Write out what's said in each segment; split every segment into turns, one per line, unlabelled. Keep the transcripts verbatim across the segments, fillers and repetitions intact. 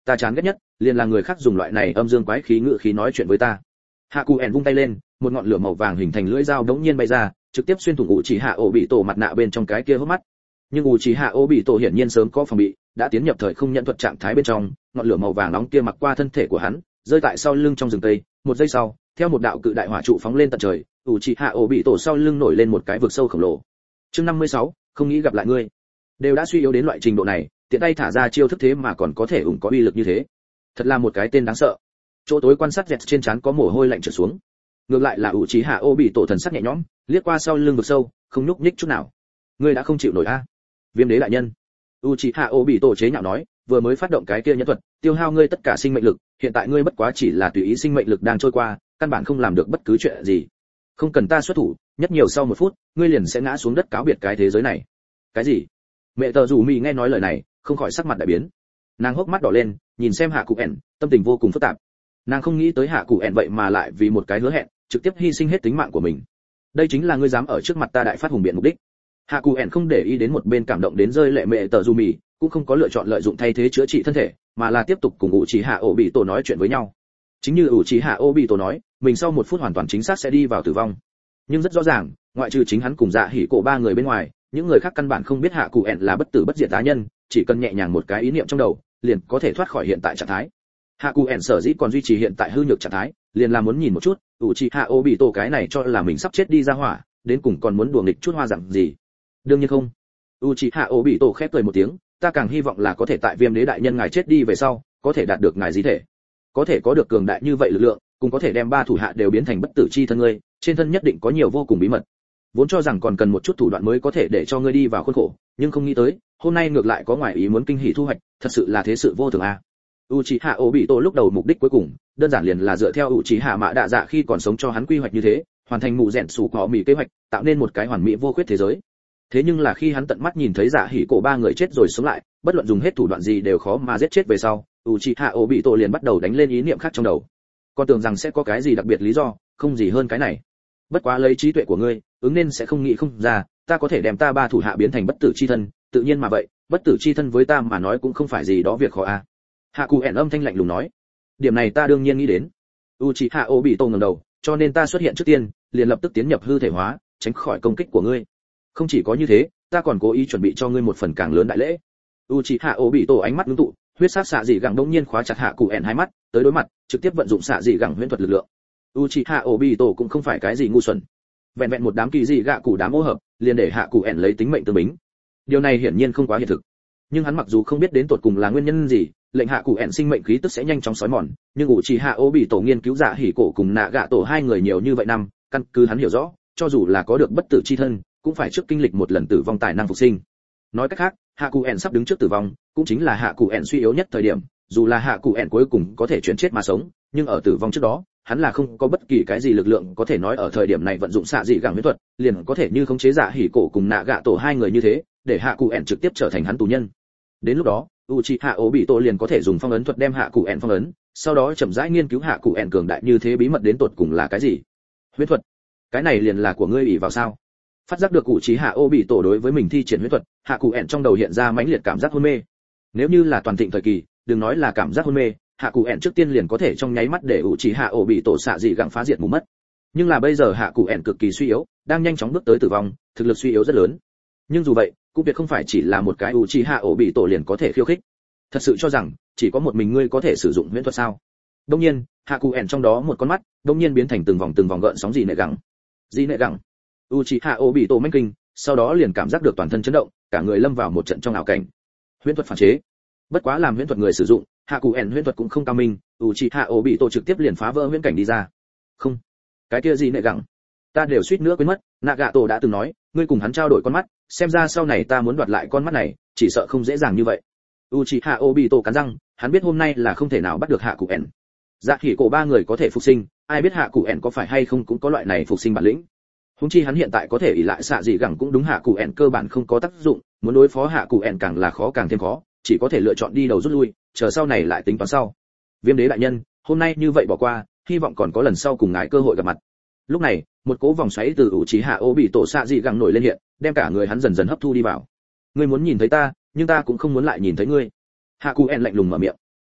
ta chán ghét nhất liền là người khác dùng loại này âm dương quái khí ngữ khí nói chuyện với ta. Hạ Cụ ẻn vung tay lên, một ngọn lửa màu vàng hình thành lưỡi dao đống nhiên bay ra, trực tiếp xuyên thủng Uchiha Obito mặt nạ bên trong cái kia hốc mắt. Nhưng Uchiha Obito hiển nhiên sớm có phòng bị, đã tiến nhập thời không nhận thuật trạng thái bên trong, ngọn lửa màu vàng nóng kia mặc qua thân thể của hắn, rơi tại sau lưng trong rừng tây. Một giây sau, theo một đạo cự đại hỏa trụ phóng lên tận trời, Uchiha Obito sau lưng nổi lên một cái vực sâu khổng lồ. Chương năm mươi sáu, không nghĩ gặp lại ngươi. Đều đã suy yếu đến loại trình độ này, tiện tay thả ra chiêu thức thế mà còn có thể ủng có uy lực như thế, thật là một cái tên đáng sợ. Chỗ tối quan sát dẹt trên trán có mồ hôi lạnh trượt xuống. Ngược lại là Uchiha Obito thần sắc nhẹ nhõm, liếc qua sau lưng vực sâu, không nhúc nhích chút nào. Ngươi đã không chịu nổi a? Viêm đế đại nhân. Uchiha Obito chế nhạo nói, vừa mới phát động cái kia nhẫn thuật, tiêu hao ngươi tất cả sinh mệnh lực, hiện tại ngươi bất quá chỉ là tùy ý sinh mệnh lực đang trôi qua, căn bản không làm được bất cứ chuyện gì. Không cần ta xuất thủ, nhất nhiều sau một phút, ngươi liền sẽ ngã xuống đất cáo biệt cái thế giới này. Cái gì? Mẹ tờ rủ mì nghe nói lời này, không khỏi sắc mặt đại biến. Nàng hốc mắt đỏ lên, nhìn xem Hạ Cụ ẻn, tâm tình vô cùng phức tạp. Nàng không nghĩ tới Hạ Cụ ẻn vậy mà lại vì một cái hứa hẹn, trực tiếp hy sinh hết tính mạng của mình. Đây chính là ngươi dám ở trước mặt ta đại phát hùng biện mục đích. Hạ Cụ ẻn không để ý đến một bên cảm động đến rơi lệ mẹ tờ rủ mì, cũng không có lựa chọn lợi dụng thay thế chữa trị thân thể, mà là tiếp tục cùng Uchiha Obito nói chuyện với nhau. Chính như Uchiha Obito nói, mình sau một phút hoàn toàn chính xác sẽ đi vào tử vong. Nhưng rất rõ ràng, ngoại trừ chính hắn cùng Dạ Hỉ Cổ ba người bên ngoài, những người khác căn bản không biết Hạ Cụ ẻn là bất tử bất diệt tá nhân, chỉ cần nhẹ nhàng một cái ý niệm trong đầu, liền có thể thoát khỏi hiện tại trạng thái. Hạ Cụ ẻn sở dĩ còn duy trì hiện tại hư nhược trạng thái, liền là muốn nhìn một chút, Uchiha Obito cái này cho là mình sắp chết đi ra hỏa, đến cùng còn muốn đùa nghịch chút hoa dạng gì. Đương nhiên không. Uchiha Obito khép cười một tiếng, ta càng hy vọng là có thể tại Viêm Đế đại nhân ngài chết đi về sau, có thể đạt được ngài gì thể. Có thể có được cường đại như vậy lực lượng, cũng có thể đem ba thủ hạ đều biến thành bất tử chi thân ngươi, trên thân nhất định có nhiều vô cùng bí mật. Vốn cho rằng còn cần một chút thủ đoạn mới có thể để cho ngươi đi vào khuôn khổ, nhưng không nghĩ tới, hôm nay ngược lại có ngoài ý muốn kinh hỉ thu hoạch, thật sự là thế sự vô thường a. Uchiha Obito lúc đầu mục đích cuối cùng, đơn giản liền là dựa theo Uchiha Mạ Đạ Dạ khi còn sống cho hắn quy hoạch như thế, hoàn thành mụ rèn sủ có mì kế hoạch, tạo nên một cái hoàn mỹ vô khuyết thế giới. Thế nhưng là khi hắn tận mắt nhìn thấy Dạ Hỉ Cổ ba người chết rồi sống lại, bất luận dùng hết thủ đoạn gì đều khó mà giết chết về sau, Uchiha Obito liền bắt đầu đánh lên ý niệm khác trong đầu. Con tưởng rằng sẽ có cái gì đặc biệt lý do, không gì hơn cái này. Bất quá lấy trí tuệ của ngươi, ứng nên sẽ không nghĩ không ra, ta có thể đem ta ba thủ hạ biến thành bất tử chi thân, tự nhiên mà vậy, bất tử chi thân với ta mà nói cũng không phải gì đó việc khó a. À. Hạ Cụ ẻn âm thanh lạnh lùng nói, điểm này ta đương nhiên nghĩ đến. Uchiha Obito ngẩng đầu, cho nên ta xuất hiện trước tiên, liền lập tức tiến nhập hư thể hóa, tránh khỏi công kích của ngươi. Không chỉ có như thế, ta còn cố ý chuẩn bị cho ngươi một phần càng lớn đại lễ. Uchiha Obito ánh mắt ngưng tụ, huyết sát xạ dị gẳng đống nhiên khóa chặt Hạ Cụ ẻn hai mắt, tới đối mặt, trực tiếp vận dụng xạ dị gẳng huyễn thuật lực lượng. Uchiha Obito cũng không phải cái gì ngu xuẩn. Vẹn vẹn một đám kỳ dị gạ cụ đám ô hợp, liền để Hạ Cụ ẻn lấy tính mệnh tương bính. Điều này hiển nhiên không quá hiện thực. Nhưng hắn mặc dù không biết đến tột cùng là nguyên nhân gì, lệnh Hạ Cụ ẻn sinh mệnh khí tức sẽ nhanh chóng sói mòn, nhưng Uchiha Obito nghiên cứu Dạ Hỉ Cổ cùng Nạ Gạ Tổ hai người nhiều như vậy năm, căn cứ hắn hiểu rõ, cho dù là có được bất tử chi thân, cũng phải trước kinh lịch một lần tử vong tài năng phục sinh. Nói cách khác, Hạ Cụ ẻn sắp đứng trước tử vong, cũng chính là Hạ Cụ ẻn suy yếu nhất thời điểm, dù là Hạ Cụ ẻn cuối cùng có thể chuyển chết mà sống, nhưng ở tử vong trước đó, hắn là không có bất kỳ cái gì lực lượng có thể nói ở thời điểm này vận dụng xạ dị gẳng huyễn thuật, liền có thể như khống chế Dạ Hỉ Cổ cùng Nạ Gạ Tổ hai người như thế, để Hạ Cụ ẻn trực tiếp trở thành hắn tù nhân. Đến lúc đó, Uchiha Obito liền có thể dùng phong ấn thuật đem Hạ Cụ ẻn phong ấn, sau đó chậm rãi nghiên cứu Hạ Cụ ẻn cường đại như thế bí mật đến tột cùng là cái gì. Huyễn thuật? Cái này liền là của ngươi ỷ vào sao? Phát giác được Uchiha Obito đối với mình thi triển huyễn thuật, Hạ Cụ ẻn trong đầu hiện ra mãnh liệt cảm giác hôn mê. Nếu như là toàn thịnh thời kỳ, đừng nói là cảm giác hôn mê, Hạ Cụ ẻn trước tiên liền có thể trong nháy mắt để Uchiha Obito xạ dị gặng phá diệt mù mất. Nhưng là bây giờ Hạ Cụ ẻn cực kỳ suy yếu, đang nhanh chóng bước tới tử vong, thực lực suy yếu rất lớn. Nhưng dù vậy, cũng việc không phải chỉ là một cái Uchiha Obito liền có thể khiêu khích. Thật sự cho rằng chỉ có một mình ngươi có thể sử dụng huyễn thuật sao? Đương nhiên, Hạ Cụ ẻn trong đó một con mắt, đương nhiên biến thành từng vòng từng vòng gợn sóng dị nệ gặng. Dị nệ gặng. Uchiha Obito manh kinh, sau đó liền cảm giác được toàn thân chấn động, cả người lâm vào một trận trong ảo cảnh. Huyễn thuật phản chế. Bất quá làm huyễn thuật người sử dụng, Hạ Cụ ẻn huyễn thuật cũng không cao minh, Uchiha Obito trực tiếp liền phá vỡ huyễn cảnh đi ra. Không, cái kia gì nệ gặng, ta đều suýt nữa quên mất, Nagato đã từng nói, ngươi cùng hắn trao đổi con mắt, xem ra sau này ta muốn đoạt lại con mắt này, chỉ sợ không dễ dàng như vậy. Uchiha Obito cắn răng, hắn biết hôm nay là không thể nào bắt được Hạ Cụ ẻn. Dạ Hỉ Cổ ba người có thể phục sinh, ai biết Hạ Cụ ẻn có phải hay không cũng có loại này phục sinh bản lĩnh. Huống chi hắn hiện tại có thể ỷ lại xạ dị gẳng cũng đúng, Hạ Cụ ẻn cơ bản không có tác dụng, muốn đối phó Hạ Cụ ẻn càng là khó càng thêm khó, chỉ có thể lựa chọn đi đầu rút lui, chờ sau này lại tính toán sau. Viêm Đế đại nhân, hôm nay như vậy bỏ qua, hy vọng còn có lần sau cùng ngài cơ hội gặp mặt. Lúc này, một cỗ vòng xoáy từ Uchiha Obito xạ dị gẳng nổi lên hiện, đem cả người hắn dần dần hấp thu đi vào. Ngươi muốn nhìn thấy ta, nhưng ta cũng không muốn lại nhìn thấy ngươi. Hạ Cụ ẻn lạnh lùng mở miệng.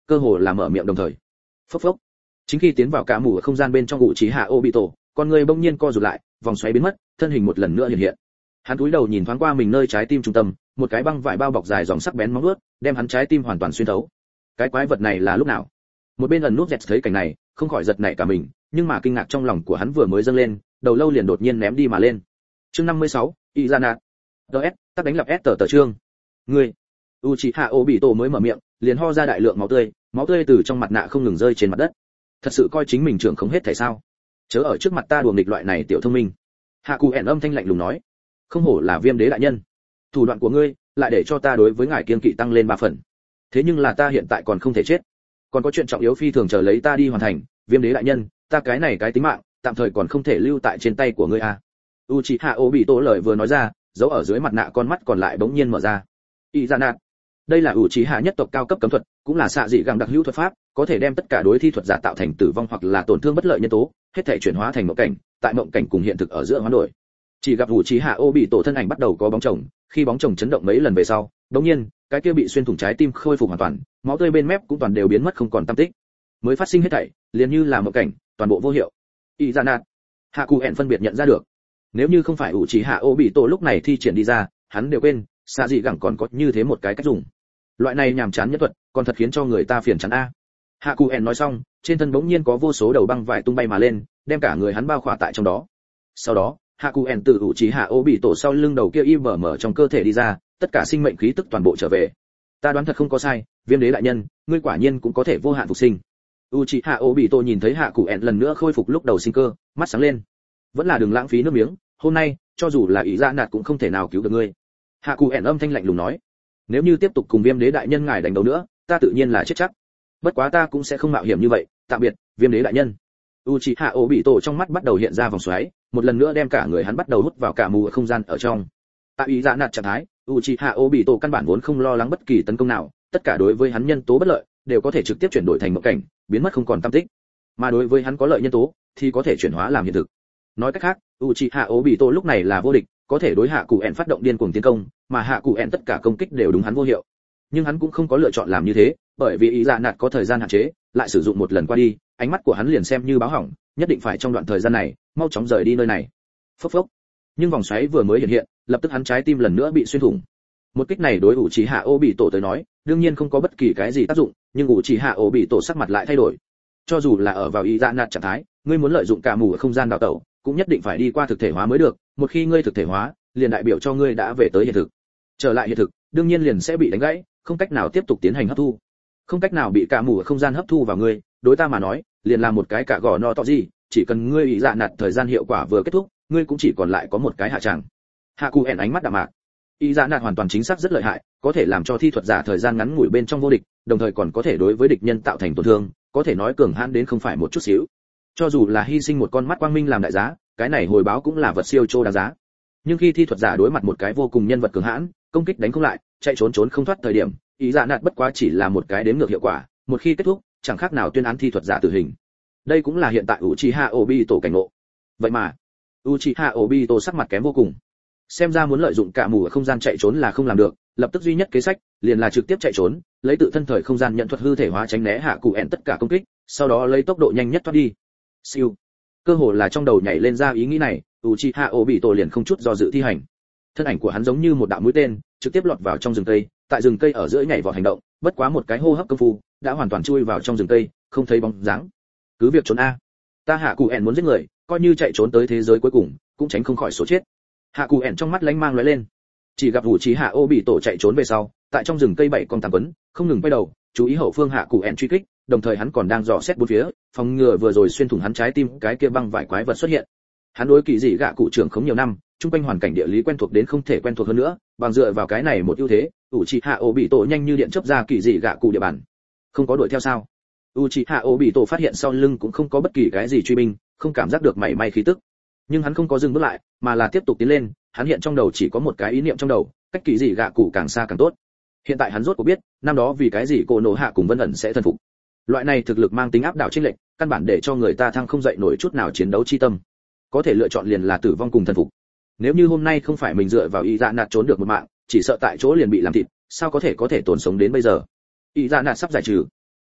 cơ hồ là mở miệng đồng thời. Phốc phốc. Chính khi tiến vào cả mù ở không gian bên trong ngụ trí hạ Obito, con người bỗng nhiên co rụt lại, vòng xoáy biến mất, thân hình một lần nữa hiện hiện. Hắn cúi đầu nhìn thoáng qua mình nơi trái tim trung tâm, một cái băng vải bao bọc dài dòng sắc bén móng vuốt, đem hắn trái tim hoàn toàn xuyên thấu. Cái quái vật này là lúc nào? Một bên ẩn nút dẹt thấy cảnh này, không khỏi giật nảy cả mình, nhưng mà kinh ngạc trong lòng của hắn vừa mới dâng lên, đầu lâu liền đột nhiên ném đi mà lên. Chương năm mươi sáu, Izana. đê ét, tắt đánh lập S tờ tờ chương. Ngươi. Uchiha Obito mới mở miệng, liền ho ra đại lượng máu tươi, máu tươi từ trong mặt nạ không ngừng rơi trên mặt đất. Thật sự coi chính mình trưởng không hết thể sao? Chớ ở trước mặt ta đùa nghịch loại này tiểu thông minh. Hạ Cụ ẻn âm thanh lạnh lùng nói, không hổ là Viêm Đế đại nhân, thủ đoạn của ngươi lại để cho ta đối với ngài kiên kỵ tăng lên ba phần. Thế nhưng là ta hiện tại còn không thể chết, còn có chuyện trọng yếu phi thường chờ lấy ta đi hoàn thành. Viêm Đế đại nhân, ta cái này cái tính mạng tạm thời còn không thể lưu tại trên tay của ngươi à? Uchiha Obito lời vừa nói ra, dấu ở dưới mặt nạ con mắt còn lại bỗng nhiên mở ra. Izana. Đây là Uchiha nhất tộc cao cấp cấm thuật, cũng là xạ dị gẳng đặc hữu thuật pháp, có thể đem tất cả đối thi thuật giả tạo thành tử vong hoặc là tổn thương bất lợi nhân tố, hết thể chuyển hóa thành mộng cảnh, tại mộng cảnh cùng hiện thực ở giữa hoán đổi. Chỉ gặp Uchiha Obito thân ảnh bắt đầu có bóng chồng, khi bóng chồng chấn động mấy lần về sau, đột nhiên, cái kia bị xuyên thủng trái tim khôi phục hoàn toàn, máu tươi bên mép cũng toàn đều biến mất không còn tăm tích. Mới phát sinh hết thảy, liền như là mộng cảnh, toàn bộ vô hiệu. Izana. Hạ Cụ ẻn phân biệt nhận ra được. Nếu như không phải Uchiha Obito lúc này thi triển đi ra, hắn đều quên, xạ dị gẳng còn có như thế một cái cách dùng. Loại này nhàm chán nhất thuật, còn thật khiến cho người ta phiền chán a. Hạ Cụ ẻn nói xong, trên thân bỗng nhiên có vô số đầu băng vải tung bay mà lên, đem cả người hắn bao khỏa tại trong đó. Sau đó, Hạ Cụ ẻn từ Uchiha Obito sau lưng đầu kia im bờ mở trong cơ thể đi ra, tất cả sinh mệnh khí tức toàn bộ trở về. Ta đoán thật không có sai, Viêm Đế đại nhân, ngươi quả nhiên cũng có thể vô hạn phục sinh. Uchiha Obito nhìn thấy Hạ Cụ ẻn lần nữa khôi phục lúc đầu sinh cơ, mắt sáng lên. Vẫn là đừng lãng phí nước miếng, hôm nay, cho dù là ý dạ nạt cũng không thể nào cứu được ngươi. Hạ Cụ ẻn âm thanh lạnh lùng nói, nếu như tiếp tục cùng Viêm Đế đại nhân ngài đánh đấu nữa, ta tự nhiên là chết chắc. Bất quá ta cũng sẽ không mạo hiểm như vậy, tạm biệt, Viêm Đế đại nhân. Uchiha Obito trong mắt bắt đầu hiện ra vòng xoáy, một lần nữa đem cả người hắn bắt đầu hút vào cả mù ở không gian ở trong. Tại ý dạ nạt trạng thái, Uchiha Obito căn bản vốn không lo lắng bất kỳ tấn công nào, tất cả đối với hắn nhân tố bất lợi đều có thể trực tiếp chuyển đổi thành mộng cảnh, biến mất không còn tăm tích. Mà đối với hắn có lợi nhân tố thì có thể chuyển hóa làm hiện thực. Nói cách khác, Uchiha Obito lúc này là vô địch, có thể đối Hạ Cụ ẻn phát động điên cuồng tiến công, mà Hạ Cụ ẻn tất cả công kích đều đúng hắn vô hiệu. Nhưng hắn cũng không có lựa chọn làm như thế, bởi vì ý dạ nạt có thời gian hạn chế, lại sử dụng một lần qua đi, ánh mắt của hắn liền xem như báo hỏng, nhất định phải trong đoạn thời gian này mau chóng rời đi nơi này. Phốc phốc. Nhưng vòng xoáy vừa mới hiện hiện, lập tức hắn trái tim lần nữa bị xuyên thủng. Một kích này đối Uchiha Obito tới nói, đương nhiên không có bất kỳ cái gì tác dụng, nhưng Uchiha Obito sắc mặt lại thay đổi. Cho dù là ở vào ý dạ nạt trạng thái, ngươi muốn lợi dụng cả mù ở không gian đào tẩu, cũng nhất định phải đi qua thực thể hóa mới được, một khi ngươi thực thể hóa, liền đại biểu cho ngươi đã về tới hiện thực. Trở lại hiện thực, đương nhiên liền sẽ bị đánh gãy, không cách nào tiếp tục tiến hành hấp thu. Không cách nào bị cả mù ở không gian hấp thu vào ngươi, đối ta mà nói, liền là một cái cả gò no to gì, chỉ cần ngươi ý dạ nạt thời gian hiệu quả vừa kết thúc, ngươi cũng chỉ còn lại có một cái hạ tràng. Hạ Cụ ẻn ánh mắt đạm mạc. Ý dạ nạt hoàn toàn chính xác rất lợi hại, có thể làm cho thi thuật giả thời gian ngắn ngủi bên trong vô địch, đồng thời còn có thể đối với địch nhân tạo thành tổn thương, có thể nói cường hãn đến không phải một chút xíu. Cho dù là hy sinh một con mắt quang minh làm đại giá, cái này hồi báo cũng là vật siêu chô đáng giá. Nhưng khi thi thuật giả đối mặt một cái vô cùng nhân vật cường hãn, công kích đánh không lại, chạy trốn trốn không thoát thời điểm, ý dạ nạt bất quá chỉ là một cái đếm ngược hiệu quả, một khi kết thúc, chẳng khác nào tuyên án thi thuật giả tử hình. Đây cũng là hiện tại Uchiha Obito cảnh ngộ. Vậy mà, Uchiha Obito sắc mặt kém vô cùng. Xem ra muốn lợi dụng cả mù ở không gian chạy trốn là không làm được, lập tức duy nhất kế sách liền là trực tiếp chạy trốn, lấy tự thân thời không gian nhận thuật hư thể hóa tránh né Hạ Cụ ẻn tất cả công kích, sau đó lấy tốc độ nhanh nhất thoát đi. Siêu. Cơ hồ là trong đầu nhảy lên ra ý nghĩ này, Uchiha Obito liền không chút do dự thi hành. Thân ảnh của hắn giống như một đạo mũi tên, trực tiếp lọt vào trong rừng cây, tại rừng cây ở giữa nhảy vọt hành động, bất quá một cái hô hấp công phu, đã hoàn toàn chui vào trong rừng cây, không thấy bóng dáng. Cứ việc trốn a. Ta Hạ Cụ ẻn muốn giết người, coi như chạy trốn tới thế giới cuối cùng, cũng tránh không khỏi số chết. Hạ Cụ ẻn trong mắt lánh mang lóe lên. Chỉ gặp Uchiha Obito chạy trốn về sau, tại trong rừng cây bảy con tàng quấn, không ngừng quay đầu, chú ý hậu phương Hạ Cụ ẻn truy kích, đồng thời hắn còn đang dò xét bốn phía, phòng ngừa vừa rồi xuyên thủng hắn trái tim cái kia băng vải quái vật xuất hiện. Hắn đối kỳ dị gạ cụ trưởng khống nhiều năm, trung quanh hoàn cảnh địa lý quen thuộc đến không thể quen thuộc hơn nữa, bằng dựa vào cái này một ưu thế, Uchiha Obito nhanh như điện chớp ra kỳ dị gạ cụ địa bàn. Không có đuổi theo sao? Uchiha Obito phát hiện sau lưng cũng không có bất kỳ cái gì truy binh, không cảm giác được mảy may khí tức. Nhưng hắn không có dừng bước lại, mà là tiếp tục tiến lên, hắn hiện trong đầu chỉ có một cái ý niệm trong đầu, cách kỳ dị gạ cụ càng xa càng tốt. Hiện tại hắn rốt cuộc biết, năm đó vì cái gì cô nổ hạ cùng Vân ẩn sẽ thần phục. Loại này thực lực mang tính áp đảo chênh lệch, căn bản để cho người ta thăng không dậy nổi chút nào chiến đấu chi tâm. Có thể lựa chọn liền là tử vong cùng thần phục. Nếu như hôm nay không phải mình dựa vào ý dạ nạt trốn được một mạng, chỉ sợ tại chỗ liền bị làm thịt, sao có thể có thể tồn sống đến bây giờ. Ý dạ nạt sắp giải trừ.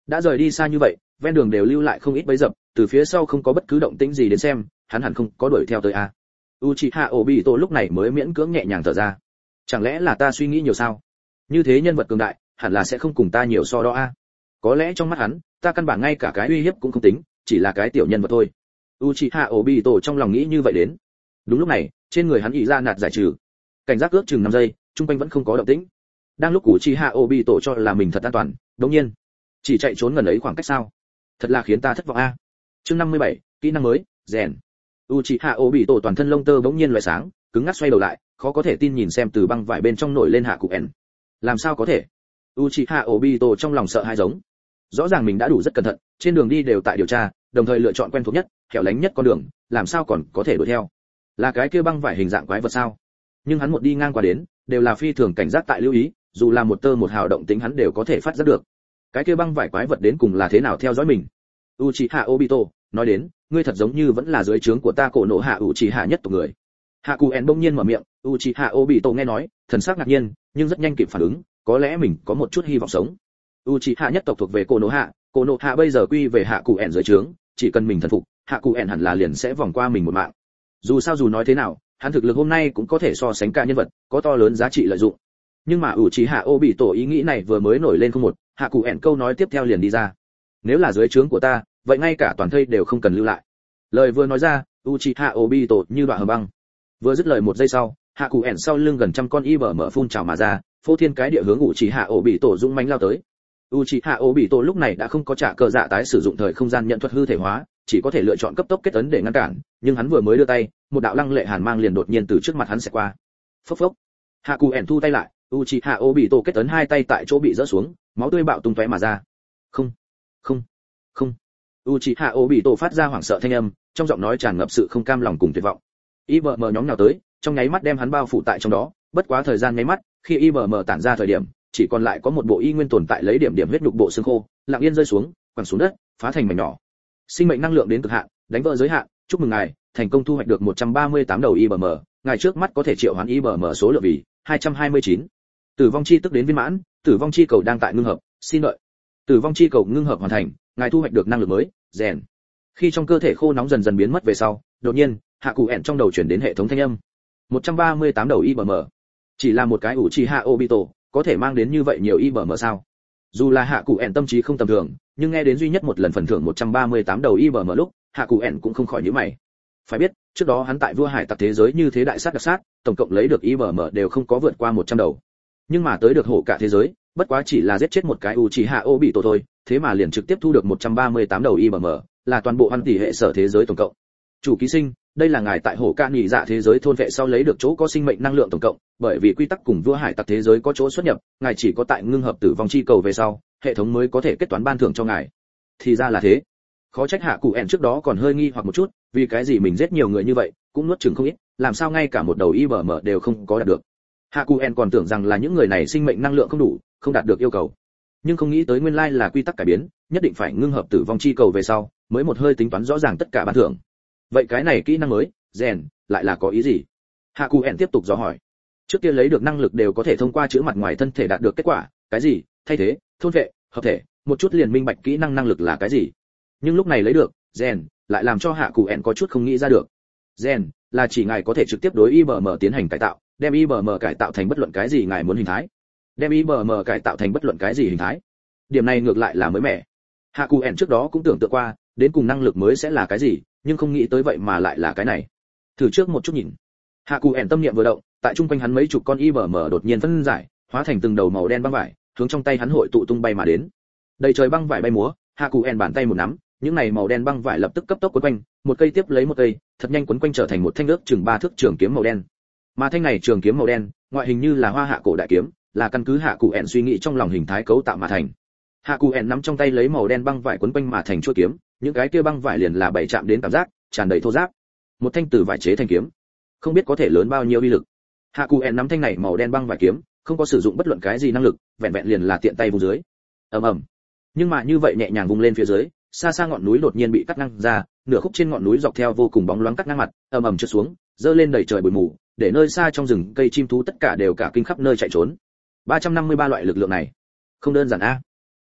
đã rời đi xa như vậy, ven đường đều lưu lại không ít bẫy dập, từ phía sau không có bất cứ động tĩnh gì đến xem, hắn hẳn không có đuổi theo tới a. Uchiha Obito lúc này mới miễn cưỡng nhẹ nhàng thở ra. Chẳng lẽ là ta suy nghĩ nhiều sao? Như thế nhân vật cường đại, hẳn là sẽ không cùng ta nhiều so đo a. Có lẽ trong mắt hắn, ta căn bản ngay cả cái uy hiếp cũng không tính, chỉ là cái tiểu nhân vật thôi. Uchiha Obito trong lòng nghĩ như vậy đến. Đúng lúc này, trên người hắn ị ra nạt giải trừ. Cảnh giác ước chừng năm giây, trung quanh vẫn không có động tĩnh. Đang lúc Uchiha Obito cho là mình thật an toàn, đột nhiên, chỉ chạy trốn gần ấy khoảng cách sao? Thật là khiến ta thất vọng a. Chương năm mươi bảy, kỹ năng mới, rèn. Uchiha Obito toàn thân lông tơ bỗng nhiên loại sáng, cứng ngắc xoay đầu lại, khó có thể tin nhìn xem từ băng vải bên trong nổi lên hạ cụ ẻn. Làm sao có thể? Uchiha Obito trong lòng sợ hãi giống. Rõ ràng mình đã đủ rất cẩn thận, trên đường đi đều tại điều tra, đồng thời lựa chọn quen thuộc nhất, hẻo lánh nhất con đường, làm sao còn có thể đuổi theo? Là cái kia băng vải hình dạng quái vật sao? Nhưng hắn một đi ngang qua đến, đều là phi thường cảnh giác tại lưu ý, dù là một tơ một hào động tính hắn đều có thể phát giác được. Cái kia băng vải quái vật đến cùng là thế nào theo dõi mình? Uchiha Obito nói đến, ngươi thật giống như vẫn là dưới trướng của ta cổ nộ hạ Uchiha nhất tộc người. Hạ Cụ En bỗng nhiên mở miệng, Uchiha Obito nghe nói, thần sắc ngạc nhiên, nhưng rất nhanh kịp phản ứng, có lẽ mình có một chút hy vọng sống. Uchiha nhất tộc thuộc về cổ nộ hạ, cổ nộ hạ bây giờ quy về Hạ Cụ En dưới trướng, chỉ cần mình thần phục, Hạ Cụ En hẳn là liền sẽ vòng qua mình một mạng. Dù sao dù nói thế nào, hắn thực lực hôm nay cũng có thể so sánh cả nhân vật, có to lớn giá trị lợi dụng. Nhưng mà Uchiha Obito ý nghĩ này vừa mới nổi lên không một, Hạ Cụ En câu nói tiếp theo liền đi ra. Nếu là dưới trướng của ta, vậy ngay cả toàn thây đều không cần lưu lại. Lời vừa nói ra, Uchiha Obito như đoạn hờ băng. Vừa dứt lời một giây sau, Hạ Cụ ẻn sau lưng gần trăm con y bờ mở phun trào mà ra, phô thiên cái địa hướng Uchiha Obito dũng mãnh lao tới. Uchiha Obito lúc này đã không có trả cờ dạ tái sử dụng thời không gian nhận thuật hư thể hóa, chỉ có thể lựa chọn cấp tốc kết ấn để ngăn cản, nhưng hắn vừa mới đưa tay, một đạo lăng lệ hàn mang liền đột nhiên từ trước mặt hắn sẽ qua. Phốc phốc. Hạ Cụ ẻn thu tay lại, Uchiha Obito kết ấn hai tay tại chỗ bị rỡ xuống, máu tươi bạo tung tóe mà ra. Không, không, không. Uchiha Obito phát ra hoảng sợ thanh âm, trong giọng nói tràn ngập sự không cam lòng cùng tuyệt vọng. i bê em nhóm nào tới, trong nháy mắt đem hắn bao phủ tại trong đó, bất quá thời gian nháy mắt, khi i bê em tản ra thời điểm, chỉ còn lại có một bộ y nguyên tồn tại lấy điểm điểm huyết nhục bộ xương khô, lặng yên rơi xuống, quẳng xuống đất, phá thành mảnh nhỏ. Sinh mệnh năng lượng đến cực hạn, đánh vỡ giới hạn, chúc mừng ngài, thành công thu hoạch được một trăm ba mươi tám đầu i bê em, ngài trước mắt có thể triệu hoán i bê em số lượng vì hai trăm hai mươi chín. Tử vong chi tức đến viên mãn, tử vong chi cầu đang tại ngưng hợp, xin đợi. Tử vong chi cầu ngưng hợp hoàn thành, ngài thu hoạch được năng lực mới, rèn. Khi trong cơ thể khô nóng dần dần biến mất về sau, đột nhiên, Hạ Cụ ẻn trong đầu chuyển đến hệ thống thanh âm. một trăm ba mươi tám đầu i bê em. Chỉ là một cái Uchiha Obito, có thể mang đến như vậy nhiều i bê em sao? Dù là Hạ Cụ ẻn tâm trí không tầm thường, nhưng nghe đến duy nhất một lần phần thưởng một trăm ba mươi tám đầu i bê em lúc, Hạ Cụ ẻn cũng không khỏi nhíu mày. Phải biết, trước đó hắn tại vua hải tặc thế giới như thế đại sát đặc sát, tổng cộng lấy được i bê em đều không có vượt qua một trăm đầu. Nhưng mà tới được hổ cả thế giới, bất quá chỉ là giết chết một cái Uchiha Obito thôi, thế mà liền trực tiếp thu được một trăm ba mươi tám đầu i bê em, là toàn bộ hoan tỷ hệ sở thế giới tổng cộng. Chủ ký sinh, đây là ngài tại hổ ca nhị dạ thế giới thôn vệ sau lấy được chỗ có sinh mệnh năng lượng tổng cộng, bởi vì quy tắc cùng vua hải tặc thế giới có chỗ xuất nhập, ngài chỉ có tại ngưng hợp tử vong chi cầu về sau, hệ thống mới có thể kết toán ban thưởng cho ngài. Thì ra là thế. Khó trách Hạ Cụ ẻn trước đó còn hơi nghi hoặc một chút, vì cái gì mình giết nhiều người như vậy, cũng nuốt chửng không ít, làm sao ngay cả một đầu i bê em đều không có đạt được. Hạ Cụ ẻn còn tưởng rằng là những người này sinh mệnh năng lượng không đủ, không đạt được yêu cầu. Nhưng không nghĩ tới nguyên lai là quy tắc cải biến, nhất định phải ngưng hợp tử vong chi cầu về sau, mới một hơi tính toán rõ ràng tất cả ban thưởng. Vậy cái này kỹ năng mới, rèn, lại là có ý gì? Hạ Cụ ẻn tiếp tục dò hỏi. Trước kia lấy được năng lực đều có thể thông qua chữa mặt ngoài thân thể đạt được kết quả, cái gì? Thay thế, thôn vệ, hợp thể, một chút liền minh bạch kỹ năng năng lực là cái gì. Nhưng lúc này lấy được, rèn, lại làm cho Hạ Cụ ẻn có chút không nghĩ ra được. Rèn là chỉ ngài có thể trực tiếp đối i bê em tiến hành cải tạo, đem i bê em cải tạo thành bất luận cái gì ngài muốn hình thái. Đem i bê em cải tạo thành bất luận cái gì hình thái. Điểm này ngược lại là mới mẻ. Hạ Cụ ẻn trước đó cũng tưởng tượng qua, đến cùng năng lực mới sẽ là cái gì, nhưng không nghĩ tới vậy mà lại là cái này. Thử trước một chút nhìn. Hạ Cụ ẻn tâm niệm vừa động, tại trung quanh hắn mấy chục con i bê em đột nhiên phân giải, hóa thành từng đầu màu đen băng vải, hướng trong tay hắn hội tụ tung bay mà đến. Đầy trời băng vải bay múa, Hạ Cụ ẻn bàn tay một nắm, những này màu đen băng vải lập tức cấp tốc quấn quanh, một cây tiếp lấy một cây, thật nhanh quấn quanh trở thành một thanh ước chừng ba thước trường kiếm màu đen. Mà thanh này trường kiếm màu đen, ngoại hình như là hoa hạ cổ đại kiếm, là căn cứ Hạ Cụ ẻn suy nghĩ trong lòng hình thái cấu tạo mà thành. Hạ Cụ ẻn nắm trong tay lấy màu đen băng vải quấn quanh mà thành chuôi kiếm, những cái kia băng vải liền là bảy chạm đến cảm giác, tràn đầy thô ráp. Một thanh từ vải chế thành kiếm, không biết có thể lớn bao nhiêu uy lực. Hạ Cụ ẻn nắm thanh này màu đen băng vải kiếm, không có sử dụng bất luận cái gì năng lực, vẹn vẹn liền là tiện tay vung dưới. Ầm ầm. Nhưng mà như vậy nhẹ nhàng vung lên phía dưới, xa xa ngọn núi đột nhiên bị cắt ngang ra, nửa khúc trên ngọn núi dọc theo vô cùng bóng loáng cắt ngang mặt, ầm ầm trượt xuống, dơ lên đầy trời bụi mù, để nơi xa trong rừng cây chim thú tất cả đều cả kinh khắp nơi chạy trốn. ba trăm năm mươi ba loại lực lượng này, không đơn giản a.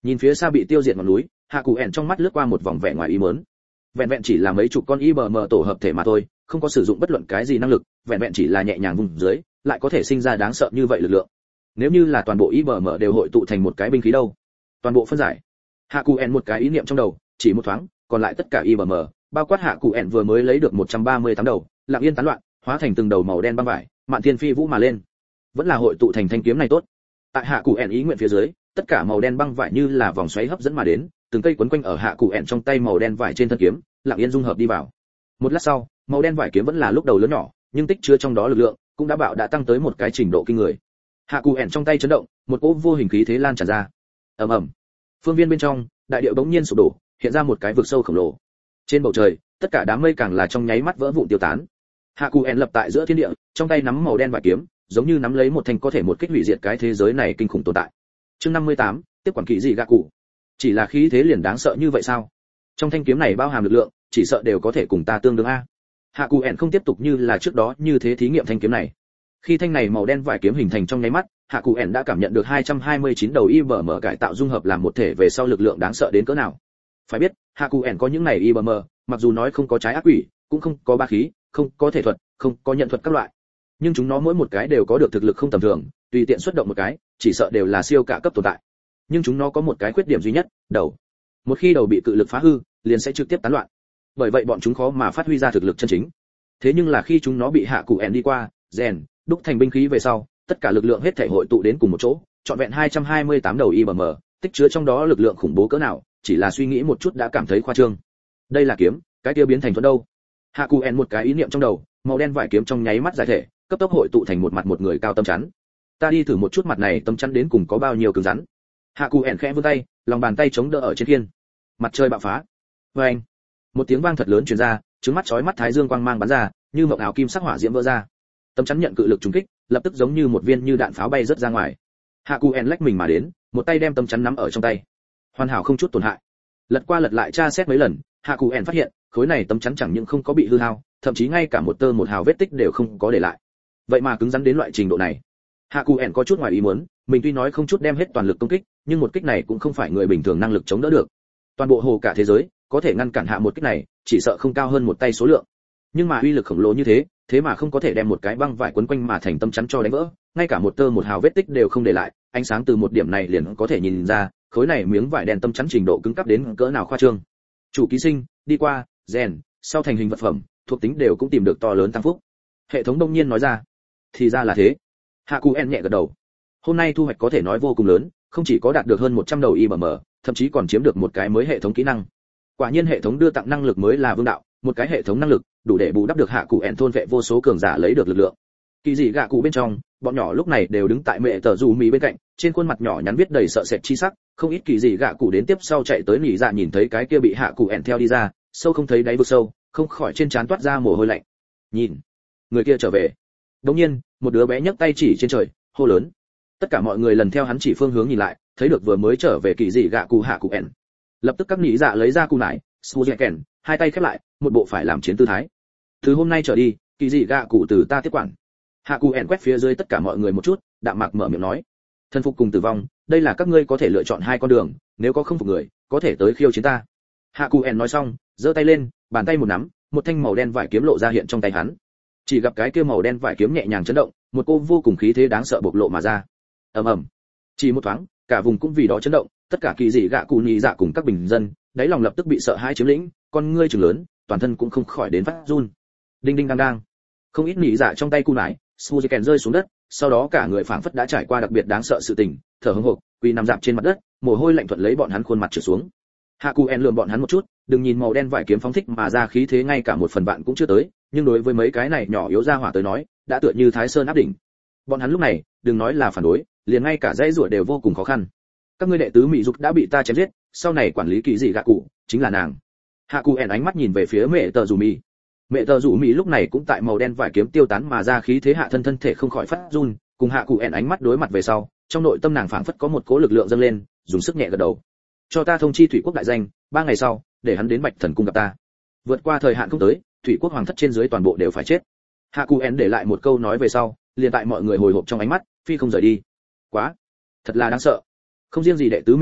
Nhìn phía xa bị tiêu diệt ngọn núi, hạ cụ ẻn trong mắt lướt qua một vòng vẻ ngoài ý muốn. Vẹn vẹn chỉ là mấy chục con i bê em tổ hợp thể mà thôi, không có sử dụng bất luận cái gì năng lực, vẹn vẹn chỉ là nhẹ nhàng vùng dưới, lại có thể sinh ra đáng sợ như vậy lực lượng. Nếu như là toàn bộ i bê em đều hội tụ thành một cái binh khí đâu? Toàn bộ phân giải. Hạ cụ ẻn một cái ý niệm trong đầu, chỉ một thoáng, còn lại tất cả i bê em, bao quát hạ cụ ẻn vừa mới lấy được một trăm ba mươi tám đầu, lặng yên tán loạn, hóa thành từng đầu màu đen băng vải, mạn thiên phi vũ mà lên. Vẫn là hội tụ thành thanh kiếm này tốt. Tại hạ cụ ẻn ý nguyện phía dưới, tất cả màu đen băng vải như là vòng xoáy hấp dẫn mà đến, từng cây quấn quanh ở hạ cụ ẻn trong tay màu đen vải trên thân kiếm, lặng yên dung hợp đi vào. Một lát sau, màu đen vải kiếm vẫn là lúc đầu lớn nhỏ, nhưng tích chứa trong đó lực lượng cũng đã bạo đã tăng tới một cái trình độ kinh người. Hạ cụ ẻn trong tay chấn động, một cỗ vô hình khí thế lan tràn ra. Ầm ầm. Phương viên bên trong, đại địa bỗng nhiên sụp đổ, hiện ra một cái vực sâu khổng lồ. Trên bầu trời, tất cả đám mây càng là trong nháy mắt vỡ vụn tiêu tán. Hạ cụ ẻn lập tại giữa thiên địa, trong tay nắm màu đen vải kiếm, giống như nắm lấy một thanh có thể một kích hủy diệt cái thế giới này kinh khủng tồn tại. Chương năm mươi tám, tiếp quản kỵ gì gạ cụ. Chỉ là khí thế liền đáng sợ như vậy sao? Trong thanh kiếm này bao hàm lực lượng, chỉ sợ đều có thể cùng ta tương đương a. Hạ cụ ẻn không tiếp tục như là trước đó như thế thí nghiệm thanh kiếm này. Khi thanh này màu đen vải kiếm hình thành trong nháy mắt, hạ cụ ẻn đã cảm nhận được hai trăm hai mươi chín đầu i bê em cải tạo dung hợp làm một thể về sau lực lượng đáng sợ đến cỡ nào. Phải biết, hạ cụ ẻn có những này i bê em, mặc dù nói không có trái ác quỷ, cũng không có ba khí, không có thể thuật, không có nhận thuật các loại, nhưng chúng nó mỗi một cái đều có được thực lực không tầm thường, tùy tiện xuất động một cái, chỉ sợ đều là siêu cả cấp tồn tại. Nhưng chúng nó có một cái khuyết điểm duy nhất, đầu. Một khi đầu bị cự lực phá hư, liền sẽ trực tiếp tán loạn. Bởi vậy bọn chúng khó mà phát huy ra thực lực chân chính. Thế nhưng là khi chúng nó bị hạ cụ ẻn đi qua, rèn, đúc thành binh khí về sau, tất cả lực lượng hết thể hội tụ đến cùng một chỗ, trọn vẹn hai trăm hai mươi tám đầu i bê em, tích chứa trong đó lực lượng khủng bố cỡ nào, chỉ là suy nghĩ một chút đã cảm thấy khoa trương. Đây là kiếm, cái kia biến thành thuẫn đâu? Hạ cụ ẻn một cái ý niệm trong đầu, màu đen vải kiếm trong nháy mắt giải thể, cấp tốc hội tụ thành một mặt một người cao tâm chắn. Ta đi thử một chút mặt này tâm chắn đến cùng có bao nhiêu cứng rắn. Hạ cụ ẻn khẽ vươn tay, lòng bàn tay chống đỡ ở trên khiên. Mặt trời bạo phá. Oeng! Một tiếng vang thật lớn truyền ra, trứng mắt chói mắt thái dương quang mang bắn ra, như mộng ảo kim sắc hỏa diễm vỡ ra. Tâm chắn nhận cự lực trùng kích, lập tức giống như một viên như đạn pháo bay rất ra ngoài. Hạ cụ ẻn lách mình mà đến, một tay đem tâm chắn nắm ở trong tay. Hoàn hảo không chút tổn hại. Lật qua lật lại tra xét mấy lần, hạ cụ ẻn phát hiện, khối này tâm chắn chẳng những không có bị hư hao, thậm chí ngay cả một tơ một hào vết tích đều không có để lại. Vậy mà cứng rắn đến loại trình độ này. Hạ cụ ẻn có chút ngoài ý muốn, mình tuy nói không chút đem hết toàn lực công kích, nhưng một kích này cũng không phải người bình thường năng lực chống đỡ được. Toàn bộ hồ cả thế giới, có thể ngăn cản hạ một kích này, chỉ sợ không cao hơn một tay số lượng. Nhưng mà uy lực khổng lồ như thế, thế mà không có thể đem một cái băng vải quấn quanh mà thành tâm chắn cho đánh vỡ, ngay cả một tơ một hào vết tích đều không để lại, ánh sáng từ một điểm này liền có thể nhìn ra, khối này miếng vải đen tâm chắn trình độ cứng cáp đến cỡ nào khoa trương. Chủ ký sinh, đi qua, rèn, sau thành hình vật phẩm, thuộc tính đều cũng tìm được to lớn tăng phúc. Hệ thống đông nhiên nói ra. Thì ra là thế. Hạ cụ en nhẹ gật đầu. Hôm nay thu hoạch có thể nói vô cùng lớn, không chỉ có đạt được hơn một trăm đầu i bê em, thậm chí còn chiếm được một cái mới hệ thống kỹ năng. Quả nhiên hệ thống đưa tặng năng lực mới là vương đạo, một cái hệ thống năng lực đủ để bù đắp được hạ cụ en thôn vệ vô số cường giả lấy được lực lượng. Kỳ dị gạ cụ bên trong, bọn nhỏ lúc này đều đứng tại mẹ tờ dù mì bên cạnh, trên khuôn mặt nhỏ nhắn viết đầy sợ sệt chi sắc, không ít kỳ dị gạ cụ đến tiếp sau chạy tới nhị dạ nhìn thấy cái kia bị hạ cụ en theo đi ra, sâu không thấy đáy vực sâu, không khỏi trên trán toát ra mồ hôi lạnh. Nhìn, người kia trở về. Đột nhiên, một đứa bé nhấc tay chỉ trên trời, hô lớn. Tất cả mọi người lần theo hắn chỉ phương hướng nhìn lại, thấy được vừa mới trở về kỳ dị gạ cụ hạ cụ en. Lập tức các nhị dạ lấy ra cụ nải, Suzuken, hai tay khép lại, một bộ phải làm chiến tư thái. Từ hôm nay trở đi, kỳ dị gạ cụ từ ta tiếp quản. Hạ cụ en quét phía dưới tất cả mọi người một chút, đạm mạc mở miệng nói: thân phục cùng tử vong, đây là các ngươi có thể lựa chọn hai con đường, nếu có không phục người, có thể tới khiêu chiến ta. Hạ cụ en nói xong, giơ tay lên, bàn tay một nắm, một thanh màu đen vải kiếm lộ ra hiện trong tay hắn. Chỉ gặp cái kia màu đen vải kiếm nhẹ nhàng chấn động, một cô vô cùng khí thế đáng sợ bộc lộ mà ra. Ầm ầm. Chỉ một thoáng, cả vùng cũng vì đó chấn động, tất cả kỳ dị gạ cụ nhị dạ cùng các bình dân, đáy lòng lập tức bị sợ hãi chiếm lĩnh, con ngươi trừng lớn, toàn thân cũng không khỏi đến phát run. Đinh đinh đang đang. Không ít nhị dạ trong tay cu nải, Suzuken rơi xuống đất, sau đó cả người phảng phất đã trải qua đặc biệt đáng sợ sự tình, thở hổn hộc, quỳ nằm dạp trên mặt đất, mồ hôi lạnh thuận lấy bọn hắn khuôn mặt trượt xuống. Hạ cụ en lườm bọn hắn một chút, đừng nhìn màu đen vải kiếm phóng thích mà ra khí thế ngay cả một phần bạn cũng chưa tới, nhưng đối với mấy cái này nhỏ yếu ra hỏa tới nói, đã tựa như Thái Sơn áp đỉnh. Bọn hắn lúc này, đừng nói là phản đối, liền ngay cả dãy rủa đều vô cùng khó khăn. Các ngươi đệ tứ mỹ dục đã bị ta chém giết, sau này quản lý kỳ dị gạ cụ chính là nàng. Hạ cụ en ánh mắt nhìn về phía mẹ tờ rủ mì. Mẹ tờ rủ mì lúc này cũng tại màu đen vải kiếm tiêu tán mà ra khí thế hạ thân thân thể không khỏi phát run, cùng hạ cụ en ánh mắt đối mặt về sau, trong nội tâm nàng phảng phất có một cỗ lực lượng dâng lên, dùng sức nhẹ gật đầu. Cho ta thông chi thủy quốc đại danh, ba ngày sau, để hắn đến Bạch Thần cung gặp ta. Vượt qua thời hạn không tới, thủy quốc hoàng thất trên dưới toàn bộ đều phải chết. Hạ cụ en để lại một câu nói về sau, liền tại mọi người hồi hộp trong ánh mắt, phi không rời đi. Quá, thật là đáng sợ. Không riêng gì đệ tứ mỹ dục,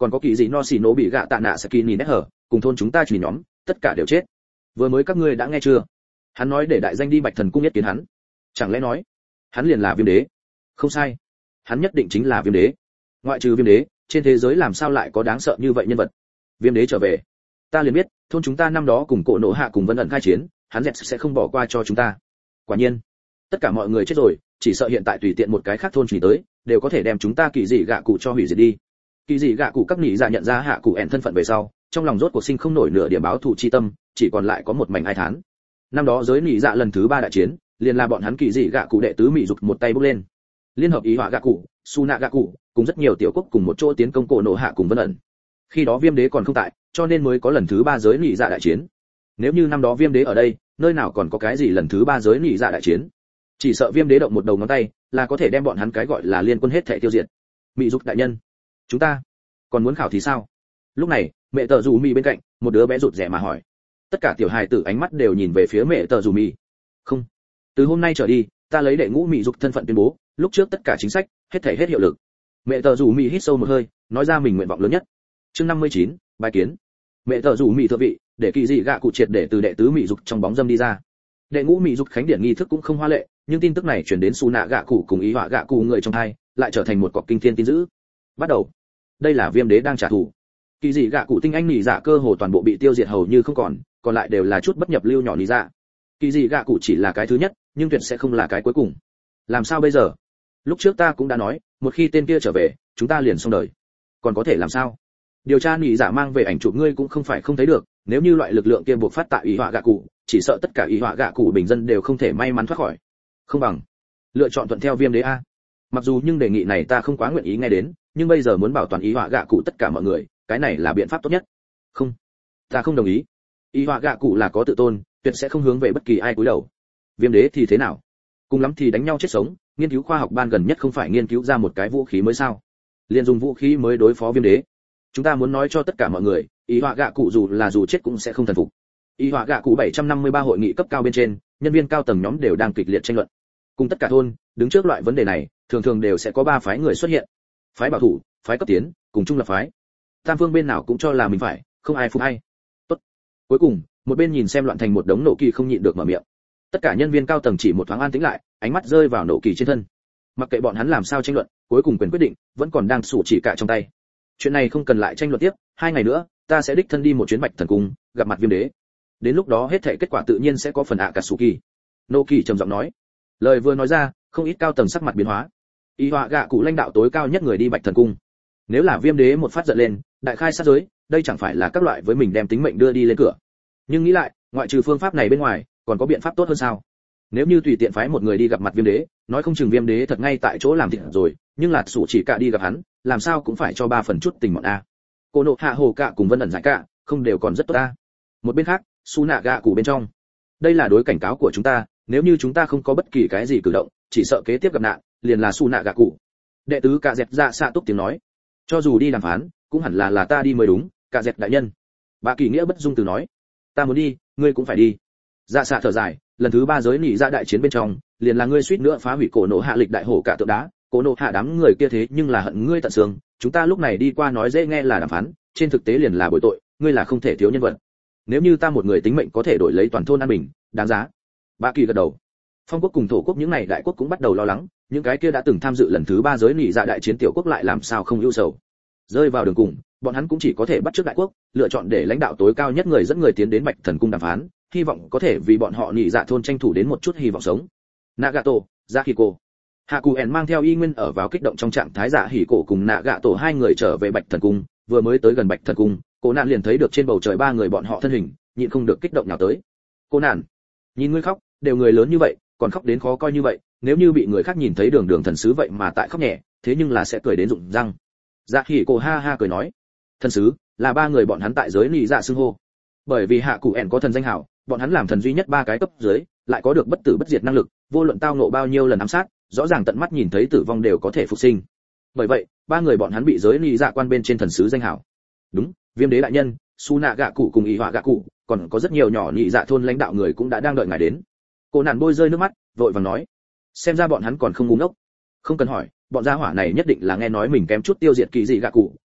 còn có kỳ gì no xì nổ bị gạ tạ nạ saki nhìn nét hở, cùng thôn chúng ta chỉ nhóm, tất cả đều chết. Vừa mới các ngươi đã nghe chưa? Hắn nói để đại danh đi Bạch Thần cung nhất kiến hắn. Chẳng lẽ nói, hắn liền là Viêm Đế? Không sai, hắn nhất định chính là Viêm Đế. Ngoại trừ Viêm Đế, trên thế giới làm sao lại có đáng sợ như vậy nhân vật? Viêm Đế trở về, ta liền biết, thôn chúng ta năm đó cùng Cổ Nộ Hạ cùng Vân ẩn khai chiến, hắn dẹp sẽ không bỏ qua cho chúng ta. Quả nhiên, tất cả mọi người chết rồi, chỉ sợ hiện tại tùy tiện một cái khác thôn chỉ tới, đều có thể đem chúng ta kỳ dị gạ cụ cho hủy diệt đi. Kỳ dị gạ cụ các nhị dạ nhận ra hạ cụ ẻn thân phận về sau, trong lòng rốt cuộc sinh không nổi nửa điểm báo thù chi tâm, chỉ còn lại có một mảnh ai thán. Năm đó giới nhị dạ lần thứ ba đại chiến, liền là bọn hắn kỳ dị gạ cụ đệ tứ mỹ dục một tay bước lên, liên hợp ý họa gạ cụ, su nạ gạ cụ, cùng rất nhiều tiểu quốc cùng một chỗ tiến công Cổ Nộ Hạ cùng Vân ẩn. Khi đó Viêm Đế còn không tại, cho nên mới có lần thứ ba giới nhị dạ đại chiến. Nếu như năm đó Viêm Đế ở đây, nơi nào còn có cái gì lần thứ ba giới nhị dạ đại chiến? Chỉ sợ Viêm Đế động một đầu ngón tay, là có thể đem bọn hắn cái gọi là liên quân hết thảy tiêu diệt. Mỹ dục đại nhân, chúng ta còn muốn khảo thì sao? Lúc này, mẹ tờ dù mì bên cạnh, một đứa bé rụt rè mà hỏi. Tất cả tiểu hài tử ánh mắt đều nhìn về phía mẹ tờ dù mì. Không, từ hôm nay trở đi, ta lấy đệ ngũ Mỹ dục thân phận tuyên bố, lúc trước tất cả chính sách hết thảy hết hiệu lực. Mẹ tờ dù mì hít sâu một hơi, nói ra mình nguyện vọng lớn nhất. Chương năm mươi chín, bài kiến. Mẹ tờ dù mì thượng vị, để kỳ dị gạ cụ triệt để từ đệ tứ Mỹ dục trong bóng dâm đi ra. Đệ ngũ Mỹ dục khánh điển nghi thức cũng không hoa lệ, nhưng tin tức này truyền đến su nạ gạ cụ cùng ý họa gạ cụ người trong hai, lại trở thành một cọc kinh thiên tin dữ. Bắt đầu, đây là Viêm Đế đang trả thù. Kỳ dị gạ cụ tinh anh nỉ dạ cơ hồ toàn bộ bị tiêu diệt hầu như không còn, còn lại đều là chút bất nhập lưu nhỏ nỉ dạ. Kỳ dị gạ cụ chỉ là cái thứ nhất, nhưng tuyệt sẽ không là cái cuối cùng. Làm sao bây giờ? Lúc trước ta cũng đã nói, một khi tên kia trở về, chúng ta liền xong đời. Còn có thể làm sao? Điều tra nỉ dạ mang về ảnh chụp ngươi cũng không phải không thấy được, nếu như loại lực lượng kia buộc phát tại ý họa gạ cụ, chỉ sợ tất cả ý họa gạ cụ bình dân đều không thể may mắn thoát khỏi. Không bằng lựa chọn thuận theo Viêm Đế a. Mặc dù nhưng đề nghị này ta không quá nguyện ý nghe đến, nhưng bây giờ muốn bảo toàn ý họa gạ cụ tất cả mọi người, cái này là biện pháp tốt nhất. Không, ta không đồng ý. Ý họa gạ cụ là có tự tôn, tuyệt sẽ không hướng về bất kỳ ai cúi đầu. Viêm Đế thì thế nào? Cùng lắm thì đánh nhau chết sống, nghiên cứu khoa học ban gần nhất không phải nghiên cứu ra một cái vũ khí mới sao? Liên dùng vũ khí mới đối phó Viêm Đế. Chúng ta muốn nói cho tất cả mọi người, ý họa gạ cụ dù là dù chết cũng sẽ không thần phục. Ý họa gạ cụ bảy trăm năm mươi ba hội nghị cấp cao bên trên, nhân viên cao tầng nhóm đều đang kịch liệt tranh luận. Cùng tất cả thôn, đứng trước loại vấn đề này, thường thường đều sẽ có ba phái người xuất hiện. Phái bảo thủ, phái cấp tiến, cùng trung lập phái. Tam phương bên nào cũng cho là mình phải, không ai phục ai. Tốt. Cuối cùng, một bên nhìn xem loạn thành một đống nổ kỳ không nhịn được mở miệng. Tất cả nhân viên cao tầng chỉ một thoáng an tĩnh lại, ánh mắt rơi vào nổ kỳ trên thân. Mặc kệ bọn hắn làm sao tranh luận, cuối cùng quyền quyết định vẫn còn đang sủ chỉ cả trong tay. Chuyện này không cần lại tranh luận tiếp, hai ngày nữa, ta sẽ đích thân đi một chuyến Bạch Thần cung, gặp mặt Viêm Đế. Đến lúc đó hết thảy kết quả tự nhiên sẽ có phần ạ cả Suki. Nô Kỳ trầm giọng nói. Lời vừa nói ra, không ít cao tầng sắc mặt biến hóa. Ý họa gạ cụ lãnh đạo tối cao nhất người đi Bạch Thần cung. Nếu là Viêm Đế một phát giận lên, đại khai sát giới, đây chẳng phải là các loại với mình đem tính mệnh đưa đi lên cửa. Nhưng nghĩ lại, ngoại trừ phương pháp này bên ngoài, còn có biện pháp tốt hơn sao? Nếu như tùy tiện phái một người đi gặp mặt Viêm Đế, nói không chừng Viêm Đế thật ngay tại chỗ làm thịt rồi, nhưng là sủ chỉ cả đi gặp hắn, làm sao cũng phải cho ba phần chút tình mọn a. Cô nộ hạ hồ cả cùng Vân ẩn giải cả, không đều còn rất tốt a. Một bên khác, su nạ gạ cụ bên trong. Đây là đối cảnh cáo của chúng ta, nếu như chúng ta không có bất kỳ cái gì cử động, chỉ sợ kế tiếp gặp nạn, liền là su nạ gạ cụ. Đệ tứ cả dẹp ra xạ túc tiếng nói. Cho dù đi đàm phán, cũng hẳn là là ta đi mới đúng, cả dẹp đại nhân. Bà kỳ nghĩa bất dung từ nói. Ta muốn đi, ngươi cũng phải đi. Dạ xạ thở dài, lần thứ ba giới nỉ ra đại chiến bên trong, liền là ngươi suýt nữa phá hủy cổ nộ hạ lịch đại hổ cả tượng đá, cổ nộ hạ đám người kia thế nhưng là hận ngươi tận xương, chúng ta lúc này đi qua nói dễ nghe là đàm phán, trên thực tế liền là bội tội, ngươi là không thể thiếu nhân vật. Nếu như ta một người tính mệnh có thể đổi lấy toàn thôn an bình, đáng giá. Bà kỳ gật đầu. Phong quốc cùng thổ quốc những này đại quốc cũng bắt đầu lo lắng, những cái kia đã từng tham dự lần thứ ba giới nỉ dạ đại chiến tiểu quốc lại làm sao không ưu sầu. Rơi vào đường cùng, bọn hắn cũng chỉ có thể bắt chước đại quốc, lựa chọn để lãnh đạo tối cao nhất người dẫn người tiến đến Bạch Thần cung đàm phán, hy vọng có thể vì bọn họ nỉ dạ thôn tranh thủ đến một chút hy vọng sống. Nagato, Zakiko, Hakuen mang theo y nguyên ở vào kích động trong trạng thái giả hỉ cổ cùng Nagato hai người trở về Bạch Thần cung, vừa mới tới gần Bạch Thần cung, Cô Nạn liền thấy được trên bầu trời ba người bọn họ thân hình, nhịn không được kích động nhào tới. Cô Nạn, nhìn ngươi khóc, đều người lớn như vậy, còn khóc đến khó coi như vậy, nếu như bị người khác nhìn thấy đường đường thần sứ vậy mà tại khóc nhẹ, thế nhưng là sẽ cười đến rụng răng. Dạ hỉ cổ ha ha cười nói, thần sứ là ba người bọn hắn tại giới nị dạ xưng hô, bởi vì hạ cụ ẻn có thần danh hảo, bọn hắn làm thần duy nhất ba cái cấp dưới, lại có được bất tử bất diệt năng lực, vô luận tao ngộ bao nhiêu lần ám sát, rõ ràng tận mắt nhìn thấy tử vong đều có thể phục sinh. Bởi vậy, ba người bọn hắn bị giới nị dạ quan bên trên thần sứ danh hảo. Đúng, Viêm Đế đại nhân, Su nạ gạ cụ cùng ý họa gạ cụ, còn có rất nhiều nhỏ nị dạ thôn lãnh đạo người cũng đã đang đợi ngài đến. Cô Nạn bôi rơi nước mắt, vội vàng nói, xem ra bọn hắn còn không ngu ngốc. Không cần hỏi, bọn gia hỏa này nhất định là nghe nói mình kém chút tiêu diệt kỳ dị gạ cụ,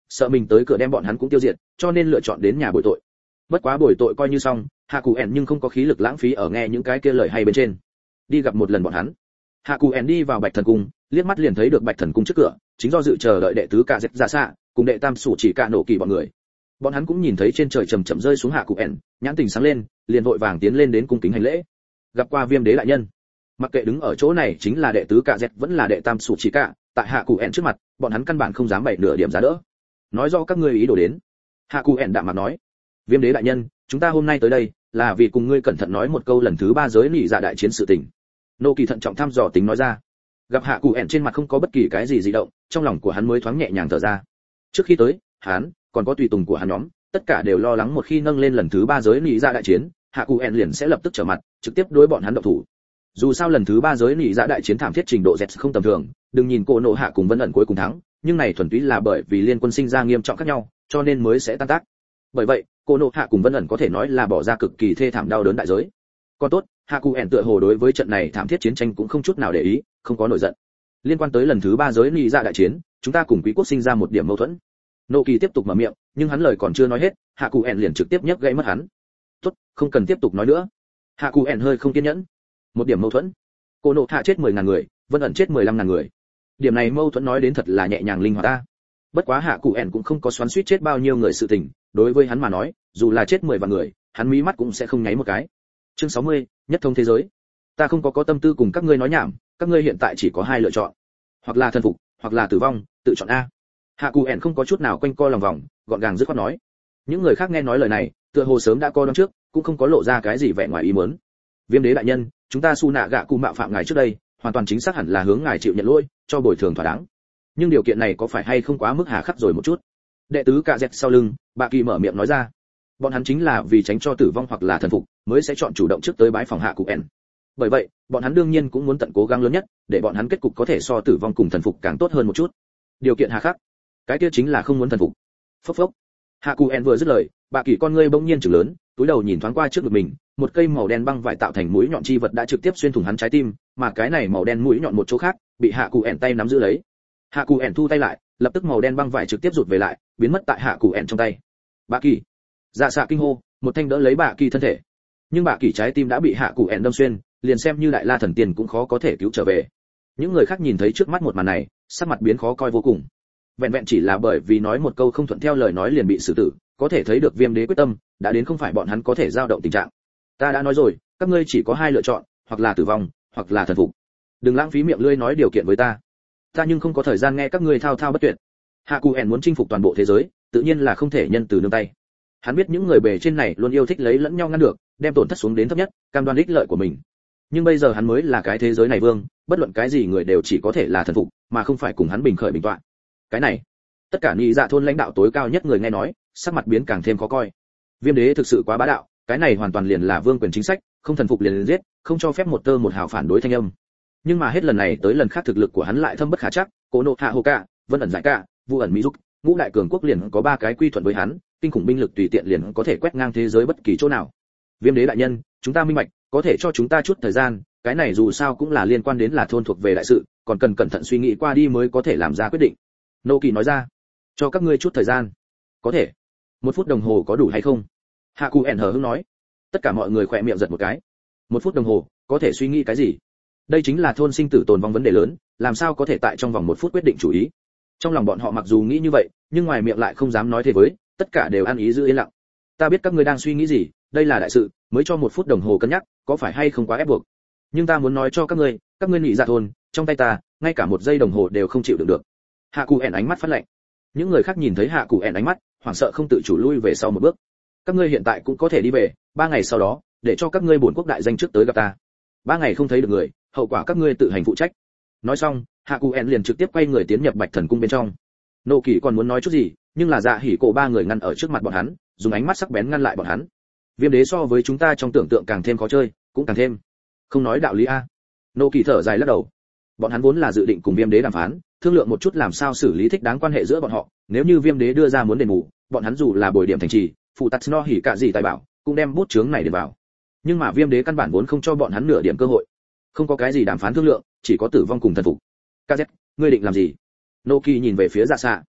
sợ mình tới cửa đem bọn hắn cũng tiêu diệt, cho nên lựa chọn đến nhà bồi tội. Bất quá bồi tội coi như xong, hạ cụ ẻn nhưng không có khí lực lãng phí ở nghe những cái kia lời hay bên trên. Đi gặp một lần bọn hắn. Hạ cụ ẻn đi vào Bạch Thần cung, liếc mắt liền thấy được Bạch Thần cung trước cửa, chính do dự chờ đợi đệ tứ cả dẹp ra xạ, cùng đệ tam sủ chỉ cả nổ kỳ bọn người. Bọn hắn cũng nhìn thấy trên trời chậm chậm rơi xuống hạ cụ ẻn, nhãn tình sáng lên, liền vội vàng tiến lên đến cung kính hành lễ. Gặp qua Viêm đế đại nhân. Mặc kệ đứng ở chỗ này chính là đệ tứ cả dẹp vẫn là đệ tam sủ chỉ cả, tại hạ cụ ẻn trước mặt, bọn hắn căn bản không dám bày nửa điểm giá đỡ. Nói do các ngươi ý đồ đến. Hạ cụ ẻn đạm mặt nói. Viêm đế đại nhân, chúng ta hôm nay tới đây là vì cùng ngươi cẩn thận nói một câu lần thứ ba giới nị dạ đại chiến sự tình. Nô kỳ thận trọng thăm dò tính nói ra. Gặp hạ cụ ẻn trên mặt không có bất kỳ cái gì dị động, trong lòng của hắn mới thoáng nhẹ nhàng thở ra. Trước khi tới, hắn còn có tùy tùng của hắn nhóm, tất cả đều lo lắng một khi nâng lên lần thứ ba giới nị dạ đại chiến, hạ cụ ẻn liền sẽ lập tức trở mặt, trực tiếp đối bọn hắn động thủ. Dù sao lần thứ ba giới nị dạ đại chiến thảm thiết trình độ dẹt không tầm thường, đừng nhìn cô nộ hạ cùng Vân ẩn cuối cùng thắng, nhưng này thuần túy là bởi vì liên quân sinh ra nghiêm trọng khác nhau, cho nên mới sẽ tan tác. Bởi vậy, cô nộ hạ cùng Vân ẩn có thể nói là bỏ ra cực kỳ thê thảm đau đớn đại giới. Còn tốt, hạ cụ ẻn tựa hồ đối với trận này thảm thiết chiến tranh cũng không chút nào để ý, không có nổi giận. Liên quan tới lần thứ ba giới nị dạ đại chiến, chúng ta cùng quý quốc sinh ra một điểm mâu thuẫn. Nô kỳ tiếp tục mở miệng, nhưng hắn lời còn chưa nói hết, hạ cụ ẻn liền trực tiếp nhấc gãy mất hắn. Tốt, không cần tiếp tục nói nữa. Hạ cụ ẻn hơi không kiên nhẫn. Một điểm mâu thuẫn. Cô nộ hạ chết mười ngàn người, Vân ẩn chết mười lăm ngàn người. Điểm này mâu thuẫn nói đến thật là nhẹ nhàng linh hoạt ta. Bất quá hạ cụ ẻn cũng không có xoắn xuýt chết bao nhiêu người sự tình, đối với hắn mà nói, dù là chết mười vạn người, hắn mí mắt cũng sẽ không nháy một cái. Chương sáu mươi, nhất thông thế giới. Ta không có có tâm tư cùng các ngươi nói nhảm, các ngươi hiện tại chỉ có hai lựa chọn, hoặc là thần phục, hoặc là tử vong, tự chọn a. Hạ cụ ẻn không có chút nào quanh co lòng vòng, gọn gàng dứt khoát nói. Những người khác nghe nói lời này, tựa hồ sớm đã co đón trước, cũng không có lộ ra cái gì vẻ ngoài ý muốn. Viêm đế đại nhân, chúng ta su nạ gạ cụ mạo phạm ngài trước đây, hoàn toàn chính xác hẳn là hướng ngài chịu nhận lỗi, cho bồi thường thỏa đáng. Nhưng điều kiện này có phải hay không quá mức hà khắc rồi một chút? Đệ tứ cả dẹt sau lưng, bà kỳ mở miệng nói ra. Bọn hắn chính là vì tránh cho tử vong hoặc là thần phục, mới sẽ chọn chủ động trước tới bái phòng hạ cụ ẻn. Bởi vậy, bọn hắn đương nhiên cũng muốn tận cố gắng lớn nhất, để bọn hắn kết cục có thể so tử vong cùng thần phục càng tốt hơn một chút. Điều kiện hà khắc, cái kia chính là không muốn thần phục. Phốc phốc. Hạ cụ ẻn vừa dứt lời, bà kỳ con ngươi bỗng nhiên trừng lớn, túi đầu nhìn thoáng qua trước ngực mình, một cây màu đen băng vải tạo thành mũi nhọn chi vật đã trực tiếp xuyên thủng hắn trái tim, mà cái này màu đen mũi nhọn một chỗ khác, bị hạ cụ ẻn tay nắm giữ lấy. Hạ cụ ẻn thu tay lại, lập tức màu đen băng vải trực tiếp rụt về lại, biến mất tại hạ cụ ẻn trong tay. Bà kỳ, dạ xạ kinh hô, một thanh đỡ lấy bà kỳ thân thể. Nhưng bà kỳ trái tim đã bị hạ cụ ẻn đâm xuyên, liền xem như đại la thần tiên cũng khó có thể cứu trở về. Những người khác nhìn thấy trước mắt một màn này, sắc mặt biến khó coi vô cùng. Vẹn vẹn chỉ là bởi vì nói một câu không thuận theo lời nói liền bị xử tử, có thể thấy được Viêm đế quyết tâm đã đến không phải bọn hắn có thể dao động tình trạng. Ta đã nói rồi, các ngươi chỉ có hai lựa chọn, hoặc là tử vong, hoặc là thần phục. Đừng lãng phí miệng lưỡi nói điều kiện với ta. Ta nhưng không có thời gian nghe các ngươi thao thao bất tuyệt. Hạ cụ ẻn muốn chinh phục toàn bộ thế giới, tự nhiên là không thể nhân từ nương tay. Hắn biết những người bề trên này luôn yêu thích lấy lẫn nhau ngăn được, đem tổn thất xuống đến thấp nhất, cam đoan ích lợi của mình. Nhưng bây giờ hắn mới là cái thế giới này vương, bất luận cái gì người đều chỉ có thể là thần phục, mà không phải cùng hắn bình khởi bình tọa. Cái này, tất cả nhị dạ thôn lãnh đạo tối cao nhất người nghe nói, sắc mặt biến càng thêm khó coi. Viêm đế thực sự quá bá đạo, cái này hoàn toàn liền là vương quyền chính sách, không thần phục liền, liền giết, không cho phép một tơ một hào phản đối thanh âm. Nhưng mà hết lần này tới lần khác thực lực của hắn lại thâm bất khả chắc, Cố Nộ Hạ Hồ Cả, Vân ẩn giải cả, Vu ẩn Mỹ Dục, ngũ đại cường quốc liền có ba cái quy thuận với hắn, kinh khủng binh lực tùy tiện liền có thể quét ngang thế giới bất kỳ chỗ nào. Viêm đế đại nhân, chúng ta minh bạch, có thể cho chúng ta chút thời gian, cái này dù sao cũng là liên quan đến là thôn thuộc về đại sự, còn cần cẩn thận suy nghĩ qua đi mới có thể làm ra quyết định. Nô Kỳ nói ra, cho các ngươi chút thời gian. Có thể. Một phút đồng hồ có đủ hay không? Hạ Cụ ẻn hờ hững nói. Tất cả mọi người khỏe miệng giật một cái. Một phút đồng hồ, có thể suy nghĩ cái gì? Đây chính là thôn sinh tử tồn vong vấn đề lớn, làm sao có thể tại trong vòng một phút quyết định chủ ý? Trong lòng bọn họ mặc dù nghĩ như vậy, nhưng ngoài miệng lại không dám nói thế với, tất cả đều ăn ý giữ yên lặng. Ta biết các ngươi đang suy nghĩ gì, đây là đại sự, mới cho một phút đồng hồ cân nhắc, có phải hay không quá ép buộc? Nhưng ta muốn nói cho các ngươi, các ngươi nhị dạ thôn, trong tay ta, ngay cả một giây đồng hồ đều không chịu đựng được. Hạ Cụ ẻn ánh mắt phát lạnh. Những người khác nhìn thấy Hạ Cụ ẻn ánh mắt, hoảng sợ không tự chủ lui về sau một bước. Các ngươi hiện tại cũng có thể đi về, ba ngày sau đó, để cho các ngươi bổn quốc đại danh trước tới gặp ta. Ba ngày không thấy được người, hậu quả các ngươi tự hành phụ trách. Nói xong, Hạ Cụ ẻn liền trực tiếp quay người tiến nhập Bạch Thần cung bên trong. Nô Kỳ còn muốn nói chút gì, nhưng là Dạ Hỉ Cổ ba người ngăn ở trước mặt bọn hắn, dùng ánh mắt sắc bén ngăn lại bọn hắn. Viêm đế so với chúng ta trong tưởng tượng càng thêm khó chơi, cũng càng thêm không nói đạo lý a. Nô Kỳ thở dài lắc đầu. Bọn hắn vốn là dự định cùng Viêm đế đàm phán, thương lượng một chút làm sao xử lý thích đáng quan hệ giữa bọn họ, nếu như Viêm đế đưa ra muốn đền bù, bọn hắn dù là bồi điểm thành trì, phụ tắt no hỉ cả gì tài bảo, cũng đem bút chướng này để vào. Nhưng mà Viêm đế căn bản vốn không cho bọn hắn nửa điểm cơ hội. Không có cái gì đàm phán thương lượng, chỉ có tử vong cùng thần phục. Kz, ngươi định làm gì? Nô Kỳ nhìn về phía Dạ Xạ.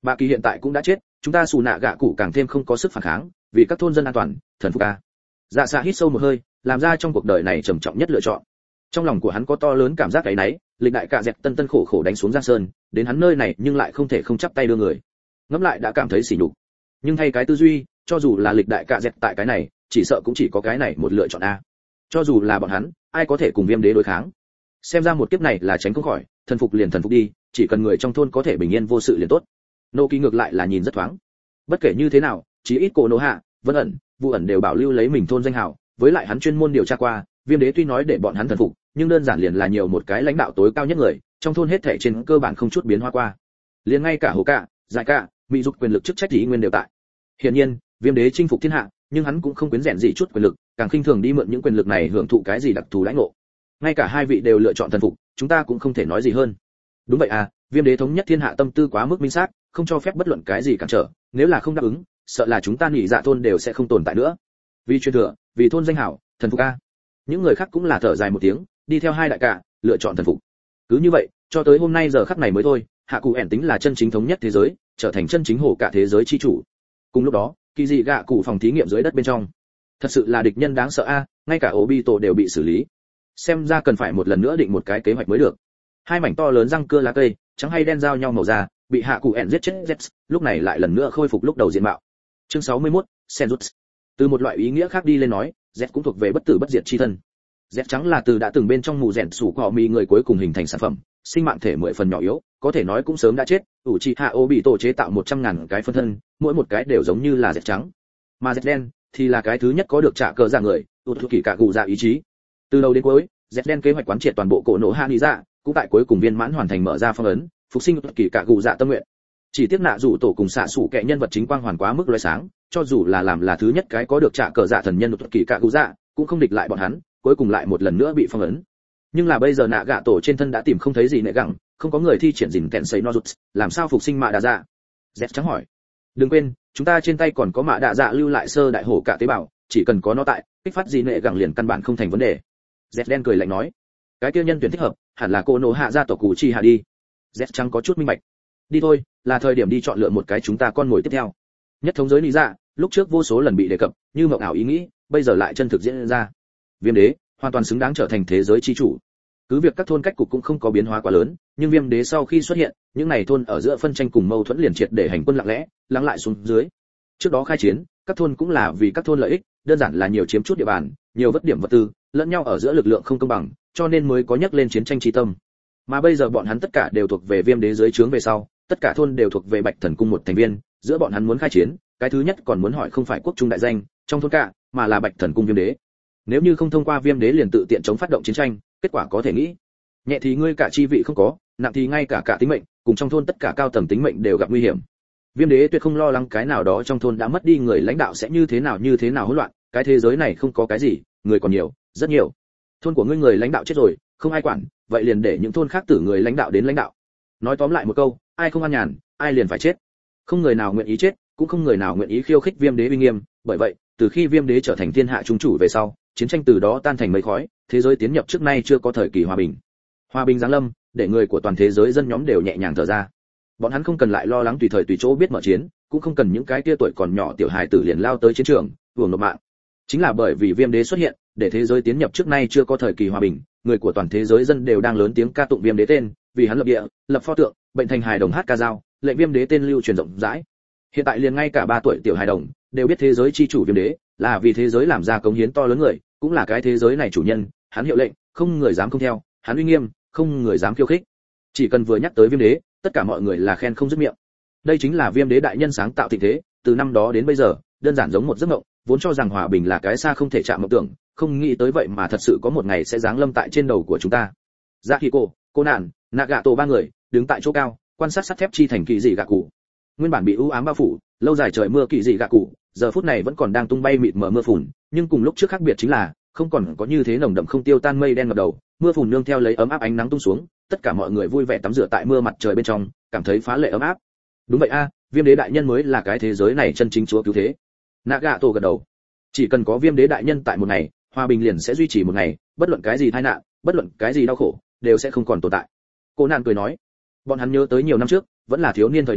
Bà Kỳ hiện tại cũng đã chết, chúng ta xù nạ gạ cụ càng thêm không có sức phản kháng, vì các thôn dân an toàn, thần phục a. Dạ xạ hít sâu một hơi, làm ra trong cuộc đời này trầm trọng nhất lựa chọn. Trong lòng của hắn có to lớn cảm giác cái nấy, lịch đại cả dẹp tân tân khổ khổ đánh xuống giang sơn, đến hắn nơi này nhưng lại không thể không chắp tay đưa người. Ngẫm lại đã cảm thấy sỉ nhục. Nhưng thay cái tư duy, cho dù là lịch đại cả dẹp tại cái này, chỉ sợ cũng chỉ có cái này một lựa chọn a. Cho dù là bọn hắn, ai có thể cùng viêm đế đối kháng? Xem ra một kiếp này là tránh không khỏi, thần phục liền thần phục đi, chỉ cần người trong thôn có thể bình yên vô sự liền tốt. Nô Kỳ ngược lại là nhìn rất thoáng. Bất kể như thế nào, chí ít cổ nô hạ, Vân ẩn, Vu ẩn đều bảo lưu lấy mình thôn danh hào, với lại hắn chuyên môn điều tra qua, viêm đế tuy nói để bọn hắn thần phục, nhưng đơn giản liền là nhiều một cái lãnh đạo tối cao nhất người, trong thôn hết thảy trên cơ bản không chút biến hóa qua. Liền ngay cả hồ cả, giải cả, mỹ dục quyền lực chức trách ý nguyên đều tại. Hiển nhiên, viêm đế chinh phục thiên hạ, nhưng hắn cũng không quyến rèn gì chút quyền lực, càng khinh thường đi mượn những quyền lực này hưởng thụ cái gì đặc thù lãnh ngộ. Ngay cả hai vị đều lựa chọn thần phục, chúng ta cũng không thể nói gì hơn. Đúng vậy à, viêm đế thống nhất thiên hạ tâm tư quá mức minh xác, không cho phép bất luận cái gì cản trở, nếu là không đáp ứng, sợ là chúng ta nghỉ dạ thôn đều sẽ không tồn tại nữa. Vì truyền thừa, vì thôn danh hảo, thần phục a. Những người khác cũng là thở dài một tiếng, đi theo hai đại cả, lựa chọn thần phục. Cứ như vậy, cho tới hôm nay giờ khắc này mới thôi, hạ cụ ẻn tính là chân chính thống nhất thế giới, trở thành chân chính hổ cả thế giới chi chủ. Cùng lúc đó, kỳ dị gạ cụ phòng thí nghiệm dưới đất bên trong, thật sự là địch nhân đáng sợ a, ngay cả Obito đều bị xử lý. Xem ra cần phải một lần nữa định một cái kế hoạch mới được. Hai mảnh to lớn răng cưa lá cây, trắng hay đen giao nhau màu da, bị hạ cụ ẻn giết chết Z, lúc này lại lần nữa khôi phục lúc đầu diện mạo. Chương sáu mươi mốt, Senjutsu. Từ một loại ý nghĩa khác đi lên nói, Z cũng thuộc về bất tử bất diệt chi thân. Z trắng là từ đã từng bên trong mù rèn sủ cọ mì người cuối cùng hình thành sản phẩm, sinh mạng thể mười phần nhỏ yếu, có thể nói cũng sớm đã chết. Uchiha Obito chế tạo một trăm ngàn cái phân thân, mỗi một cái đều giống như là Z trắng. Mà Z đen thì là cái thứ nhất có được trả cờ giả người, Utsuki cả cụ dạ ý chí. Từ đầu đến cuối, Z đen kế hoạch quán triệt toàn bộ cổ nổ Haniza, cũng tại cuối cùng viên mãn hoàn thành mở ra phong ấn, phục sinh Utsuki cả cụ dạ tâm nguyện. Chỉ tiếc nạ rủ tổ cùng xạ sủ kệ nhân vật chính quang hoàn quá mức lóe sáng, cho dù là làm là thứ nhất cái có được trả cờ dạ thần nhân Utsuki cả cụ dạ, cũng không địch lại bọn hắn, cuối cùng lại một lần nữa bị phong ấn. Nhưng là bây giờ nạ gạ tổ trên thân đã tìm không thấy gì nệ gẳng, không có người thi triển dình kẹn sấy nozuts, làm sao phục sinh mạ đa dạ? Z trắng hỏi. Đừng quên, chúng ta trên tay còn có mạ đa dạ lưu lại sơ đại hổ cả tế bào, chỉ cần có nó tại, kích phát gì nệ gẳng liền căn bản không thành vấn đề. Z đen cười lạnh nói. Cái kia nhân tuyển thích hợp, hẳn là cô nô hạ gia tộc cụ chi hạ đi. Z trắng có chút minh bạch. Đi thôi, là thời điểm đi chọn lựa một cái chúng ta con ngồi tiếp theo. Nhất thống giới lý dạ, lúc trước vô số lần bị đề cập, như mộng ảo ý nghĩ, bây giờ lại chân thực diễn ra. Viêm đế hoàn toàn xứng đáng trở thành thế giới chi chủ. Cứ việc các thôn cách cục cũng không có biến hóa quá lớn, nhưng viêm đế sau khi xuất hiện, những này thôn ở giữa phân tranh cùng mâu thuẫn liền triệt để hành quân lặng lẽ, lắng lại xuống dưới. Trước đó khai chiến, các thôn cũng là vì các thôn lợi ích, đơn giản là nhiều chiếm chút địa bàn, nhiều vất điểm vật tư, lẫn nhau ở giữa lực lượng không công bằng, cho nên mới có nhắc lên chiến tranh chi tâm. Mà bây giờ bọn hắn tất cả đều thuộc về viêm đế dưới trướng về sau, tất cả thôn đều thuộc về Bạch Thần cung một thành viên, giữa bọn hắn muốn khai chiến, cái thứ nhất còn muốn hỏi không phải quốc trung đại danh, trong thôn cả, mà là Bạch Thần cung viêm đế. Nếu như không thông qua viêm đế liền tự tiện chống phát động chiến tranh, kết quả có thể nghĩ. Nhẹ thì ngươi cả chi vị không có, nặng thì ngay cả cả tính mệnh, cùng trong thôn tất cả cao tầng tính mệnh đều gặp nguy hiểm. Viêm đế tuyệt không lo lắng cái nào đó trong thôn đã mất đi người lãnh đạo sẽ như thế nào như thế nào hỗn loạn, cái thế giới này không có cái gì, người còn nhiều, rất nhiều. Thôn của ngươi người lãnh đạo chết rồi, không ai quản, vậy liền để những thôn khác tử người lãnh đạo đến lãnh đạo. Nói tóm lại một câu, ai không an nhàn, ai liền phải chết. Không người nào nguyện ý chết, cũng không người nào nguyện ý khiêu khích viêm đế uy nghiêm, bởi vậy, từ khi viêm đế trở thành thiên hạ trung chủ về sau, chiến tranh từ đó tan thành mây khói, thế giới tiến nhập trước nay chưa có thời kỳ hòa bình. Hòa bình giáng lâm, để người của toàn thế giới dân nhóm đều nhẹ nhàng thở ra. Bọn hắn không cần lại lo lắng tùy thời tùy chỗ biết mở chiến, cũng không cần những cái kia tuổi còn nhỏ tiểu hài tử liền lao tới chiến trường, hưởng nộp mạng. Chính là bởi vì viêm đế xuất hiện, để thế giới tiến nhập trước nay chưa có thời kỳ hòa bình, người của toàn thế giới dân đều đang lớn tiếng ca tụng viêm đế tên, vì hắn lập địa, lập pho tượng, bệnh thành hài đồng hát ca dao, lệnh viêm đế tên lưu truyền rộng rãi. Hiện tại liền ngay cả ba tuổi tiểu hài đồng đều biết thế giới chi chủ viêm đế, là vì thế giới làm ra cống hiến to lớn người, cũng là cái thế giới này chủ nhân, hắn hiệu lệnh, không người dám không theo, hắn uy nghiêm, không người dám khiêu khích. Chỉ cần vừa nhắc tới viêm đế, tất cả mọi người là khen không dứt miệng. Đây chính là viêm đế đại nhân sáng tạo tình thế, từ năm đó đến bây giờ, đơn giản giống một giấc mộng, vốn cho rằng hòa bình là cái xa không thể chạm mộng tưởng, không nghĩ tới vậy mà thật sự có một ngày sẽ giáng lâm tại trên đầu của chúng ta. Dạ Hỉ Cổ, Cô Nạn, Nagato ba người đứng tại chỗ cao, quan sát sắt thép chi thành kỳ dị gạ cụ. Nguyên bản bị u ám bao phủ, lâu dài trời mưa kỳ dị gạ cụ, giờ phút này vẫn còn đang tung bay mịt mờ mưa phùn, nhưng cùng lúc trước khác biệt chính là, không còn có như thế nồng đậm không tiêu tan mây đen ngập đầu, mưa phùn nương theo lấy ấm áp ánh nắng tung xuống, tất cả mọi người vui vẻ tắm rửa tại mưa mặt trời bên trong, cảm thấy phá lệ ấm áp. Đúng vậy a, viêm đế đại nhân mới là cái thế giới này chân chính chúa cứu thế. Nagato gật đầu. Chỉ cần có viêm đế đại nhân tại một ngày, hòa bình liền sẽ duy trì một ngày, bất luận cái gì tai nạn, bất luận cái gì đau khổ, đều sẽ không còn tồn tại. Cô Nạn cười nói, bọn hắn nhớ tới nhiều năm trước, vẫn là thiếu niên thời điểm,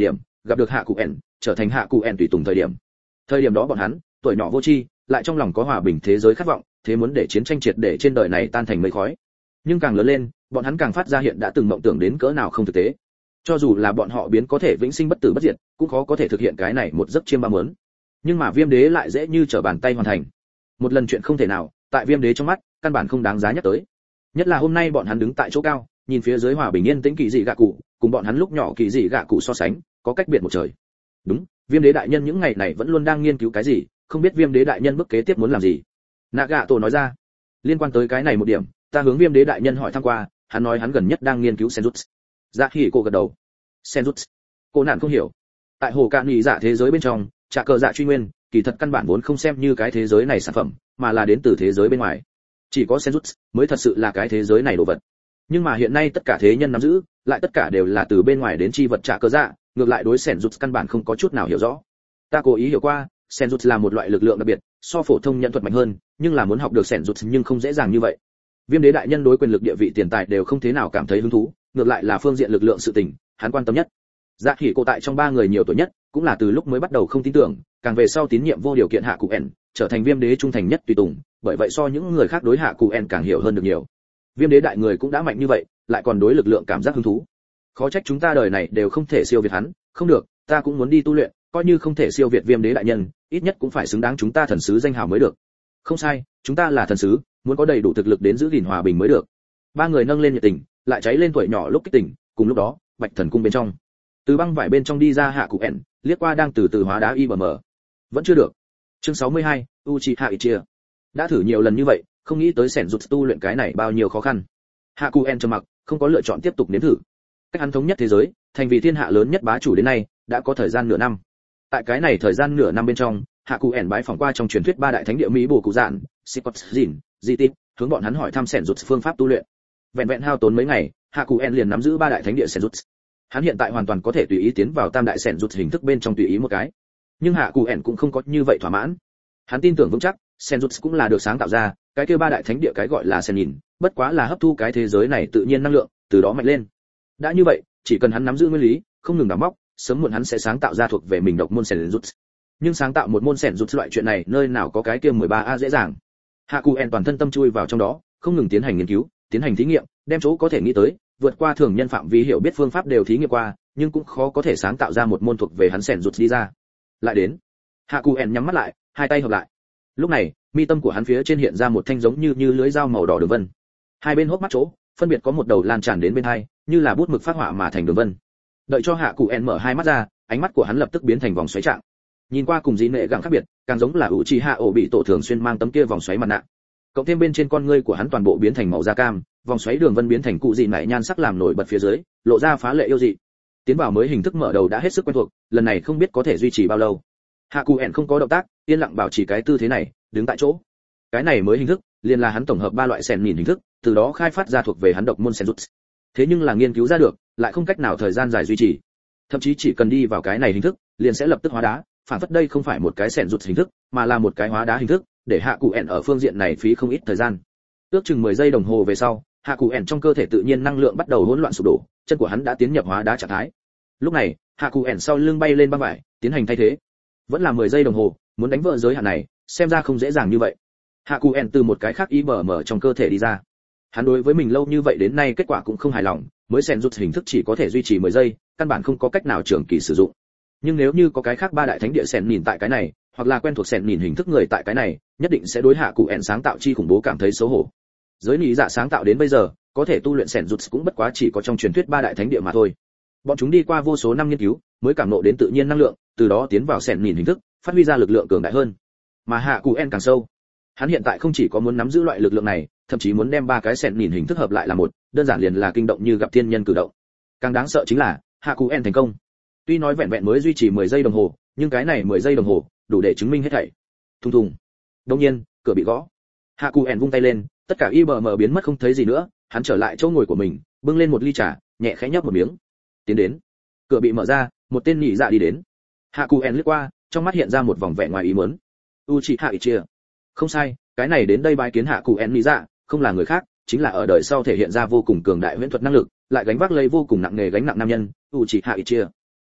gặp được hạ cụ ẻn, trở thành hạ cụ ẻn tùy tùng thời điểm. Thời điểm đó bọn hắn tuổi nhỏ vô tri, lại trong lòng có hòa bình thế giới khát vọng, thế muốn để chiến tranh triệt để trên đời này tan thành mây khói. Nhưng càng lớn lên, bọn hắn càng phát ra hiện đã từng mộng tưởng đến cỡ nào không thực tế. Cho dù là bọn họ biến có thể vĩnh sinh bất tử bất diệt, cũng khó có thể thực hiện cái này một giấc chiêm bao muốn. Nhưng mà Viêm Đế lại dễ như trở bàn tay hoàn thành. Một lần chuyện không thể nào, tại Viêm Đế trong mắt, căn bản không đáng giá nhắc tới. Nhất là hôm nay bọn hắn đứng tại chỗ cao, nhìn phía dưới hòa bình yên tĩnh kỳ dị gạ cụ, cùng bọn hắn lúc nhỏ kỳ dị gạ cụ so sánh, có cách biệt một trời. Đúng, Viêm Đế đại nhân những ngày này vẫn luôn đang nghiên cứu cái gì, không biết Viêm Đế đại nhân bước kế tiếp muốn làm gì. Nagato nói ra, liên quan tới cái này một điểm, ta hướng Viêm Đế đại nhân hỏi thăm qua, hắn nói hắn gần nhất đang nghiên cứu Senjutsu. Dạ Hỉ cô gật đầu. Senjutsu. Cô nạn không hiểu. Tại hồ cạn nhị dạ thế giới bên trong, trả cờ dạ truy nguyên, kỳ thật căn bản vốn không xem như cái thế giới này sản phẩm, mà là đến từ thế giới bên ngoài. Chỉ có Senjutsu mới thật sự là cái thế giới này đồ vật. Nhưng mà hiện nay tất cả thế nhân nắm giữ, lại tất cả đều là từ bên ngoài đến chi vật trả cờ dạ, ngược lại đối Senjutsu căn bản không có chút nào hiểu rõ. Ta cố ý hiểu qua, Senjutsu là một loại lực lượng đặc biệt, so phổ thông nhận thuật mạnh hơn, nhưng là muốn học được Senjutsu nhưng không dễ dàng như vậy. Viêm Đế đại nhân đối quyền lực địa vị tiền tài đều không thế nào cảm thấy hứng thú, ngược lại là phương diện lực lượng sự tình, hắn quan tâm nhất. Dạ Hỉ cô tại trong ba người nhiều tuổi nhất, cũng là từ lúc mới bắt đầu không tin tưởng, càng về sau tín nhiệm vô điều kiện hạ cụ ẻn, trở thành Viêm Đế trung thành nhất tùy tùng, bởi vậy so những người khác đối hạ cụ ẻn càng hiểu hơn được nhiều. Viêm Đế đại người cũng đã mạnh như vậy, lại còn đối lực lượng cảm giác hứng thú. Khó trách chúng ta đời này đều không thể siêu việt hắn, không được, ta cũng muốn đi tu luyện, coi như không thể siêu việt Viêm Đế đại nhân, ít nhất cũng phải xứng đáng chúng ta thần sứ danh hào mới được. Không sai, chúng ta là thần sứ, muốn có đầy đủ thực lực đến giữ gìn hòa bình mới được. Ba người nâng lên nhiệt tình, lại cháy lên tuổi nhỏ lúc kích tỉnh, cùng lúc đó, Bạch Thần cung bên trong, từ băng vải bên trong đi ra hạ cụ ẻn, liếc qua đang từ từ hóa đá i bờ mờ. Vẫn chưa được. Chương sáu mươi hai, Uchiha Itachi. Đã thử nhiều lần như vậy, không nghĩ tới sẻn rụt tu luyện cái này bao nhiêu khó khăn. Hạ cụ ẻn trầm mặc, không có lựa chọn tiếp tục nếm thử. Cách hắn thống nhất thế giới, thành vì thiên hạ lớn nhất bá chủ đến nay, đã có thời gian nửa năm. Tại cái này thời gian nửa năm bên trong, hạ cụ ẻn bái phỏng qua trong truyền thuyết ba đại thánh địa mỹ bổ cụ dạn, Sikot Jin, Zitit, hướng bọn hắn hỏi thăm sẻn rụt phương pháp tu luyện. Vẹn vẹn hao tốn mấy ngày, hạ cụ ẻn liền nắm giữ ba đại thánh địa sẻn rụt. Hắn hiện tại hoàn toàn có thể tùy ý tiến vào tam đại sẻn rụt hình thức bên trong tùy ý một cái. Nhưng hạ cụ ẻn cũng không có như vậy thỏa mãn. Hắn tin tưởng vững chắc, sẻn rụt cũng là được sáng tạo ra, cái kia ba đại thánh địa cái gọi là sẻn nhìn, bất quá là hấp thu cái thế giới này tự nhiên năng lượng, từ đó mạnh lên. Đã như vậy, chỉ cần hắn nắm giữ nguyên lý, không ngừng đào móc, sớm muộn hắn sẽ sáng tạo ra thuộc về mình độc môn sẻn rụt. Nhưng sáng tạo một môn sẻn rụt loại chuyện này, nơi nào có cái kia mười ba a dễ dàng. Hạ cụ ẻn toàn thân tâm chui vào trong đó, không ngừng tiến hành nghiên cứu, tiến hành thí nghiệm, đem chỗ có thể nghĩ tới, vượt qua thường nhân phạm vi hiểu biết phương pháp đều thí nghiệm qua, nhưng cũng khó có thể sáng tạo ra một môn thuộc về hắn sẻn rụt đi ra. Lại đến, hạ cụ ẻn nhắm mắt lại, hai tay hợp lại. Lúc này, mi tâm của hắn phía trên hiện ra một thanh giống như như lưới dao màu đỏ đường vân. Hai bên hốc mắt chỗ, phân biệt có một đầu lan tràn đến bên hai, như là bút mực phát họa mà thành đường vân. Đợi cho hạ cụ ẻn mở hai mắt ra, ánh mắt của hắn lập tức biến thành vòng xoáy trạng. Nhìn qua cùng dĩ nệ gặng khác biệt, càng giống là Uchiha Obito thường xuyên mang tấm kia vòng xoáy mặt nạ. Cộng thêm bên trên con ngươi của hắn toàn bộ biến thành màu da cam, vòng xoáy đường vân biến thành cụ dị nại nhan sắc làm nổi bật phía dưới, lộ ra phá lệ yêu dị. Tiến vào mới hình thức mở đầu đã hết sức quen thuộc, lần này không biết có thể duy trì bao lâu. Hạ cụ ẻn không có động tác, yên lặng bảo trì cái tư thế này, đứng tại chỗ. Cái này mới hình thức, liền là hắn tổng hợp ba loại sẻn nhìn hình thức, từ đó khai phát ra thuộc về hắn độc môn senjutsu. Thế nhưng là nghiên cứu ra được, lại không cách nào thời gian dài duy trì. Thậm chí chỉ cần đi vào cái này hình thức, liền sẽ lập tức hóa đá, phản phất đây không phải một cái senjutsu hình thức, mà là một cái hóa đá hình thức, để hạ cụ ẻn ở phương diện này phí không ít thời gian. Ước chừng mười giây đồng hồ về sau, hạ cụ ẻn trong cơ thể tự nhiên năng lượng bắt đầu hỗn loạn sụp đổ, chân của hắn đã tiến nhập hóa đá trạng thái. Lúc này, hạ cụ ẻn sau lưng bay lên băng vải, tiến hành thay thế. Vẫn là mười giây đồng hồ, muốn đánh vỡ giới hạn này, xem ra không dễ dàng như vậy. Hạ cụ ẻn từ một cái khác ý mở mở trong cơ thể đi ra. Hắn đối với mình lâu như vậy đến nay kết quả cũng không hài lòng, mới sen rút hình thức chỉ có thể duy trì mười giây, căn bản không có cách nào trường kỳ sử dụng. Nhưng nếu như có cái khác ba đại thánh địa sen nhìn tại cái này, hoặc là quen thuộc sen nhìn hình thức người tại cái này, nhất định sẽ đối hạ cụ ẻn sáng tạo chi khủng bố cảm thấy xấu hổ. Giới lý dạ sáng tạo đến bây giờ, có thể tu luyện sen rút cũng bất quá chỉ có trong truyền thuyết ba đại thánh địa mà thôi. Bọn chúng đi qua vô số năm nghiên cứu, mới cảm ngộ đến tự nhiên năng lượng, từ đó tiến vào sen nhìn hình thức, phát huy ra lực lượng cường đại hơn. Mà hạ cụ ẻn càng sâu. Hắn hiện tại không chỉ có muốn nắm giữ loại lực lượng này, thậm chí muốn đem ba cái sen nhìn hình thức hợp lại là một, đơn giản liền là kinh động như gặp thiên nhân cử động. Càng đáng sợ chính là, hạ cụ en thành công. Tuy nói vẹn vẹn mới duy trì mười giây đồng hồ, nhưng cái này mười giây đồng hồ, đủ để chứng minh hết thảy. Thùng thùng. Đương nhiên, cửa bị gõ. Hạ cụ en vung tay lên, tất cả i bờ mờ biến mất không thấy gì nữa, hắn trở lại chỗ ngồi của mình, bưng lên một ly trà, nhẹ khẽ nhấp một miếng. Tiến đến. Cửa bị mở ra, một tên nhị dạ đi đến. Hạ cụ en lướt qua, trong mắt hiện ra một vòng vẻ ngoài ý muốn. Uchiha Itachi. Không sai, cái này đến đây bái kiến hạ cụ en nhị dạ, không là người khác, chính là ở đời sau thể hiện ra vô cùng cường đại huyễn thuật năng lực, lại gánh vác lấy vô cùng nặng nghề gánh nặng nam nhân, Uchiha Itachi.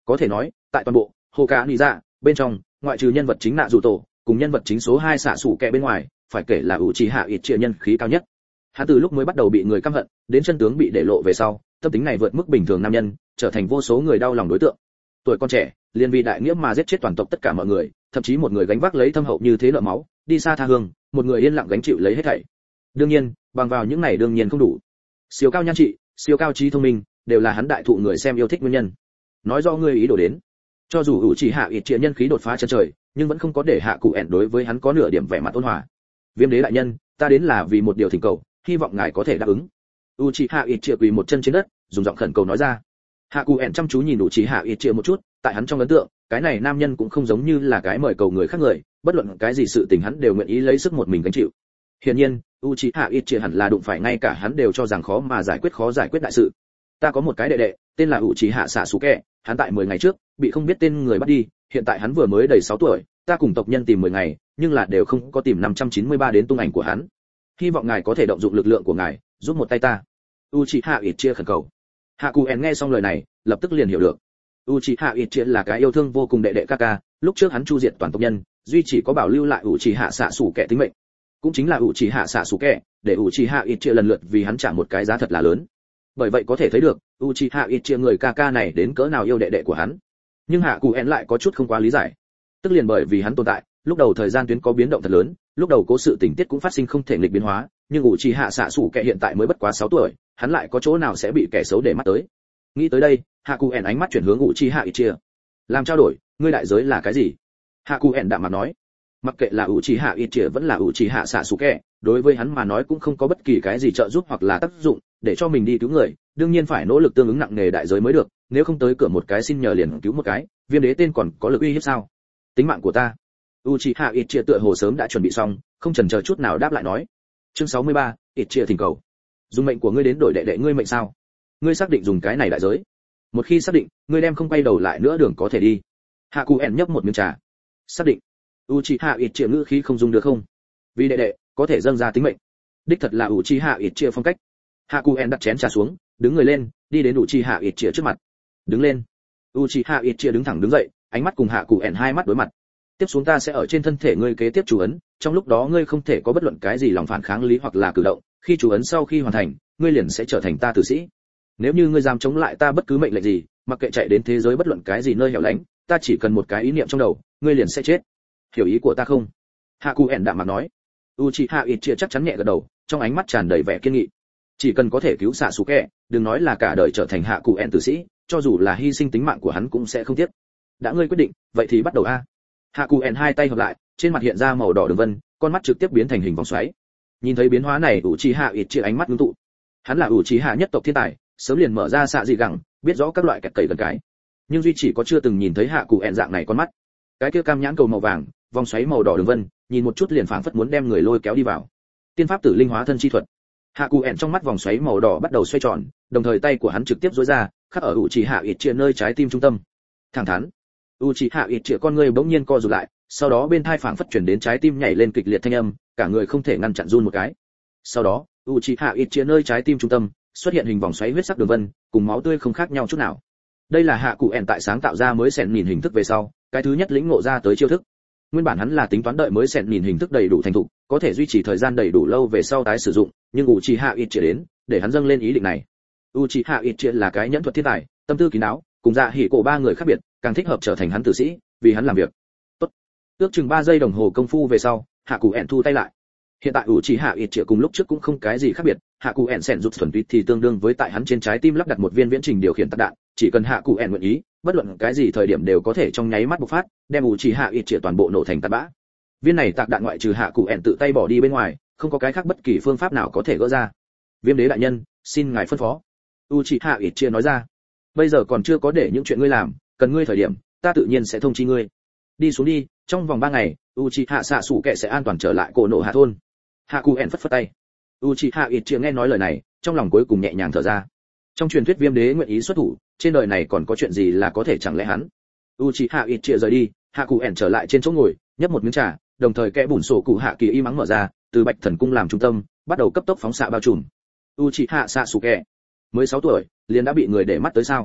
Có thể nói, tại toàn bộ hồ cá nị dạ bên trong, ngoại trừ nhân vật chính nạ dù tổ cùng nhân vật chính số hai xạ sủ kẹ bên ngoài, phải kể là ủ trì hạ ít chia nhân khí cao nhất. Hắn từ lúc mới bắt đầu bị người căm hận, đến chân tướng bị để lộ về sau, tâm tính này vượt mức bình thường nam nhân, trở thành vô số người đau lòng đối tượng. Tuổi con trẻ, liền vì đại nghĩa mà giết chết toàn tộc tất cả mọi người, thậm chí một người gánh vác lấy thâm hậu như thế nợ máu, đi xa tha hương, một người yên lặng gánh chịu lấy hết thảy. Đương nhiên, bằng vào những này đương nhiên không đủ. Siêu cao nhan trị, siêu cao trí thông minh, đều là hắn đại thụ người xem yêu thích nguyên nhân. Nói rõ ngươi ý đồ đến. Cho dù ủ trì hạ ít chia nhân khí đột phá chân trời, nhưng vẫn không có để hạ cụ ẻn đối với hắn có nửa điểm vẻ mặt ôn hòa. Viêm đế đại nhân, ta đến là vì một điều thỉnh cầu, hy vọng ngài có thể đáp ứng. Uchiha Itchia quỳ một chân trên đất, dùng giọng khẩn cầu nói ra. Hạ Cụ ẻn chăm chú nhìn Uchiha Itchia một chút, tại hắn trong ấn tượng, cái này nam nhân cũng không giống như là cái mời cầu người khác người, bất luận cái gì sự tình hắn đều nguyện ý lấy sức một mình gánh chịu. Hiển nhiên, Uchiha Itchia hẳn là đụng phải ngay cả hắn đều cho rằng khó mà giải quyết khó giải quyết đại sự. Ta có một cái đệ đệ, tên là Uchiha Sasuke, hắn tại mười ngày trước bị không biết tên người bắt đi, hiện tại hắn vừa mới đầy sáu tuổi, ta cùng tộc nhân tìm mười ngày, nhưng là đều không có tìm năm trăm chín mươi ba đến tung ảnh của hắn. Hy vọng ngài có thể động dụng lực lượng của ngài, giúp một tay ta. Uchiha Itchia khẩn cầu. Hạ Cụ En nghe xong lời này, lập tức liền hiểu được. Uchiha Itchia là cái yêu thương vô cùng đệ đệ Kaka, lúc trước hắn chu diệt toàn tộc nhân, duy chỉ có bảo lưu lại Uchiha Sasuke tính mệnh. Cũng chính là Uchiha Sasuke, để Uchiha Itchia lần lượt vì hắn trả một cái giá thật là lớn. Bởi vậy có thể thấy được, Uchiha Itchia người Kaka này đến cỡ nào yêu đệ đệ của hắn. Nhưng Hạ Cụ En lại có chút không quá lý giải. Tức liền bởi vì hắn tồn tại, lúc đầu thời gian tuyến có biến động thật lớn, lúc đầu cố sự tình tiết cũng phát sinh không thể nghịch biến hóa, nhưng Uchiha Sasuke hiện tại mới bất quá sáu tuổi, hắn lại có chỗ nào sẽ bị kẻ xấu để mắt tới. Nghĩ tới đây, Hạ Cụ En ánh mắt chuyển hướng Uchiha Itchia. Làm trao đổi, ngươi đại giới là cái gì? Hạ Cụ En đạm mặt nói. Mặc kệ là Uchiha Itchia vẫn là Uchiha Sasuke, đối với hắn mà nói cũng không có bất kỳ cái gì trợ giúp hoặc là tác dụng, để cho mình đi cứu người, đương nhiên phải nỗ lực tương ứng nặng nề đại giới mới được, nếu không tới cửa một cái xin nhờ liền cứu một cái, Viêm đế tên còn có lực uy hiếp sao? Tính mạng của ta. Uchiha Itchia tựa hồ sớm đã chuẩn bị xong, không chần chờ chút nào đáp lại nói. Chương sáu mươi ba, Itchia thỉnh cầu. Dùng mệnh của ngươi đến đổi đệ đệ ngươi mệnh sao? Ngươi xác định dùng cái này đại giới? Một khi xác định, ngươi đem không quay đầu lại nữa đường có thể đi. Hạ Cụ En nhấp một miếng trà. Xác định. Uchiha Itchia ngữ khí không dùng được không? Vì đệ đệ, có thể dâng ra tính mệnh. Đích thật là Uchiha Itchia phong cách. Hạ Cụ En đặt chén trà xuống, đứng người lên, đi đến Uchiha Itchia trước mặt. Đứng lên. Uchiha Itchia đứng thẳng đứng dậy, ánh mắt cùng Hạ Cụ En hai mắt đối mặt. Tiếp xuống ta sẽ ở trên thân thể ngươi kế tiếp chú ấn, trong lúc đó ngươi không thể có bất luận cái gì lòng phản kháng lý hoặc là cử động, khi chú ấn sau khi hoàn thành, ngươi liền sẽ trở thành ta tử sĩ. Nếu như ngươi dám chống lại ta bất cứ mệnh lệnh gì, mặc kệ chạy đến thế giới bất luận cái gì nơi hẻo lánh, ta chỉ cần một cái ý niệm trong đầu, ngươi liền sẽ chết. Hiểu ý của ta không? Hạ Cụ En đạm mặt nói. Uchiha Itchia chắc chắn nhẹ gật đầu, trong ánh mắt tràn đầy vẻ kiên nghị. Chỉ cần có thể cứu Sasuke, đừng nói là cả đời trở thành Hạ Cụ En tử sĩ, cho dù là hy sinh tính mạng của hắn cũng sẽ không tiếc. Đã ngươi quyết định, vậy thì bắt đầu a. Hạ Cụ En hai tay hợp lại, trên mặt hiện ra màu đỏ đường vân, con mắt trực tiếp biến thành hình vòng xoáy. Nhìn thấy biến hóa này, Uchiha Itchia ánh mắt ngưng tụ. Hắn là Uchiha nhất tộc thiên tài, sớm liền mở ra xạ dị gẳng, biết rõ các loại kẹt cầy gần cái. Nhưng duy chỉ có chưa từng nhìn thấy Hạ Cụ En dạng này con mắt. Cái kia cam nhãn cầu màu vàng, vòng xoáy màu đỏ đường vân, nhìn một chút liền phảng phất muốn đem người lôi kéo đi vào. Tiên pháp tử linh hóa thân chi thuật. Hạ Cụ En trong mắt vòng xoáy màu đỏ bắt đầu xoay tròn, đồng thời tay của hắn trực tiếp duỗi ra, khắc ở Uchiha Itchia nơi trái tim trung tâm. Thẳng thắn. Uchiha Itchia con người bỗng nhiên co rụt lại, sau đó bên tai phảng phất truyền đến trái tim nhảy lên kịch liệt thanh âm, cả người không thể ngăn chặn run một cái. Sau đó, Uchiha Itchia nơi trái tim trung tâm xuất hiện hình vòng xoáy huyết sắc đường vân, cùng máu tươi không khác nhau chút nào. Đây là Hạ Cụ En tại sáng tạo ra mới sẹn nhìn hình thức về sau, cái thứ nhất lĩnh ngộ ra tới chiêu thức. Nguyên bản hắn là tính toán đợi mới sẹn nhìn hình thức đầy đủ thành thục, có thể duy trì thời gian đầy đủ lâu về sau tái sử dụng, nhưng Uchiha Itchia đến, để hắn dâng lên ý định này. Uchiha Itchia là cái nhẫn thuật thiên tài, tâm tư kín đáo, cùng Dạ Hỉ Cổ ba người khác biệt, càng thích hợp trở thành hắn tử sĩ, vì hắn làm việc. Tốt. Ước chừng ba giây đồng hồ công phu về sau, Hạ Cụ En thu tay lại. Hiện tại Uchiha Itchia cùng lúc trước cũng không cái gì khác biệt, Hạ Cụ En sẹn rút thuần túy thì tương đương với tại hắn trên trái tim lắp đặt một viên viễn trình điều khiển tạc đạn, chỉ cần Hạ Cụ En nguyện ý, bất luận cái gì thời điểm đều có thể trong nháy mắt bộc phát, đem Uchiha Itchia toàn bộ nổ thành tạt bã. Viên này tạc đạn ngoại trừ Hạ Cụ En tự tay bỏ đi bên ngoài, không có cái khác bất kỳ phương pháp nào có thể gỡ ra. Viêm đế đại nhân, xin ngài phân phó. Uchiha Itchia nói ra. Bây giờ còn chưa có để những chuyện ngươi làm, cần ngươi thời điểm, ta tự nhiên sẽ thông chi ngươi. Đi xuống đi, trong vòng ba ngày, Uchiha Sasuke sẽ an toàn trở lại cổ nộ hạ thôn. Hạ Cụ En phất phất tay. Uchiha Itchia nghe nói lời này, trong lòng cuối cùng nhẹ nhàng thở ra. Trong truyền thuyết Viêm đế nguyện ý xuất thủ, trên đời này còn có chuyện gì là có thể chẳng lẽ hắn. Uchiha Itchia rời đi, Hạ Cụ En trở lại trên chỗ ngồi, nhấp một miếng trà, đồng thời kẽ bùn sổ cụ hạ kỳ y mắng mở ra, từ Bạch Thần cung làm trung tâm, bắt đầu cấp tốc phóng xạ bao trùm. Uchiha Sasuke, mới sáu tuổi, liền đã bị người để mắt tới sao?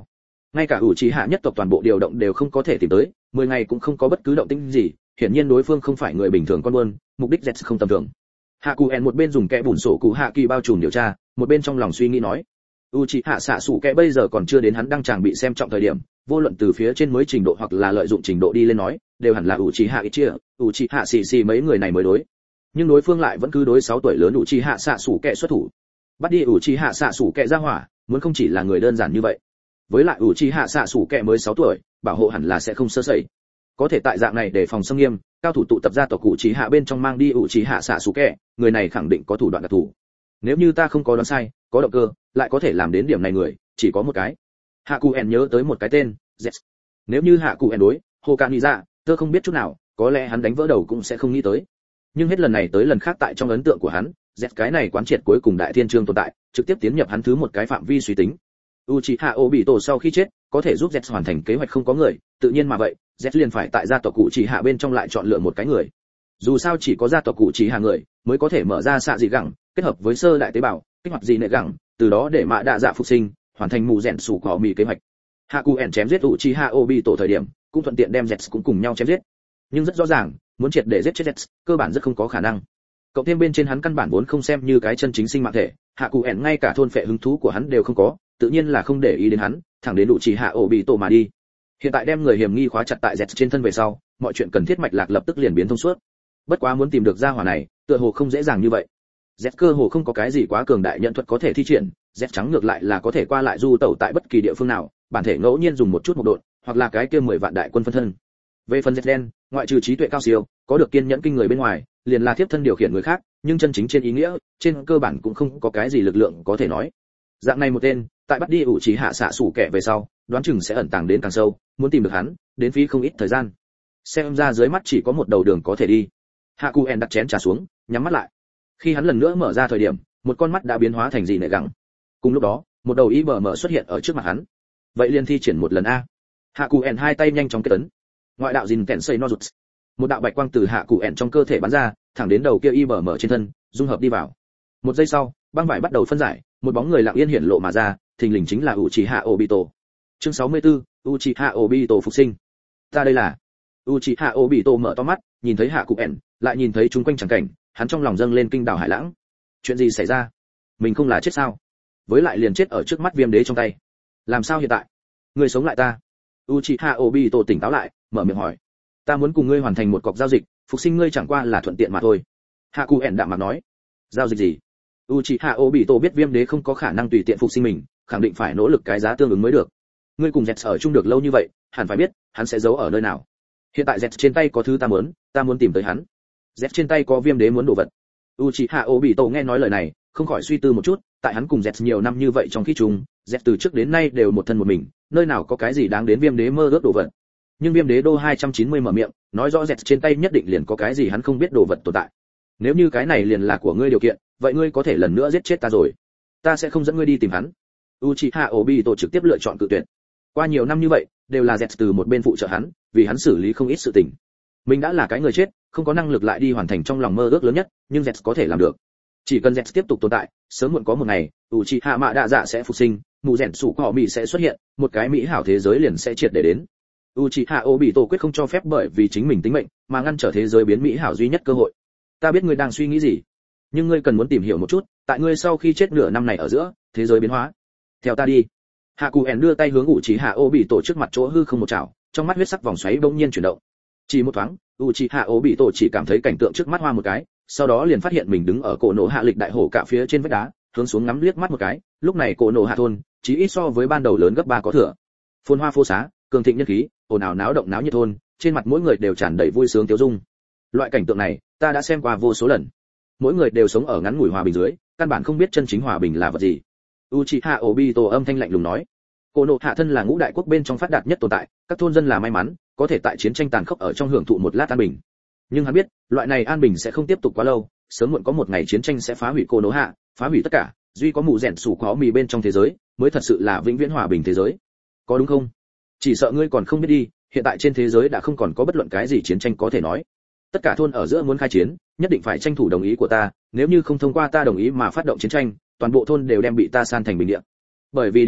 ngay cả ủ trì hạ nhất tộc toàn bộ điều động đều không có thể tìm tới, mười ngày cũng không có bất cứ động tĩnh gì, hiển nhiên đối phương không phải người bình thường con buôn, mục đích Z không tầm thường. Hạ Cụ En một bên dùng kẽ bùn sổ cụ hạ kỳ bao trùm điều tra, một bên trong lòng suy nghĩ nói, Uchiha xạ sủ kẽ bây giờ còn chưa đến hắn đang chàng bị xem trọng thời điểm, vô luận từ phía trên mới trình độ hoặc là lợi dụng trình độ đi lên nói, đều hẳn là Uchiha Itachi, Uchiha xì xì mấy người này mới đối. Nhưng đối phương lại vẫn cứ đối sáu tuổi lớn Uchiha xạ sủ kẽ xuất thủ. Bắt đi Uchiha xạ sủ kẽ ra hỏa, muốn không chỉ là người đơn giản như vậy. Với lại Uchiha xạ sủ kẽ mới sáu tuổi, bảo hộ hẳn là sẽ không sơ sẩy. Có thể tại dạng này để phòng xâm nghiêm, cao thủ tụ tập ra tộc Uchiha bên trong mang đi Uchiha xạ sủ kẽ, người này khẳng định có thủ đoạn đặc thù. Nếu như ta không có đoán sai, có động cơ, lại có thể làm đến điểm này người, chỉ có một cái. Hạ Cụ En nhớ tới một cái tên, Z. Nếu như Hạ Cụ En đối, Hokaniza, tớ không biết chút nào, có lẽ hắn đánh vỡ đầu cũng sẽ không nghĩ tới. Nhưng hết lần này tới lần khác tại trong ấn tượng của hắn, Z cái này quán triệt cuối cùng đại thiên chương tồn tại, trực tiếp tiến nhập hắn thứ một cái phạm vi suy tính. Uchiha Obito sau khi chết, có thể giúp Z hoàn thành kế hoạch không có người, tự nhiên mà vậy, Z liền phải tại gia tộc Uchiha bên trong lại chọn lựa một cái người. Dù sao chỉ có gia tộc Uchiha người mới có thể mở ra xạ dị gẳng, kết hợp với sơ đại tế bào, kích hoạt dị nệ gẳng, từ đó để mạ đạ dạ phục sinh, hoàn thành mù rèn sủ cỏ mì kế hoạch. Hạ Cụ En chém giết Uchiha Obito thời điểm, cũng thuận tiện đem Z cũng cùng nhau chém giết. Nhưng rất rõ ràng, muốn triệt để giết chết Z, cơ bản rất không có khả năng. Cộng thêm bên trên hắn căn bản vốn không xem như cái chân chính sinh mạng thể, Hạ Cụ En ngay cả thôn phệ hứng thú của hắn đều không có, tự nhiên là không để ý đến hắn, thẳng đến Uchiha Obito mà đi. Hiện tại đem người hiểm nghi khóa chặt tại Z trên thân về sau, mọi chuyện cần thiết mạch lạc lập tức liền biến thông suốt. Bất quá muốn tìm được gia hỏa này, tựa hồ không dễ dàng như vậy. Z cơ hồ không có cái gì quá cường đại nhận thuật có thể thi triển, Z trắng ngược lại là có thể qua lại du tẩu tại bất kỳ địa phương nào, bản thể ngẫu nhiên dùng một chút một độn, hoặc là cái kia mười vạn đại quân phân thân. Về phần Z đen, ngoại trừ trí tuệ cao siêu, có được kiên nhẫn kinh người bên ngoài, liền là thiếp thân điều khiển người khác, nhưng chân chính trên ý nghĩa, trên cơ bản cũng không có cái gì lực lượng có thể nói. Dạng này một tên, tại bắt đi ủ trí hạ xạ sủ kẻ về sau, đoán chừng sẽ ẩn tàng đến càng sâu, muốn tìm được hắn, đến phí không ít thời gian. Xem ra dưới mắt chỉ có một đầu đường có thể đi. Hạ Cụ En đặt chén trà xuống, nhắm mắt lại. Khi hắn lần nữa mở ra thời điểm, một con mắt đã biến hóa thành dị nệ gẳng. Cùng lúc đó, một đầu i bờ mở xuất hiện ở trước mặt hắn. Vậy liền thi triển một lần a. Hạ Cụ En hai tay nhanh chóng kết ấn. Ngoại đạo Jin Tensei no Jutsu. Một đạo bạch quang từ Hạ Cụ En trong cơ thể bắn ra, thẳng đến đầu kia i bờ mở trên thân, dung hợp đi vào. Một giây sau, băng vải bắt đầu phân giải, một bóng người lặng yên hiển lộ mà ra, thình lình chính là Uchiha Obito. Chương sáu mươi tư, Uchiha Obito phục sinh. Ta đây là. Uchiha Obito mở to mắt, nhìn thấy Hạ Cụ En, lại nhìn thấy chúng quanh chẳng cảnh, hắn trong lòng dâng lên kinh đảo hải lãng. Chuyện gì xảy ra? Mình không là chết sao? Với lại liền chết ở trước mắt Viêm Đế trong tay. Làm sao hiện tại? Ngươi sống lại ta? Uchiha Obito tỉnh táo lại, mở miệng hỏi. Ta muốn cùng ngươi hoàn thành một cọc giao dịch, phục sinh ngươi chẳng qua là thuận tiện mà thôi. Hạ Cụ En đạm mặt nói. Giao dịch gì? Uchiha Obito biết Viêm Đế không có khả năng tùy tiện phục sinh mình, khẳng định phải nỗ lực cái giá tương ứng mới được. Ngươi cùng Z ở chung được lâu như vậy, hẳn phải biết, hắn sẽ giấu ở nơi nào. Hiện tại Z trên tay có thứ ta muốn, ta muốn tìm tới hắn. Z trên tay có Viêm Đế muốn đồ vật. Uchiha Obito nghe nói lời này, không khỏi suy tư một chút, tại hắn cùng Z nhiều năm như vậy trong khi chung, Z từ trước đến nay đều một thân một mình, nơi nào có cái gì đáng đến Viêm Đế mơ ước đồ vật. Nhưng Viêm Đế đô hai trăm chín mươi mở miệng, nói rõ Z trên tay nhất định liền có cái gì hắn không biết đồ vật tồn tại. Nếu như cái này liền là của ngươi điều kiện, vậy ngươi có thể lần nữa giết chết ta rồi. Ta sẽ không dẫn ngươi đi tìm hắn. Uchiha Obito trực tiếp lựa chọn cự tuyệt. Qua nhiều năm như vậy, đều là Z từ một bên phụ trợ hắn, vì hắn xử lý không ít sự tình. Mình đã là cái người chết, không có năng lực lại đi hoàn thành trong lòng mơ ước lớn nhất, nhưng Z có thể làm được. Chỉ cần Z tiếp tục tồn tại, sớm muộn có một ngày, Uchiha Mạ Đạ Dạ sẽ phục sinh, mù rèn sủ cỏ mị sẽ xuất hiện, một cái mỹ hảo thế giới liền sẽ triệt để đến. Uchiha Obito quyết không cho phép bởi vì chính mình tính mệnh mà ngăn trở thế giới biến mỹ hảo duy nhất cơ hội. Ta biết ngươi đang suy nghĩ gì, nhưng ngươi cần muốn tìm hiểu một chút, tại ngươi sau khi chết nửa năm này ở giữa, thế giới biến hóa. Theo ta đi. Hạ Cụ En đưa tay hướng Uchiha Obito trước mặt chỗ hư không một chảo, trong mắt huyết sắc vòng xoáy bỗng nhiên chuyển động. Chỉ một thoáng, Uchiha Obito chỉ cảm thấy cảnh tượng trước mắt hoa một cái, sau đó liền phát hiện mình đứng ở cổ nổ hạ lịch đại hổ cả phía trên vách đá, hướng xuống ngắm liếc mắt một cái, lúc này cổ nổ hạ thôn, chỉ ít so với ban đầu lớn gấp ba có thừa. Phồn hoa phô xá, cường thịnh nhân khí, ồn ào náo động náo nhiệt thôn, trên mặt mỗi người đều tràn đầy vui sướng tiêu dung. Loại cảnh tượng này, ta đã xem qua vô số lần. Mỗi người đều sống ở ngắn ngủi hòa bình dưới, căn bản không biết chân chính hòa bình là vật gì. Uchiha Obito âm thanh lạnh lùng nói. Cổ nổ hạ thân là ngũ đại quốc bên trong phát đạt nhất tồn tại, các thôn dân là may mắn, có thể tại chiến tranh tàn khốc ở trong hưởng thụ một lát an bình. Nhưng hắn biết, loại này an bình sẽ không tiếp tục quá lâu, sớm muộn có một ngày chiến tranh sẽ phá hủy cổ nổ hạ, phá hủy tất cả, duy có mù rèn sủ có mì bên trong thế giới, mới thật sự là vĩnh viễn hòa bình thế giới. Có đúng không? Chỉ sợ ngươi còn không biết đi, hiện tại trên thế giới đã không còn có bất luận cái gì chiến tranh có thể nói. Tất cả thôn ở giữa muốn khai chiến, nhất định phải tranh thủ đồng ý của ta, nếu như không thông qua ta đồng ý mà phát động chiến tranh, toàn bộ thôn đều đem bị ta san thành bình địa. Bởi vì điểm này,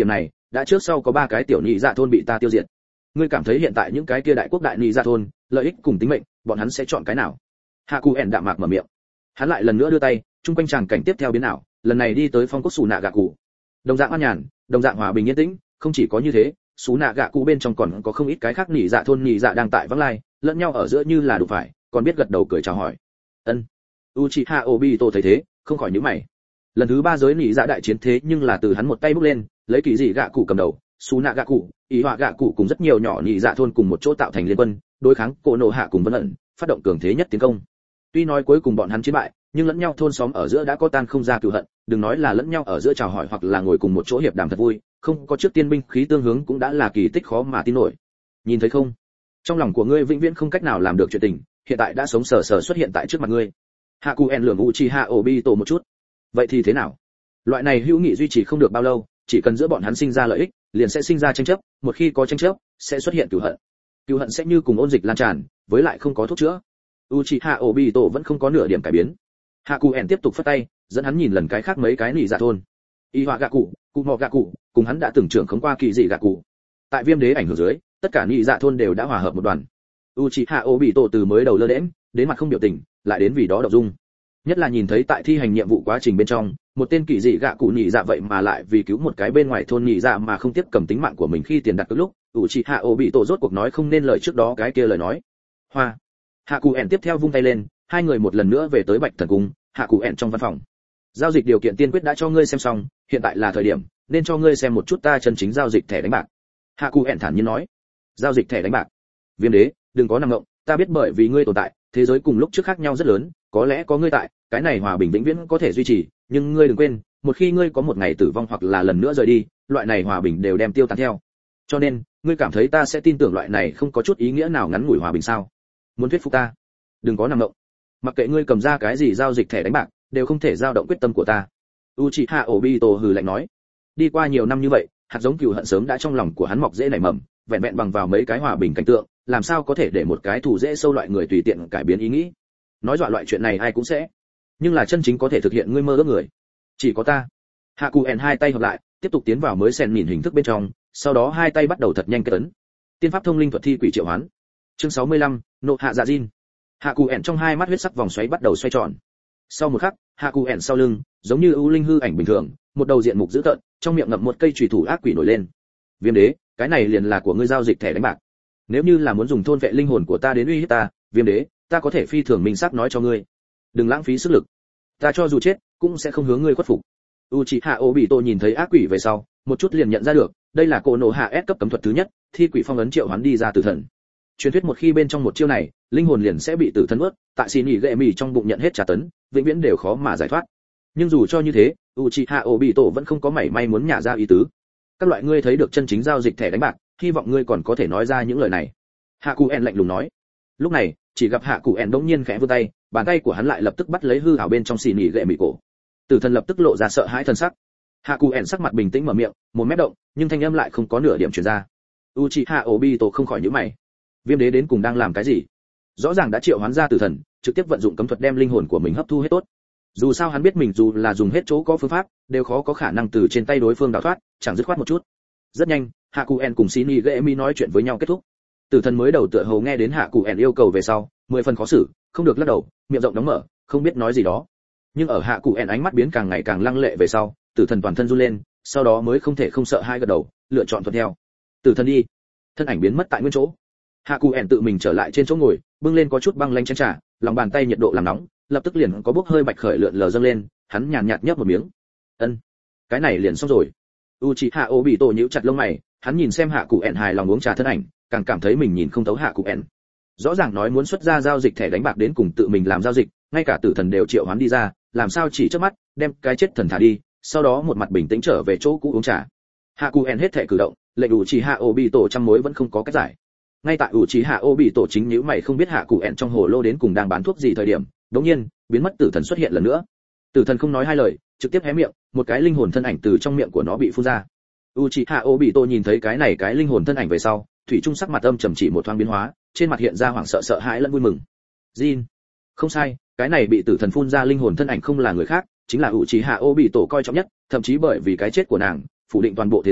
đã trước sau có ba cái tiểu nhị dạ thôn bị ta tiêu diệt. Ngươi cảm thấy hiện tại những cái kia đại quốc đại nhị dạ thôn, lợi ích cùng tính mệnh, bọn hắn sẽ chọn cái nào? Hạ Cụ ẻn đạm mạc mở miệng. Hắn lại lần nữa đưa tay, trung quanh tràng cảnh tiếp theo biến ảo, lần này đi tới phong quốc Sú Nạ Gạ Cụ. Đồng dạng an nhàn, đồng dạng hòa bình yên tĩnh, không chỉ có như thế, Sú Nạ Gạ Cụ bên trong còn có không ít cái khác nhị dạ thôn nhị dạ đang tại vắng lai, lẫn nhau ở giữa như là đủ phải, còn biết gật đầu cười chào hỏi. Ân. Uchiha Obito thấy thế, không khỏi nhíu mày. Lần thứ ba giới nhị dạ đại chiến thế nhưng là từ hắn một tay bước lên, lấy kỳ dị Gạ Cụ cầm đầu, Sú Nạ Gạ Cụ, Ý Họa Gạ Cụ cùng rất nhiều nhỏ nhị dạ thôn cùng một chỗ tạo thành liên quân, đối kháng Cổ Nộ Hạ cùng Vân ẩn, phát động cường thế nhất tiến công. Tuy nói cuối cùng bọn hắn chiến bại, nhưng lẫn nhau thôn xóm ở giữa đã có tan không ra cừu hận, đừng nói là lẫn nhau ở giữa chào hỏi hoặc là ngồi cùng một chỗ hiệp đàm thật vui, không có trước tiên binh khí tương hướng cũng đã là kỳ tích khó mà tin nổi. Nhìn thấy không? Trong lòng của ngươi vĩnh viễn không cách nào làm được chuyện tình, hiện tại đã sống sờ sờ xuất hiện tại trước mặt ngươi. Hakuen lườm Uchiha Obito một chút. Vậy thì thế nào? Loại này hữu nghị duy trì không được bao lâu, chỉ cần giữa bọn hắn sinh ra lợi ích, liền sẽ sinh ra tranh chấp, một khi có tranh chấp, sẽ xuất hiện cừu hận. Cừu hận sẽ như cùng ôn dịch lan tràn, với lại không có thuốc chữa. Uchiha Obito vẫn không có nửa điểm cải biến. Hakuen tiếp tục phất tay, dẫn hắn nhìn lần cái khác mấy cái nỉ dạ thôn. Y Họa Gạ Cụ, Cụ Mọ Gạ Cụ, cùng hắn đã từng trưởng khống qua kỳ dị Gạ Cụ. Tại Viêm Đế ảnh hưởng dưới, tất cả nỉ dạ thôn đều đã hòa hợp một đoàn. Uchiha Obito từ mới đầu lơ đễnh, đến mặt không biểu tình, lại đến vì đó động dung. Nhất là nhìn thấy tại thi hành nhiệm vụ quá trình bên trong, một tên kỳ dị Gạ Cụ nỉ dạ vậy mà lại vì cứu một cái bên ngoài thôn nỉ dạ mà không tiếp cầm tính mạng của mình khi tiền đặt cược lúc, Uchiha Obito rốt cuộc nói không nên lời trước đó cái kia lời nói. Hoa. Hakuen tiếp theo vung tay lên, hai người một lần nữa về tới Bạch Thần cung, Hakuen trong văn phòng. Giao dịch điều kiện tiên quyết đã cho ngươi xem xong, hiện tại là thời điểm, nên cho ngươi xem một chút ta chân chính giao dịch thẻ đánh bạc. Hakuen thản nhiên nói. Giao dịch thẻ đánh bạc? Viêm Đế, đừng có nằm ngộng, ta biết bởi vì ngươi tồn tại, thế giới cùng lúc trước khác nhau rất lớn, có lẽ có ngươi tại, cái này hòa bình vĩnh viễn có thể duy trì, nhưng ngươi đừng quên, một khi ngươi có một ngày tử vong hoặc là lần nữa rời đi, loại này hòa bình đều đem tiêu tán theo. Cho nên, ngươi cảm thấy ta sẽ tin tưởng loại này không có chút ý nghĩa nào ngắn ngủi hòa bình sao? Muốn thuyết phục ta? Đừng có nằm ngộng. Mặc kệ ngươi cầm ra cái gì giao dịch thẻ đánh bạc, đều không thể dao động quyết tâm của ta. Uchiha Obito hừ lạnh nói. Đi qua nhiều năm như vậy, hạt giống cừu hận sớm đã trong lòng của hắn mọc rễ nảy mầm, vẹn vẹn bằng vào mấy cái hòa bình cảnh tượng, làm sao có thể để một cái thù dễ sâu loại người tùy tiện cải biến ý nghĩ. Nói dọa loại chuyện này ai cũng sẽ, nhưng là chân chính có thể thực hiện ngươi mơ ước người, chỉ có ta. Hakuen hai tay hợp lại, tiếp tục tiến vào mới sen nhìn hình thức bên trong, sau đó hai tay bắt đầu thật nhanh kết ấn. Tiên pháp thông linh thuật thi quỷ triệu hoán. Chương sáu mươi lăm, nộ hạ dạ Jin. Hakuen trong hai mắt huyết sắc vòng xoáy bắt đầu xoay tròn. Sau một khắc, Hakuen sau lưng, giống như ưu linh hư ảnh bình thường, một đầu diện mục dữ tợn, trong miệng ngậm một cây chùy thủ ác quỷ nổi lên. Viêm Đế, cái này liền là của ngươi giao dịch thẻ đánh bạc. Nếu như là muốn dùng thôn vệ linh hồn của ta đến uy hiếp ta, Viêm Đế, ta có thể phi thường minh xác nói cho ngươi, đừng lãng phí sức lực. Ta cho dù chết, cũng sẽ không hướng ngươi khuất phục. Uchiha Obito nhìn thấy ác quỷ về sau, một chút liền nhận ra được, đây là Cổ Nộ Hạ S cấp cấm thuật thứ nhất, thi quỷ phong ấn triệu hoán đi ra tử thần. Truyền thuyết một khi bên trong một chiêu này, linh hồn liền sẽ bị tử thần nuốt, tại xì nhỉ gệ mì trong bụng nhận hết trả tấn, vĩnh viễn đều khó mà giải thoát. Nhưng dù cho như thế, Uchiha Obito vẫn không có mảy may muốn nhả ra ý tứ. Các loại ngươi thấy được chân chính giao dịch thẻ đánh bạc, hy vọng ngươi còn có thể nói ra những lời này. Hakuen lạnh lùng nói. Lúc này, chỉ gặp Hakuen đống nhiên khẽ vươn tay, bàn tay của hắn lại lập tức bắt lấy hư ảo bên trong xì nhỉ gệ mì cổ. Tử thần lập tức lộ ra sợ hãi thần sắc. Hakuen sắc mặt bình tĩnh mở miệng, một mép động, nhưng thanh âm lại không có nửa điểm truyền ra. Uchiha Obito không khỏi nhíu mày. Viêm Đế đến cùng đang làm cái gì? Rõ ràng đã triệu hoán ra tử thần, trực tiếp vận dụng cấm thuật đem linh hồn của mình hấp thu hết tốt. Dù sao hắn biết mình dù là dùng hết chỗ có phương pháp, đều khó có khả năng từ trên tay đối phương đào thoát, chẳng dứt khoát một chút. Rất nhanh, Hakuen cùng Shinji Gemi nói chuyện với nhau kết thúc. Tử thần mới đầu tựa hồ nghe đến Hakuen yêu cầu về sau, mười phần khó xử, không được lắc đầu, miệng rộng đóng mở, không biết nói gì đó. Nhưng ở Hakuen ánh mắt biến càng ngày càng lăng lệ về sau, tử thần toàn thân run lên, sau đó mới không thể không sợ hai gật đầu, lựa chọn thuận theo. Tử thần đi. Thân ảnh biến mất tại nguyên chỗ. Hakuen tự mình trở lại trên chỗ ngồi, bưng lên có chút băng lanh chén trà, lòng bàn tay nhiệt độ làm nóng, lập tức liền có bốc hơi bạch khởi lượn lờ dâng lên, hắn nhàn nhạt nhấp một miếng. Ân, cái này liền xong rồi. Uchiha Obito nhíu chặt lông mày, hắn nhìn xem Hakuen hài lòng uống trà thân ảnh, càng cảm thấy mình nhìn không thấu Hakuen. Rõ ràng nói muốn xuất ra giao dịch thẻ đánh bạc đến cùng tự mình làm giao dịch, ngay cả tử thần đều triệu hoán đi ra, làm sao chỉ trước mắt đem cái chết thần thả đi, sau đó một mặt bình tĩnh trở về chỗ cũ uống trà. Hakuen hết thảy cử động, lệnh Uchiha Obito trăm mối vẫn không có cách giải. Ngay tại Uchiha Obito chính nhíu mày không biết Hakuen trong hồ lô đến cùng đang bán thuốc gì thời điểm, đột nhiên, biến mất tử thần xuất hiện lần nữa. Tử thần không nói hai lời, trực tiếp hé miệng, một cái linh hồn thân ảnh từ trong miệng của nó bị phun ra. Uchiha Obito nhìn thấy cái này cái linh hồn thân ảnh về sau, thủy trung sắc mặt âm trầm chỉ một thoáng biến hóa, trên mặt hiện ra hoảng sợ sợ hãi lẫn vui mừng. Jin, không sai, cái này bị tử thần phun ra linh hồn thân ảnh không là người khác, chính là Uchiha Obito coi trọng nhất, thậm chí bởi vì cái chết của nàng, phủ định toàn bộ thế giới,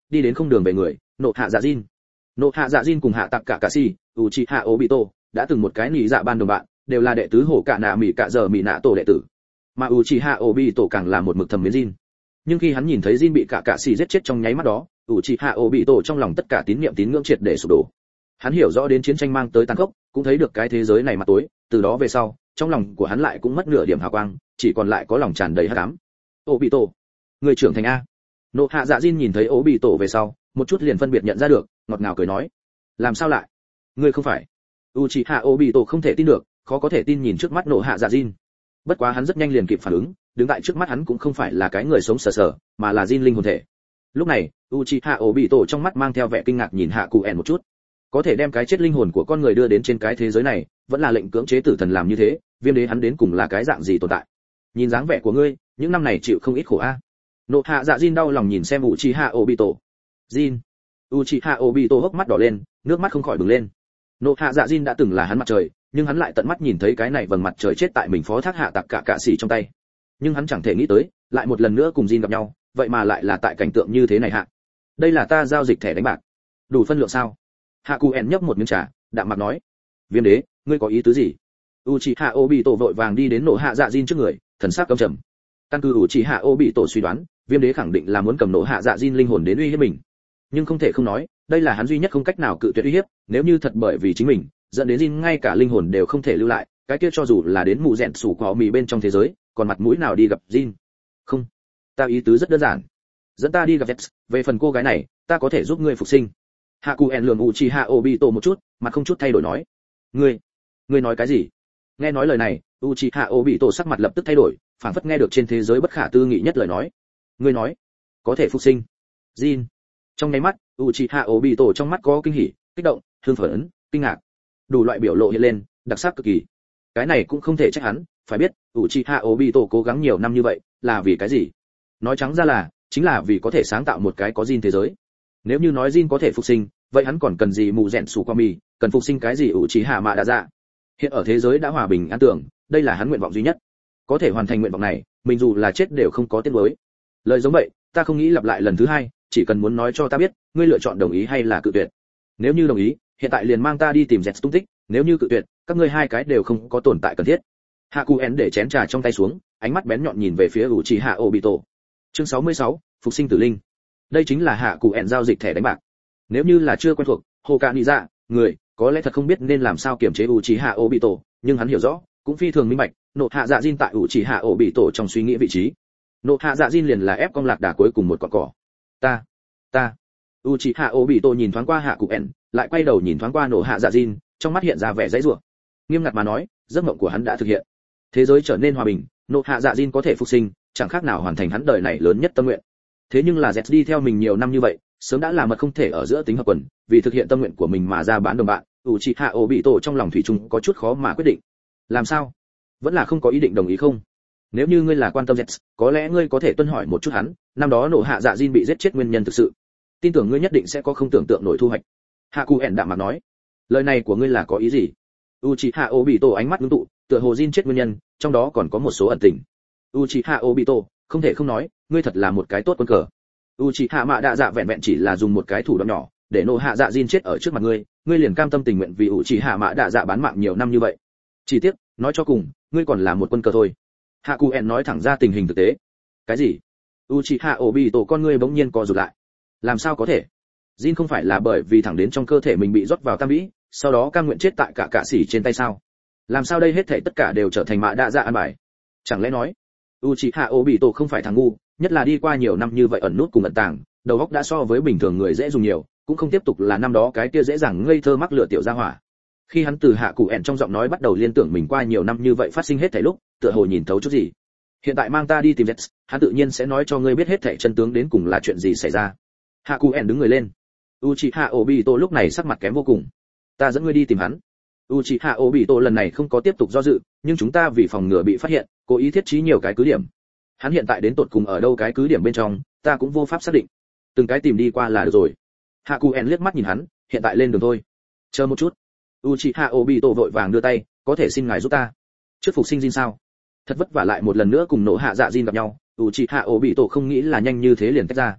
đi đến không đường về người, nộ hạ dạ Jin. Nộ hạ dạ Jin cùng hạ tặc cả cả si, Uchiha Obito đã từng một cái nỉ dạ ban đồng bạn, đều là đệ tứ hổ cả nạ mỉ cả giờ mỉ nạ tổ đệ tử. Mà Uchiha Obito càng là một mực thầm mến Jin. Nhưng khi hắn nhìn thấy Jin bị cả cả si giết chết trong nháy mắt đó, Uchiha Obito trong lòng tất cả tín niệm tín ngưỡng triệt để sụp đổ. Hắn hiểu rõ đến chiến tranh mang tới tàn khốc, cũng thấy được cái thế giới này mặt tối, từ đó về sau, trong lòng của hắn lại cũng mất nửa điểm hào quang, chỉ còn lại có lòng tràn đầy hắc ám. Obito, người trưởng thành a. Nộ hạ dạ Jin nhìn thấy Obito về sau, một chút liền phân biệt nhận ra được, ngọt ngào cười nói: làm sao lại? Ngươi không phải? Uchiha Obito không thể tin được, khó có thể tin nhìn trước mắt nộ hạ dạ Jin. Bất quá hắn rất nhanh liền kịp phản ứng, đứng tại trước mắt hắn cũng không phải là cái người sống sờ sờ, mà là Jin linh hồn thể. Lúc này, Uchiha Obito trong mắt mang theo vẻ kinh ngạc nhìn Hạ Cụ En một chút. Có thể đem cái chết linh hồn của con người đưa đến trên cái thế giới này, vẫn là lệnh cưỡng chế tử thần làm như thế, Viêm Đế hắn đến cùng là cái dạng gì tồn tại? Nhìn dáng vẻ của ngươi, những năm này chịu không ít khổ a. Nộ hạ dạ Jin đau lòng nhìn xem Uchiha Obito. Jin. Uchiha Obito hốc mắt đỏ lên, nước mắt không khỏi bừng lên. Nộ hạ dạ Jin đã từng là hắn mặt trời, nhưng hắn lại tận mắt nhìn thấy cái này vầng mặt trời chết tại mình phó thác hạ tặc cả cạ xỉ trong tay. Nhưng hắn chẳng thể nghĩ tới, lại một lần nữa cùng Jin gặp nhau, vậy mà lại là tại cảnh tượng như thế này hạ. Đây là ta giao dịch thẻ đánh bạc. Đủ phân lượng sao? Hạ Cụ En nhấp một miếng trà, đạm mặt nói: Viêm Đế, ngươi có ý tứ gì? Uchiha Obito vội vàng đi đến nộ hạ dạ Jin trước người, thần sắc căm trầm. Căn cứ Uchiha Obito suy đoán, Viêm Đế khẳng định là muốn cầm nộ hạ dạ Jin linh hồn đến uy hiếp mình. Nhưng không thể không nói, đây là hắn duy nhất không cách nào cự tuyệt uy hiếp, nếu như thật bởi vì chính mình, dẫn đến Jin ngay cả linh hồn đều không thể lưu lại, cái kia cho dù là đến mù rèn sủ của mì bên trong thế giới, còn mặt mũi nào đi gặp Jin? Không, ta ý tứ rất đơn giản, dẫn ta đi gặp Jets, về phần cô gái này, ta có thể giúp ngươi phục sinh. Hạ Cụ En lườm Uchiha Obito một chút, mặt không chút thay đổi nói: ngươi, ngươi nói cái gì? Nghe nói lời này, Uchiha Obito sắc mặt lập tức thay đổi, phảng phất nghe được trên thế giới bất khả tư nghị nhất lời nói. Ngươi nói, có thể phục sinh? Jin. Trong nháy mắt, Uchiha Obito trong mắt có kinh hỉ, kích động, hưng phấn, kinh ngạc, đủ loại biểu lộ hiện lên, đặc sắc cực kỳ. Cái này cũng không thể trách hắn, phải biết, Uchiha Obito cố gắng nhiều năm như vậy, là vì cái gì? Nói trắng ra là, chính là vì có thể sáng tạo một cái có Jin thế giới. Nếu như nói Jin có thể phục sinh, vậy hắn còn cần gì mù rèn sủ qua mì, cần phục sinh cái gì Uchiha mà đã ra. Hiện ở thế giới đã hòa bình an tưởng, đây là hắn nguyện vọng duy nhất. Có thể hoàn thành nguyện vọng này, mình dù là chết đều không có tiếc nuối. Lời giống vậy, ta không nghĩ lặp lại lần thứ hai, chỉ cần muốn nói cho ta biết, ngươi lựa chọn đồng ý hay là cự tuyệt. Nếu như đồng ý, hiện tại liền mang ta đi tìm Jets tung tích, nếu như cự tuyệt, các ngươi hai cái đều không có tồn tại cần thiết. Hạ Cụ En để chén trà trong tay xuống, ánh mắt bén nhọn nhìn về phía Uchiha Obito. Chương sáu mươi sáu, phục sinh tử linh. Đây chính là Hạ Cụ En giao dịch thẻ đánh bạc. Nếu như là chưa quen thuộc, Hokage người, có lẽ thật không biết nên làm sao kiểm chế Uchiha Obito, nhưng hắn hiểu rõ, cũng phi thường minh bạch, nộ hạ dạ Jin tại Uchiha Obito trong suy nghĩ vị trí. Nộ hạ dạ Jin liền là ép con lạc đà cuối cùng một cọn cỏ. Ta, ta. Uchiha Obito nhìn thoáng qua Hạ Cụ En, lại quay đầu nhìn thoáng qua nộ hạ dạ Jin, trong mắt hiện ra vẻ dãy rủa. Nghiêm ngặt mà nói, giấc mộng của hắn đã thực hiện. Thế giới trở nên hòa bình, nộ hạ dạ Jin có thể phục sinh, chẳng khác nào hoàn thành hắn đời này lớn nhất tâm nguyện. Thế nhưng là Jets đi theo mình nhiều năm như vậy, sớm đã là mật không thể ở giữa tính hợp quần, vì thực hiện tâm nguyện của mình mà ra bán đồng bạn, Uchiha Obito trong lòng thủy chung có chút khó mà quyết định. Làm sao? Vẫn là không có ý định đồng ý không? Nếu như ngươi là quan tâm Jets, có lẽ ngươi có thể tuân hỏi một chút hắn, năm đó nộ hạ dạ Jin bị giết chết nguyên nhân thực sự. Tin tưởng ngươi nhất định sẽ có không tưởng tượng nổi thu hoạch. Hạ Cụ En đạm mặt nói. Lời này của ngươi là có ý gì? Uchiha Obito ánh mắt ngưng tụ, tựa hồ Jin chết nguyên nhân, trong đó còn có một số ẩn tình. Uchiha Obito, không thể không nói, ngươi thật là một cái tốt quân cờ. Uchiha Mạ Đa Dạ vẹn vẹn chỉ là dùng một cái thủ đoạn nhỏ, để nộ hạ dạ Jin chết ở trước mặt ngươi, ngươi liền cam tâm tình nguyện vì Uchiha Mạ Đa Dạ bán mạng nhiều năm như vậy. Chỉ tiếc, nói cho cùng, ngươi còn là một quân cờ thôi. Hạ Cụ En nói thẳng ra tình hình thực tế. Cái gì? Uchiha Obito con ngươi bỗng nhiên co rụt lại. Làm sao có thể? Jin không phải là bởi vì thẳng đến trong cơ thể mình bị rót vào tam vĩ, sau đó cam nguyện chết tại cả cạ sĩ trên tay sao? Làm sao đây hết thảy tất cả đều trở thành Mạ Đa Dạ an bài? Chẳng lẽ nói, Uchiha Obito không phải thằng ngu, nhất là đi qua nhiều năm như vậy ẩn nút cùng ẩn tàng, đầu óc đã so với bình thường người dễ dùng nhiều, cũng không tiếp tục là năm đó cái kia dễ dàng ngây thơ mắc lửa tiểu gia hỏa. Khi hắn từ Hạ Cụ En trong giọng nói bắt đầu liên tưởng mình qua nhiều năm như vậy phát sinh hết thảy lúc, tựa hồ nhìn thấu chút gì. Hiện tại mang ta đi tìm Jets, hắn tự nhiên sẽ nói cho ngươi biết hết thảy chân tướng đến cùng là chuyện gì xảy ra. Hạ Cụ En đứng người lên. Uchiha Obito lúc này sắc mặt kém vô cùng. Ta dẫn ngươi đi tìm hắn. Uchiha Obito lần này không có tiếp tục do dự, nhưng chúng ta vì phòng ngừa bị phát hiện, cố ý thiết trí nhiều cái cứ điểm. Hắn hiện tại đến tột cùng ở đâu cái cứ điểm bên trong, ta cũng vô pháp xác định. Từng cái tìm đi qua là được rồi. Hạ Cụ En liếc mắt nhìn hắn, hiện tại lên đường thôi. Chờ một chút. Uchiha Obito vội vàng đưa tay, có thể xin ngài giúp ta. Trước phục sinh Jin sao? Thật vất vả lại một lần nữa cùng nộ hạ dạ Jin gặp nhau, Uchiha Obito không nghĩ là nhanh như thế liền tách ra.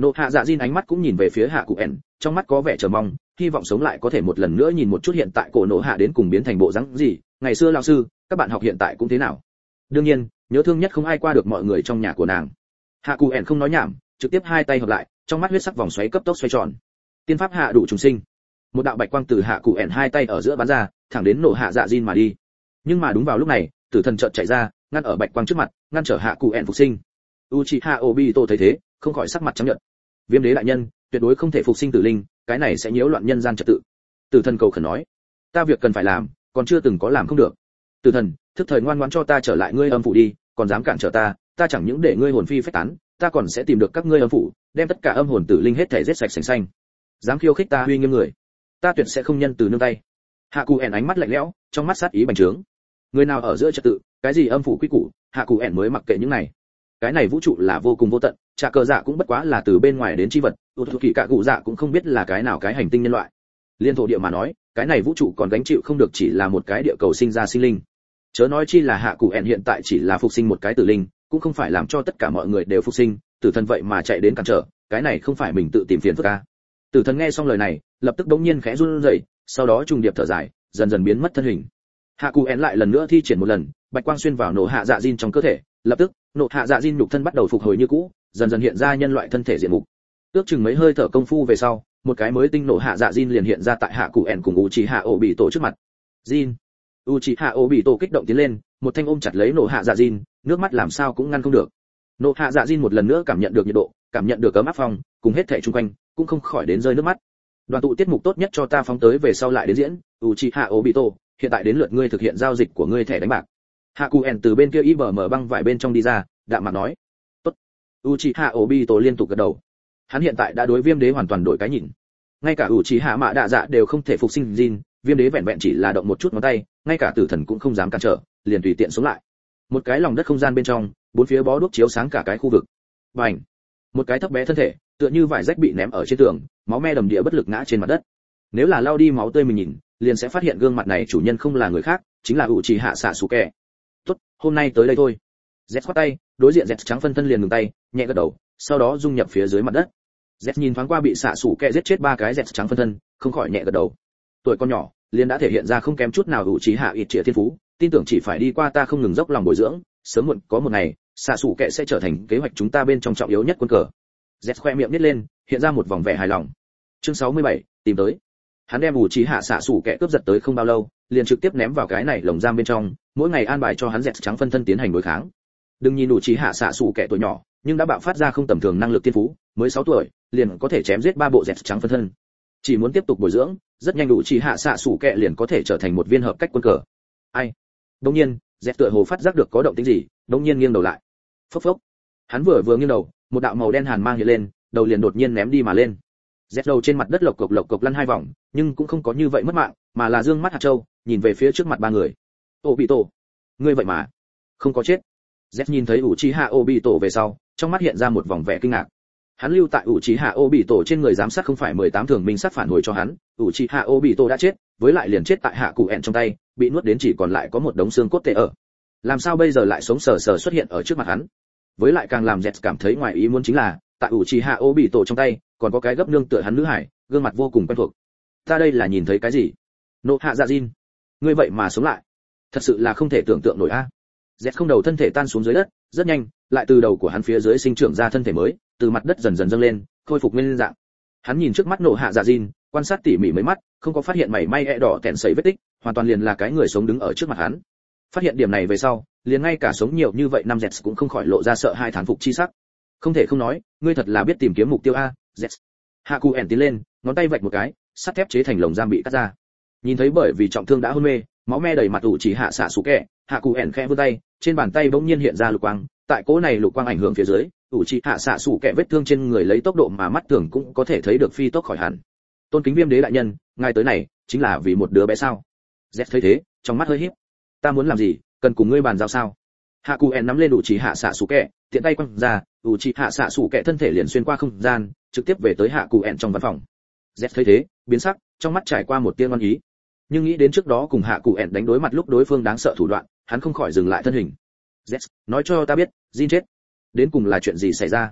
Nộ hạ dạ Jin ánh mắt cũng nhìn về phía hạ cụ ẻn, trong mắt có vẻ chờ mong, hy vọng sống lại có thể một lần nữa nhìn một chút hiện tại cổ nộ hạ đến cùng biến thành bộ dáng gì. Ngày xưa lão sư, các bạn học hiện tại cũng thế nào? Đương nhiên, nhớ thương nhất không ai qua được mọi người trong nhà của nàng. Hạ cụ ẻn không nói nhảm, trực tiếp hai tay hợp lại, trong mắt huyết sắc vòng xoáy cấp tốc xoay tròn. Tiên pháp hạ đủ trùng sinh. Một đạo bạch quang từ hạ cụ ẻn hai tay ở giữa bắn ra, thẳng đến nổ hạ dạ Jin mà đi. Nhưng mà đúng vào lúc này, tử thần chợt chạy ra, ngăn ở bạch quang trước mặt, ngăn trở hạ cụ ẻn phục sinh. Uchiha Obito thấy thế, không khỏi sắc mặt trắng nhợt. Viêm đế đại nhân, tuyệt đối không thể phục sinh tử linh, cái này sẽ nhiễu loạn nhân gian trật tự. Tử thần cầu khẩn nói, ta việc cần phải làm, còn chưa từng có làm không được. Tử thần, thức thời ngoan ngoãn cho ta trở lại ngươi âm phủ đi, còn dám cản trở ta, ta chẳng những để ngươi hồn phi phách tán, ta còn sẽ tìm được các ngươi âm phủ, đem tất cả âm hồn tử linh hết thể giết sạch sành xanh. Dám khiêu khích ta uy nghiêm người, ta tuyệt sẽ không nhân từ nương tay. Hạ cụ ẻn ánh mắt lạnh lẽo, trong mắt sát ý bành trướng. Người nào ở giữa trật tự, cái gì âm phủ quy củ, hạ cụ ẻn mới mặc kệ những này. Cái này vũ trụ là vô cùng vô tận, trả cờ dạ cũng bất quá là từ bên ngoài đến chi vật, tụt kỳ cả cụ dạ cũng không biết là cái nào cái hành tinh nhân loại. Liên thổ địa mà nói, cái này vũ trụ còn gánh chịu không được chỉ là một cái địa cầu sinh ra sinh linh. Chớ nói chi là hạ cụ ẻn hiện tại chỉ là phục sinh một cái tử linh, cũng không phải làm cho tất cả mọi người đều phục sinh, tử thần vậy mà chạy đến cản trở, cái này không phải mình tự tìm phiền phức à? Tử thần nghe xong lời này, lập tức đống nhiên khẽ run rẩy, sau đó trùng điệp thở dài, dần dần biến mất thân hình. Hạ cụ ẻn lại lần nữa thi triển một lần, bạch quang xuyên vào nổ hạ dạ Jin trong cơ thể, lập tức nổ hạ dạ Jin nhục thân bắt đầu phục hồi như cũ, dần dần hiện ra nhân loại thân thể diện mục. Ước chừng mấy hơi thở công phu về sau, một cái mới tinh nổ hạ dạ Jin liền hiện ra tại hạ cụ ẻn cùng Uchiha Obito trước mặt. Jin, Uchiha Obito kích động tiến lên, một thanh ôm chặt lấy nổ hạ dạ Jin, nước mắt làm sao cũng ngăn không được. Nổ hạ dạ Jin một lần nữa cảm nhận được nhiệt độ, cảm nhận được ấm áp phong, cùng hết thảy xung quanh, cũng không khỏi đến rơi nước mắt. Đoàn tụ tiết mục tốt nhất cho ta phóng tới về sau lại đến diễn, Uchiha Obito, hiện tại đến lượt ngươi thực hiện giao dịch của ngươi thẻ đánh bạc. Hạ cụ ẻn từ bên kia i bờ mở băng vải bên trong đi ra, đạm mặt nói. Tốt. Uchiha Obito liên tục gật đầu. Hắn hiện tại đã đối Viêm Đế hoàn toàn đổi cái nhìn. Ngay cả Uchiha Mạ Đạ Dạ đều không thể phục sinh Jin, Viêm Đế vẹn vẹn chỉ là động một chút ngón tay, ngay cả tử thần cũng không dám cản trở, liền tùy tiện sống lại. Một cái lòng đất không gian bên trong, bốn phía bó đuốc chiếu sáng cả cái khu vực. Bành! Một cái thấp bé thân thể, tựa như vải rách bị ném ở trên tường, máu me đầm địa bất lực ngã trên mặt đất. Nếu là lau đi máu tươi mình nhìn, liền sẽ phát hiện gương mặt này chủ nhân không là người khác, chính là Uchiha Sasuke. Tốt, hôm nay tới đây thôi. Z khoát tay, đối diện Z trắng phân thân liền ngừng tay, nhẹ gật đầu, sau đó dung nhập phía dưới mặt đất. Z nhìn thoáng qua bị Sasuke giết chết ba cái Z trắng phân thân, không khỏi nhẹ gật đầu. Tuổi con nhỏ, liền đã thể hiện ra không kém chút nào Uchiha ít triệt thiên phú, tin tưởng chỉ phải đi qua ta không ngừng dốc lòng bồi dưỡng, sớm muộn có một ngày, Sasuke sẽ trở thành kế hoạch chúng ta bên trong trọng yếu nhất quân cờ. Z khoe miệng nhếch lên, hiện ra một vòng vẻ hài lòng. Chương sáu mươi bảy, tìm tới. Hắn đem Uchiha Sasuke cướp giật tới không bao lâu, liền trực tiếp ném vào cái này lồng giam bên trong, mỗi ngày an bài cho hắn dẹt trắng phân thân tiến hành đối kháng. Đừng nhìn Uchiha Sasuke tuổi nhỏ, nhưng đã bạo phát ra không tầm thường năng lực tiên phú, mới sáu tuổi, liền có thể chém giết ba bộ dẹt trắng phân thân. Chỉ muốn tiếp tục bồi dưỡng, rất nhanh Uchiha Sasuke liền có thể trở thành một viên hợp cách quân cờ. Ai? Đương nhiên, dẹt tựa hồ phát giác được có động tĩnh gì, đương nhiên nghiêng đầu lại. Phốc phốc. Hắn vừa vừa nghiêng đầu, một đạo màu đen hàn mang hiện lên, đầu liền đột nhiên ném đi mà lên. Dẹt đầu trên mặt đất lộc cộc lộc cộc lăn hai vòng, nhưng cũng không có như vậy mất mạng, mà là dương mắt hạt châu, nhìn về phía trước mặt ba người. Obito, ngươi vậy mà không có chết. Z nhìn thấy Uchiha Obito về sau, trong mắt hiện ra một vòng vẻ kinh ngạc. Hắn lưu tại Uchiha Obito trên người giám sát không phải mười tám thường minh sát phản hồi cho hắn, Uchiha Obito đã chết, với lại liền chết tại hạ cụ ẻn trong tay, bị nuốt đến chỉ còn lại có một đống xương cốt tệ ở. Làm sao bây giờ lại sống sờ sờ xuất hiện ở trước mặt hắn? Với lại càng làm Z cảm thấy ngoài ý muốn chính là, tại Uchiha Obito trong tay, còn có cái gấp nương tựa hắn nữ hải, gương mặt vô cùng quen thuộc. Ta đây là nhìn thấy cái gì? Nộ hạ dạ Jin, ngươi vậy mà sống lại, thật sự là không thể tưởng tượng nổi a. Z không đầu thân thể tan xuống dưới đất, rất nhanh, lại từ đầu của hắn phía dưới sinh trưởng ra thân thể mới, từ mặt đất dần dần dâng lên, khôi phục nguyên dạng. Hắn nhìn trước mắt nộ hạ dạ Jin, quan sát tỉ mỉ mấy mắt, không có phát hiện mảy may e đỏ tẹn sấy vết tích, hoàn toàn liền là cái người sống đứng ở trước mặt hắn. Phát hiện điểm này về sau, liền ngay cả sống nhiều như vậy năm Z cũng không khỏi lộ ra sợ hai thán phục chi sắc. Không thể không nói, ngươi thật là biết tìm kiếm mục tiêu a, Z. Hạ cụ ẻn tiến lên, ngón tay vạch một cái, sắt thép chế thành lồng giam bị cắt ra. Nhìn thấy bởi vì trọng thương đã hôn mê, máu me đầy mặt ủ chỉ hạ xạ sủ kẹ, hạ cụ ẻn khẽ vươn tay, trên bàn tay bỗng nhiên hiện ra lục quang, tại cỗ này lục quang ảnh hưởng phía dưới, ủ chỉ hạ xạ sủ kẹ vết thương trên người lấy tốc độ mà mắt thường cũng có thể thấy được phi tốc khỏi hẳn. Tôn kính Viêm Đế đại nhân, ngài tới này chính là vì một đứa bé sao? Z thấy thế, trong mắt hơi híp. Ta muốn làm gì, cần cùng ngươi bàn giao sao? Hạ cụ ẻn nắm lên ủ chỉ hạ xạ sủ kẹ, tiện tay quăng ra, ủ chỉ hạ xạ sủ kẹ thân thể liền xuyên qua không gian, trực tiếp về tới hạ cụ ẻn trong văn phòng. Z thấy thế, biến sắc, trong mắt trải qua một tia ngoan ý. Nhưng nghĩ đến trước đó cùng hạ cụ ẻn đánh đối mặt lúc đối phương đáng sợ thủ đoạn, hắn không khỏi dừng lại thân hình. Z, nói cho ta biết, Jin chết, đến cùng là chuyện gì xảy ra?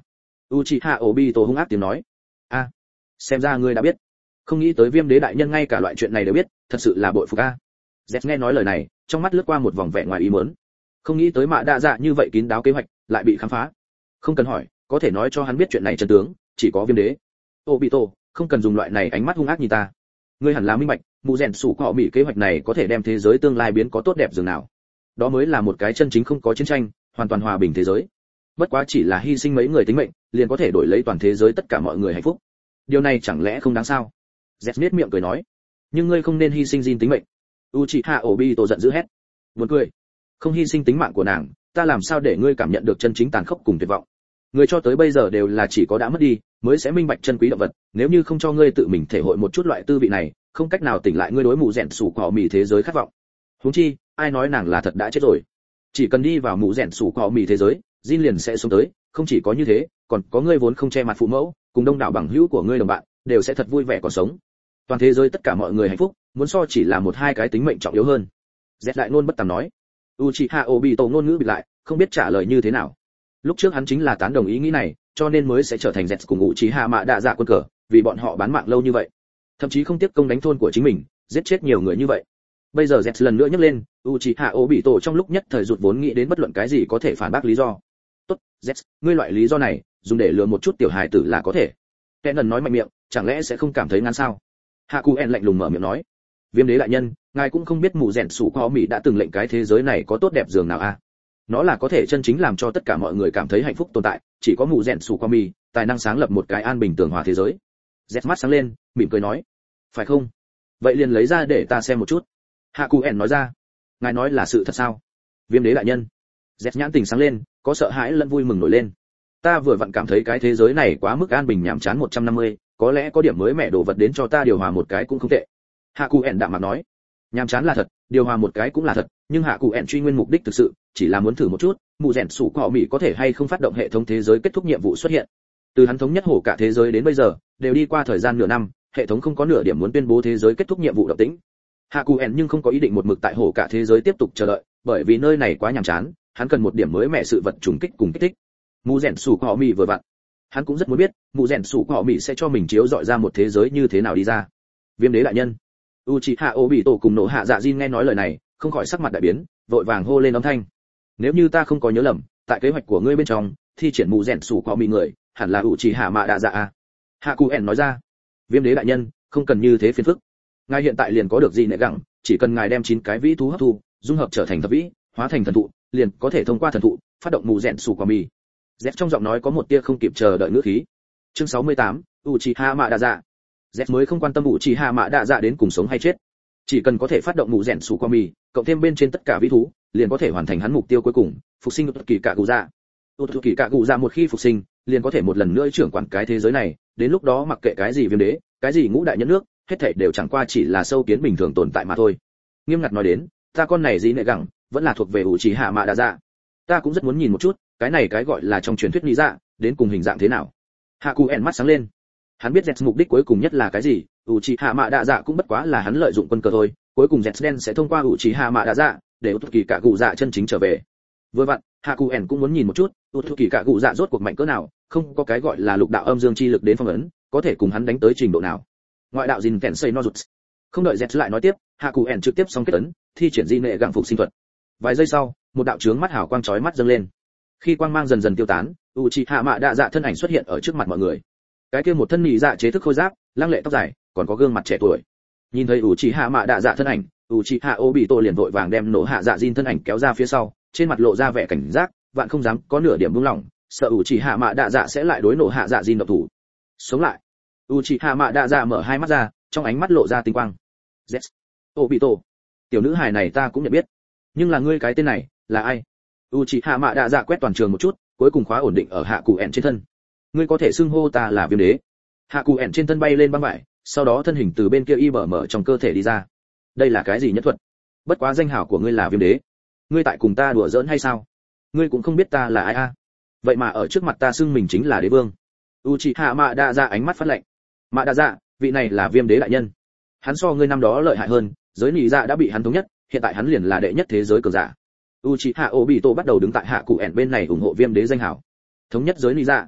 Uchiha Obito hung ác tiếng nói. A, xem ra ngươi đã biết. Không nghĩ tới Viêm Đế đại nhân ngay cả loại chuyện này đều biết, thật sự là bội phục a. Z nghe nói lời này, trong mắt lướt qua một vòng vẻ ngoài ý muốn. Không nghĩ tới Mạ Đa Dạ như vậy kín đáo kế hoạch lại bị khám phá. Không cần hỏi, có thể nói cho hắn biết chuyện này chân tướng, chỉ có Viêm Đế. Obito, không cần dùng loại này ánh mắt hung ác nhìn ta. Ngươi hẳn là minh bạch, mụ rèn sủ cọ mỹ kế hoạch này có thể đem thế giới tương lai biến có tốt đẹp dường nào. Đó mới là một cái chân chính không có chiến tranh, hoàn toàn hòa bình thế giới. Bất quá chỉ là hy sinh mấy người tính mệnh, liền có thể đổi lấy toàn thế giới tất cả mọi người hạnh phúc. Điều này chẳng lẽ không đáng sao? Z nhếch miệng cười nói. Nhưng ngươi không nên hy sinh Jin tính mệnh. Uchiha Obito giận dữ hét. Buồn cười. Không hy sinh tính mạng của nàng, ta làm sao để ngươi cảm nhận được chân chính tàn khốc cùng tuyệt vọng? Người cho tới bây giờ đều là chỉ có đã mất đi, mới sẽ minh bạch chân quý động vật, nếu như không cho ngươi tự mình thể hội một chút loại tư vị này, không cách nào tỉnh lại ngươi đối mụ rèn sủ cỏ mì thế giới khát vọng. Huống chi, ai nói nàng là thật đã chết rồi? Chỉ cần đi vào mụ rèn sủ cỏ mì thế giới, Jin liền sẽ xuống tới, không chỉ có như thế, còn có ngươi vốn không che mặt phụ mẫu, cùng đông đảo bằng hữu của ngươi đồng bạn, đều sẽ thật vui vẻ còn sống. Toàn thế giới tất cả mọi người hạnh phúc, muốn so chỉ là một hai cái tính mệnh trọng yếu hơn. Z lại nôn bất tàm nói. Uchiha Obito ngôn ngữ bị lại, không biết trả lời như thế nào. Lúc trước hắn chính là tán đồng ý nghĩ này, cho nên mới sẽ trở thành Z cùng Uchiha Mạ Đa Dạ quân cờ, vì bọn họ bán mạng lâu như vậy, thậm chí không tiếp công đánh thôn của chính mình, giết chết nhiều người như vậy. Bây giờ Z lần nữa nhấc lên, Uchiha Obito trong lúc nhất thời rụt vốn nghĩ đến bất luận cái gì có thể phản bác lý do. Tốt, Z, ngươi loại lý do này, dùng để lừa một chút tiểu hài tử là có thể. Kẻ ngần nói mạnh miệng, chẳng lẽ sẽ không cảm thấy ngán sao? Hakuen lạnh lùng mở miệng nói. Viêm Đế đại nhân, ngài cũng không biết mụ rèn sủ có mỹ đã từng lệnh cái thế giới này có tốt đẹp dường nào à? Nó là có thể chân chính làm cho tất cả mọi người cảm thấy hạnh phúc tồn tại, chỉ có mụ rèn sủ có mỹ tài năng sáng lập một cái an bình tường hòa thế giới. Z mắt sáng lên, mỉm cười nói. Phải không? Vậy liền lấy ra để ta xem một chút. Hakuen nói ra. Ngài nói là sự thật sao? Viêm Đế đại nhân. Z nhãn tình sáng lên, có sợ hãi lẫn vui mừng nổi lên. Ta vừa vặn cảm thấy cái thế giới này quá mức an bình nhảm chán một trăm năm mươi, có lẽ có điểm mới mẻ đồ vật đến cho ta điều hòa một cái cũng không tệ. Hakuen đạm mặt nói. Nhàm chán là thật, điều hòa một cái cũng là thật, nhưng Hakuen truy nguyên mục đích thực sự chỉ là muốn thử một chút, mụ rèn sủ cọ mỹ có thể hay không phát động hệ thống thế giới kết thúc nhiệm vụ xuất hiện. Từ hắn thống nhất hổ cả thế giới đến bây giờ, đều đi qua thời gian nửa năm, hệ thống không có nửa điểm muốn tuyên bố thế giới kết thúc nhiệm vụ động tĩnh. Hakuen nhưng không có ý định một mực tại hổ cả thế giới tiếp tục chờ đợi, bởi vì nơi này quá nhàm chán, hắn cần một điểm mới mẻ sự vật trùng kích cùng kích thích. Mụ rèn sủ cọ mỹ vừa vặn, hắn cũng rất muốn biết, mụ rèn sủ cọ mỹ sẽ cho mình chiếu dọi ra một thế giới như thế nào đi ra. Viêm Đế đại nhân. Uchiha Obito cùng nổ hạ dạ Jin nghe nói lời này, không khỏi sắc mặt đại biến, vội vàng hô lên âm thanh. Nếu như ta không có nhớ lầm, tại kế hoạch của ngươi bên trong, thi triển mù rèn sủ có mỹ người, hẳn là Uchiha Mạ Đa Dạ a. Hakuen nói ra. Viêm Đế đại nhân, không cần như thế phiền phức. Ngài hiện tại liền có được gì nệ gặng, chỉ cần ngài đem chín cái vĩ thú hấp thu, dung hợp trở thành thập vĩ, hóa thành thần thụ, liền có thể thông qua thần thụ, phát động mù rèn sủ có mỹ. Z trong giọng nói có một tia không kịp chờ đợi ngữ khí. Chương sáu mươi tám, Uchiha Mạ Đa Dạ. Z mới không quan tâm Uchiha Mạ Đa Dạ đến cùng sống hay chết, chỉ cần có thể phát động mù rèn sủ qua mì, cộng thêm bên trên tất cả vĩ thú, liền có thể hoàn thành hắn mục tiêu cuối cùng, phục sinh Uchiha kỳ cạ cụ dạ. Uchiha kỳ cạ cụ dạ một khi phục sinh, liền có thể một lần nữa trưởng quản cái thế giới này, đến lúc đó mặc kệ cái gì viêm đế, cái gì ngũ đại nhân nước, hết thảy đều chẳng qua chỉ là sâu kiến bình thường tồn tại mà thôi. Nghiêm ngặt nói đến, ta con này gì nệ gẳng, vẫn là thuộc về Uchiha Mạ Đa Dạ. Ta cũng rất muốn nhìn một chút, cái này cái gọi là trong truyền thuyết lý dạ, đến cùng hình dạng thế nào. Hakuen mắt sáng lên. Hắn biết Z mục đích cuối cùng nhất là cái gì, Uchiha Mạ Đa Dạ cũng bất quá là hắn lợi dụng quân cờ thôi, cuối cùng Z đen sẽ thông qua Uchiha Mạ Đa Dạ để Uchiha kỳ cạ cụ dạ chân chính trở về. Vừa vặn, Hakuen cũng muốn nhìn một chút, Uchiha kỳ cạ cụ dạ rốt cuộc mạnh cỡ nào, không có cái gọi là lục đạo âm dương chi lực đến phong ấn, có thể cùng hắn đánh tới trình độ nào. Ngoại đạo Jin Tensei no Jutsu. Không đợi Z lại nói tiếp, Hakuen trực tiếp xong kết ấn, thi triển di nệ gặng phục sinh thuật. Vài giây sau, một đạo chướng mắt hào quang chói mắt dâng lên. Khi quang mang dần dần tiêu tán, Uchiha Mạ Đa Dạ thân ảnh xuất hiện ở trước mặt mọi người. Cái kia một thân nhị dạ chế thức khôi giáp, lăng lệ tóc dài, còn có gương mặt trẻ tuổi. Nhìn thấy Uchiha Mạ Đa Dạ thân ảnh, Uchiha Obito liền vội vàng đem nổ hạ dạ Jin thân ảnh kéo ra phía sau, trên mặt lộ ra vẻ cảnh giác, vạn không dám có nửa điểm buông lỏng, sợ Uchiha Mạ Đa Dạ sẽ lại đối nổ hạ dạ Jin động thủ. Sống lại. Uchiha Mạ Đa Dạ mở hai mắt ra, trong ánh mắt lộ ra tinh quang. Yes. Obito, tiểu nữ hài này ta cũng nhận biết, nhưng là ngươi cái tên này là ai? Uchiha Mạ Đa Dạ quét toàn trường một chút, cuối cùng khóa ổn định ở Hakuen trên thân. Ngươi có thể xưng hô ta là Viêm Đế. Hakuen trên thân bay lên băng vải, sau đó thân hình từ bên kia y bở mở trong cơ thể đi ra. Đây là cái gì nhất thuật? Bất quá danh hào của ngươi là Viêm Đế, ngươi tại cùng ta đùa giỡn hay sao? Ngươi cũng không biết ta là ai a? À? Vậy mà ở trước mặt ta xưng mình chính là đế vương. Uchiha Mạ Đa Dạ ánh mắt phát lạnh. Mạ Đa Dạ, vị này là Viêm Đế đại nhân. Hắn so ngươi năm đó lợi hại hơn, giới nị dạ đã bị hắn thống nhất, hiện tại hắn liền là đệ nhất thế giới cường giả. Uchiha Obito bắt đầu đứng tại Hakuen bên này ủng hộ Viêm Đế danh hào. Thống nhất giới nị dạ.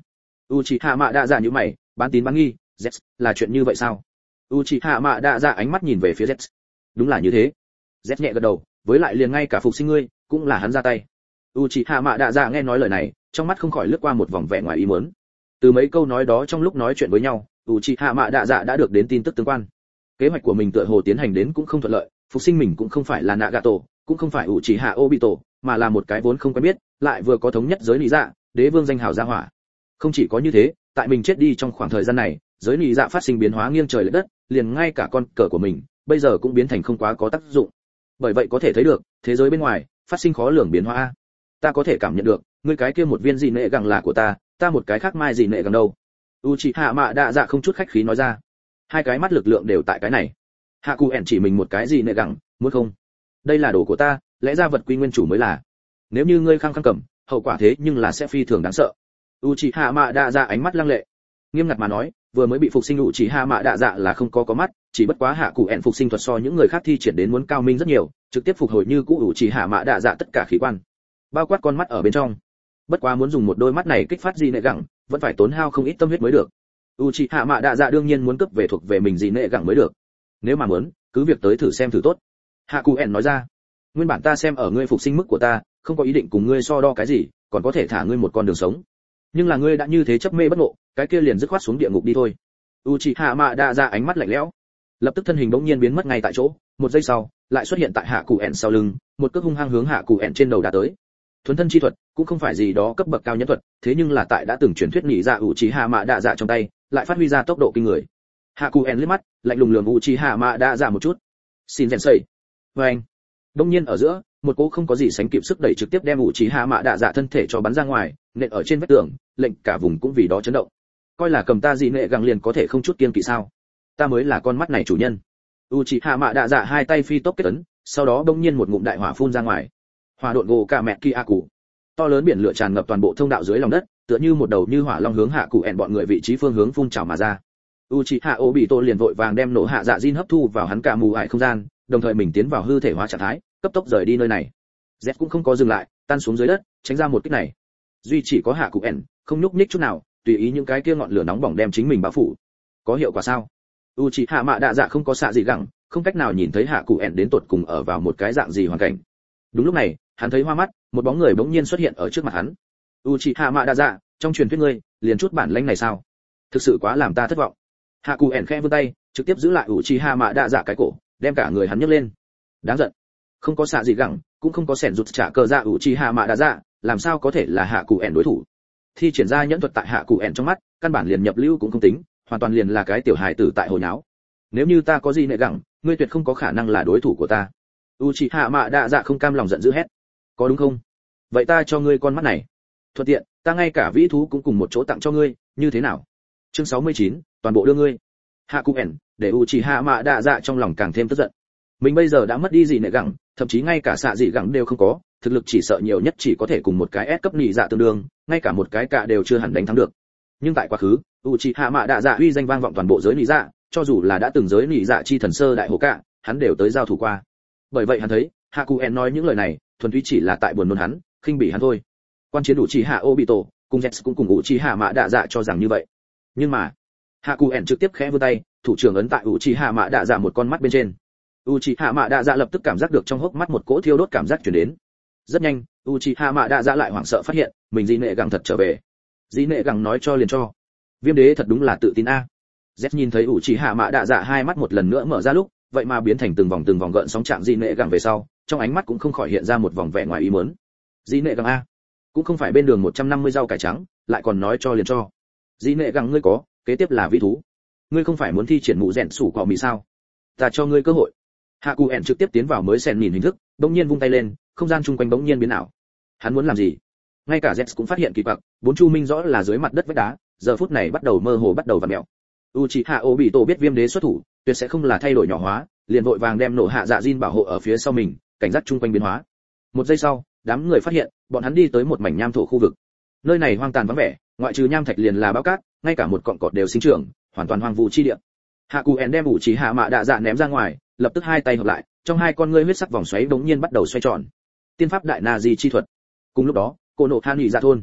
Uchiha Mạ Đạ Dạ như mày, bán tín bán nghi, Z, là chuyện như vậy sao? Uchiha Mạ Đạ Dạ ánh mắt nhìn về phía Z. Đúng là như thế. Z nhẹ gật đầu, với lại liền ngay cả phục sinh ngươi, cũng là hắn ra tay. Uchiha Mạ Đạ Dạ nghe nói lời này, trong mắt không khỏi lướt qua một vòng vẻ ngoài ý muốn. Từ mấy câu nói đó trong lúc nói chuyện với nhau, Uchiha Mạ Đạ Dạ đã được đến tin tức tương quan. Kế hoạch của mình tựa hồ tiến hành đến cũng không thuận lợi, phục sinh mình cũng không phải là Nagato, cũng không phải Uchiha Obito, mà là một cái vốn không quen biết, lại vừa có thống nhất giới lý dạ, đế vương danh hào gia hỏa. Không chỉ có như thế, tại mình chết đi trong khoảng thời gian này, giới lý dạ phát sinh biến hóa nghiêng trời lệch đất, liền ngay cả con cờ của mình, bây giờ cũng biến thành không quá có tác dụng. Bởi vậy có thể thấy được, thế giới bên ngoài phát sinh khó lường biến hóa. Ta có thể cảm nhận được, ngươi cái kia một viên dị nệ gẳng là của ta, ta một cái khác mai dị nệ gẳng đâu. Uchiha Mạ Đạ Dạ không chút khách khí nói ra. Hai cái mắt lực lượng đều tại cái này. Hạ Cụ ẻn chỉ mình một cái dị nệ gẳng, muốn không? Đây là đồ của ta, lẽ ra vật quy nguyên chủ mới là. Nếu như ngươi khăng khăng cầm, hậu quả thế nhưng là sẽ phi thường đáng sợ. Uchiha Mạ Đạ Dạ ánh mắt lăng lệ. Nghiêm ngặt mà nói, vừa mới bị phục sinh Uchiha Mạ Đạ Dạ là không có có mắt, chỉ bất quá Hạ Cụ ẻn phục sinh thuật so những người khác thi triển đến muốn cao minh rất nhiều, trực tiếp phục hồi như cũ Uchiha Mạ Đạ Dạ tất cả khí quan, bao quát con mắt ở bên trong. Bất quá muốn dùng một đôi mắt này kích phát dị nệ gẳng, vẫn phải tốn hao không ít tâm huyết mới được. Uchiha Mạ Đạ Dạ đương nhiên muốn cướp về thuộc về mình dị nệ gẳng mới được. Nếu mà muốn, cứ việc tới thử xem thử tốt. Hạ Cụ ẻn nói ra. Nguyên bản ta xem ở ngươi phục sinh mức của ta, không có ý định cùng ngươi so đo cái gì, còn có thể thả ngươi một con đường sống. Nhưng là ngươi đã như thế chấp mê bất ngộ, cái kia liền dứt khoát xuống địa ngục đi thôi. Uchiha Mạ Đạ Dạ ánh mắt lạnh lẽo, lập tức thân hình bỗng nhiên biến mất ngay tại chỗ, một giây sau, lại xuất hiện tại Hạ Cụ ẻn sau lưng, một cước hung hăng hướng Hạ Cụ ẻn trên đầu đá tới. Thuần thân chi thuật cũng không phải gì đó cấp bậc cao nhất thuật, thế nhưng là tại đã từng truyền thuyết nhị dạ Uchiha Mạ Đạ Dạ trong tay, lại phát huy ra tốc độ kinh người. Hạ Cụ ẻn liếc mắt, lạnh lùng lườm Uchiha Mạ Đạ Dạ một chút. Xin rèn sẩy. Và anh. Đông nhiên ở giữa, một cỗ không có gì sánh kịp sức đẩy trực tiếp đem Uchiha Mạ Đạ Dạ thân thể cho bắn ra ngoài, nện ở trên vách tường, lệnh cả vùng cũng vì đó chấn động. Coi là cầm ta dị nệ gẳng liền có thể không chút kiêng kỵ sao? Ta mới là con mắt này chủ nhân. Uchiha Mạ Đạ Dạ hai tay phi tốc kết ấn, sau đó bỗng nhiên một ngụm đại hỏa phun ra ngoài. Hỏa độn gỗ cả mẹ kia cụ. To lớn biển lửa tràn ngập toàn bộ thông đạo dưới lòng đất, tựa như một đầu như hỏa long hướng Hạ Cụ ẻn bọn người vị trí phương hướng phun trào mà ra. Uchiha Obito liền vội vàng đem nổ hạ dạ Jin hấp thu vào hắn cả mù ải không gian, đồng thời mình tiến vào hư thể hóa trạng thái, cấp tốc rời đi nơi này. Z cũng không có dừng lại, tan xuống dưới đất, tránh ra một kích này. Duy chỉ có Hạ Cụ ẻn, không nhúc nhích chút nào, tùy ý những cái kia ngọn lửa nóng bỏng đem chính mình bao phủ. Có hiệu quả sao? Uchiha Mạ Đạ Dạ không có xạ gì gẳng, không cách nào nhìn thấy Hạ Cụ ẻn đến tột cùng ở vào một cái dạng gì hoàn cảnh. Đúng lúc này, hắn thấy hoa mắt, một bóng người bỗng nhiên xuất hiện ở trước mặt hắn. Uchiha Mạ Đạ Dạ, trong truyền thuyết ngươi, liền chút bản lĩnh này sao? Thực sự quá làm ta thất vọng. Hạ Cụ ẻn khẽ vươn tay, trực tiếp giữ lại Uchiha Mạ Đạ Dạ cái cổ, đem cả người hắn nhấc lên. Đáng giận. Không có xạ gì gẳng, cũng không có sẻn rụt trả cờ dạ Uchiha Mạ Đạ Dạ, làm sao có thể là Hạ Cụ ẻn đối thủ? Thi triển ra nhẫn thuật tại Hạ Cụ ẻn trong mắt, căn bản liền nhập lưu cũng không tính, hoàn toàn liền là cái tiểu hài tử tại hồi nháo. Nếu như ta có gì nệ gẳng, ngươi tuyệt không có khả năng là đối thủ của ta. Uchiha Mạ Đạ Dạ không cam lòng giận dữ hét. Có đúng không? Vậy ta cho ngươi con mắt này. Thuận tiện, ta ngay cả vĩ thú cũng cùng một chỗ tặng cho ngươi, như thế nào? Chương sáu mươi chín, toàn bộ đưa ngươi. Hạ Cụ ẻn, để Uchiha Mạ Đạ Dạ trong lòng càng thêm tức giận. Mình bây giờ đã mất đi gì nệ gẳng, thậm chí ngay cả xạ dị gẳng đều không có, thực lực chỉ sợ nhiều nhất chỉ có thể cùng một cái S cấp nhị dạ tương đương, ngay cả một cái cả đều chưa hẳn đánh thắng được. Nhưng tại quá khứ, Uchiha Mạ Đạ Dạ uy danh vang vọng toàn bộ giới nhị dạ, cho dù là đã từng giới nhị dạ chi thần sơ đại hồ cả, hắn đều tới giao thủ qua. Bởi vậy hắn thấy, Hạ Cụ ẻn nói những lời này, thuần túy chỉ là tại buồn nôn hắn, khinh bỉ hắn thôi. Quan chiến Uchiha Obito, cùng Zetsu cũng cùng Uchiha Mạ Đạ Dạ cho rằng như vậy. Nhưng mà, Hạ Cụ ẻn trực tiếp khẽ vươn tay, thủ trưởng ấn tại Uchiha Mạ Đạ Dạ một con mắt bên trên. Uchiha Mạ Đạ Dạ lập tức cảm giác được trong hốc mắt một cỗ thiêu đốt cảm giác truyền đến. Rất nhanh, Uchiha Mạ Đạ Dạ lại hoảng sợ phát hiện, mình dị nệ gẳng thật trở về. Dị nệ gẳng nói cho liền cho. Viêm đế thật đúng là tự tin a. Z nhìn thấy Uchiha Mạ Đạ Dạ hai mắt một lần nữa mở ra lúc, vậy mà biến thành từng vòng từng vòng gợn sóng trạng dị nệ gẳng về sau, trong ánh mắt cũng không khỏi hiện ra một vòng vẻ ngoài ý muốn. Dị nệ gẳng a, cũng không phải bên đường một trăm năm mươi rau cải trắng, lại còn nói cho liền cho. Dị nệ gẳng ngươi có, kế tiếp là vĩ thú. Ngươi không phải muốn thi triển mụ rèn sủ cỏ mì sao? Ta cho ngươi cơ hội. Hạ Cụ ẻn trực tiếp tiến vào mới sèn nhìn hình thức, bỗng nhiên vung tay lên, không gian chung quanh bỗng nhiên biến ảo. Hắn muốn làm gì? Ngay cả Z cũng phát hiện kỳ quặc, bốn chu minh rõ là dưới mặt đất vách đá, giờ phút này bắt đầu mơ hồ bắt đầu vặn mèo. Uchiha Obito biết Viêm Đế xuất thủ, tuyệt sẽ không là thay đổi nhỏ hóa, liền vội vàng đem nổ hạ dạ Jin bảo hộ ở phía sau mình, cảnh giác chung quanh biến hóa. Một giây sau, đám người phát hiện, bọn hắn đi tới một mảnh nham thổ khu vực. Nơi này hoang tàn vắng vẻ, ngoại trừ nham thạch liền là bão cát, ngay cả một cọng cọt đều sinh trưởng, hoàn toàn hoang vu chi địa. Hạ Cụ ẻn đem Uchiha Mạ Đạ Dạ ném ra ngoài, lập tức hai tay hợp lại, trong hai con ngươi huyết sắc vòng xoáy đống nhiên bắt đầu xoay tròn. Tiên pháp đại na di chi thuật. Cùng lúc đó, cô nộ than nhị dạ thôn.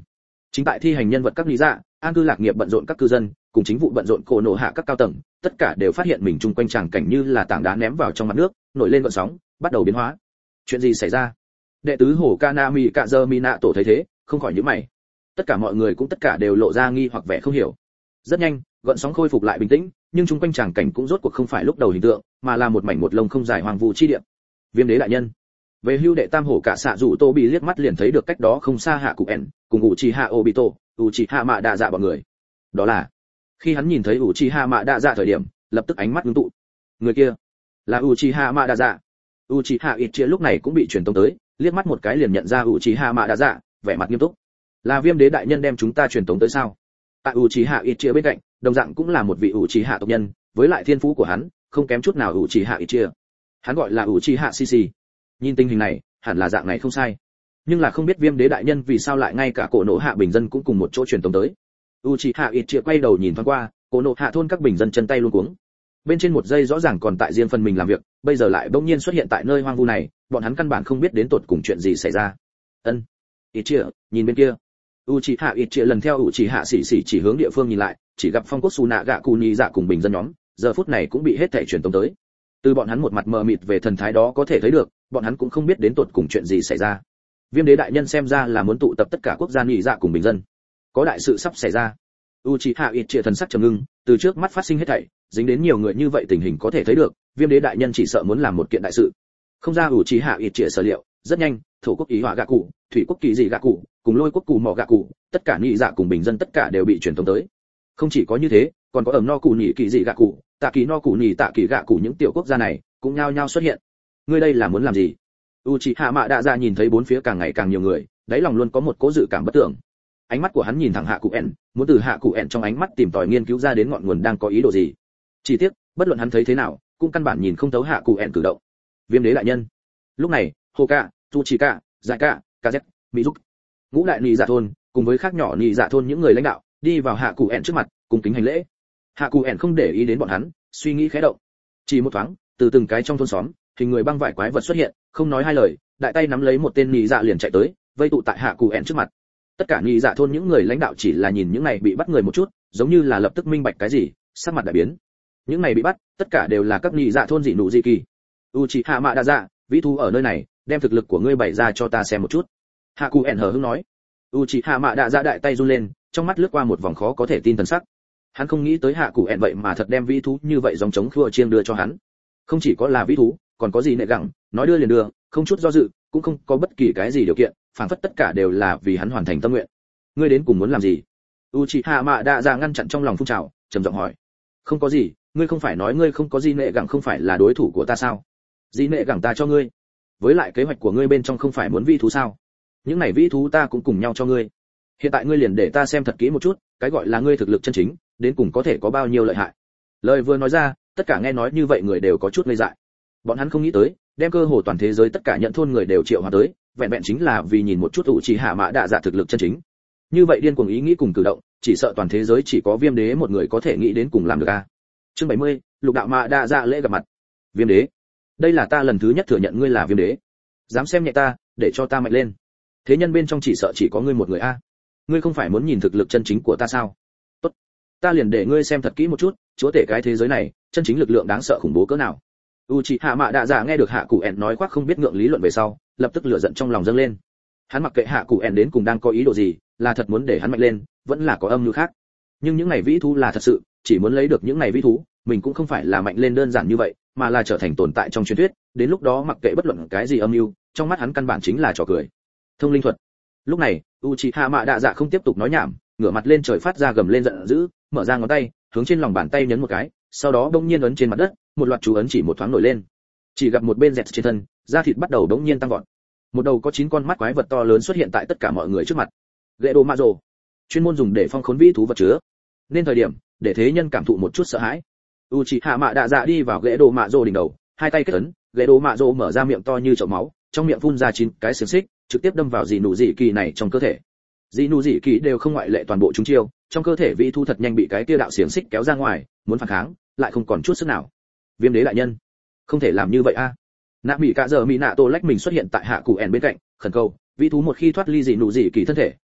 Chính tại thi hành nhân vật các lý dạ, an cư lạc nghiệp bận rộn các cư dân, cùng chính vụ bận rộn cổ nổ hạ các cao tầng, tất cả đều phát hiện mình chung quanh tràng cảnh như là tảng đá ném vào trong mặt nước, nổi lên gợn sóng, bắt đầu biến hóa. Chuyện gì xảy ra? Đệ tứ hổ Kanami Cazơ Minato thấy thế, không khỏi nhíu mày. Tất cả mọi người cũng tất cả đều lộ ra nghi hoặc vẻ không hiểu. Rất nhanh, gợn sóng khôi phục lại bình tĩnh, nhưng chung quanh tràng cảnh cũng rốt cuộc không phải lúc đầu hình tượng, mà là một mảnh một lông không dài hoang vu chi địa. Viêm đế đại nhân. Về hưu đệ tam hổ cả xạ dụ tô bị liếc mắt liền thấy được cách đó không xa hạ cụ ẻn, cùng Uchiha Obito, Uchiha Mạ Đa Dạ bọn người. Đó là khi hắn nhìn thấy Uchiha Mạ Đa Dạ thời điểm, lập tức ánh mắt ngưng tụ. Người kia là Uchiha Mạ Đa Dạ. Uchiha Itchia lúc này cũng bị truyền tống tới, liếc mắt một cái liền nhận ra Uchiha Mạ Đa Dạ, vẻ mặt nghiêm túc. Là Viêm đế đại nhân đem chúng ta truyền tống tới sao? Tại Uchiha Itchia bên cạnh, đồng dạng cũng là một vị Uchiha tộc nhân, với lại thiên phú của hắn, không kém chút nào Uchiha Itchia. Hắn gọi là Uchiha Shishi. Nhìn tình hình này, hẳn là dạng này không sai. Nhưng là không biết Viêm đế đại nhân vì sao lại ngay cả cổ nổ hạ bình dân cũng cùng một chỗ truyền tống tới. Uchiha Itchia quay đầu nhìn thoáng qua, cổ nổ hạ thôn các bình dân chân tay luống cuống. Bên trên một giây rõ ràng còn tại riêng phần mình làm việc, bây giờ lại bỗng nhiên xuất hiện tại nơi hoang vu này, bọn hắn căn bản không biết đến tột cùng chuyện gì xảy ra. Ân, Itchia, nhìn bên kia. Uchiha Itchia lần theo Uchiha Sĩ Sĩ chỉ hướng địa phương nhìn lại, chỉ gặp Phong Quốc Tsunagaku Nhi dạ cùng bình dân nhóm, giờ phút này cũng bị hết thảy truyền tống tới. Từ bọn hắn một mặt mờ mịt về thần thái đó có thể thấy được, bọn hắn cũng không biết đến tột cùng chuyện gì xảy ra. Viêm đế đại nhân xem ra là muốn tụ tập tất cả quốc gia Nhi dạ cùng bình dân. Có đại sự sắp xảy ra. Uchiha Itchia thần sắc trầm ngưng, từ trước mắt phát sinh hết thảy, dính đến nhiều người như vậy tình hình có thể thấy được, Viêm đế đại nhân chỉ sợ muốn làm một kiện đại sự. Không ra Uchiha Itchia sở liệu, rất nhanh, thổ quốc ý hỏa gạ cụ, thủy quốc kỳ dị gạ cụ, cùng lôi quốc cù mỏ gạ cụ, tất cả Nhi dạ cùng bình dân tất cả đều bị truyền tống tới. Không chỉ có như thế, còn có ẩm no cụ nhị kỳ dị gạ cụ, tạ kỳ no cụ nhị tạ kỳ gạ cụ những tiểu quốc gia này cũng nhao nhao xuất hiện. Ngươi đây là muốn làm gì? Uchiha Mạ Đa Dạ nhìn thấy bốn phía càng ngày càng nhiều người, đáy lòng luôn có một cố dự cảm bất tưởng. Ánh mắt của hắn nhìn thẳng hạ cụ ẻn, muốn từ hạ cụ ẻn trong ánh mắt tìm tòi nghiên cứu ra đến ngọn nguồn đang có ý đồ gì. Chỉ tiếc, bất luận hắn thấy thế nào, cũng căn bản nhìn không thấu hạ cụ ẻn cử động. Viêm đế đại nhân. Lúc này, Hoka, Tsuchika, Zaika, Kazek, Mizuki, ngũ đại nhị dạ thôn, cùng với khác nhỏ nhị dạ thôn những người lãnh đạo, đi vào hạ cụ ẻn trước mặt, cùng kính hành lễ. Hạ cụ ẻn không để ý đến bọn hắn, suy nghĩ khẽ động. Chỉ một thoáng, từ từng cái trong thôn xóm, hình người băng vải quái vật xuất hiện, không nói hai lời, đại tay nắm lấy một tên nhị dạ liền chạy tới, vây tụ tại hạ cụ ẻn trước mặt. Tất cả nhị dạ thôn những người lãnh đạo chỉ là nhìn những này bị bắt người một chút, giống như là lập tức minh bạch cái gì, sắc mặt đại biến. Những này bị bắt, tất cả đều là các nhị dạ thôn dị nụ dị kỳ. Uchiha Mạ Đa Dạ, vĩ thú ở nơi này, đem thực lực của ngươi bày ra cho ta xem một chút. Hạ cụ ẻn hờ hững nói. Uchiha Mạ Đa Dạ đại tay run lên, trong mắt lướt qua một vòng khó có thể tin thần sắc. Hắn không nghĩ tới hạ cụ ẻn vậy mà thật đem vĩ thú như vậy dòng chống khua chiêng đưa cho hắn. Không chỉ có là vĩ thú, còn có gì nệ gẳng, nói đưa liền đưa, không chút do dự, cũng không có bất kỳ cái gì điều kiện, phảng phất tất cả đều là vì hắn hoàn thành tâm nguyện. Ngươi đến cùng muốn làm gì? Uchiha Mạ Đa Dạ ngăn chặn trong lòng phun trào, trầm giọng hỏi. Không có gì, ngươi không phải nói ngươi không có gì nệ gẳng không phải là đối thủ của ta sao? Gì nệ gẳng ta cho ngươi. Với lại kế hoạch của ngươi bên trong không phải muốn vĩ thú sao? Những này vĩ thú ta cũng cùng nhau cho ngươi. Hiện tại ngươi liền để ta xem thật kỹ một chút, cái gọi là ngươi thực lực chân chính, đến cùng có thể có bao nhiêu lợi hại. Lời vừa nói ra, tất cả nghe nói như vậy người đều có chút ngây dại. Bọn hắn không nghĩ tới, đem cơ hồ toàn thế giới tất cả nhận thôn người đều triệu hòa tới, vẹn vẹn chính là vì nhìn một chút Uchiha Mạ Đa Dạ thực lực chân chính. Như vậy điên cuồng ý nghĩ cùng cử động, chỉ sợ toàn thế giới chỉ có Viêm đế một người có thể nghĩ đến cùng làm được a. Chương bảy mươi, Lục đạo Mạ Đa Dạ lễ gặp mặt. Viêm đế, đây là ta lần thứ nhất thừa nhận ngươi là Viêm đế. Dám xem nhẹ ta, để cho ta mạnh lên. Thế nhân bên trong chỉ sợ chỉ có ngươi một người a. Ngươi không phải muốn nhìn thực lực chân chính của ta sao? Tốt, ta liền để ngươi xem thật kỹ một chút, chúa tể cái thế giới này, chân chính lực lượng đáng sợ khủng bố cỡ nào. Uchiha Mạ Đa Dạ nghe được hạ cụ ẻn nói khoác không biết ngượng lý luận về sau, lập tức lửa giận trong lòng dâng lên. Hắn mặc kệ hạ cụ ẻn đến cùng đang có ý đồ gì, là thật muốn để hắn mạnh lên, vẫn là có âm mưu khác. Nhưng những này vĩ thú là thật sự, chỉ muốn lấy được những này vĩ thú, mình cũng không phải là mạnh lên đơn giản như vậy, mà là trở thành tồn tại trong truyền thuyết, đến lúc đó mặc kệ bất luận cái gì âm mưu, trong mắt hắn căn bản chính là trò cười. Thông linh thuật. Lúc này, Uchiha Mạ Đa Dạ không tiếp tục nói nhảm, ngửa mặt lên trời phát ra gầm lên giận dữ, mở ra ngón tay, hướng trên lòng bàn tay nhấn một cái, sau đó bỗng nhiên ấn trên mặt đất, một loạt chú ấn chỉ một thoáng nổi lên. Chỉ gặp một bên dẹt trên thân, da thịt bắt đầu bỗng nhiên tăng vọt. Một đầu có chín con mắt quái vật to lớn xuất hiện tại tất cả mọi người trước mặt. Gậy đồ mạ rồ, chuyên môn dùng để phong khốn vĩ thú vật chứa. Nên thời điểm, để thế nhân cảm thụ một chút sợ hãi. Uchiha Mạ Đa Dạ đi vào gậy đồ mạ rồ đỉnh đầu, hai tay kết ấn, gậy đồ mạ rồ mở ra miệng to như chậu máu, trong miệng phun ra chín cái xiềng xích, trực tiếp đâm vào dị nụ dị kỳ này trong cơ thể. Dị nụ dị kỳ đều không ngoại lệ toàn bộ chúng chiêu, trong cơ thể vĩ thú thật nhanh bị cái kia đạo xiềng xích kéo ra ngoài, muốn phản kháng, lại không còn chút sức nào. Viêm đế đại nhân, không thể làm như vậy a. Nạ Mỹ cả giờ Mỹ nạ Tô lách mình xuất hiện tại hạ cụ ẻn bên cạnh, khẩn cầu, vĩ thú một khi thoát ly dị nụ dị kỳ thân thể,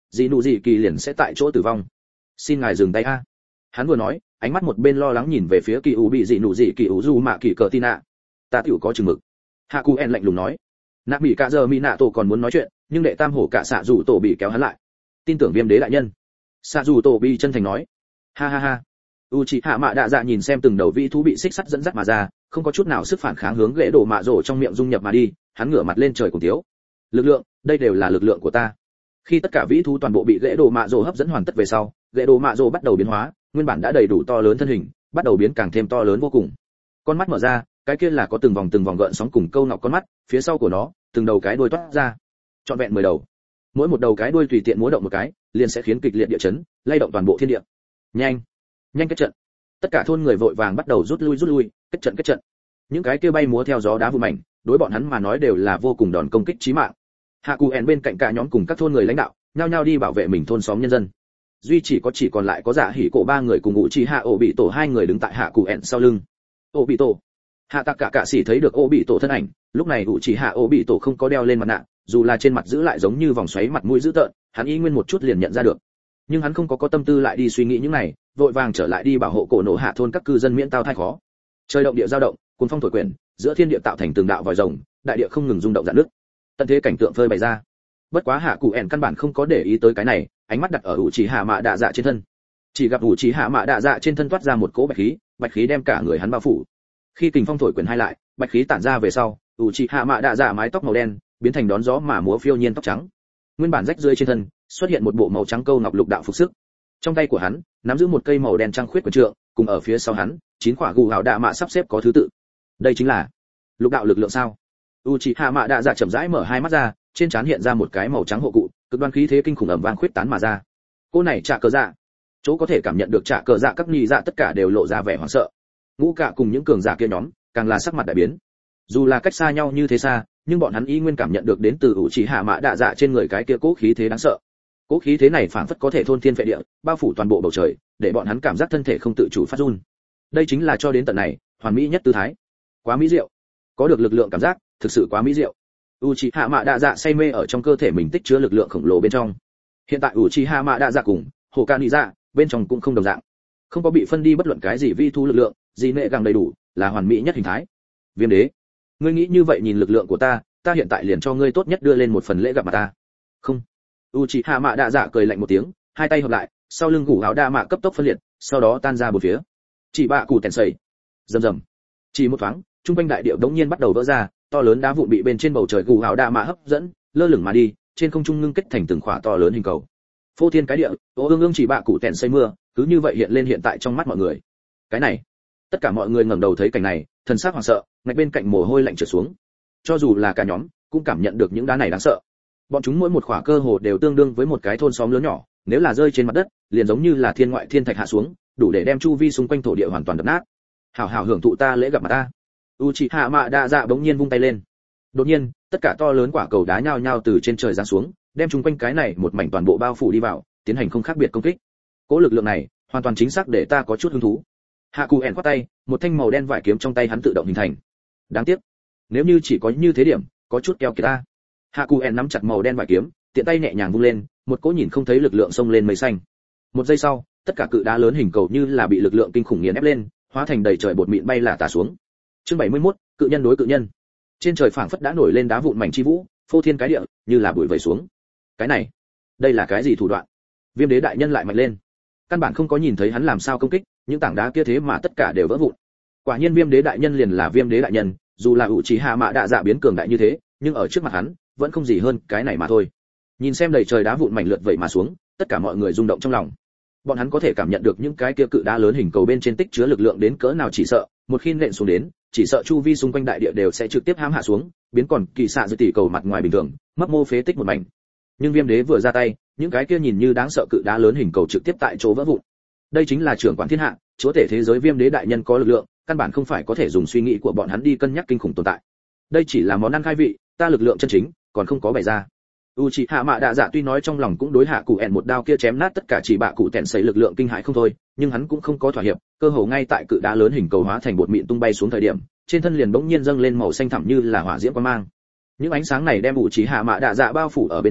dị nụ dị kỳ liền sẽ tại chỗ tử vong. Xin ngài dừng tay a. Hắn vừa nói, ánh mắt một bên lo lắng nhìn về phía kỳ ủ bị dị nụ dị kỳ ủ du mạ kỳ cờ tin ạ. Ta tiểu có chừng mực. Hạ Cụ En lạnh lùng nói. Nạ bị cả giờ mỹ nạ tổ còn muốn nói chuyện, nhưng đệ tam hổ cả xạ dù tổ bị kéo hắn lại. Tin tưởng viêm đế đại nhân. Xạ dù tổ bị chân thành nói. Ha ha ha. Uchiha Mạ Đạ Dạ nhìn xem từng đầu vĩ thú bị xích sắt dẫn dắt mà ra, không có chút nào sức phản kháng hướng ghế đổ mạ rổ trong miệng dung nhập mà đi, hắn ngửa mặt lên trời cùng tiếu. Lực lượng, đây đều là lực lượng của ta. Khi tất cả vĩ thú toàn bộ bị ghế đổ mạ rổ hấp dẫn hoàn tất về sau, ghế đổ mạ rổ bắt đầu biến hóa, nguyên bản đã đầy đủ to lớn thân hình, bắt đầu biến càng thêm to lớn vô cùng. Con mắt mở ra, cái kia là có từng vòng từng vòng gợn sóng cùng câu nọc con mắt, phía sau của nó, từng đầu cái đuôi toát ra. Trọn vẹn mười đầu. Mỗi một đầu cái đuôi tùy tiện múa động một cái, liền sẽ khiến kịch liệt địa chấn, lay động toàn bộ thiên địa. Nhanh, nhanh kết trận. Tất cả thôn người vội vàng bắt đầu rút lui rút lui, kết trận kết trận. Những cái kia bay múa theo gió đá vụn mảnh, đối bọn hắn mà nói đều là vô cùng đòn công kích chí mạng. Hạ Cụ En bên cạnh cả nhóm cùng các thôn người lãnh đạo, nhao nhao đi bảo vệ mình thôn xóm nhân dân. Duy chỉ có chỉ còn lại có Dạ Hỉ Cổ ba người cùng Uchiha Obito hai người đứng tại Hạ Cụ En sau lưng. Obito. Hạ Tạc Cả Cạ Sĩ thấy được Obito thân ảnh, lúc này Uchiha Obito không có đeo lên mặt nạ, dù là trên mặt giữ lại giống như vòng xoáy mặt mũi dữ tợn, hắn y nguyên một chút liền nhận ra được. Nhưng hắn không có có tâm tư lại đi suy nghĩ những này, vội vàng trở lại đi bảo hộ cổ nổ hạ thôn các cư dân miễn tao thai khó. Trời động địa dao động, cuốn phong thổi quyển, giữa thiên địa tạo thành từng đạo vòi rồng, đại địa không ngừng rung động rạn nứt. Tận thế cảnh tượng phơi bày ra. Bất quá Hạ Cụ En căn bản không có để ý tới cái này, ánh mắt đặt ở Uchiha Mạ Đạ Dạ trên thân. Chỉ gặp Uchiha Mạ Đạ Dạ trên thân toát ra một cỗ bạch khí, bạch khí đem cả người hắn bao phủ. Khi kình phong thổi quyển hai lại, bạch khí tản ra về sau, Uchiha Mạ Đạ Dạ mái tóc màu đen biến thành đón gió mà múa phiêu nhiên tóc trắng. Nguyên bản rách rưới trên thân, xuất hiện một bộ màu trắng câu ngọc lục đạo phục sức. Trong tay của hắn nắm giữ một cây màu đen trăng khuyết quyền trượng, cùng ở phía sau hắn chín quả gù hào đạ mạ sắp xếp có thứ tự. Đây chính là lục đạo lực lượng sao? Uchiha Mạ Đạ Dạ chậm rãi mở hai mắt ra, trên trán hiện ra một cái màu trắng hộ cụ, cực đoan khí thế kinh khủng ầm vang khuyết tán mà ra. Cô này trả cờ dạ, chỗ có thể cảm nhận được trả cờ dạ các nhị dạ tất cả đều lộ ra vẻ hoảng sợ. Ngũ Cả cùng những cường giả kia nhóm, càng là sắc mặt đại biến. Dù là cách xa nhau như thế xa, nhưng bọn hắn y nguyên cảm nhận được đến từ Uchiha Mạ Đạ Dạ trên người cái kia cố khí thế đáng sợ. Cố khí thế này phảng phất có thể thôn thiên phệ địa, bao phủ toàn bộ bầu trời, để bọn hắn cảm giác thân thể không tự chủ phát run. Đây chính là cho đến tận này, hoàn mỹ nhất tư thái. Quá mỹ diệu. Có được lực lượng cảm giác, thực sự quá mỹ diệu. Uchiha Mạ Đạ Dạ say mê ở trong cơ thể mình tích chứa lực lượng khổng lồ bên trong. Hiện tại Uchiha Mạ Đạ Dạ cùng Hokage bên trong cũng không đồng dạng. Không có bị phân đi bất luận cái gì vi thu lực lượng, gì nệ gàng đầy đủ, là hoàn mỹ nhất hình thái. Viêm đế, ngươi nghĩ như vậy nhìn lực lượng của ta, ta hiện tại liền cho ngươi tốt nhất đưa lên một phần lễ gặp mặt ta. Không. Uchiha Mạ Đạ Dạ cười lạnh một tiếng, hai tay hợp lại, sau lưng gù áo đa mạ cấp tốc phân liệt, sau đó tan ra bốn phía. Chỉ bạ cụ tèn sẩy. Rầm rầm. Chỉ một thoáng, trung quanh đại địa đống nhiên bắt đầu vỡ ra, to lớn đá vụn bị bên trên bầu trời gù áo đa mạ hấp dẫn, lơ lửng mà đi, trên không trung ngưng kết thành từng khỏa to lớn hình cầu. Phô thiên cái địa, ô ương ương chỉ bạ cụ tèn sẩy mưa, cứ như vậy hiện lên hiện tại trong mắt mọi người. Cái này, tất cả mọi người ngẩng đầu thấy cảnh này, thần sắc hoảng sợ, ngay bên cạnh mồ hôi lạnh trượt xuống. Cho dù là cả nhóm, cũng cảm nhận được những đá này đáng sợ. Bọn chúng mỗi một khỏa cơ hồ đều tương đương với một cái thôn xóm lớn nhỏ, nếu là rơi trên mặt đất, liền giống như là thiên ngoại thiên thạch hạ xuống, đủ để đem chu vi xung quanh thổ địa hoàn toàn đập nát. Hảo hảo hưởng thụ ta lễ gặp mặt ta. Uchiha Mạ Đạ Dạ bỗng nhiên vung tay lên. Đột nhiên, tất cả to lớn quả cầu đá nhao nhao từ trên trời giáng xuống, đem chung quanh cái này một mảnh toàn bộ bao phủ đi vào, tiến hành không khác biệt công kích. Cố lực lượng này, hoàn toàn chính xác để ta có chút hứng thú. Hạ Cụ En quát tay, một thanh màu đen vải kiếm trong tay hắn tự động hình thành. Đáng tiếc, nếu như chỉ có như thế điểm, có chút keo kiệt ta. Hạ Cụ En nắm chặt màu đen vải kiếm, tiện tay nhẹ nhàng vung lên, một cỗ nhìn không thấy lực lượng xông lên mây xanh. Một giây sau, tất cả cự đá lớn hình cầu như là bị lực lượng kinh khủng nghiền ép lên, hóa thành đầy trời bột mịn bay là tả xuống. Chương bảy mươi mốt, cự nhân đối cự nhân. Trên trời phảng phất đã nổi lên đá vụn mảnh chi vũ, phô thiên cái địa, như là bụi vẩy xuống. Cái này, đây là cái gì thủ đoạn? Viêm đế đại nhân lại mạnh lên. Căn bản không có nhìn thấy hắn làm sao công kích, những tảng đá kia thế mà tất cả đều vỡ vụn. Quả nhiên Viêm đế đại nhân liền là Viêm đế đại nhân, dù là Uchiha Mạ Đạ Dạ biến cường đại như thế, nhưng ở trước mặt hắn, vẫn không gì hơn cái này mà thôi. Nhìn xem đầy trời đá vụn mảnh lượt vậy mà xuống, tất cả mọi người rung động trong lòng. Bọn hắn có thể cảm nhận được những cái kia cự đá lớn hình cầu bên trên tích chứa lực lượng đến cỡ nào chỉ sợ, một khi nện xuống đến, chỉ sợ chu vi xung quanh đại địa đều sẽ trực tiếp hãm hạ xuống, biến còn kỳ xạ dưới tỷ cầu mặt ngoài bình thường, mấp mô phế tích một mảnh. Nhưng Viêm đế vừa ra tay, những cái kia nhìn như đáng sợ cự đá lớn hình cầu trực tiếp tại chỗ vỡ vụn. Đây chính là trưởng quản thiên hạ, chúa tể thế giới Viêm đế đại nhân có lực lượng, căn bản không phải có thể dùng suy nghĩ của bọn hắn đi cân nhắc kinh khủng tồn tại. Đây chỉ là món ăn khai vị, ta lực lượng chân chính còn không có bày ra. Uchiha Mạ Đạ Dạ tuy nói trong lòng cũng đối Hạ Cụ En một đao kia chém nát tất cả chỉ bạ cụ tèn sấy lực lượng kinh hãi không thôi, nhưng hắn cũng không có thỏa hiệp, cơ hồ ngay tại cự đá lớn hình cầu hóa thành bột mịn tung bay xuống thời điểm, trên thân liền bỗng nhiên dâng lên màu xanh thẳm như là hỏa diễm quang mang. Những ánh sáng này đem Uchiha Mạ Đạ Dạ bao phủ ở bên trong,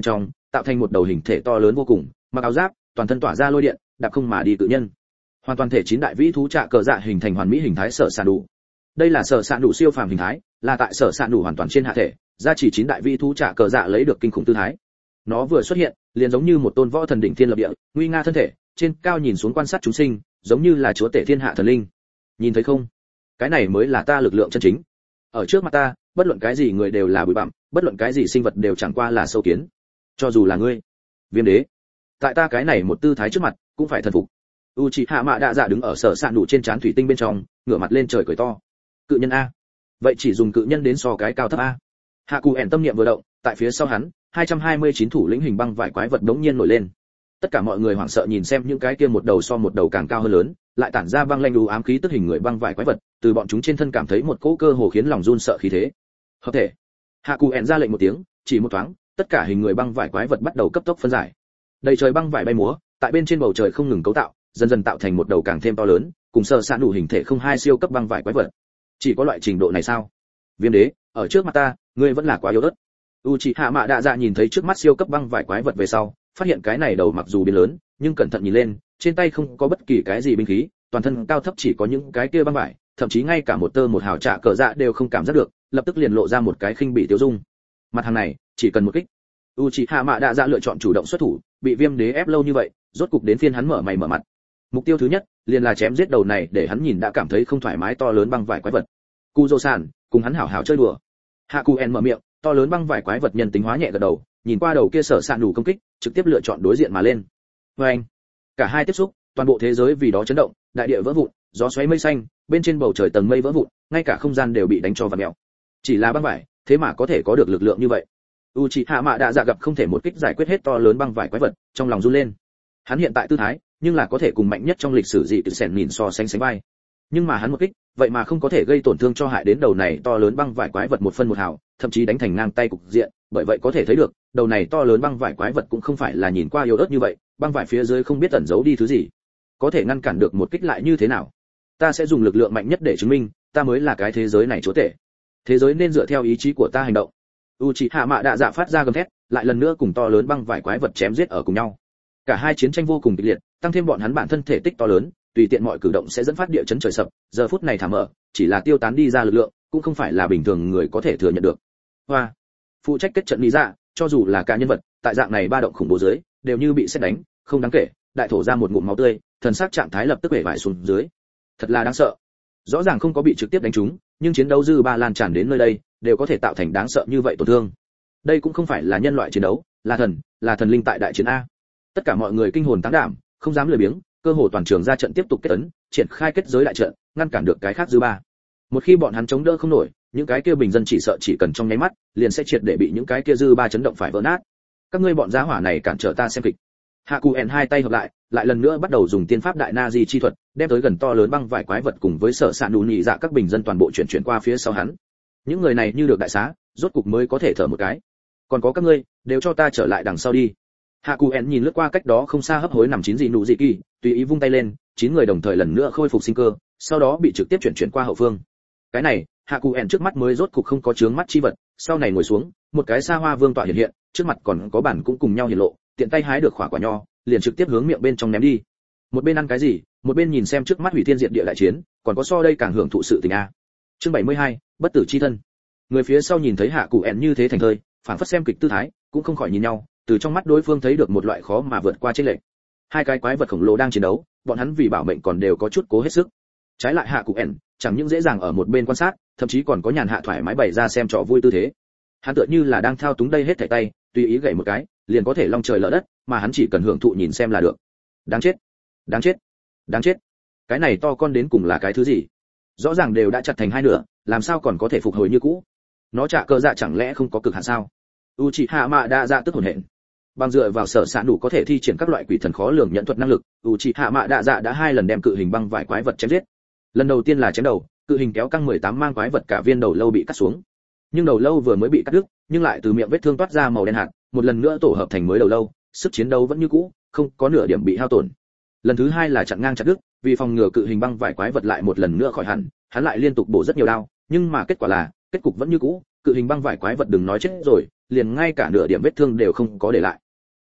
tạo thành một đầu hình thể to lớn vô cùng, mặc áo giáp, toàn thân tỏa ra lôi điện, đạp không mà đi tự nhân. Hoàn toàn thể chín đại vĩ thú trạ cờ dạ hình thành hoàn mỹ hình thái sở sản đủ. Đây là sở sản đủ siêu phàm hình thái, là tại sở sản đủ hoàn toàn trên hạ thể, gia chỉ chín đại vĩ thú trạ cờ dạ lấy được kinh khủng tư thái. Nó vừa xuất hiện, liền giống như một tôn võ thần đỉnh thiên lập địa, nguy nga thân thể, trên cao nhìn xuống quan sát chúng sinh, giống như là chúa tể thiên hạ thần linh. Nhìn thấy không? Cái này mới là ta lực lượng chân chính. Ở trước mặt ta, bất luận cái gì người đều là bụi bặm, bất luận cái gì sinh vật đều chẳng qua là sâu kiến. Cho dù là ngươi, Viêm Đế, tại ta cái này một tư thái trước mặt, cũng phải thần phục. Uchiha Mạ Đạ Dạ đứng ở sở sạn đủ trên trán thủy tinh bên trong, ngửa mặt lên trời cười to. Cự nhân a? Vậy chỉ dùng cự nhân đến so cái cao thấp a. Hạ Cù ẻn tâm niệm vừa động, tại phía sau hắn, hai trăm hai mươi chín thủ lĩnh hình băng vải quái vật đống nhiên nổi lên. Tất cả mọi người hoảng sợ nhìn xem những cái kia một đầu so một đầu càng cao hơn lớn, lại tản ra băng lanh u ám khí tức hình người băng vải quái vật, từ bọn chúng trên thân cảm thấy một cỗ cơ hồ khiến lòng run sợ khí thế. Hợp thể. Hạ Cù ẻn ra lệnh một tiếng, chỉ một thoáng, tất cả hình người băng vải quái vật bắt đầu cấp tốc phân giải. Đầy trời băng vải bay múa, tại bên trên bầu trời không ngừng cấu tạo, dần dần tạo thành một đầu càng thêm to lớn, cùng sơ sạn đủ hình thể không hai siêu cấp băng vải quái vật. Chỉ có loại trình độ này sao? Viêm Đế, ở trước mặt ta, ngươi vẫn là quá yếu ớt. Uchiha Mạ Đạ Dạ nhìn thấy trước mắt siêu cấp băng vải quái vật về sau, phát hiện cái này đầu mặc dù biến lớn, nhưng cẩn thận nhìn lên, trên tay không có bất kỳ cái gì binh khí, toàn thân cao thấp chỉ có những cái kia băng vải, thậm chí ngay cả một tơ một hào trạ cờ dạ đều không cảm giác được, lập tức liền lộ ra một cái khinh bỉ tiêu dung. Mặt hàng này, chỉ cần một kích. Uchiha Mạ Đạ Dạ lựa chọn chủ động xuất thủ, bị Viêm Đế ép lâu như vậy, rốt cục đến phiên hắn mở mày mở mặt. Mục tiêu thứ nhất, liền là chém giết đầu này để hắn nhìn đã cảm thấy không thoải mái to lớn băng vải quái vật. Kuzo-san, cùng hắn hảo hảo chơi đùa. Hakuen mở miệng, to lớn băng vải quái vật nhân tính hóa nhẹ gật đầu, nhìn qua đầu kia sở sạn đủ công kích, trực tiếp lựa chọn đối diện mà lên. Oeng! Cả hai tiếp xúc, toàn bộ thế giới vì đó chấn động, đại địa vỡ vụn, gió xoáy mây xanh, bên trên bầu trời tầng mây vỡ vụn, ngay cả không gian đều bị đánh cho vặn mèo. Chỉ là băng vải, thế mà có thể có được lực lượng như vậy. Uchiha Mạ Đạ Dạ gặp không thể một kích giải quyết hết to lớn băng vải quái vật, trong lòng run lên. Hắn hiện tại tư thái, nhưng là có thể cùng mạnh nhất trong lịch sử dị tự sèn nhìn so sánh sánh vai. Nhưng mà hắn một kích, vậy mà không có thể gây tổn thương cho hại đến đầu này to lớn băng vải quái vật một phân một hào, thậm chí đánh thành ngang tay cục diện, bởi vậy có thể thấy được, đầu này to lớn băng vải quái vật cũng không phải là nhìn qua yếu ớt như vậy, băng vải phía dưới không biết ẩn giấu đi thứ gì. Có thể ngăn cản được một kích lại như thế nào? Ta sẽ dùng lực lượng mạnh nhất để chứng minh, ta mới là cái thế giới này chúa tể. Thế giới nên dựa theo ý chí của ta hành động. Uchiha Mạ Đạ Dạ phát ra gầm thét, lại lần nữa cùng to lớn băng vải quái vật chém giết ở cùng nhau. Cả hai chiến tranh vô cùng kịch liệt, tăng thêm bọn hắn bản thân thể tích to lớn, tùy tiện mọi cử động sẽ dẫn phát địa chấn trời sập, giờ phút này thả mở, chỉ là tiêu tán đi ra lực lượng, cũng không phải là bình thường người có thể thừa nhận được. Hoa, phụ trách kết trận lý dạ, cho dù là cả nhân vật, tại dạng này ba động khủng bố dưới, đều như bị sét đánh, không đáng kể, đại thổ ra một ngụm máu tươi, thần sắc trạng thái lập tức bể vải xuống dưới. Thật là đáng sợ. Rõ ràng không có bị trực tiếp đánh trúng, nhưng chiến đấu dư ba lan tràn đến nơi đây, đều có thể tạo thành đáng sợ như vậy tổn thương. Đây cũng không phải là nhân loại chiến đấu, là thần, là thần linh tại đại chiến a. Tất cả mọi người kinh hồn táng đảm, không dám lười biếng, cơ hồ toàn trường ra trận tiếp tục kết ấn, triển khai kết giới đại trận, ngăn cản được cái khác dư ba. Một khi bọn hắn chống đỡ không nổi, những cái kia bình dân chỉ sợ chỉ cần trong nháy mắt, liền sẽ triệt để bị những cái kia dư ba chấn động phải vỡ nát. Các ngươi bọn giá hỏa này cản trở ta xem kịch. Hakuen hai tay hợp lại, lại lần nữa bắt đầu dùng tiên pháp đại na di chi thuật, đem tới gần to lớn băng vải quái vật cùng với sở sạn đủ nhị dạ các bình dân toàn bộ chuyển chuyển qua phía sau hắn. Những người này như được đại xá, rốt cục mới có thể thở một cái. Còn có các ngươi, đều cho ta trở lại đằng sau đi. Hakuen nhìn lướt qua cách đó không xa hấp hối nằm chín dị nụ dị kỳ, tùy ý vung tay lên, chín người đồng thời lần nữa khôi phục sinh cơ, sau đó bị trực tiếp chuyển chuyển qua hậu phương. Cái này, Hakuen trước mắt mới rốt cục không có chướng mắt chi vật, sau này ngồi xuống, một cái xa hoa vương tọa hiện hiện, trước mặt còn có bản cũng cùng nhau hiện lộ, tiện tay hái được khỏa quả nho, liền trực tiếp hướng miệng bên trong ném đi. Một bên ăn cái gì, một bên nhìn xem trước mắt hủy thiên diệt địa đại chiến, còn có so đây càng hưởng thụ sự tình a. Chương bảy mươi hai, bất tử chi thân. Người phía sau nhìn thấy Hakuen như thế thành thơi, phản phất xem kịch tư thái, cũng không khỏi nhìn nhau, từ trong mắt đối phương thấy được một loại khó mà vượt qua chênh lệch. Hai cái quái vật khổng lồ đang chiến đấu, bọn hắn vì bảo mệnh còn đều có chút cố hết sức. Trái lại Hakuen, chẳng những dễ dàng ở một bên quan sát, thậm chí còn có nhàn hạ thoải mái bày ra xem trò vui tư thế. Hắn tựa như là đang thao túng đây hết thảy tay, tùy ý gảy một cái, liền có thể long trời lở đất, mà hắn chỉ cần hưởng thụ nhìn xem là được. Đáng chết, đáng chết, đáng chết. Cái này to con đến cùng là cái thứ gì? Rõ ràng đều đã chặt thành hai nửa, làm sao còn có thể phục hồi như cũ? Nó trả cơ dạ chẳng lẽ không có cực hạn sao? Uchiha Mạ Đạ Dạ tức hồn hển. Bằng dựa vào sở sản đủ có thể thi triển các loại quỷ thần khó lường nhận thuật năng lực, Uchiha Mạ Đạ Dạ đã hai lần đem cự hình băng vải quái vật chém giết. Lần đầu tiên là chém đầu, cự hình kéo căng mười tám mang quái vật cả viên đầu lâu bị cắt xuống. Nhưng đầu lâu vừa mới bị cắt đứt, nhưng lại từ miệng vết thương toát ra màu đen hạt, một lần nữa tổ hợp thành mới đầu lâu, sức chiến đấu vẫn như cũ, không có nửa điểm bị hao tổn. Lần thứ hai là chặn ngang chặt đứt, vì phòng ngừa cự hình băng vải quái vật lại một lần nữa khỏi hẳn, hắn lại liên tục bổ rất nhiều đao, nhưng mà kết quả là, kết cục vẫn như cũ, cự hình băng vải quái vật đừng nói chết rồi, liền ngay cả nửa điểm vết thương đều không có để lại.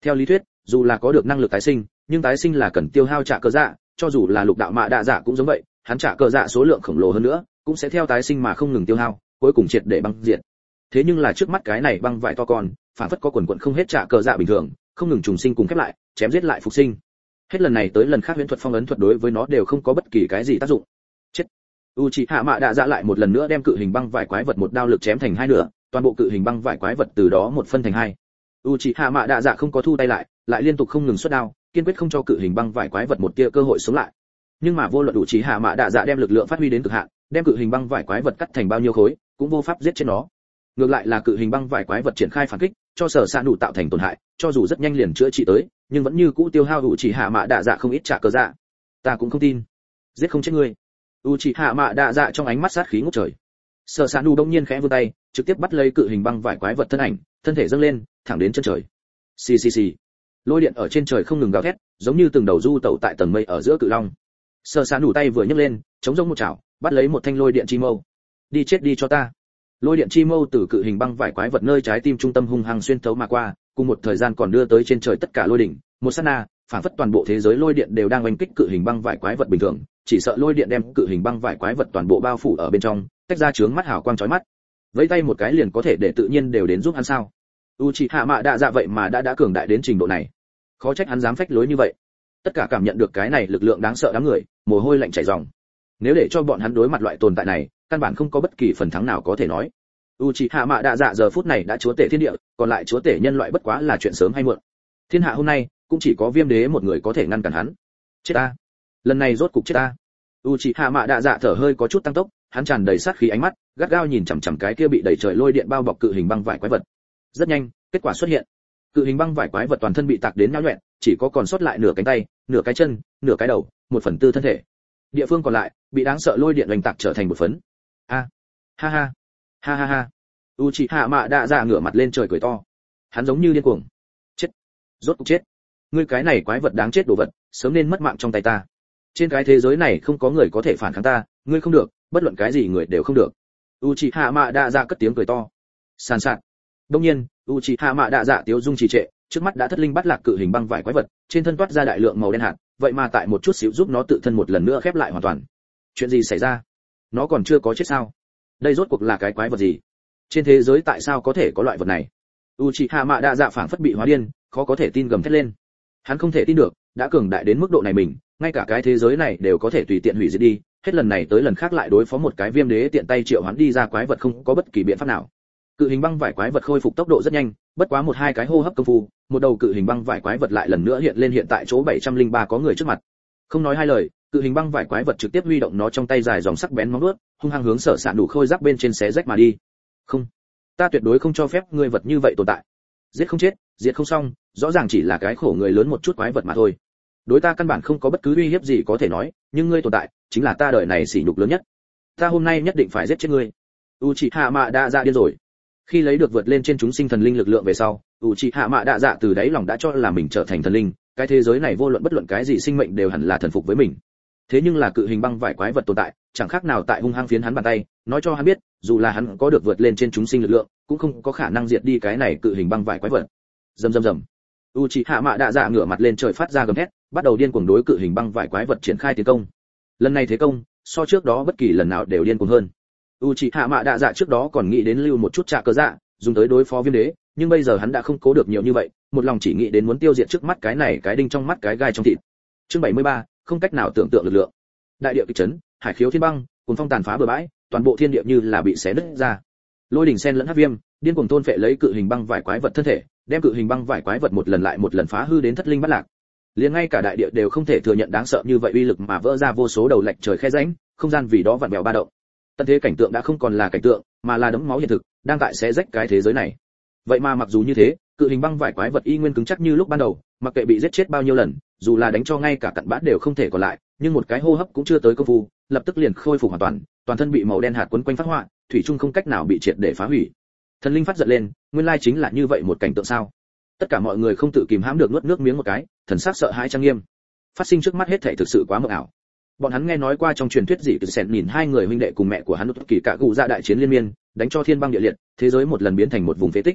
Theo lý thuyết, dù là có được năng lực tái sinh, nhưng tái sinh là cần tiêu hao trả cờ dạ, cho dù là lục đạo mạ đạ dạ cũng giống vậy, hắn trả cờ dạ số lượng khổng lồ hơn nữa, cũng sẽ theo tái sinh mà không ngừng tiêu hao, cuối cùng triệt để băng diệt. Thế nhưng là trước mắt cái này băng vải to con, phản phất có quần quần không hết trả cờ dạ bình thường, không ngừng trùng sinh cùng khép lại, chém giết lại phục sinh. Hết lần này tới lần khác huyễn thuật phong ấn thuật đối với nó đều không có bất kỳ cái gì tác dụng. Chết. Uchiha Mạ Đạ Dạ lại một lần nữa đem cự hình băng vải quái vật một đao lực chém thành hai nửa, toàn bộ cự hình băng vải quái vật từ đó một phân thành hai. Uchiha Mạ Đạ Dạ không có thu tay lại, lại liên tục không ngừng xuất đao, kiên quyết không cho cự hình băng vải quái vật một tia cơ hội sống lại. Nhưng mà vô luận Uchiha Mạ Đạ Dạ đem lực lượng phát huy đến cực hạn, đem cự hình băng vải quái vật cắt thành bao nhiêu khối, cũng vô pháp giết chết nó. Ngược lại là cự hình băng vải quái vật triển khai phản kích, cho sở sạ đủ tạo thành tổn hại, cho dù rất nhanh liền chữa trị tới, nhưng vẫn như cũ tiêu hao Uchiha Mạ Đạ Dạ không ít trả cờ dạ. Ta cũng không tin, giết không chết ngươi. Uchiha Mạ Đạ Dạ trong ánh mắt sát khí ngút trời. Sở sạ đủ đông nhiên khẽ vươn tay, trực tiếp bắt lấy cự hình băng vải quái vật thân ảnh, thân thể dâng lên, thẳng đến chân trời. Xì xì xì. Lôi điện ở trên trời không ngừng gào thét, giống như từng đầu du tẩu tại tầng mây ở giữa cự long. Sở sạ đủ tay vừa nhấc lên, chống rông một chảo, bắt lấy một thanh lôi điện chi mâu. Đi chết đi cho ta. Lôi điện chi mâu từ cự hình băng vải quái vật nơi trái tim trung tâm hung hăng xuyên thấu mà qua, cùng một thời gian còn đưa tới trên trời tất cả lôi đỉnh, một sát na, phản phất toàn bộ thế giới lôi điện đều đang oanh kích cự hình băng vải quái vật bình thường, chỉ sợ lôi điện đem cự hình băng vải quái vật toàn bộ bao phủ ở bên trong, tách ra chướng mắt hào quang chói mắt. Vẫy tay một cái liền có thể để tự nhiên đều đến giúp hắn sao? Uchiha Mạ Đạ Dạ vậy mà đã đã cường đại đến trình độ này, khó trách hắn dám phách lối như vậy. Tất cả cảm nhận được cái này lực lượng đáng sợ đám người, mồ hôi lạnh chảy ròng. Nếu để cho bọn hắn đối mặt loại tồn tại này, căn bản không có bất kỳ phần thắng nào có thể nói. Uchiha Mạ Đạ Dạ giờ phút này đã chúa tể thiên địa, còn lại chúa tể nhân loại bất quá là chuyện sớm hay muộn. Thiên hạ hôm nay cũng chỉ có Viêm Đế một người có thể ngăn cản hắn. Chết ta, lần này rốt cục chết ta. Uchiha Mạ Đạ Dạ thở hơi có chút tăng tốc, hắn tràn đầy sát khí ánh mắt, gắt gao nhìn chằm chằm cái kia bị đẩy trời lôi điện bao bọc cự hình băng vải quái vật. Rất nhanh, kết quả xuất hiện. Cự hình băng vải quái vật toàn thân bị tạc đến nhão nhuyễn, chỉ có còn sót lại nửa cánh tay, nửa cái chân, nửa cái đầu, một phần tư thân thể. Địa phương còn lại bị đáng sợ lôi điện đánh tạc trở thành một phấn. A, ha ha, ha ha ha. Uchiha Mạ Đạ Dạ ngửa mặt lên trời cười to. Hắn giống như điên cuồng. Chết, rốt cuộc chết. Ngươi cái này quái vật đáng chết đồ vật, sớm nên mất mạng trong tay ta. Trên cái thế giới này không có người có thể phản kháng ta, ngươi không được, bất luận cái gì người đều không được. Uchiha Mạ Đạ Dạ cất tiếng cười to. Sàn sạt. Đương nhiên, Uchiha Mạ Đạ Dạ tiếu dung trì trệ, trước mắt đã thất linh bắt lạc cự hình băng vải quái vật, trên thân toát ra đại lượng màu đen hạt, vậy mà tại một chút xíu giúp nó tự thân một lần nữa khép lại hoàn toàn. Chuyện gì xảy ra? Nó còn chưa có chết sao? Đây rốt cuộc là cái quái vật gì? Trên thế giới tại sao có thể có loại vật này? Uchiha Mạ Đạ Dạ phảng phất bị hóa điên, khó có thể tin gầm thét lên. Hắn không thể tin được, đã cường đại đến mức độ này mình, ngay cả cái thế giới này đều có thể tùy tiện hủy diệt đi, hết lần này tới lần khác lại đối phó một cái Viêm Đế tiện tay triệu hoán đi ra quái vật không có bất kỳ biện pháp nào. Cự hình băng vải quái vật khôi phục tốc độ rất nhanh, bất quá một hai cái hô hấp công phu, một đầu cự hình băng vải quái vật lại lần nữa hiện lên hiện tại chỗ bảy trăm lẻ ba có người trước mặt. Không nói hai lời, cự hình băng vải quái vật trực tiếp huy động nó trong tay dài dòng sắc bén móng vuốt, hung hăng hướng Sở Sạn đủ khôi giáp bên trên xé rách mà đi. Không, ta tuyệt đối không cho phép ngươi vật như vậy tồn tại. Giết không chết, diệt không xong, rõ ràng chỉ là cái khổ người lớn một chút quái vật mà thôi. Đối ta căn bản không có bất cứ uy hiếp gì có thể nói, nhưng ngươi tồn tại chính là ta đời này sỉ nhục lớn nhất. Ta hôm nay nhất định phải giết chết ngươi. Uchiha Mạ Đạ Dạ điên rồi. Khi lấy được vượt lên trên chúng sinh thần linh lực lượng về sau, Uchiha Mạ Đạ Dạ từ đáy lòng đã cho là mình trở thành thần linh, cái thế giới này vô luận bất luận cái gì sinh mệnh đều hẳn là thần phục với mình. Thế nhưng là cự hình băng vải quái vật tồn tại, chẳng khác nào tại hung hăng phiến hắn bàn tay, nói cho hắn biết, dù là hắn có được vượt lên trên chúng sinh lực lượng, cũng không có khả năng diệt đi cái này cự hình băng vải quái vật. Rầm rầm rầm. Uchiha Mạ Đạ Dạ ngửa mặt lên trời phát ra gầm thét, bắt đầu điên cuồng đối cự hình băng vải quái vật triển khai tiến công. Lần này thế công, so trước đó bất kỳ lần nào đều điên cuồng hơn. Uchiha Mạ Đạ Dạ trước đó còn nghĩ đến lưu một chút trạ cơ dạ, dùng tới đối phó Viêm Đế, nhưng bây giờ hắn đã không cố được nhiều như vậy, một lòng chỉ nghĩ đến muốn tiêu diệt trước mắt cái này cái đinh trong mắt cái gai trong thịt. Chương bảy mươi ba, không cách nào tưởng tượng lực lượng. Đại địa kịch chấn, hải khiếu thiên băng, cuồng phong tàn phá bừa bãi, toàn bộ thiên địa như là bị xé nứt ra. Lôi đỉnh sen lẫn hắc viêm, điên cuồng thôn phệ lấy cự hình băng vải quái vật thân thể, đem cự hình băng vải quái vật một lần lại một lần phá hư đến thất linh bắt lạc. Liền ngay cả đại địa đều không thể thừa nhận đáng sợ như vậy uy lực mà vỡ ra vô số đầu lệch trời khe rãnh, không gian vì đó vặn vẹo ba động. Tận thế cảnh tượng đã không còn là cảnh tượng, mà là đẫm máu hiện thực, đang tại xé rách cái thế giới này. Vậy mà mặc dù như thế, cự hình băng vải quái vật y nguyên cứng chắc như lúc ban đầu, mặc kệ bị giết chết bao nhiêu lần, dù là đánh cho ngay cả cặn bã đều không thể còn lại, nhưng một cái hô hấp cũng chưa tới công phu, lập tức liền khôi phục hoàn toàn, toàn thân bị màu đen hạt quấn quanh phát họa, thủy chung không cách nào bị triệt để phá hủy. Thần linh phát giận lên, nguyên lai chính là như vậy một cảnh tượng sao? Tất cả mọi người không tự kìm hãm được nuốt nước miếng một cái, thần sắc sợ hãi trang nghiêm. Phát sinh trước mắt hết thảy thực sự quá mộng ảo. Bọn hắn nghe nói qua trong truyền thuyết dị từ sẹn nhìn hai người huynh đệ cùng mẹ của hắn Nút Kỳ Cạ Cụ ra đại chiến liên miên, đánh cho thiên băng địa liệt, thế giới một lần biến thành một vùng phế tích.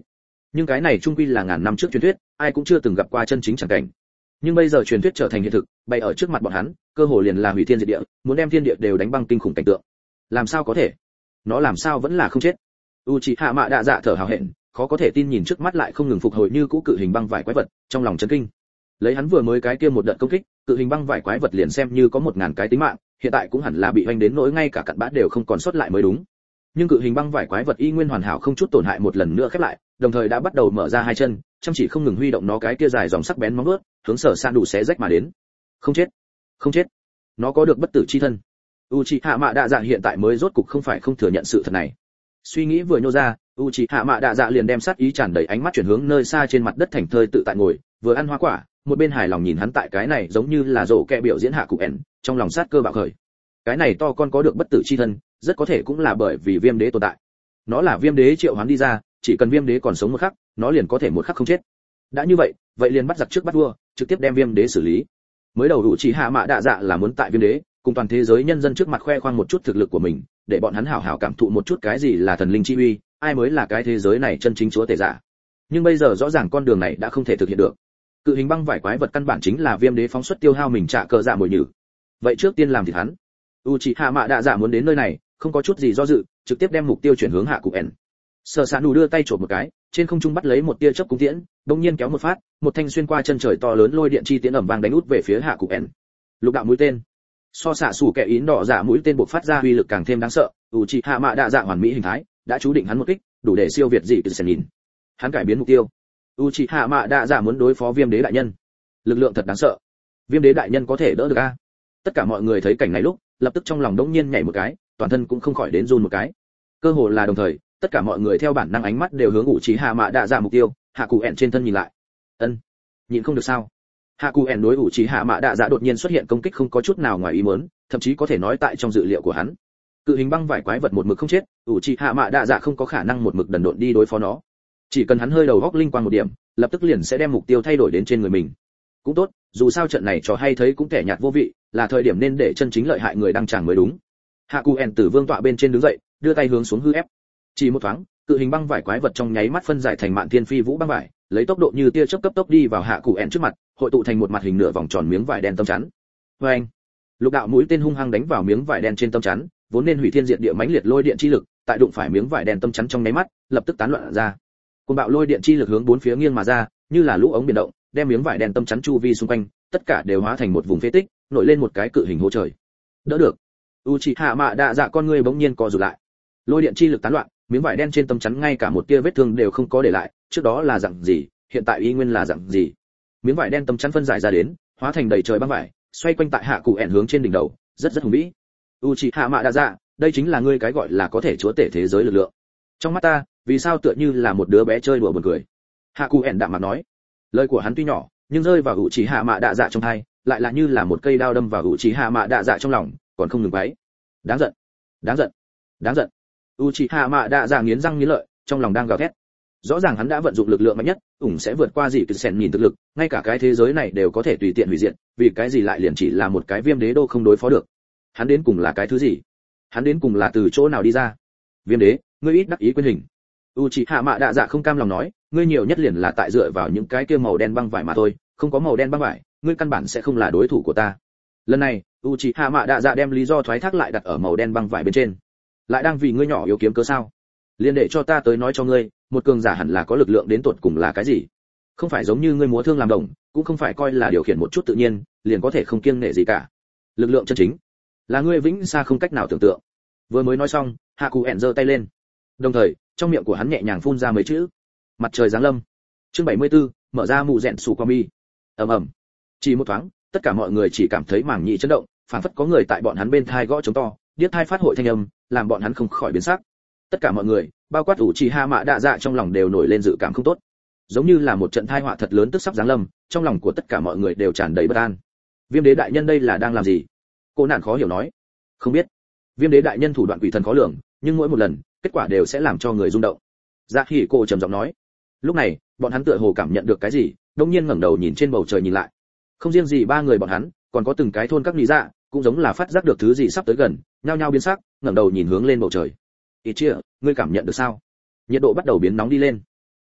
Nhưng cái này trung quy là ngàn năm trước truyền thuyết, ai cũng chưa từng gặp qua chân chính chẳng cảnh. Nhưng bây giờ truyền thuyết trở thành hiện thực, bày ở trước mặt bọn hắn, cơ hồ liền là hủy thiên diệt địa, muốn đem thiên địa đều đánh băng kinh khủng cảnh tượng. Làm sao có thể? Nó làm sao vẫn là không chết? Uchiha Mạ Đạ Dạ thở hào hẹn, khó có thể tin nhìn trước mắt lại không ngừng phục hồi như cũ cự hình băng vải quái vật, trong lòng chấn kinh. Lấy hắn vừa mới cái kia một đợt công kích, cự hình băng vải quái vật liền xem như có một ngàn cái tính mạng, hiện tại cũng hẳn là bị hoành đến nỗi ngay cả cặn bã đều không còn sót lại mới đúng. Nhưng cự hình băng vải quái vật y nguyên hoàn hảo không chút tổn hại một lần nữa khép lại, đồng thời đã bắt đầu mở ra hai chân, chăm chỉ không ngừng huy động nó cái kia dài dòng sắc bén móng vuốt, hướng Sở San đủ xé rách mà đến. Không chết, không chết, nó có được bất tử chi thân. Uchiha Mạ Đạ Dạ hiện tại mới rốt cục không phải không thừa nhận sự thật này. Suy nghĩ vừa nhô ra, Uchiha Mạ Đạ Dạ liền đem sát ý tràn đầy ánh mắt chuyển hướng nơi xa trên mặt đất thành thơi tự tại ngồi, vừa ăn hoa quả, một bên hài lòng nhìn hắn tại cái này giống như là rổ kẹ biểu diễn hạ cụ ẻn, trong lòng sát cơ bạo khởi. Cái này to con có được bất tử chi thân, rất có thể cũng là bởi vì Viêm Đế tồn tại. Nó là Viêm Đế triệu hoán đi ra, chỉ cần Viêm Đế còn sống một khắc, nó liền có thể một khắc không chết. Đã như vậy, vậy liền bắt giặc trước bắt vua, trực tiếp đem Viêm Đế xử lý. Mới đầu Uchiha Mạ Đạ Dạ là muốn tại Viêm Đế, cùng toàn thế giới nhân dân trước mặt khoe khoang một chút thực lực của mình, để bọn hắn hảo hảo cảm thụ một chút cái gì là thần linh chi uy, ai mới là cái thế giới này chân chính chúa tể giả. Nhưng bây giờ rõ ràng con đường này đã không thể thực hiện được. Cự hình băng vải quái vật căn bản chính là Viêm Đế phóng xuất tiêu hao mình trả cờ dạ mồi nhử. Vậy trước tiên làm thịt hắn. Uchiha Mạ Đạ Dạ muốn đến nơi này, không có chút gì do dự, trực tiếp đem mục tiêu chuyển hướng hạ cụ ẻn. Sở Sạn Đủ đưa tay chộp một cái, trên không trung bắt lấy một tia chớp cung tiễn, đột nhiên kéo một phát, một thanh xuyên qua chân trời to lớn lôi điện chi tiễn ầm vang đánh út về phía hạ cụ ẻn. Lục đạo mũi tên. So xạ sủ kẻ yến đỏ giả mũi tên bộc phát ra uy lực càng thêm đáng sợ, Uchiha Mạ Đạ Dạ hoàn mỹ hình thái, đã chú định hắn một kích, đủ để siêu việt dị từ sẽ nhìn. Hắn cải biến mục tiêu. Uchiha Mạ Đạ Dạ muốn đối phó Viêm Đế đại nhân. Lực lượng thật đáng sợ. Viêm Đế đại nhân có thể đỡ được a? Tất cả mọi người thấy cảnh này lúc, lập tức trong lòng đống nhiên nhảy một cái, toàn thân cũng không khỏi đến run một cái. Cơ hồ là đồng thời, tất cả mọi người theo bản năng ánh mắt đều hướng Uchiha Mạ Đạ Dạ mục tiêu, hạ cụ ẻn trên thân nhìn lại. Ân, nhịn không được sao? Hạ cụ ẻn đối Uchiha Mạ Đạ Dạ đột nhiên xuất hiện công kích không có chút nào ngoài ý muốn, thậm chí có thể nói tại trong dự liệu của hắn. Cự hình băng vải quái vật một mực không chết, Uchiha Mạ Đạ Dạ không có khả năng một mực đần độn đi đối phó nó. Chỉ cần hắn hơi đầu góc linh quang một điểm, lập tức liền sẽ đem mục tiêu thay đổi đến trên người mình. Cũng tốt, dù sao trận này trò hay thấy cũng kẻ nhạt vô vị, là thời điểm nên để chân chính lợi hại người đăng tràng mới đúng. Hạ cụ ẻn từ vương tọa bên trên đứng dậy, đưa tay hướng xuống hư ép. Chỉ một thoáng, cự hình băng vải quái vật trong nháy mắt phân giải thành mạn thiên phi vũ băng vải, lấy tốc độ như tia chớp cấp tốc đi vào hạ cụ ẻn trước mặt, hội tụ thành một mặt hình nửa vòng tròn miếng vải đen tâm chắn. Oeng! Lục đạo mũi tên hung hăng đánh vào miếng vải đen trên tâm chắn, vốn nên hủy thiên diệt địa mãnh liệt lôi điện chi lực, tại đụng phải miếng vải đen tâm chắn trong nháy mắt, lập tức tán loạn ra. Cơn bạo lôi điện chi lực hướng bốn phía nghiêng mà ra, như là lũ ống biển động, đem miếng vải đen tâm chắn chu vi xung quanh, tất cả đều hóa thành một vùng phế tích, nổi lên một cái cự hình hố trời. Đỡ được. Uchiha Mạ Đạ Dạ con ngươi bỗng nhiên co rụt lại. Lôi điện chi lực tán loạn, miếng vải đen trên tâm chắn ngay cả một tia vết thương đều không có để lại, trước đó là dạng gì, hiện tại y nguyên là dạng gì. Miếng vải đen tâm chắn phân giải ra đến, hóa thành đầy trời băng vải, xoay quanh tại hạ cụ ẻn hướng trên đỉnh đầu, rất rất hùng vĩ. Uchiha Mạ Đạ Dạ, đây chính là ngươi cái gọi là có thể chúa tể thế giới lực lượng. Trong mắt ta, vì sao tựa như là một đứa bé chơi đùa buồn cười. Hạ cụ ẻn đạm mặt nói. Lời của hắn tuy nhỏ, nhưng rơi vào Uchiha Mạ Đạ Dạ trong tai, lại là như là một cây đao đâm vào Uchiha Mạ Đạ Dạ trong lòng, còn không ngừng quấy. Đáng giận, đáng giận, đáng giận. Uchiha Mạ Đạ Dạ nghiến răng nghiến lợi, trong lòng đang gào thét. Rõ ràng hắn đã vận dụng lực lượng mạnh nhất, ủng sẽ vượt qua gì từ sèn nhìn thực lực, ngay cả cái thế giới này đều có thể tùy tiện hủy diệt, vì cái gì lại liền chỉ là một cái Viêm Đế đô không đối phó được. Hắn đến cùng là cái thứ gì? Hắn đến cùng là từ chỗ nào đi ra? Viêm Đế, ngươi ít đắc ý quên hình. Uchiha Mạ Đạ Dạ không cam lòng nói, ngươi nhiều nhất liền là tại dựa vào những cái kia màu đen băng vải mà thôi, không có màu đen băng vải, ngươi căn bản sẽ không là đối thủ của ta. Lần này, Uchiha Mạ Đạ Dạ đem lý do thoái thác lại đặt ở màu đen băng vải bên trên. Lại đang vì ngươi nhỏ yếu kiếm cớ sao? Liên để cho ta tới nói cho ngươi, một cường giả hẳn là có lực lượng đến tột cùng là cái gì? Không phải giống như ngươi múa thương làm đồng, cũng không phải coi là điều khiển một chút tự nhiên, liền có thể không kiêng nể gì cả. Lực lượng chân chính, là ngươi vĩnh xa không cách nào tưởng tượng. Vừa mới nói xong, hạ cụ ẻn giơ tay lên, đồng thời trong miệng của hắn nhẹ nhàng phun ra mấy chữ: mặt trời giáng lâm. Chương bảy mươi tư, mở ra mụ rèn sù qua mi. Ầm ầm. Chỉ một thoáng, tất cả mọi người chỉ cảm thấy màng nhĩ chấn động, phảng phất có người tại bọn hắn bên tai gõ trống to, điếc tai phát hội thanh âm, làm bọn hắn không khỏi biến sắc. Tất cả mọi người, bao quát Uchiha Mạ Đạ Dạ trong lòng đều nổi lên dự cảm không tốt, giống như là một trận tai họa thật lớn tức sắp giáng lâm, trong lòng của tất cả mọi người đều tràn đầy bất an. Viêm Đế đại nhân đây là đang làm gì? Cô nạn khó hiểu nói. Không biết. Viêm Đế đại nhân thủ đoạn quỷ thần khó lường, nhưng mỗi một lần, kết quả đều sẽ làm cho người rung động. Dạ Hỉ cô trầm giọng nói. Lúc này, bọn hắn tựa hồ cảm nhận được cái gì, đột nhiên ngẩng đầu nhìn trên bầu trời nhìn lại. Không riêng gì ba người bọn hắn, còn có từng cái thôn các lý dạ, cũng giống là phát giác được thứ gì sắp tới gần, nhao nhao biến sắc, ngẩng đầu nhìn hướng lên bầu trời. Ít chia, ngươi cảm nhận được sao? Nhiệt độ bắt đầu biến nóng đi lên.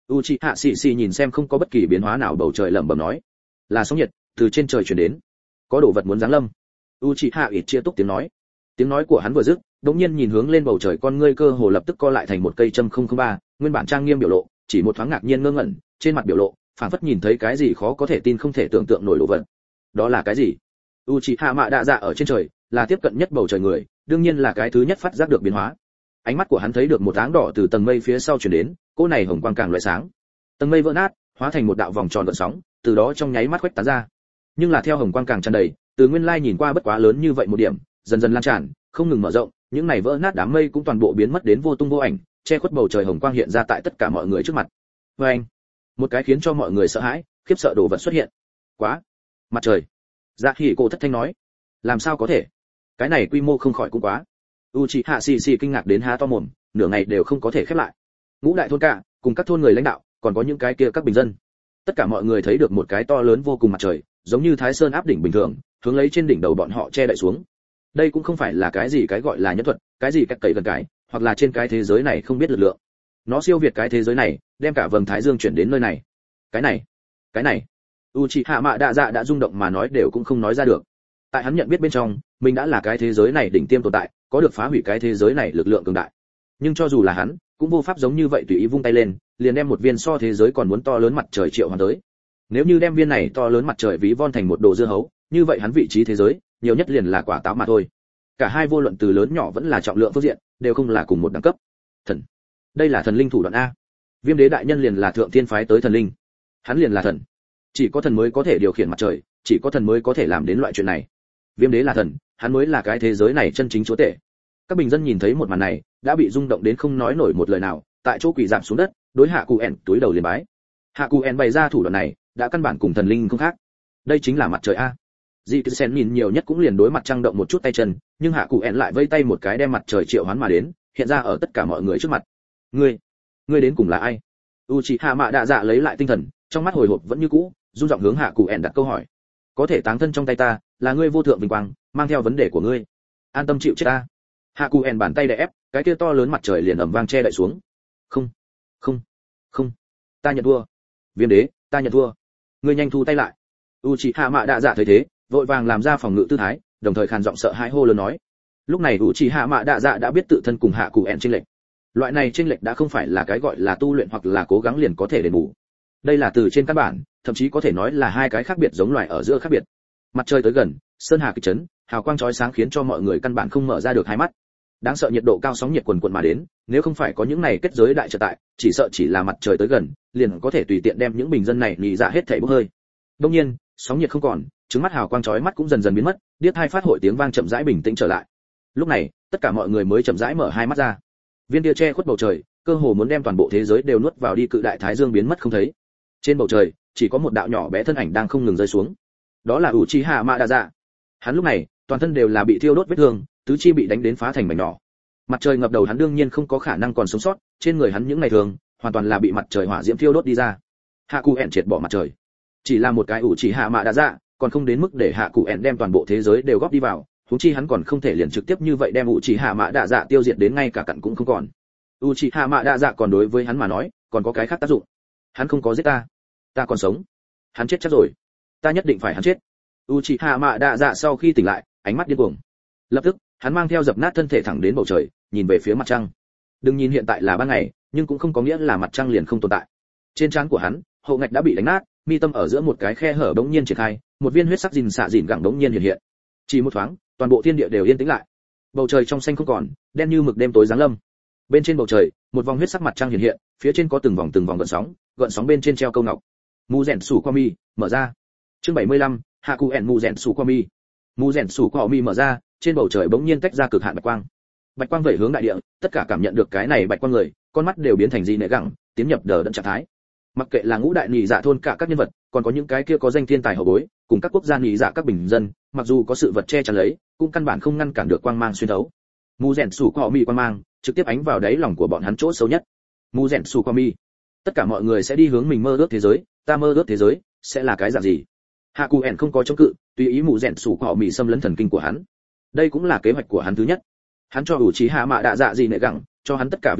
Uchiha xì xì nhìn xem không có bất kỳ biến hóa nào bầu trời lẩm bẩm nói, là sóng nhiệt từ trên trời truyền đến, có đồ vật muốn giáng lâm. Uchiha ít chia túc tiếng nói. Tiếng nói của hắn vừa dứt, đột nhiên nhìn hướng lên bầu trời, con ngươi cơ hồ lập tức co lại thành một cây châm không không ba, nguyên bản trang nghiêm biểu lộ, chỉ một thoáng ngạc nhiên ngơ ngẩn, trên mặt biểu lộ, phảng phất nhìn thấy cái gì khó có thể tin không thể tưởng tượng nổi đồ vật. Đó là cái gì? Uchiha Mạ Đạ Dạ ở trên trời, là tiếp cận nhất bầu trời người, đương nhiên là cái thứ nhất phát giác được biến hóa. Ánh mắt của hắn thấy được một áng đỏ từ tầng mây phía sau truyền đến, cỗ này hồng quang càng loại sáng. Tầng mây vỡ nát, hóa thành một đạo vòng tròn gợn sóng, từ đó trong nháy mắt khuếch tán ra. Nhưng là theo hồng quang càng tràn đầy, từ nguyên lai nhìn qua bất quá lớn như vậy một điểm, dần dần lan tràn, không ngừng mở rộng, những này vỡ nát đám mây cũng toàn bộ biến mất đến vô tung vô ảnh, che khuất bầu trời hồng quang hiện ra tại tất cả mọi người trước mặt. Và anh, một cái khiến cho mọi người sợ hãi, khiếp sợ đồ vật xuất hiện. Quá, mặt trời. Dạ Hỉ Cổ thất thanh nói, làm sao có thể? Cái này quy mô không khỏi cũng quá. Uchiha xì xì kinh ngạc đến há to mồm, nửa ngày đều không có thể khép lại. Ngũ đại thôn cả, cùng các thôn người lãnh đạo, còn có những cái kia các bình dân. Tất cả mọi người thấy được một cái to lớn vô cùng mặt trời, giống như Thái Sơn áp đỉnh bình thường, hướng lấy trên đỉnh đầu bọn họ che đậy xuống. Đây cũng không phải là cái gì cái gọi là nhân thuật, cái gì cách cậy gần cái, hoặc là trên cái thế giới này không biết lực lượng. Nó siêu việt cái thế giới này, đem cả vầng thái dương chuyển đến nơi này. Cái này, cái này. Uchiha Mạ Đạ Dạ đã rung động mà nói đều cũng không nói ra được. Tại hắn nhận biết bên trong, mình đã là cái thế giới này đỉnh tiêm tồn tại, có được phá hủy cái thế giới này lực lượng cường đại. Nhưng cho dù là hắn, cũng vô pháp giống như vậy tùy ý vung tay lên, liền đem một viên so thế giới còn muốn to lớn mặt trời triệu hoàn tới. Nếu như đem viên này to lớn mặt trời ví von thành một đồ dưa hấu, như vậy hắn vị trí thế giới, nhiều nhất liền là quả táo mà thôi. Cả hai vô luận từ lớn nhỏ vẫn là trọng lượng phương diện, đều không là cùng một đẳng cấp. Thần, đây là thần linh thủ đoạn a. Viêm đế đại nhân liền là thượng thiên phái tới thần linh, hắn liền là thần. Chỉ có thần mới có thể điều khiển mặt trời, chỉ có thần mới có thể làm đến loại chuyện này. Viêm đế là thần, hắn mới là cái thế giới này chân chính chúa tể. Các bình dân nhìn thấy một màn này, đã bị rung động đến không nói nổi một lời nào, tại chỗ quỳ rạp xuống đất, đối Hạ Cù ẻn túi đầu liền bái. Hạ Cù ẻn bày ra thủ đoạn này, đã căn bản cùng thần linh không khác. Đây chính là mặt trời a. Dị Tư Sen nhìn nhiều nhất cũng liền đối mặt trăng động một chút tay chân, nhưng Hạ Cù ẻn lại vây tay một cái đem mặt trời triệu hoán mà đến, hiện ra ở tất cả mọi người trước mặt. Ngươi, ngươi đến cùng là ai? Uchiha Mạ Đạ Dạ lấy lại tinh thần, trong mắt hồi hộp vẫn như cũ, rung giọng hướng Hạ Cù ẻn đặt câu hỏi. Có thể táng thân trong tay ta, là ngươi vô thượng vinh quang, mang theo vấn đề của ngươi. An tâm chịu chết ta. Hạ Cù ẻn bàn tay đè ép, cái kia to lớn mặt trời liền ầm vang che đậy xuống. Không, không, không, ta nhận thua. Viêm đế, ta nhận thua. Ngươi nhanh thu tay lại. Uchiha Mạ Đạ Dạ thấy thế, vội vàng làm ra phòng ngự tư thái, đồng thời khàn giọng sợ hãi hô lớn nói. Lúc này Uchiha Mạ Đạ Dạ đã biết tự thân cùng Hạ Cù ẻn chênh lệch. Loại này chênh lệch đã không phải là cái gọi là tu luyện hoặc là cố gắng liền có thể đền bù. Đây là từ trên căn bản, thậm chí có thể nói là hai cái khác biệt giống loài ở giữa khác biệt. Mặt trời tới gần, sơn hà kịch chấn, hào quang chói sáng khiến cho mọi người căn bản không mở ra được hai mắt. Đáng sợ nhiệt độ cao sóng nhiệt quần quần mà đến, nếu không phải có những này kết giới đại trợ tại, chỉ sợ chỉ là mặt trời tới gần, liền có thể tùy tiện đem những bình dân này nhị dạ hết thảy bốc hơi. Đương nhiên, sóng nhiệt không còn, trứng mắt hào quang chói mắt cũng dần dần biến mất, điếc hai phát hội tiếng vang chậm rãi bình tĩnh trở lại. Lúc này, tất cả mọi người mới chậm rãi mở hai mắt ra. Viên tia che khuất bầu trời, cơ hồ muốn đem toàn bộ thế giới đều nuốt vào đi, cự đại thái dương biến mất không thấy. Trên bầu trời, chỉ có một đạo nhỏ bé thân ảnh đang không ngừng rơi xuống. Đó là Uchiha Mạ Đạ Dạ. Hắn lúc này, toàn thân đều là bị thiêu đốt vết thương, tứ chi bị đánh đến phá thành mảnh nhỏ. Mặt trời ngập đầu hắn đương nhiên không có khả năng còn sống sót, trên người hắn những ngày thường, hoàn toàn là bị mặt trời hỏa diễm thiêu đốt đi ra. Hạ Cù ẻn triệt bỏ mặt trời. Chỉ là một cái Uchiha Mạ Đạ Dạ, còn không đến mức để Hạ Cù ẻn đem toàn bộ thế giới đều góp đi vào, huống chi hắn còn không thể liền trực tiếp như vậy đem Uchiha Mạ Đạ Dạ tiêu diệt đến ngay cả cặn cũng không còn. Uchiha Mạ Đạ Dạ còn đối với hắn mà nói, còn có cái khác tác dụng. Hắn không có giết ta, ta còn sống. Hắn chết chắc rồi, ta nhất định phải hắn chết. Uchiha Mạ Đạ Dạ sau khi tỉnh lại, ánh mắt điên cuồng. Lập tức, hắn mang theo dập nát thân thể thẳng đến bầu trời, nhìn về phía mặt trăng. Đừng nhìn hiện tại là ban ngày, nhưng cũng không có nghĩa là mặt trăng liền không tồn tại. Trên trán của hắn, hậu ngạch đã bị đánh nát, mi tâm ở giữa một cái khe hở bỗng nhiên triển khai, một viên huyết sắc rìn xạ rìn gẳng bỗng nhiên hiện hiện. Chỉ một thoáng, toàn bộ thiên địa đều yên tĩnh lại. Bầu trời trong xanh không còn, đen như mực đêm tối giáng lâm. Bên trên bầu trời, một vòng huyết sắc mặt trăng hiện hiện, phía trên có từng vòng từng vòng gợn sóng, gợn sóng bên trên treo câu ngọc. Mu rèn sủ qua mi, mở ra. Chương bảy mươi lăm, Hạ Cù ẻn mu rèn sủ qua mi. Mu rèn sủ qua mi mở ra, trên bầu trời bỗng nhiên tách ra cực hạn bạch quang. Bạch quang vẩy hướng đại địa, tất cả cảm nhận được cái này bạch quang người, con mắt đều biến thành dị nệ gẳng, tiến nhập đờ đẫn trạng thái. Mặc kệ là ngũ đại nhị dạ thôn cả các nhân vật, còn có những cái kia có danh thiên tài hậu bối, cùng các quốc gia nhị dạ các bình dân, mặc dù có sự vật che chắn lấy, cũng căn bản không ngăn cản được quang mang xuyên thấu. Mu rèn sủ qua mi quang mang, trực tiếp ánh vào đáy lòng của bọn hắn chỗ sâu nhất. Mu rèn sủ qua mi, tất cả mọi người sẽ đi hướng mình mơ ước thế giới, ta mơ ước thế giới sẽ là cái dạng gì? Hạ Cù ẻn không có chống cự, tùy ý mù rèn sủ họ mì xâm lấn thần kinh của hắn. Đây cũng là kế hoạch của hắn thứ nhất. Hắn cho Uchiha Mạ Đạ Dạ gì nệ gặng, cho hắn tất cả vĩ thú,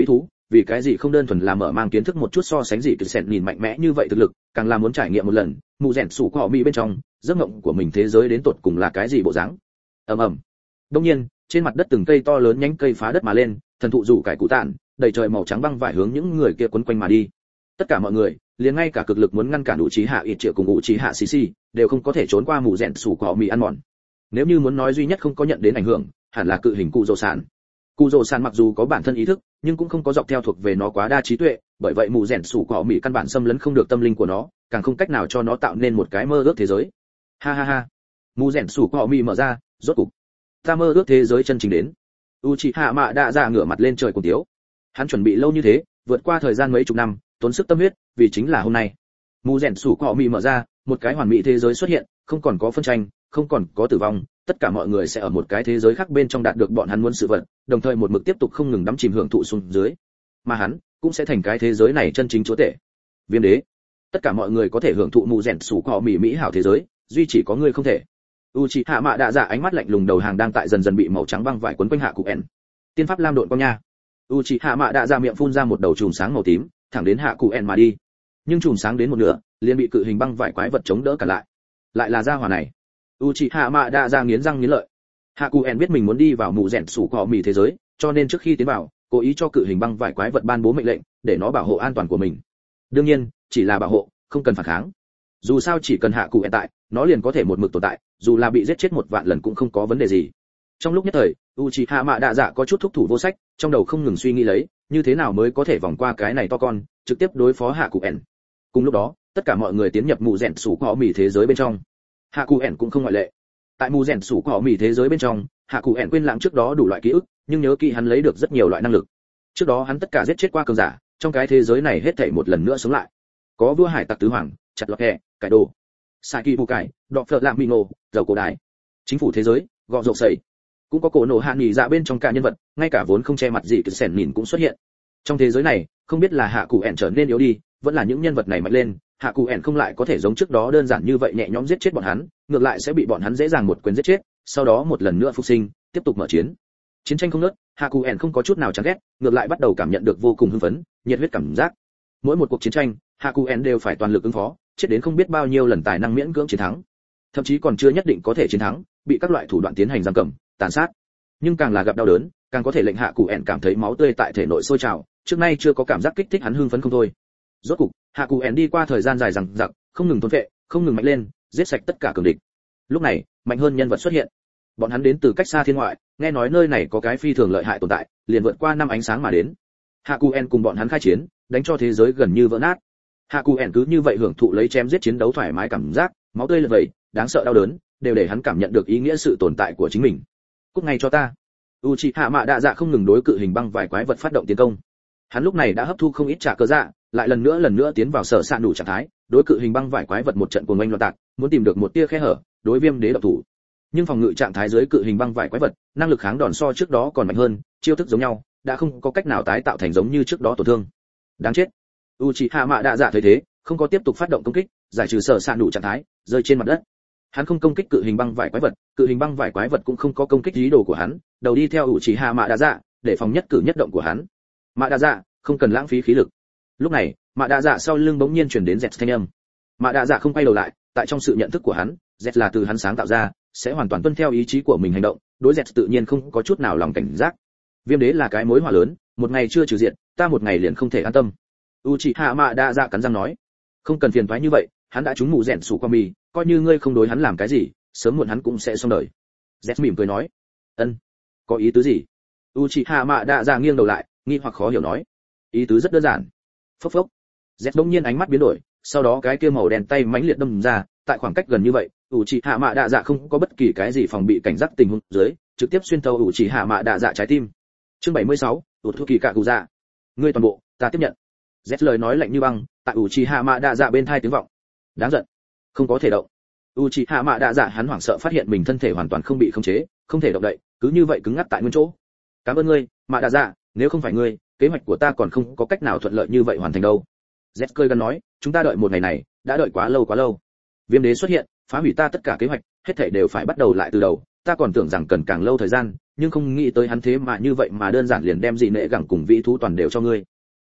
vì cái gì không đơn thuần là mở mang kiến thức một chút so sánh gì cứ sẹn nhìn mạnh mẽ như vậy thực lực, càng là muốn trải nghiệm một lần, mù rèn sủ của họ mỹ bên trong, giấc mộng của mình thế giới đến tột cùng là cái gì bộ dáng. Ầm ầm. Đương nhiên, trên mặt đất từng cây to lớn nhánh cây phá đất mà lên, thần thụ rủ cải cụ tản, đầy trời màu trắng băng vải hướng những người kia quấn quanh mà đi. Tất cả mọi người, liền ngay cả cực lực muốn ngăn cản đủ trí hạ ít triệu cùng đủ trí hạ xì xì, đều không có thể trốn qua mù rèn sủ của họ mỹ ăn mòn. Nếu như muốn nói duy nhất không có nhận đến ảnh hưởng, hẳn là cự hình cụ rồ sản. Cụ rồ sản mặc dù có bản thân ý thức, nhưng cũng không có dọc theo thuộc về nó quá đa trí tuệ, bởi vậy mù rèn sủ của họ mỹ căn bản xâm lấn không được tâm linh của nó, càng không cách nào cho nó tạo nên một cái mơ ước thế giới. Ha ha ha. Mù rèn sủ của họ mỹ mở ra, rốt cục ta mơ ước thế giới chân chính đến. Uchiha Mạ Đa Dạ ngửa mặt lên trời cùng tiếu. Hắn chuẩn bị lâu như thế, vượt qua thời gian mấy chục năm, tốn sức tâm huyết, vì chính là hôm nay. Mù rèn sủ của họ mỹ mở ra, một cái hoàn mỹ thế giới xuất hiện, không còn có phân tranh, không còn có tử vong, tất cả mọi người sẽ ở một cái thế giới khác bên trong đạt được bọn hắn muốn sự vật, đồng thời một mực tiếp tục không ngừng đắm chìm hưởng thụ xuống dưới. Mà hắn cũng sẽ thành cái thế giới này chân chính chúa tể. Viêm đế. Tất cả mọi người có thể hưởng thụ mù rèn sủ của họ mỹ mỹ hảo thế giới, duy chỉ có ngươi không thể. Uchiha Mạ Đa Dạ ánh mắt lạnh lùng đầu hàng đang tại dần dần bị màu trắng băng vải quấn quanh hạ cụ ẻn. Tiên pháp lam độn con nha. Uchiha Mạ Đa Dạ miệng phun ra một đầu chùm sáng màu tím, thẳng đến hạ cụ ẻn mà đi. Nhưng chùm sáng đến một nửa, liền bị cự hình băng vải quái vật chống đỡ cả lại. Lại là gia hỏa này. Uchiha Mạ Đa Dạ nghiến răng nghiến lợi. Hạ cụ ẻn biết mình muốn đi vào mù rèn sủ của họ mỹ thế giới, cho nên trước khi tiến vào, cố ý cho cự hình băng vải quái vật ban bố mệnh lệnh, để nó bảo hộ an toàn của mình. Đương nhiên, chỉ là bảo hộ, không cần phản kháng. Dù sao chỉ cần hạ cụ ẻn tại, nó liền có thể một mực tồn tại, dù là bị giết chết một vạn lần cũng không có vấn đề gì. Trong lúc nhất thời, Uchiha Mạ Đa Dạ có chút thúc thủ vô sách, trong đầu không ngừng suy nghĩ lấy, như thế nào mới có thể vòng qua cái này to con, trực tiếp đối phó hạ cụ ẻn. Cùng lúc đó, tất cả mọi người tiến nhập mù rèn sủ của họ mỹ thế giới bên trong. Hạ cụ ẻn cũng không ngoại lệ. Tại mù rèn sủ của họ mỹ thế giới bên trong, hạ cụ ẻn quên lãng trước đó đủ loại ký ức, nhưng nhớ kỹ hắn lấy được rất nhiều loại năng lực. Trước đó hắn tất cả giết chết qua cường giả, trong cái thế giới này hết thảy một lần nữa sống lại. Có vua hải tặc tứ hoàng, chặt lọt kẻ, cải đồ, Saki bù cải, đọ phật lạm mino, dầu cổ đài, chính phủ thế giới, gọ rộp sẩy, cũng có cổ nổ hạ nghỉ dạ bên trong cả nhân vật, ngay cả vốn không che mặt gì cứ sẻn nhìn cũng xuất hiện. Trong thế giới này, không biết là hạ cụ ẻn trở nên yếu đi, vẫn là những nhân vật này mạnh lên, hạ cụ ẻn không lại có thể giống trước đó đơn giản như vậy nhẹ nhõm giết chết bọn hắn, ngược lại sẽ bị bọn hắn dễ dàng một quyền giết chết, sau đó một lần nữa phục sinh, tiếp tục mở chiến. Chiến tranh không ngớt, hạ cụ ẻn không có chút nào chán ghét, ngược lại bắt đầu cảm nhận được vô cùng hưng phấn, nhiệt huyết cảm giác. Mỗi một cuộc chiến tranh, hạ cụ ẻn đều phải toàn lực ứng phó, chết đến không biết bao nhiêu lần tài năng miễn cưỡng chiến thắng, thậm chí còn chưa nhất định có thể chiến thắng, bị các loại thủ đoạn tiến hành giam cầm, tàn sát. Nhưng càng là gặp đau đớn, càng có thể lệnh hạ cụ ẻn cảm thấy máu tươi tại thể nội sôi trào, trước nay chưa có cảm giác kích thích hắn hưng phấn không thôi. Rốt cục, hạ cụ ẻn đi qua thời gian dài dằng dặc, không ngừng thôn phệ, không ngừng mạnh lên, giết sạch tất cả cường địch. Lúc này, mạnh hơn nhân vật xuất hiện. Bọn hắn đến từ cách xa thiên ngoại, nghe nói nơi này có cái phi thường lợi hại tồn tại, liền vượt qua năm ánh sáng mà đến. Hạ cụ ẻn cùng bọn hắn khai chiến, đánh cho thế giới gần như vỡ nát. Hạ cụ ẻn cứ như vậy hưởng thụ lấy chém giết chiến đấu thoải mái cảm giác, máu tươi lật vẩy, đáng sợ đau đớn, đều để hắn cảm nhận được ý nghĩa sự tồn tại của chính mình. Cút ngay cho ta. Uchiha Mạ Đa Dạ không ngừng đối cự hình băng vài quái vật phát động tiến công. Hắn lúc này đã hấp thu không ít trả cơ dạ, lại lần nữa lần nữa tiến vào sở sạn đủ trạng thái, đối cự hình băng vải quái vật một trận cuồng oanh loạn tạc, muốn tìm được một tia khe hở, đối viêm đế độc thủ. Nhưng phòng ngự trạng thái dưới cự hình băng vải quái vật, năng lực kháng đòn so trước đó còn mạnh hơn, chiêu thức giống nhau, đã không có cách nào tái tạo thành giống như trước đó tổn thương. Đáng chết. Uchiha Mạ Đa Dạ thấy thế, không có tiếp tục phát động công kích, giải trừ sở sạn đủ trạng thái, rơi trên mặt đất. Hắn không công kích cự hình băng vải quái vật, cự hình băng vải quái vật cũng không có công kích ý đồ của hắn, đầu đi theo Uchiha Mạ Đa Dạ, để phòng nhất cử nhất động của hắn. Mạ Đa Dạ, không cần lãng phí khí lực. Lúc này, Mạ Đa Dạ sau lưng bỗng nhiên truyền đến Zet thanh âm. Mạ Đa Dạ không quay đầu lại, tại trong sự nhận thức của hắn, Z là từ hắn sáng tạo ra, sẽ hoàn toàn tuân theo ý chí của mình hành động, đối Z tự nhiên không có chút nào lòng cảnh giác. Viêm đế là cái mối họa lớn, một ngày chưa trừ diệt, ta một ngày liền không thể an tâm. Uchiha Mạ Đa Dạ cắn răng nói, không cần phiền toái như vậy, hắn đã trúng mù rèn sủ qua mì, coi như ngươi không đối hắn làm cái gì, sớm muộn hắn cũng sẽ xong đời. Z mỉm cười nói, ân, có ý tứ gì? Uchiha Mạ Đa Dạ nghiêng đầu lại, nghi hoặc khó hiểu nói, ý tứ rất đơn giản. Phốc phốc. Z đông nhiên ánh mắt biến đổi, sau đó cái kia màu đen tay mãnh liệt đâm ra, tại khoảng cách gần như vậy, Uchiha Mạ Đa Dạ không có bất kỳ cái gì phòng bị cảnh giác tình huống dưới, trực tiếp xuyên thấu Uchiha Mạ Đa Dạ trái tim. Chương bảy mươi sáu, tụt thu kỳ cạ cụ dạ. Ngươi toàn bộ, ta tiếp nhận. Z lời nói lạnh như băng, tại Uchiha Mạ Đa Dạ bên tai tiếng vọng. Đáng giận, không có thể động. Uchiha Mạ Đa Dạ hắn hoảng sợ phát hiện mình thân thể hoàn toàn không bị khống chế, không thể động đậy, cứ như vậy cứng ngắc tại nguyên chỗ. Cảm ơn ngươi, Mạ Đa Dạ, nếu không phải ngươi, kế hoạch của ta còn không có cách nào thuận lợi như vậy hoàn thành đâu. Z cười gần nói, chúng ta đợi một ngày này, đã đợi quá lâu quá lâu. Viêm đế xuất hiện, phá hủy ta tất cả kế hoạch, hết thảy đều phải bắt đầu lại từ đầu, ta còn tưởng rằng cần càng lâu thời gian, nhưng không nghĩ tới hắn thế mà như vậy mà đơn giản liền đem dị nệ gẳng cùng vĩ thú toàn đều cho ngươi.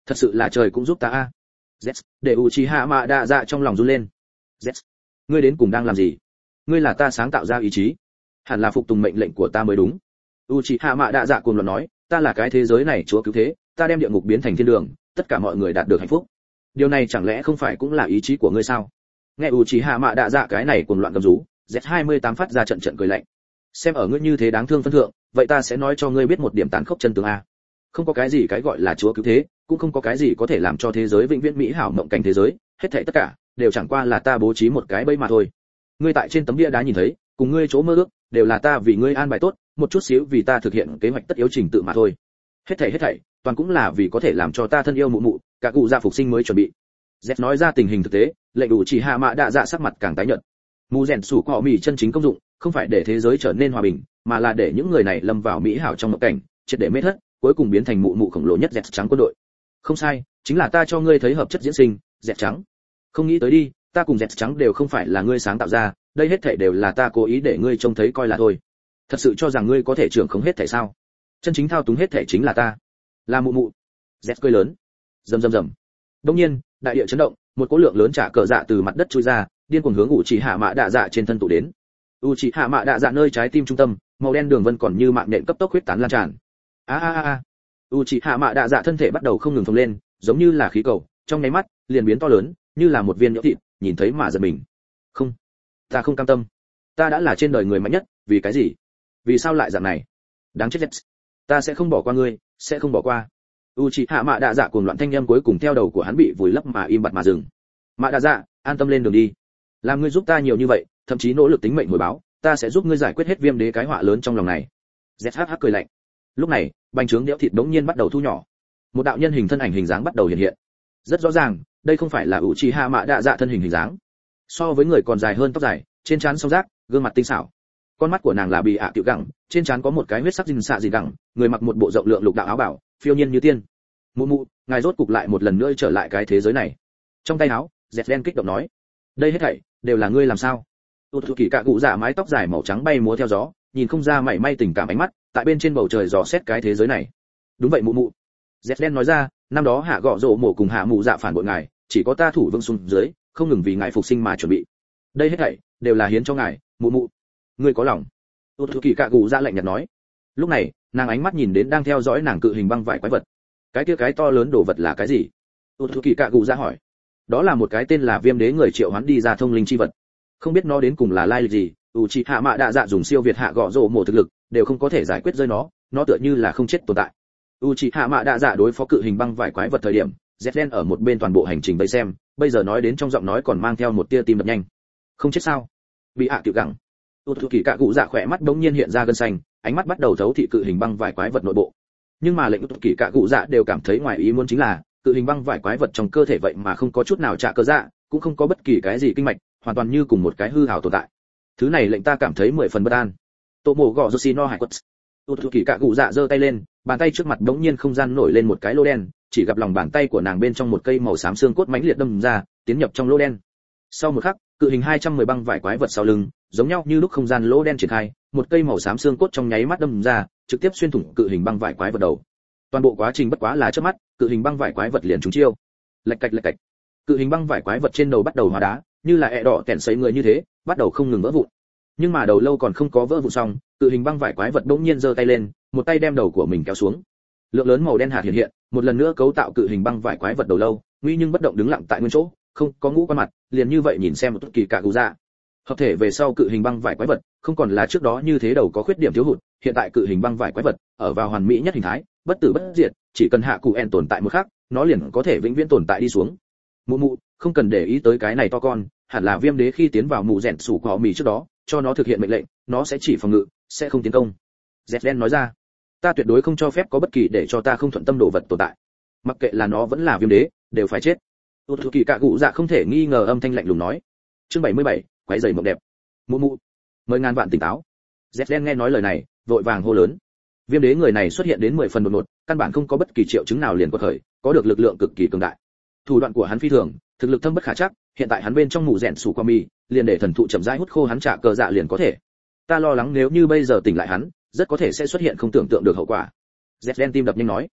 Thật sự là trời cũng giúp ta a. Z, để Uchiha Mạ Đạ Dạ trong lòng run lên. Z, ngươi đến cùng đang làm gì? Ngươi là ta sáng tạo ra ý chí, hẳn là phục tùng mệnh lệnh của ta mới đúng. Uchiha Mạ Đạ Dạ cuồng loạn nói, ta là cái thế giới này chúa cứu thế, ta đem địa ngục biến thành thiên đường, tất cả mọi người đạt được hạnh phúc. Điều này chẳng lẽ không phải cũng là ý chí của ngươi sao? Nghe Uchiha Mạ Đạ Dạ cái này cuồng loạn gầm rú, Z hai mươi tám phát ra trận trận cười lạnh. Xem ở ngươi như thế đáng thương phân thượng, vậy ta sẽ nói cho ngươi biết một điểm tàn khốc chân tướng a. Không có cái gì cái gọi là chúa cứu thế, cũng không có cái gì có thể làm cho thế giới vĩnh viễn mỹ hảo mộng cảnh thế giới, hết thảy tất cả đều chẳng qua là ta bố trí một cái bẫy mà thôi. Ngươi tại trên tấm bia đá nhìn thấy, cùng ngươi chỗ mơ ước, đều là ta vì ngươi an bài tốt, một chút xíu vì ta thực hiện kế hoạch tất yếu trình tự mà thôi. Hết thảy hết thảy, toàn cũng là vì có thể làm cho ta thân yêu mụ mụ, cả cụ gia phục sinh mới chuẩn bị. Z nói ra tình hình thực tế, lệnh đủ chỉ hạ mạ đạ dạ sắc mặt càng tái nhợt. Mù rèn sủ cọ mì chân chính công dụng, không phải để thế giới trở nên hòa bình, mà là để những người này lâm vào mỹ hảo trong mộng cảnh, triệt để mê thất, cuối cùng biến thành mụ mụ khổng lồ nhất Z trắng quân đội. Không sai, chính là ta cho ngươi thấy hợp chất diễn sinh, Z trắng. Không nghĩ tới đi, ta cùng Z trắng đều không phải là ngươi sáng tạo ra, đây hết thảy đều là ta cố ý để ngươi trông thấy coi là thôi. Thật sự cho rằng ngươi có thể trưởng khống hết thảy sao? Chân chính thao túng hết thảy chính là ta, là mụ mụ. Z cười lớn. Rầm rầm rầm. Đột nhiên, đại địa chấn động, một cỗ lượng lớn trả cờ dạ từ mặt đất chui ra, điên cuồng hướng Uchiha Mạ Đạ Dạ trên thân tụ đến. Uchiha Mạ Đạ Dạ nơi trái tim trung tâm, màu đen đường vân còn như mạng nhện cấp tốc huyết tán lan tràn. A a a a. Uchiha Mạ Đạ Dạ thân thể bắt đầu không ngừng phồng lên, giống như là khí cầu, trong nháy mắt liền biến to lớn, như là một viên nhũ thịt, nhìn thấy mà giật mình. Không, ta không cam tâm. Ta đã là trên đời người mạnh nhất, vì cái gì? Vì sao lại dạng này? Đáng chết. Ta sẽ không bỏ qua ngươi, sẽ không bỏ qua. Uchiha Mạ Đạ Dạ cuồng loạn thanh âm cuối cùng theo đầu của hắn bị vùi lấp mà im bặt mà dừng. Mạ Đạ Dạ, an tâm lên đường đi. Làm ngươi giúp ta nhiều như vậy, thậm chí nỗ lực tính mệnh hồi báo, ta sẽ giúp ngươi giải quyết hết viêm đế cái họa lớn trong lòng này. Z H H cười lạnh. Lúc này, bành trướng đẽo thịt đống nhiên bắt đầu thu nhỏ. Một đạo nhân hình thân ảnh hình dáng bắt đầu hiện hiện. Rất rõ ràng, đây không phải là Uchiha Mạ Đạ Dạ thân hình hình dáng. So với người còn dài hơn tóc dài, trên trán song rác, gương mặt tinh xảo. Con mắt của nàng là bị ạ tiểu gẳng, trên trán có một cái huyết sắc dinh xạ gì gẳng, người mặc một bộ rộng lượng lục đạo áo bảo, phiêu nhiên như tiên. Mụ mụ, ngài rốt cục lại một lần nữa trở lại cái thế giới này. Trong tay áo, Dẹt đen kích động nói, đây hết thảy đều là ngươi làm sao? Tụt Thụ Kỳ cạ cụ dạ mái tóc dài màu trắng bay múa theo gió, nhìn không ra mảy may tình cảm ánh mắt, tại bên trên bầu trời dò xét cái thế giới này. Đúng vậy mụ mụ. Dẹt đen nói ra, năm đó hạ gọ rộ mổ cùng hạ mụ dạ phản bội ngài, chỉ có ta thủ vương xuống dưới, không ngừng vì ngài phục sinh mà chuẩn bị. Đây hết thảy đều là hiến cho ngài, mụ mụ. Ngươi có lòng. Tụt Thụ Kỳ cạ cụ dạ lạnh nhạt nói. Lúc này, nàng ánh mắt nhìn đến đang theo dõi nàng cự hình băng vải quái vật. Cái kia cái to lớn đồ vật là cái gì? Tụt Thụ Kỳ cạ cụ dạ hỏi. Đó là một cái tên là viêm đế người triệu hoán đi ra thông linh chi vật. Không biết nó đến cùng là lai lịch gì, Uchiha Mạ Đạ Dạ dùng siêu việt hạ gọ rồ mổ thực lực, đều không có thể giải quyết rơi nó, nó tựa như là không chết tồn tại. Uchiha Mạ Đạ Dạ đối phó cự hình băng vải quái vật thời điểm, Zetlen ở một bên toàn bộ hành trình bấy xem, bây giờ nói đến trong giọng nói còn mang theo một tia tim đập nhanh. Không chết sao? Bị hạ tiểu gẳng. Tụt Kỳ cạ cụ dạ khỏe mắt đống nhiên hiện ra gân xanh, ánh mắt bắt đầu thấu thị cự hình băng vải quái vật nội bộ. Nhưng mà lệnh Tụt Kỳ cạ cụ dạ đều cảm thấy ngoài ý muốn chính là, cự hình băng vải quái vật trong cơ thể vậy mà không có chút nào trả cơ dạ, cũng không có bất kỳ cái gì kinh mạch, hoàn toàn như cùng một cái hư hào tồn tại. Thứ này lệnh ta cảm thấy mười phần bất an. Tô Mộ gõ Yoshino hải quật. Tụt Kỳ cạ cụ dạ giơ tay lên, bàn tay trước mặt đống nhiên không gian nổi lên một cái lỗ đen, chỉ gặp lòng bàn tay của nàng bên trong một cây màu xám xương cốt mãnh liệt đâm ra, tiến nhập trong lỗ đen. Sau một khắc, cự hình hai trăm mười băng vải quái vật sau lưng, giống nhau như lúc không gian lỗ đen triển khai, một cây màu xám xương cốt trong nháy mắt đâm ra, trực tiếp xuyên thủng cự hình băng vải quái vật đầu. Toàn bộ quá trình bất quá là chớp mắt, cự hình băng vải quái vật liền trúng chiêu. Lạch cạch lạch cạch. Cự hình băng vải quái vật trên đầu bắt đầu hóa đá, như là ẹ đỏ tẹn sấy người như thế, bắt đầu không ngừng vỡ vụn. Nhưng mà đầu lâu còn không có vỡ vụn xong, cự hình băng vải quái vật bỗng nhiên giơ tay lên, một tay đem đầu của mình kéo xuống. Lượng lớn màu đen hạt hiện hiện, một lần nữa cấu tạo cự hình băng vải quái vật đầu lâu, nguy nhưng bất động đứng lặng tại nguyên chỗ, không có ngũ quan mặt, liền như vậy nhìn xem một Tụt Kỳ cạ cụ dạ. Hợp thể về sau cự hình băng vải quái vật, không còn là trước đó như thế đầu có khuyết điểm thiếu hụt, hiện tại cự hình băng vải quái vật, ở vào hoàn mỹ nhất hình thái, bất tử bất diệt, chỉ cần hạ cụ en tồn tại một khắc, nó liền có thể vĩnh viễn tồn tại đi xuống. Mụ mụ, không cần để ý tới cái này to con, hẳn là viêm đế khi tiến vào mù rèn sủ của mì trước đó, cho nó thực hiện mệnh lệnh, nó sẽ chỉ phòng ngự, sẽ không tiến công. Zetlen nói ra, ta tuyệt đối không cho phép có bất kỳ để cho ta không thuận tâm đồ vật tồn tại. Mặc kệ là nó vẫn là viêm đế, đều phải chết. Tụt Kỳ cạ cụ dạ không thể nghi ngờ âm thanh lạnh lùng nói. Chương bảy mươi bảy, quái giày mộng đẹp. Mụ mụ, mời ngàn vạn tỉnh táo. Zetlen nghe nói lời này, vội vàng hô lớn. Viêm đế người này xuất hiện đến mười phần đột ngột, căn bản không có bất kỳ triệu chứng nào liền quật khởi, có được lực lượng cực kỳ cường đại. Thủ đoạn của hắn phi thường, thực lực thâm bất khả trắc, hiện tại hắn bên trong mù rèn sủ qua mì, liền để thần thụ chậm rãi hút khô hắn trả cờ dạ liền có thể. Ta lo lắng nếu như bây giờ tỉnh lại hắn, rất có thể sẽ xuất hiện không tưởng tượng được hậu quả. Zetlen tim đập nhanh nói.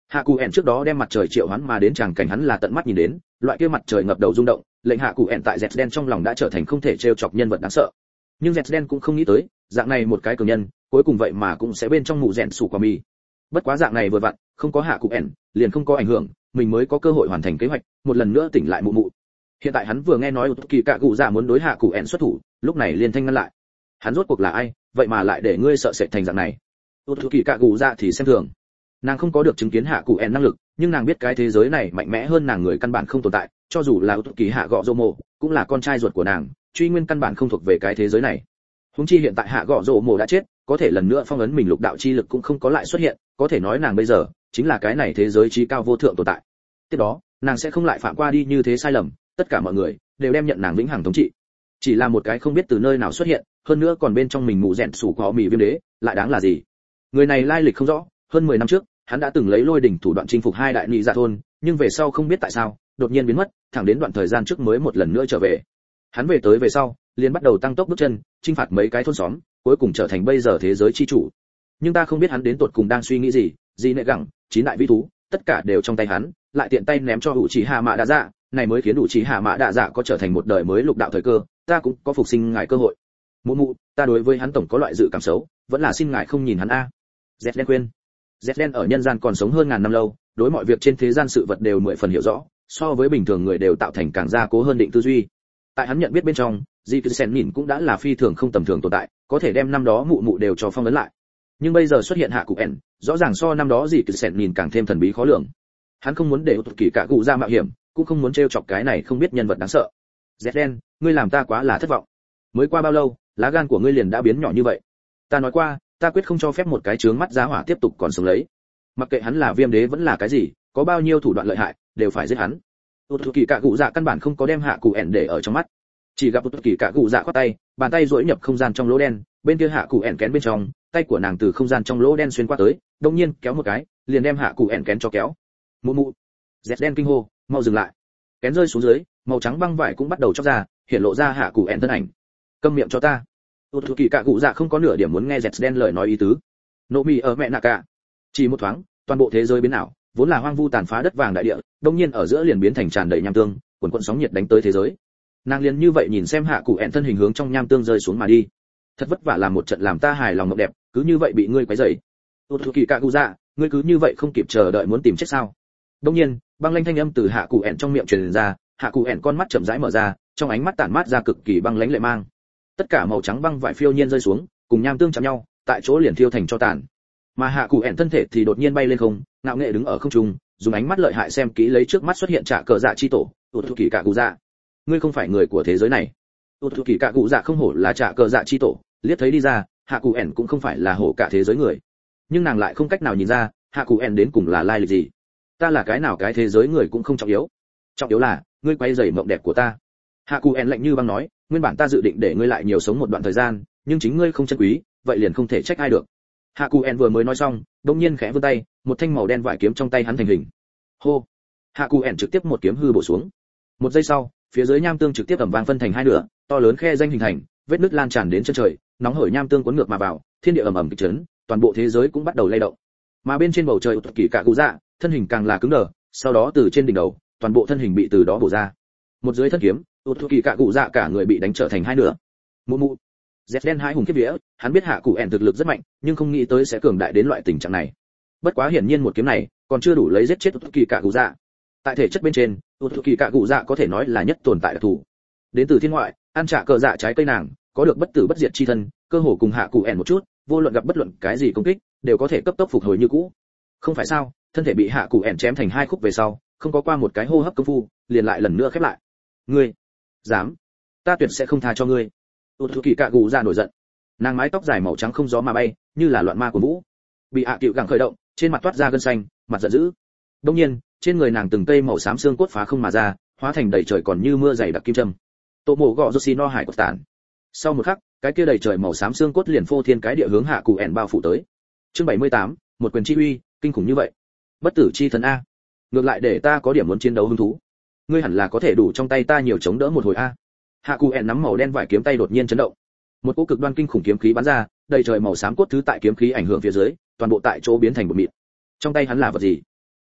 Hạ Cụ ẻn trước đó đem mặt trời triệu hoán mà đến tràng cảnh hắn là tận mắt nhìn đến, loại kia mặt trời ngập đầu rung động, lệnh Hạ Cụ ẻn tại Zden trong lòng đã trở thành không thể trêu chọc nhân vật đáng sợ. Nhưng Zden cũng không nghĩ tới, dạng này một cái cường nhân, cuối cùng vậy mà cũng sẽ bên trong mụ rèn sủ quả mì. Bất quá dạng này vừa vặn, không có Hạ Cụ ẻn, liền không có ảnh hưởng, mình mới có cơ hội hoàn thành kế hoạch, một lần nữa tỉnh lại mụ mụ. Hiện tại hắn vừa nghe nói Kỳ Cạ Cụ Dạ muốn đối Hạ Cụ ẻn xuất thủ, lúc này liền thanh ngăn lại. Hắn rốt cuộc là ai, vậy mà lại để ngươi sợ sệt thành dạng này? Kỳ Cạ Cụ Dạ thì xem thường. Nàng không có được chứng kiến Hạ Cụ ẻn năng lực, nhưng nàng biết cái thế giới này mạnh mẽ hơn nàng người căn bản không tồn tại, cho dù là Kỳ Hạ Gọ Dô Mộ, cũng là con trai ruột của nàng, truy nguyên căn bản không thuộc về cái thế giới này. Huống chi hiện tại Hạ Gọ Dô Mộ đã chết, có thể lần nữa phong ấn mình lục đạo chi lực cũng không có lại xuất hiện, có thể nói nàng bây giờ chính là cái này thế giới trí cao vô thượng tồn tại. Tiếp đó, nàng sẽ không lại phạm qua đi như thế sai lầm, tất cả mọi người đều đem nhận nàng vĩnh hằng thống trị. Chỉ là một cái không biết từ nơi nào xuất hiện, hơn nữa còn bên trong mình mù rèn sủ có mì viêm đế, lại đáng là gì? Người này lai lịch không rõ, hơn mười năm trước, hắn đã từng lấy lôi đỉnh thủ đoạn chinh phục hai đại nhị dạ thôn, nhưng về sau không biết tại sao, đột nhiên biến mất, thẳng đến đoạn thời gian trước mới một lần nữa trở về. Hắn về tới về sau, liền bắt đầu tăng tốc bước chân, chinh phạt mấy cái thôn xóm, cuối cùng trở thành bây giờ thế giới chi chủ. Nhưng ta không biết hắn đến tột cùng đang suy nghĩ gì, gì nệ gẳng, chín đại vĩ thú, tất cả đều trong tay hắn, lại tiện tay ném cho Hữu Chỉ Hạ Mã Đa Dạ, này mới khiến Hữu Chỉ Hạ Mã Đa Dạ có trở thành một đời mới lục đạo thời cơ, ta cũng có phục sinh ngài cơ hội. Mụ mụ, ta đối với hắn tổng có loại dự cảm xấu, vẫn là xin ngài không nhìn hắn a. Zden khuyên. Zden ở nhân gian còn sống hơn ngàn năm lâu, đối mọi việc trên thế gian sự vật đều mười phần hiểu rõ, so với bình thường người đều tạo thành càng gia cố hơn định tư duy. Tại hắn nhận biết bên trong, Di Cư Sen nhìn cũng đã là phi thường không tầm thường tồn tại, có thể đem năm đó mụ mụ đều cho phong ấn lại. Nhưng bây giờ xuất hiện Hạ Cụ ẻn, rõ ràng so năm đó Di Cư Sen nhìn càng thêm thần bí khó lường. Hắn không muốn để Kỳ Cạ Cụ ra mạo hiểm, cũng không muốn trêu chọc cái này không biết nhân vật đáng sợ. Zden, ngươi làm ta quá là thất vọng. Mới qua bao lâu, lá gan của ngươi liền đã biến nhỏ như vậy? Ta nói qua, ta quyết không cho phép một cái chướng mắt giá hỏa tiếp tục còn sống lấy. Mặc kệ hắn là viêm đế vẫn là cái gì, có bao nhiêu thủ đoạn lợi hại, đều phải giết hắn. Kỳ Cạ Cụ dạ căn bản không có đem Hạ Cụ ẻn để ở trong mắt, chỉ gặp Kỳ Cạ Cụ dạ khoát tay, bàn tay duỗi nhập không gian trong lỗ đen, bên kia Hạ Cụ ẻn kén bên trong, tay của nàng từ không gian trong lỗ đen xuyên qua tới, đột nhiên kéo một cái, liền đem Hạ Cụ ẻn kén cho kéo. Mụ mụ. Zden kinh hô, mau dừng lại. Kén rơi xuống dưới, màu trắng băng vải cũng bắt đầu chóc ra, hiện lộ ra Hạ Cụ ẻn thân ảnh. Câm miệng cho ta. Kỳ Cạ Cụ dạ không có nửa điểm muốn nghe Zden lời nói ý tứ. Nộ mì ở mẹ nạ cả. Chỉ một thoáng, toàn bộ thế giới biến ảo, vốn là hoang vu tàn phá đất vàng đại địa, đột nhiên ở giữa liền biến thành tràn đầy nham tương, cuồn cuộn sóng nhiệt đánh tới thế giới. Nàng liền như vậy nhìn xem Hạ Cụ ẻn thân hình hướng trong nham tương rơi xuống mà đi. Thật vất vả làm một trận làm ta hài lòng ngọc đẹp, cứ như vậy bị ngươi quấy rầy. Kỳ Cạ Cụ dạ, ngươi cứ như vậy không kịp chờ đợi muốn tìm chết sao? Đột nhiên, băng lãnh thanh âm từ Hạ Cụ ẻn trong miệng truyền ra, Hạ Cụ ẻn con mắt chậm rãi mở ra, trong ánh mắt tản mát ra cực kỳ băng lãnh lệ mang. Tất cả màu trắng băng vải phiêu nhiên rơi xuống, cùng nham tương chạm nhau, tại chỗ liền thiêu thành tro tàn. Mà Hạ Cụ ẻn thân thể thì đột nhiên bay lên không, ngạo nghệ đứng ở không trung, dùng ánh mắt lợi hại xem kỹ lấy trước mắt xuất hiện trả cờ dạ chi tổ, Kỳ Cạ Cụ dạ. Ngươi không phải người của thế giới này. Kỳ Cạ Cụ dạ không hổ là trả cờ dạ chi tổ, liếc thấy đi ra, Hạ Cụ ẻn cũng không phải là hổ cả thế giới người. Nhưng nàng lại không cách nào nhìn ra, Hạ Cụ ẻn đến cùng là lai lịch gì. Ta là cái nào cái thế giới người cũng không trọng yếu. Trọng yếu là, ngươi quay rầy mộng đẹp của ta. Hạ Cụ ẻn lạnh như băng nói, nguyên bản ta dự định để ngươi lại nhiều sống một đoạn thời gian, nhưng chính ngươi không chân quý, vậy liền không thể trách ai được. Hạ Cụ ẻn vừa mới nói xong, đột nhiên khẽ vươn tay, một thanh màu đen vải kiếm trong tay hắn thành hình. Hô! Hạ Cụ ẻn trực tiếp một kiếm hư bổ xuống. Một giây sau, phía dưới nham tương trực tiếp ầm vang phân thành hai nửa, to lớn khe danh hình thành, vết nứt lan tràn đến chân trời, nóng hổi nham tương cuốn ngược mà vào, thiên địa ầm ầm kịch chấn, toàn bộ thế giới cũng bắt đầu lay động. Mà bên trên bầu trời Kỳ Cạ Cụ dạ, thân hình càng là cứng đờ, sau đó từ trên đỉnh đầu, toàn bộ thân hình bị từ đó bổ ra. Một dưới thân kiếm, Kỳ Cạ Cụ dạ cả người bị đánh trở thành hai nửa. Mụ mụ. Zden hai hùng kiếp vía, hắn biết Hạ Cụ ẻn thực lực rất mạnh, nhưng không nghĩ tới sẽ cường đại đến loại tình trạng này. Bất quá hiển nhiên một kiếm này, còn chưa đủ lấy giết chết Kỳ Cạ Cụ dạ. Tại thể chất bên trên, Kỳ Cạ Cụ dạ có thể nói là nhất tồn tại đặc thù. Đến từ thiên ngoại, ăn trả cờ dạ trái cây nàng, có được bất tử bất diệt chi thân, cơ hồ cùng Hạ Cụ ẻn một chút, vô luận gặp bất luận cái gì công kích, đều có thể cấp tốc phục hồi như cũ. Không phải sao? Thân thể bị Hạ Cụ ẻn chém thành hai khúc về sau, không có qua một cái hô hấp công phu, liền lại lần nữa khép lại. Ngươi, dám? Ta tuyệt sẽ không tha cho ngươi. Kỳ Cạ Cụ dạ nổi giận. Nàng mái tóc dài màu trắng không gió mà bay, như là loạn ma của vũ. Bị Hạ Cựu gẳng khởi động, trên mặt toát ra gân xanh, mặt giận dữ. Đương nhiên, trên người nàng từng cây màu xám xương cốt phá không mà ra, hóa thành đầy trời còn như mưa dày đặc kim châm. Tô mổ gọ Yoshi no hải của tản. Sau một khắc, cái kia đầy trời màu xám xương cốt liền phô thiên cái địa hướng Hạ Cụ ẻn bao phủ tới. Chương bảy mươi tám, một quyền chi uy, kinh khủng như vậy. Bất tử chi thần a. Ngược lại để ta có điểm muốn chiến đấu hứng thú. Ngươi hẳn là có thể đủ trong tay ta nhiều chống đỡ một hồi a. Hạ Cụ ẻn nắm màu đen vải kiếm tay đột nhiên chấn động. Một cỗ cực đoan kinh khủng kiếm khí bắn ra, đầy trời màu xám cốt thứ tại kiếm khí ảnh hưởng phía dưới, toàn bộ tại chỗ biến thành một mịn. Trong tay hắn là vật gì?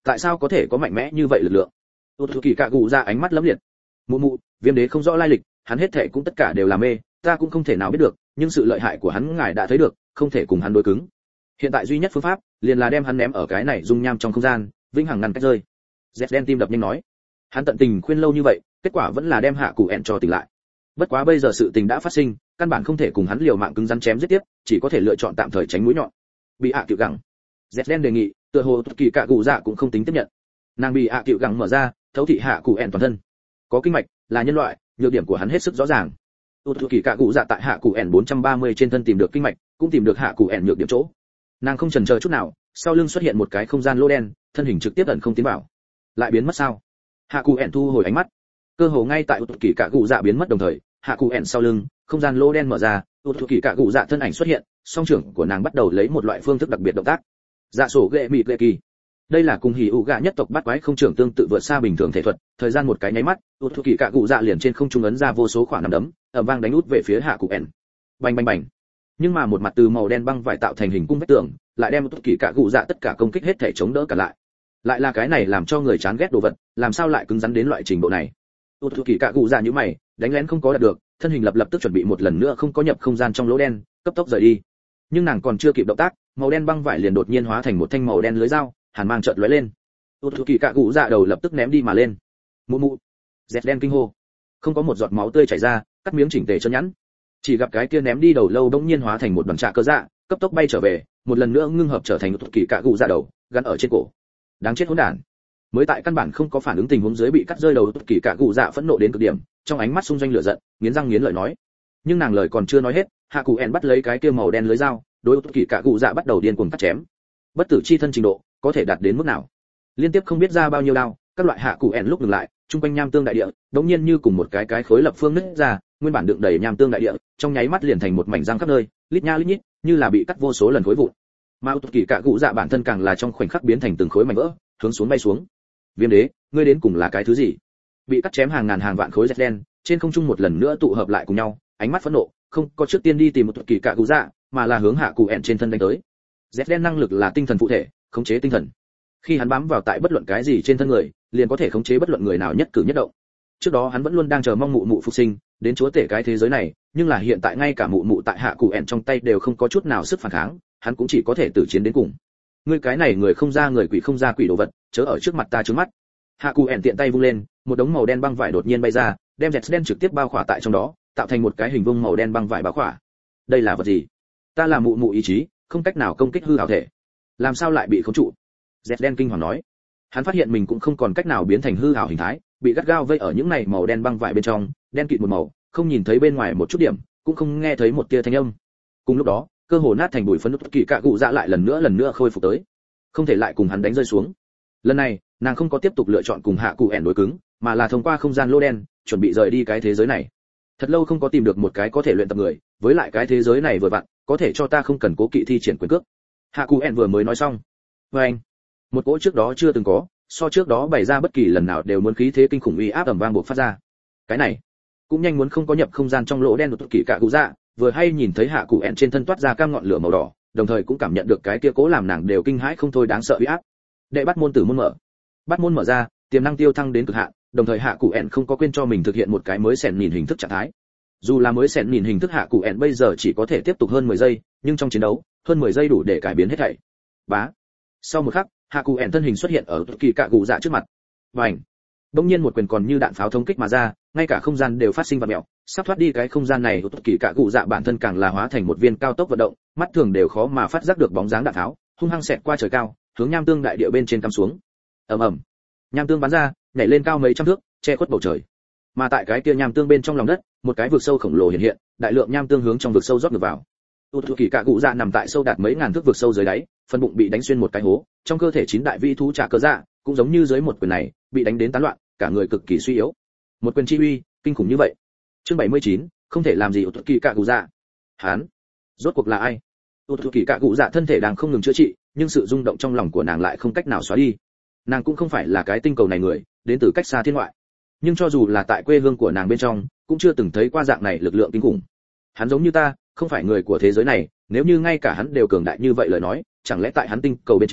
tại sao có thể có mạnh mẽ như vậy lực lượng? Ô Kỳ Cạ Cụ Dạ ánh mắt lấm liệt. Mụ mụ, viêm đế không rõ lai lịch, hắn hết thảy cũng tất cả đều là mê, ta cũng không thể nào biết được, nhưng sự lợi hại của hắn ngài đã thấy được, không thể cùng hắn đối cứng. Hiện tại duy nhất phương pháp, liền là đem hắn ném ở cái này dung nham trong không gian, vĩnh hằng ngăn cách rơi. Dẹt đen tim đập nhanh nói. Hắn tận tình khuyên lâu như vậy, kết quả vẫn là đem Hạ Cụ ẹn cho tỉnh lại. Bất quá bây giờ sự tình đã phát sinh, căn bản không thể cùng hắn liều mạng cứng rắn chém giết tiếp, chỉ có thể lựa chọn tạm thời tránh mũi nhọn. Bị Hạ Cựu gẳng. Dẹt đen đề nghị, tựa hồ Kỳ Cạ Cụ Dạ cũng không tính tiếp nhận. Nàng bị Hạ Cựu gẳng mở ra, thấu thị Hạ Cụ ẹn toàn thân. Có kinh mạch, là nhân loại, nhược điểm của hắn hết sức rõ ràng. Kỳ Cạ Cụ Dạ tại Hạ Cụ ẹn bốn trăm ba mươi trên thân tìm được kinh mạch, cũng tìm được Hạ Cụ ẹn nhược điểm chỗ. Nàng không chần chờ chút nào, sau lưng xuất hiện một cái không gian lỗ đen, thân hình trực tiếp ẩn không tiến vào. Lại biến mất sao? Hạ Cụ ẹn thu hồi ánh mắt. Cơ hồ ngay tại Kỳ Cạ Cụ Dạ biến mất đồng thời, Hạ Cụ ẹn sau lưng, không gian lỗ đen mở ra, Kỳ Cạ Cụ Dạ thân ảnh xuất hiện, song trưởng của nàng bắt đầu lấy một loại phương thức đặc biệt động tác. Dạ sổ ghệ mị ghệ kỳ. Đây là cùng hỉ ụ gạ nhất tộc bắt quái không trưởng tương tự vượt xa bình thường thể thuật, thời gian một cái nháy mắt, Kỳ Cạ Cụ Dạ liền trên không trung ấn ra vô số quả nắm đấm, ầm vang đánh út về phía Hạ Cụ ẹn. Bành bành bành. Nhưng mà một mặt từ màu đen băng vải tạo thành hình cung vách tường, lại đem Kỳ Cạ Cụ Dạ tất cả công kích hết thể chống đỡ cả lại. Lại là cái này làm cho người chán ghét đồ vật, làm sao lại cứng rắn đến loại trình độ này? Kỳ Cạ Cụ Dạ như mày, đánh lén không có đạt được, thân hình lập lập tức chuẩn bị một lần nữa không có nhập không gian trong lỗ đen, cấp tốc rời đi. Nhưng nàng còn chưa kịp động tác, màu đen băng vải liền đột nhiên hóa thành một thanh màu đen lưới dao, hàn mang chợt lóe lên. Kỳ Cạ Cụ Dạ đầu lập tức ném đi mà lên. Mụ mụ. Dẹt đen kinh hô. Không có một giọt máu tươi chảy ra, cắt miếng chỉnh tề chân nhẵn. Chỉ gặp cái kia ném đi đầu lâu bỗng nhiên hóa thành một đoàn trạ cơ dạ, cấp tốc bay trở về, một lần nữa ngưng hợp trở thành một Kỳ Cạ Cụ Dạ đầu, gắn ở trên cổ. Đáng chết hỗn đản. Mới tại căn bản không có phản ứng tình huống dưới bị cắt rơi đầu, Kỳ Cạ Cụ Dạ phẫn nộ đến cực điểm, trong ánh mắt xung doanh lửa giận, nghiến răng nghiến lợi nói. Nhưng nàng lời còn chưa nói hết, Hạ Cụ ẹn bắt lấy cái kia màu đen lưới dao, đối Kỳ Cạ Cụ Dạ bắt đầu điên cuồng cắt chém. Bất tử chi thân trình độ có thể đạt đến mức nào? Liên tiếp không biết ra bao nhiêu đao, các loại Hạ Cụ ẹn lúc dừng lại, trung quanh nham tương đại địa, đống nhiên như cùng một cái cái khối lập phương nứt ra, nguyên bản đựng đầy nham tương đại địa, trong nháy mắt liền thành một mảnh răng khắp nơi, lít nha lít nhít, như là bị cắt vô số lần khối vụn. Mà Kỳ Cạ Cụ Dạ bản thân càng là trong khoảnh khắc biến thành từng khối mảnh vỡ, hướng xuống bay xuống. Viêm đế, ngươi đến cùng là cái thứ gì? Bị cắt chém hàng ngàn hàng vạn khối dẹt đen, trên không trung một lần nữa tụ hợp lại cùng nhau, ánh mắt phẫn nộ, không có trước tiên đi tìm một Kỳ Cạ Cụ Dạ, mà là hướng Hạ Cụ ẹn trên thân đánh tới. Dẹt đen năng lực là tinh thần phụ thể, khống chế tinh thần. Khi hắn bám vào tại bất luận cái gì trên thân người, liền có thể khống chế bất luận người nào nhất cử nhất động. Trước đó hắn vẫn luôn đang chờ mong mụ mụ phục sinh, đến chúa tể cái thế giới này, nhưng là hiện tại ngay cả mụ mụ tại Hạ Cụ ẹn trong tay đều không có chút nào sức phản kháng, hắn cũng chỉ có thể tử chiến đến cùng. Ngươi cái này người không ra người quỷ không ra quỷ đồ vật, chớ ở trước mặt ta trướng mắt. Hạ Cụ ẹn tiện tay vung lên, một đống màu đen băng vải đột nhiên bay ra, đem dẹt đen trực tiếp bao khỏa tại trong đó, tạo thành một cái hình vuông màu đen băng vải bao khỏa. Đây là vật gì? Ta là mụ mụ ý chí, không cách nào công kích hư ảo thể. Làm sao lại bị khống trụ? Dẹt đen kinh hoàng nói. Hắn phát hiện mình cũng không còn cách nào biến thành hư ảo hình thái, bị gắt gao vây ở những này màu đen băng vải bên trong, đen kịt một màu, không nhìn thấy bên ngoài một chút điểm, cũng không nghe thấy một tia thanh âm. Cùng lúc đó, cơ hồ nát thành bụi phấn Kỳ Cạ Cụ Dạ lại lần nữa lần nữa khôi phục tới. Không thể lại cùng hắn đánh rơi xuống. Lần này, nàng không có tiếp tục lựa chọn cùng Hạ Cụ ẹn đối cứng, mà là thông qua không gian lỗ đen, chuẩn bị rời đi cái thế giới này. Thật lâu không có tìm được một cái có thể luyện tập người, với lại cái thế giới này vừa vặn, có thể cho ta không cần cố kỵ thi triển quyền cước. Hạ Cụ ẹn vừa mới nói xong. Và anh, một cỗ trước đó chưa từng có, so trước đó bày ra bất kỳ lần nào đều muốn khí thế kinh khủng uy áp ầm vang bộc phát ra. Cái này, cũng nhanh muốn không có nhập không gian trong lỗ đen của Kỳ Cạ Cụ Dạ, vừa hay nhìn thấy Hạ Cụ ẹn trên thân toát ra cam ngọn lửa màu đỏ, đồng thời cũng cảm nhận được cái kia cố làm nàng đều kinh hãi không thôi đáng sợ uy áp. Đệ bắt môn tử môn mở. Bắt môn mở ra, tiềm năng tiêu thăng đến cực hạn, đồng thời Hạ Cụ ẹn không có quên cho mình thực hiện một cái mới sèn nhìn hình thức trạng thái. Dù là mới sèn nhìn hình thức Hạ Cụ ẹn bây giờ chỉ có thể tiếp tục hơn mười giây, nhưng trong chiến đấu, hơn mười giây đủ để cải biến hết thảy. Bá. Sau một khắc, Hạ Cụ ẹn thân hình xuất hiện ở Kỳ Cạ Cụ Dạ trước mặt. Bành. Đống nhiên một quyền còn như đạn pháo thống kích mà ra, ngay cả không gian đều phát sinh vặn mèo, sắp thoát đi cái không gian này, Kỳ Cạ Cụ Dạ bản thân càng là hóa thành một viên cao tốc vận động, mắt thường đều khó mà phát giác được bóng dáng đạn tháo, hung hăng xẹt qua trời cao, hướng nham tương đại địa bên trên cắm xuống. Ầm ầm. Nham tương bắn ra, nhảy lên cao mấy trăm thước, che khuất bầu trời. Mà tại cái kia nham tương bên trong lòng đất, một cái vực sâu khổng lồ hiện hiện, đại lượng nham tương hướng trong vực sâu rót ngược vào. Kỳ Cạ Cụ Dạ nằm tại sâu đạt mấy ngàn thước vực sâu dưới đáy, phần bụng bị đánh xuyên một cái hố, trong cơ thể chín đại vi thú trả cớ dạ, cũng giống như dưới một quyền này, bị đánh đến tán loạn, cả người cực kỳ suy yếu. Một quyền chi uy, kinh khủng như vậy. Chương bảy mươi chín, không thể làm gì Kỳ Cạ Cụ Dạ. Hắn, rốt cuộc là ai? Kỳ Cạ Cụ Dạ thân thể đang không ngừng chữa trị, nhưng sự rung động trong lòng của nàng lại không cách nào xóa đi. Nàng cũng không phải là cái tinh cầu này người, đến từ cách xa thiên ngoại. Nhưng cho dù là tại quê hương của nàng bên trong, cũng chưa từng thấy qua dạng này lực lượng kinh khủng. Hắn giống như ta, không phải người của thế giới này, nếu như ngay cả hắn đều cường đại như vậy lời nói, chẳng lẽ tại hắn tinh cầu bên trên,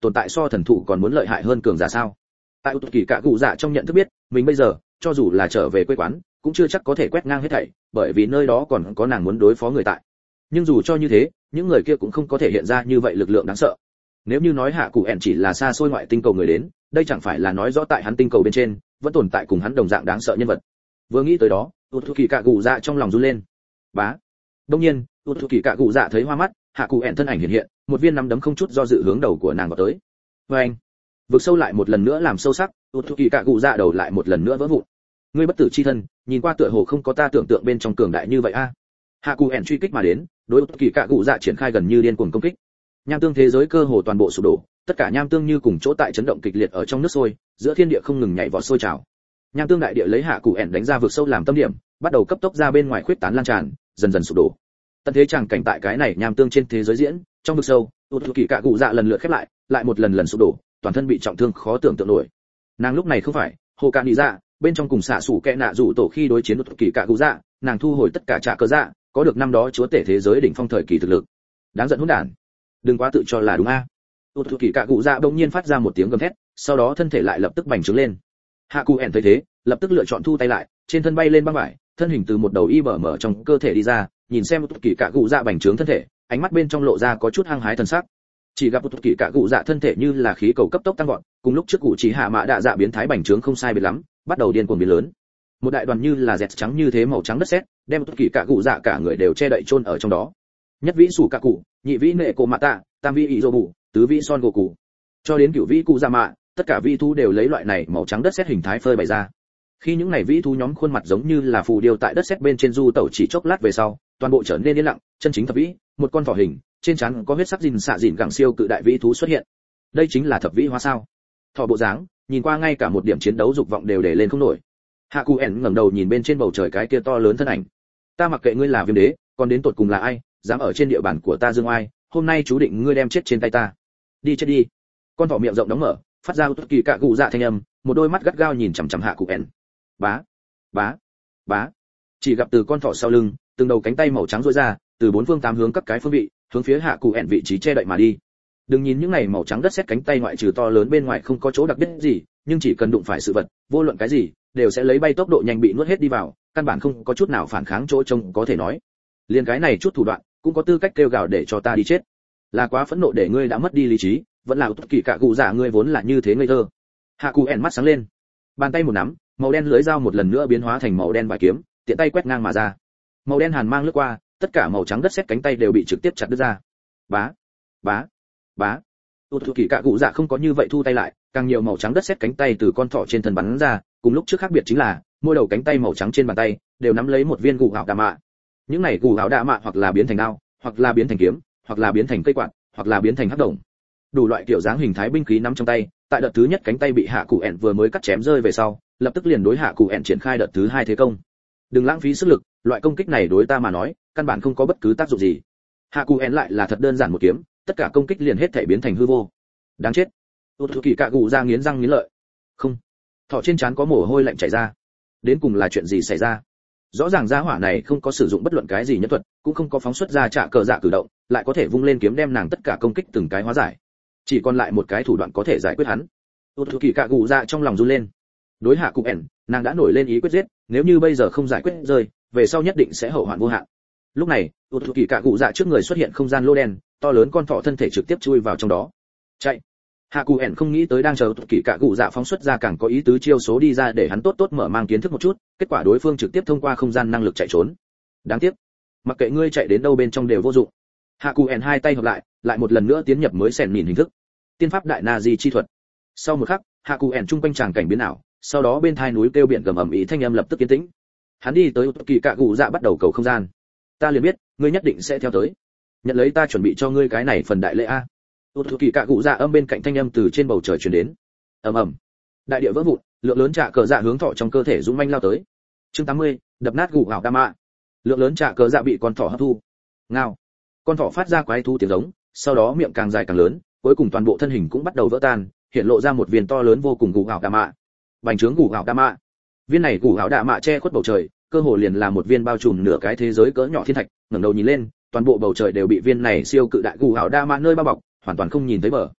tồn tại so thần thụ còn muốn lợi hại hơn cường giả sao? Tại Utu Kỳ Cạ Cụ Dạ trong nhận thức biết, mình bây giờ, cho dù là trở về quê quán, cũng chưa chắc có thể quét ngang hết thảy, bởi vì nơi đó còn có nàng muốn đối phó người tại. Nhưng dù cho như thế, những người kia cũng không có thể hiện ra như vậy lực lượng đáng sợ. Nếu như nói Hạ Cụ ẻn chỉ là xa xôi ngoại tinh cầu người đến, đây chẳng phải là nói rõ tại hắn tinh cầu bên trên vẫn tồn tại cùng hắn đồng dạng đáng sợ nhân vật. Vừa nghĩ tới đó, Utu Kỳ Cạ Cụ Dạ trong lòng run lên. Bá. Đương nhiên, Utu Kỳ Cạ Cụ Dạ thấy hoa mắt, Hạ Cụ ẻn thân ảnh hiện hiện, một viên nắm đấm không chút do dự hướng đầu của nàng vào tới. Và anh, vực sâu lại một lần nữa làm sâu sắc, Utu Kỳ Cạ Cụ Dạ đầu lại một lần nữa vỡ vụn. Ngươi bất tử chi thân, nhìn qua tựa hồ không có ta tưởng tượng bên trong cường đại như vậy a. Hạ Cụ ẻn truy kích mà đến, đối Utu Kỳ Cạ Cụ Dạ triển khai gần như điên cuồng công kích. Nham tương thế giới cơ hồ toàn bộ sụp đổ, tất cả nham tương như cùng chỗ tại chấn động kịch liệt ở trong nước sôi, giữa thiên địa không ngừng nhảy vọt sôi trào. Nham tương đại địa lấy Hạ Cụ ẻn đánh ra vực sâu làm tâm điểm, bắt đầu cấp tốc ra bên ngoài khuyết tán lan tràn, dần dần sụp đổ. Tận thế chẳng cảnh tại cái này nham tương trên thế giới diễn, trong vực sâu, Utu Kỳ Cạ Cụ Dạ lần lượt khép lại, lại một lần lần sụp đổ, toàn thân bị trọng thương khó tưởng tượng nổi. Nàng lúc này không phải Hồ Cạ Nị Dạ, bên trong cùng xạ sủ kẹ nạ rủ tổ khi đối chiến Utu Kỳ Cạ Cụ Dạ, nàng thu hồi tất cả trả cờ dạ, có được năm đó chúa tể thế giới đỉnh phong thời kỳ thực lực. Đáng giận hỗn đản, đừng quá tự cho là đúng a. Utu Kỳ Cạ Cụ Dạ bỗng nhiên phát ra một tiếng gầm thét, sau đó thân thể lại lập tức bành trướng lên. Hạ Cụ ẻn thấy thế, lập tức lựa chọn thu tay lại, trên thân bay lên băng vải, thân hình từ một đầu y bờ mở trong cơ thể đi ra, nhìn xem Utu Kỳ Cạ Cụ Dạ bành trướng thân thể, ánh mắt bên trong lộ ra có chút hăng hái thần sắc. Chỉ gặp Utu Kỳ Cạ Cụ Dạ thân thể như là khí cầu cấp tốc tăng vọt, cùng lúc trước cụ chỉ hạ mã đạ dạ biến thái bành trướng không sai biệt lắm, bắt đầu điên cuồng biến lớn. Một đại đoàn như là dẹt trắng như thế màu trắng đất sét, đem Utu Kỳ Cạ Cụ Dạ cả người đều che đậy chôn ở trong đó. Nhất vĩ sủ cạ cụ, nhị vĩ nệ cổ mạ tạ, tam vĩ ý dô bù, tứ vĩ son gỗ cụ, cho đến cửu vĩ cụ dạ mạ, tất cả vĩ thú đều lấy loại này màu trắng đất sét hình thái phơi bày ra. Khi những này vĩ thú nhóm khuôn mặt giống như là phù điêu tại đất sét bên trên du tẩu chỉ chốc lát về sau, toàn bộ trở nên yên lặng, chân chính thập vĩ, một con thỏ hình, trên trán có huyết sắc rìn xạ rìn gẳng siêu cự đại vĩ thú xuất hiện. Đây chính là thập vĩ hóa sao? Thỏ bộ dáng, nhìn qua ngay cả một điểm chiến đấu dục vọng đều để lên không nổi. Hạ Cụ ẻn ngẩng đầu nhìn bên trên bầu trời cái kia to lớn thân ảnh. Ta mặc kệ ngươi là viêm đế, còn đến tột cùng là ai, dám ở trên địa bàn của ta dương oai, hôm nay chú định ngươi đem chết trên tay ta. Đi chết đi. Con thỏ miệng rộng đóng mở, phát ra Utu Kỳ Cạ Cụ Dạ thanh âm, một đôi mắt gắt gao nhìn chằm chằm Hạ Cụ ẻn. Bá, bá, bá. Chỉ gặp từ con thỏ sau lưng, từng đầu cánh tay màu trắng rũa ra, từ bốn phương tám hướng các cái phương vị, hướng phía Hạ Cụ ẻn vị trí che đậy mà đi. Đừng nhìn những này màu trắng đất sét cánh tay ngoại trừ to lớn bên ngoài không có chỗ đặc biệt gì, nhưng chỉ cần đụng phải sự vật, vô luận cái gì, đều sẽ lấy bay tốc độ nhanh bị nuốt hết đi vào, căn bản không có chút nào phản kháng chỗ trông có thể nói. Liên cái này chút thủ đoạn, cũng có tư cách kêu gào để cho ta đi chết. Là quá phẫn nộ để ngươi đã mất đi lý trí, vẫn là Utu Kỳ Cạ Cụ Dạ ngươi vốn là như thế ngây thơ. Hạ Cụ ẻn mắt sáng lên, bàn tay một nắm, màu đen lưới dao một lần nữa biến hóa thành màu đen vải kiếm, tiện tay quét ngang mà ra. Màu đen hàn mang lướt qua, tất cả màu trắng đất sét cánh tay đều bị trực tiếp chặt đứt ra. Bá, bá, bá. Utu Kỳ Cạ Cụ Dạ không có như vậy thu tay lại, càng nhiều màu trắng đất sét cánh tay từ con thỏ trên thân bắn ra, cùng lúc trước khác biệt chính là, mỗi đầu cánh tay màu trắng trên bàn tay đều nắm lấy một viên gù ảo đạ mạ. Những này gù ảo đạ mạ hoặc là biến thành đao, hoặc là biến thành kiếm, hoặc là biến thành cây quạt, hoặc là biến thành hắc đồng. Đủ loại kiểu dáng hình thái binh khí nắm trong tay, tại đợt thứ nhất cánh tay bị Hạ Cụ ẻn vừa mới cắt chém rơi về sau, lập tức liền đối Hạ Cụ ẻn triển khai đợt thứ hai thế công. Đừng lãng phí sức lực, loại công kích này đối ta mà nói, căn bản không có bất cứ tác dụng gì. Hạ Cụ ẻn lại là thật đơn giản một kiếm, tất cả công kích liền hết thảy biến thành hư vô. Đáng chết. Utu Kỳ Cạ Cụ Dạ nghiến răng nghiến lợi. Không. Thỏ trên trán có mồ hôi lạnh chảy ra. Đến cùng là chuyện gì xảy ra? Rõ ràng gia hỏa này không có sử dụng bất luận cái gì nhân thuật, cũng không có phóng xuất ra trả cờ dạ cử động, lại có thể vung lên kiếm đem nàng tất cả công kích từng cái hóa giải. Chỉ còn lại một cái thủ đoạn có thể giải quyết hắn. Utu Kỳ Cạ Cụ Dạ trong lòng run lên. Đối Hạ Cụ ẻn, nàng đã nổi lên ý quyết giết, nếu như bây giờ không giải quyết rơi, về sau nhất định sẽ hậu hoạn vô hạn. Lúc này, Utu Kỳ Cạ Cụ Dạ trước người xuất hiện không gian lô đen, to lớn con thỏ thân thể trực tiếp chui vào trong đó. Chạy. Hạ Cụ ẻn không nghĩ tới đang chờ Utu Kỳ Cạ Cụ Dạ phóng xuất ra càng có ý tứ chiêu số đi ra để hắn tốt tốt mở mang kiến thức một chút, kết quả đối phương trực tiếp thông qua không gian năng lực chạy trốn. Đáng tiếc, mặc kệ ngươi chạy đến đâu bên trong đều vô dụng. Hạ Cụ ẻn hai tay hợp lại, lại một lần nữa tiến nhập mới sèn nhìn hình thức. Tiên pháp đại na di chi thuật. Sau một khắc, Hạ Cụ ẻn trung quanh tràng cảnh biến ảo, sau đó bên thai núi kêu biển gầm ầm ĩ thanh âm lập tức yên tĩnh. Hắn đi tới Utu Kỳ Cạ Cụ Dạ bắt đầu cầu không gian. Ta liền biết, ngươi nhất định sẽ theo tới. Nhận lấy ta chuẩn bị cho ngươi cái này phần đại lễ a. Utu Kỳ Cạ Cụ Dạ âm bên cạnh thanh âm từ trên bầu trời truyền đến. Ầm ầm. Đại địa vỡ vụn, lượng lớn trạ cờ dạ hướng thỏ trong cơ thể dũng manh lao tới. Chương tám mươi, đập nát gù ảo đa mạ. Lượng lớn trạ cờ dạ bị con thỏ hấp thu. Ngao. Con thỏ phát ra quái thú tiếng giống, sau đó miệng càng dài càng lớn, cuối cùng toàn bộ thân hình cũng bắt đầu vỡ tan, hiện lộ ra một viên to lớn vô cùng gù ảo đa mạ. Bành trướng gù ảo đa mạ. Viên này gù ảo đa mạ che khuất bầu trời, cơ hồ liền là một viên bao trùm nửa cái thế giới cỡ nhỏ thiên thạch, ngẩng đầu nhìn lên, toàn bộ bầu trời đều bị viên này siêu cự đại gù ảo đa mạ nơi bao bọc, hoàn toàn không nhìn thấy bờ.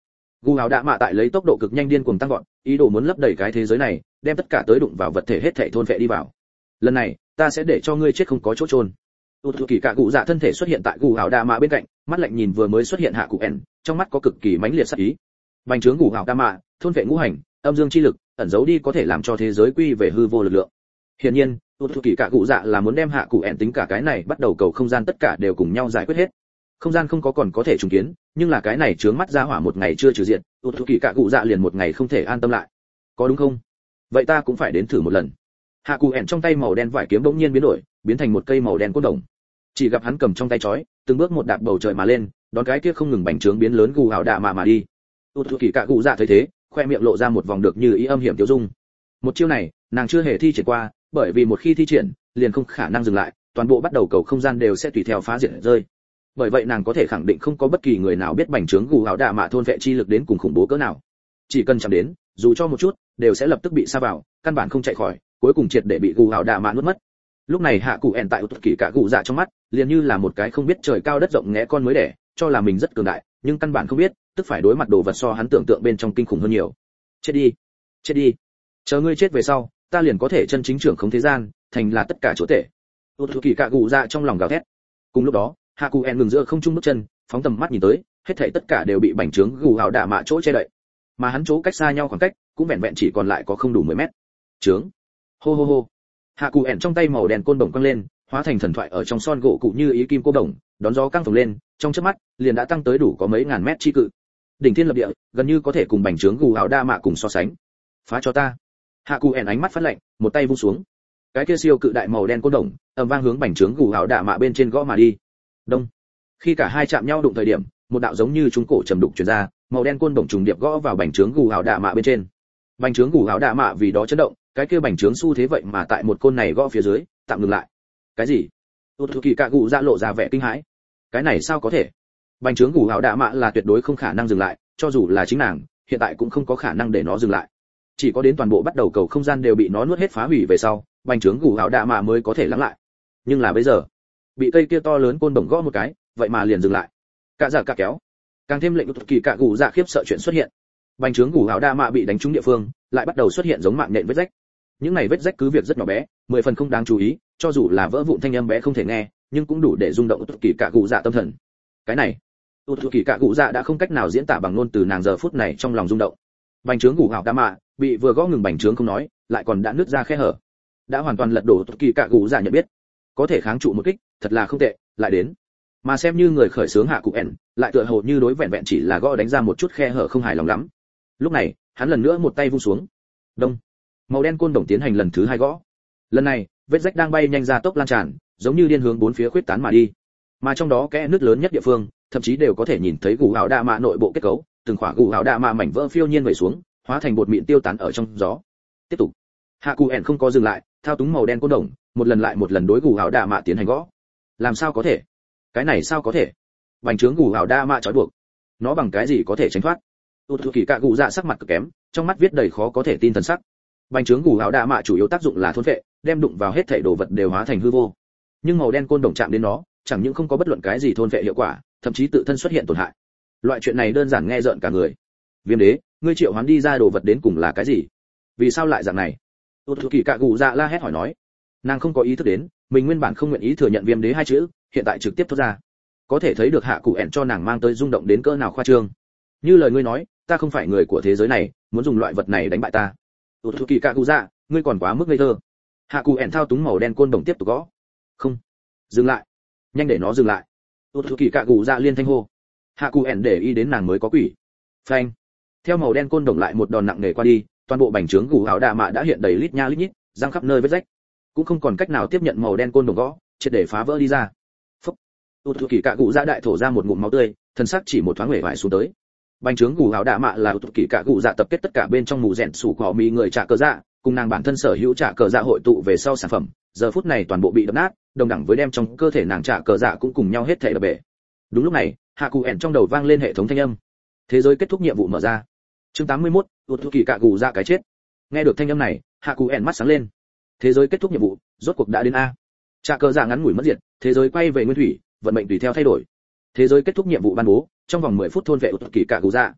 Gu Hào Đạ Mạ tại lấy tốc độ cực nhanh điên cuồng tăng vọt, ý đồ muốn lấp đầy cái thế giới này, đem tất cả tới đụng vào vật thể hết thảy thôn phệ đi vào. Lần này, ta sẽ để cho ngươi chết không có chỗ chôn. Tụt Kỳ Cạ Cụ Dạ thân thể xuất hiện tại Gu Hào Đạ Mạ bên cạnh, mắt lạnh nhìn vừa mới xuất hiện Hạ Cụ ẻn, trong mắt có cực kỳ mãnh liệt sát ý. Bành trướng Gu Hào Đạ Mạ, thôn phệ ngũ hành, âm dương chi lực, ẩn giấu đi có thể làm cho thế giới quy về hư vô lực lượng. Hiển nhiên, Tụt Kỳ Cạ Cụ Dạ là muốn đem Hạ Cụ ẻn tính cả cái này bắt đầu cầu không gian tất cả đều cùng nhau giải quyết hết. Không gian không có còn có thể trùng kiến, nhưng là cái này chướng mắt ra hỏa một ngày chưa trừ diện, Tụt Kỳ Cạ Cụ Dạ liền một ngày không thể an tâm lại. Có đúng không? Vậy ta cũng phải đến thử một lần. Hạ Cụ ẻn trong tay màu đen vải kiếm bỗng nhiên biến đổi, biến thành một cây màu đen côn đồng. Chỉ gặp hắn cầm trong tay chói, từng bước một đạp bầu trời mà lên, đón cái kia không ngừng bành trướng biến lớn Gu Hào Đạ Mạ mà đi. Tụt Kỳ Cạ Cụ Dạ thấy thế, khoe miệng lộ ra một vòng được như ý âm hiểm tiêu dung. Một chiêu này, nàng chưa hề thi triển qua, bởi vì một khi thi triển, liền không khả năng dừng lại, toàn bộ bắt đầu cầu không gian đều sẽ tùy theo phá diệt rơi. Bởi vậy nàng có thể khẳng định không có bất kỳ người nào biết bành trướng Gu Hào Đạ Mạ thôn vệ chi lực đến cùng khủng bố cỡ nào. Chỉ cần chạm đến, dù cho một chút, đều sẽ lập tức bị sa vào, căn bản không chạy khỏi, cuối cùng triệt để bị Gu Hào Đạ Mạ nuốt mất. Lúc này Hạ Cụ ẻn tại Tụt Kỳ Cạ Cụ Dạ trong mắt, liền như là một cái không biết trời cao đất rộng ngẽ con mới đẻ, cho là mình rất cường đại, nhưng căn bản không biết, tức phải đối mặt đồ vật so hắn tưởng tượng bên trong kinh khủng hơn nhiều. Chết đi, chết đi, chờ ngươi chết về sau, ta liền có thể chân chính trưởng khống thế gian, thành là tất cả chỗ tể. Tụt Kỳ Cạ Cụ Dạ trong lòng gào thét. Cùng lúc đó, Hạ Cụ ẻn ngừng giữa không trung bước chân, phóng tầm mắt nhìn tới, hết thảy tất cả đều bị bành trướng Gu Hào Đạ Mạ chỗ che đậy, mà hắn chỗ cách xa nhau khoảng cách cũng vẹn vẹn chỉ còn lại có không đủ mười mét. Trướng. Hô hô hô. Hạ Cụ ẻn trong tay màu đen côn đồng quăng lên, hóa thành thần thoại ở trong son gỗ cụ như ý kim cô đồng, đón gió căng phồng lên, trong chớp mắt, liền đã tăng tới đủ có mấy ngàn mét chi cự. Đỉnh thiên lập địa, gần như có thể cùng bành trướng Gu Hào Đạ Mạ cùng so sánh. Phá cho ta. Hạ Cụ ẻn ánh mắt phát lạnh, một tay vung xuống. Cái kia siêu cự đại màu đen côn đồng, ầm vang hướng bành trướng Gu Hào Đạ Mạ bên trên gõ mà đi. Đông. Khi cả hai chạm nhau đụng thời điểm, một đạo giống như trung cổ trầm đục truyền ra, màu đen côn đồng trùng điệp gõ vào bành trướng Gu Hào Đạ Mạ bên trên. Bành trướng Gu Hào Đạ Mạ vì đó chấn động, cái kia bành trướng xu thế vậy mà tại một côn này gõ phía dưới, tạm ngừng lại. Cái gì? Tụt Kỳ Cạ Cụ Dạ lộ ra vẻ kinh hãi. Cái này sao có thể? Bành trướng Gu Hào Đạ Mạ là tuyệt đối không khả năng dừng lại, cho dù là chính nàng, hiện tại cũng không có khả năng để nó dừng lại. Chỉ có đến toàn bộ bắt đầu cầu không gian đều bị nó nuốt hết phá hủy về sau, bành trướng Gu Hào Đạ Mạ mới có thể lắng lại. Nhưng là bây giờ, bị cây kia to lớn côn đồng gõ một cái, vậy mà liền dừng lại. Cả giả cả kéo. Càng thêm lệnh Tụt Kỳ Cạ Cụ Dạ khiếp sợ chuyện xuất hiện. Bành trướng Gu Hào Đạ Mạ bị đánh trúng địa phương, lại bắt đầu xuất hiện giống mạng nện vết rách. Những này vết rách cứ việc rất nhỏ bé, mười phần không đáng chú ý, cho dù là vỡ vụn thanh âm bé không thể nghe, nhưng cũng đủ để rung động Tụt Kỳ Cạ Cụ Dạ tâm thần. Cái này, Tụt Kỳ Cạ Cụ Dạ đã không cách nào diễn tả bằng ngôn từ nàng giờ phút này trong lòng rung động. Bành trướng Gu Hào Đạ Mạ bị vừa gõ ngừng bành trướng không nói, lại còn đã nứt ra khe hở, đã hoàn toàn lật đổ Tụt Kỳ Cạ Cụ Dạ nhận biết, có thể kháng trụ một kích, thật là không tệ, lại đến. Mà xem như người khởi xướng Hạ Cụ ẻn, lại tựa hồ như đối vẹn vẹn chỉ là gõ đánh ra một chút khe hở không hài lòng lắm. Lúc này, hắn lần nữa một tay vung xuống. Đông. Màu đen côn đồng tiến hành lần thứ hai gõ. Lần này, vết rách đang bay nhanh ra tốc lan tràn, giống như điên hướng bốn phía khuyết tán mà đi. Mà trong đó kẽ nứt lớn nhất địa phương, thậm chí đều có thể nhìn thấy Gu Hào Đạ Mạ nội bộ kết cấu, từng khỏa Gu Hào Đạ Mạ mảnh vỡ phiêu nhiên vẩy xuống, hóa thành bột mịn tiêu tán ở trong gió. Tiếp tục. Hạ Cụ ẻn không có dừng lại, thao túng màu đen côn đồng, một lần lại một lần đối Gu Hào Đạ Mạ tiến hành gõ. Làm sao có thể? Cái này sao có thể? Bành trướng Gu Hào Đạ Mạ trói buộc, nó bằng cái gì có thể tránh thoát? Tụt Kỳ Cạ Cụ Dạ sắc mặt cực kém, trong mắt viết đầy khó có thể tin thần sắc. Bành trướng Gu Hào Đạ Mạ chủ yếu tác dụng là thôn phệ, đem đụng vào hết thảy đồ vật đều hóa thành hư vô. Nhưng màu đen côn đồng chạm đến nó, chẳng những không có bất luận cái gì thôn phệ hiệu quả, thậm chí tự thân xuất hiện tổn hại. Loại chuyện này đơn giản nghe rợn cả người. Viêm đế, ngươi triệu hoán đi ra đồ vật đến cùng là cái gì? Vì sao lại dạng này? Tụt Kỳ Cạ Cụ Dạ la hét hỏi nói. Nàng không có ý thức đến, mình nguyên bản không nguyện ý thừa nhận viêm đế hai chữ, hiện tại trực tiếp thốt ra. Có thể thấy được Hạ Cụ ẻn cho nàng mang tới rung động đến cỡ nào khoa trương. Như lời ngươi nói, ta không phải người của thế giới này, muốn dùng loại vật này đánh bại ta. Tụt Kỳ Cạ Cụ Dạ, ngươi còn quá mức ngây thơ. Hạ Cụ ẻn thao túng màu đen côn đồng tiếp tục gõ. Không, dừng lại, nhanh để nó dừng lại. Tụt Kỳ Cạ Cụ Dạ liên thanh hô. Hạ Cụ ẻn để ý đến nàng mới có quỷ. Phanh. Theo màu đen côn đồng lại một đòn nặng nề qua đi, toàn bộ bành trướng Gu Hào Đạ Mạ đã hiện đầy lít nha lít nhít, răng khắp nơi vết rách, cũng không còn cách nào tiếp nhận màu đen côn đồng gõ, triệt để phá vỡ đi ra. Phốc. Tụt Kỳ Cạ Cụ Dạ đại thổ ra một ngụm máu tươi, thân xác chỉ một thoáng huệ vải xuống tới. Bành trướng Gu Hào Đạ Mạ là Tụt Kỳ Cạ Cụ Dạ tập kết tất cả bên trong mù rèn sủ cỏ mì người trả cờ dạ, cùng nàng bản thân sở hữu trả cờ dạ hội tụ về sau sản phẩm, giờ phút này toàn bộ bị đập nát, đồng đẳng với đem trong cơ thể nàng trả cờ dạ cũng cùng nhau hết thảy đập bể. Đúng lúc này, Hạ Cụ ẻn trong đầu vang lên hệ thống thanh âm. Thế giới kết thúc nhiệm vụ mở ra. Chương tám mươi mốt, Tụt Kỳ Cạ Cụ Dạ cái chết. Nghe được thanh âm này, Hạ Cụ ẻn mắt sáng lên. Thế giới kết thúc nhiệm vụ, rốt cuộc đã đến a. Trả cờ dạ ngắn ngủi mất diệt, thế giới quay về nguyên thủy, vận mệnh tùy theo thay đổi. Thế giới kết thúc nhiệm vụ ban bố, trong vòng mười phút thôn vệ Tụt Kỳ Cạ Cụ Dạ.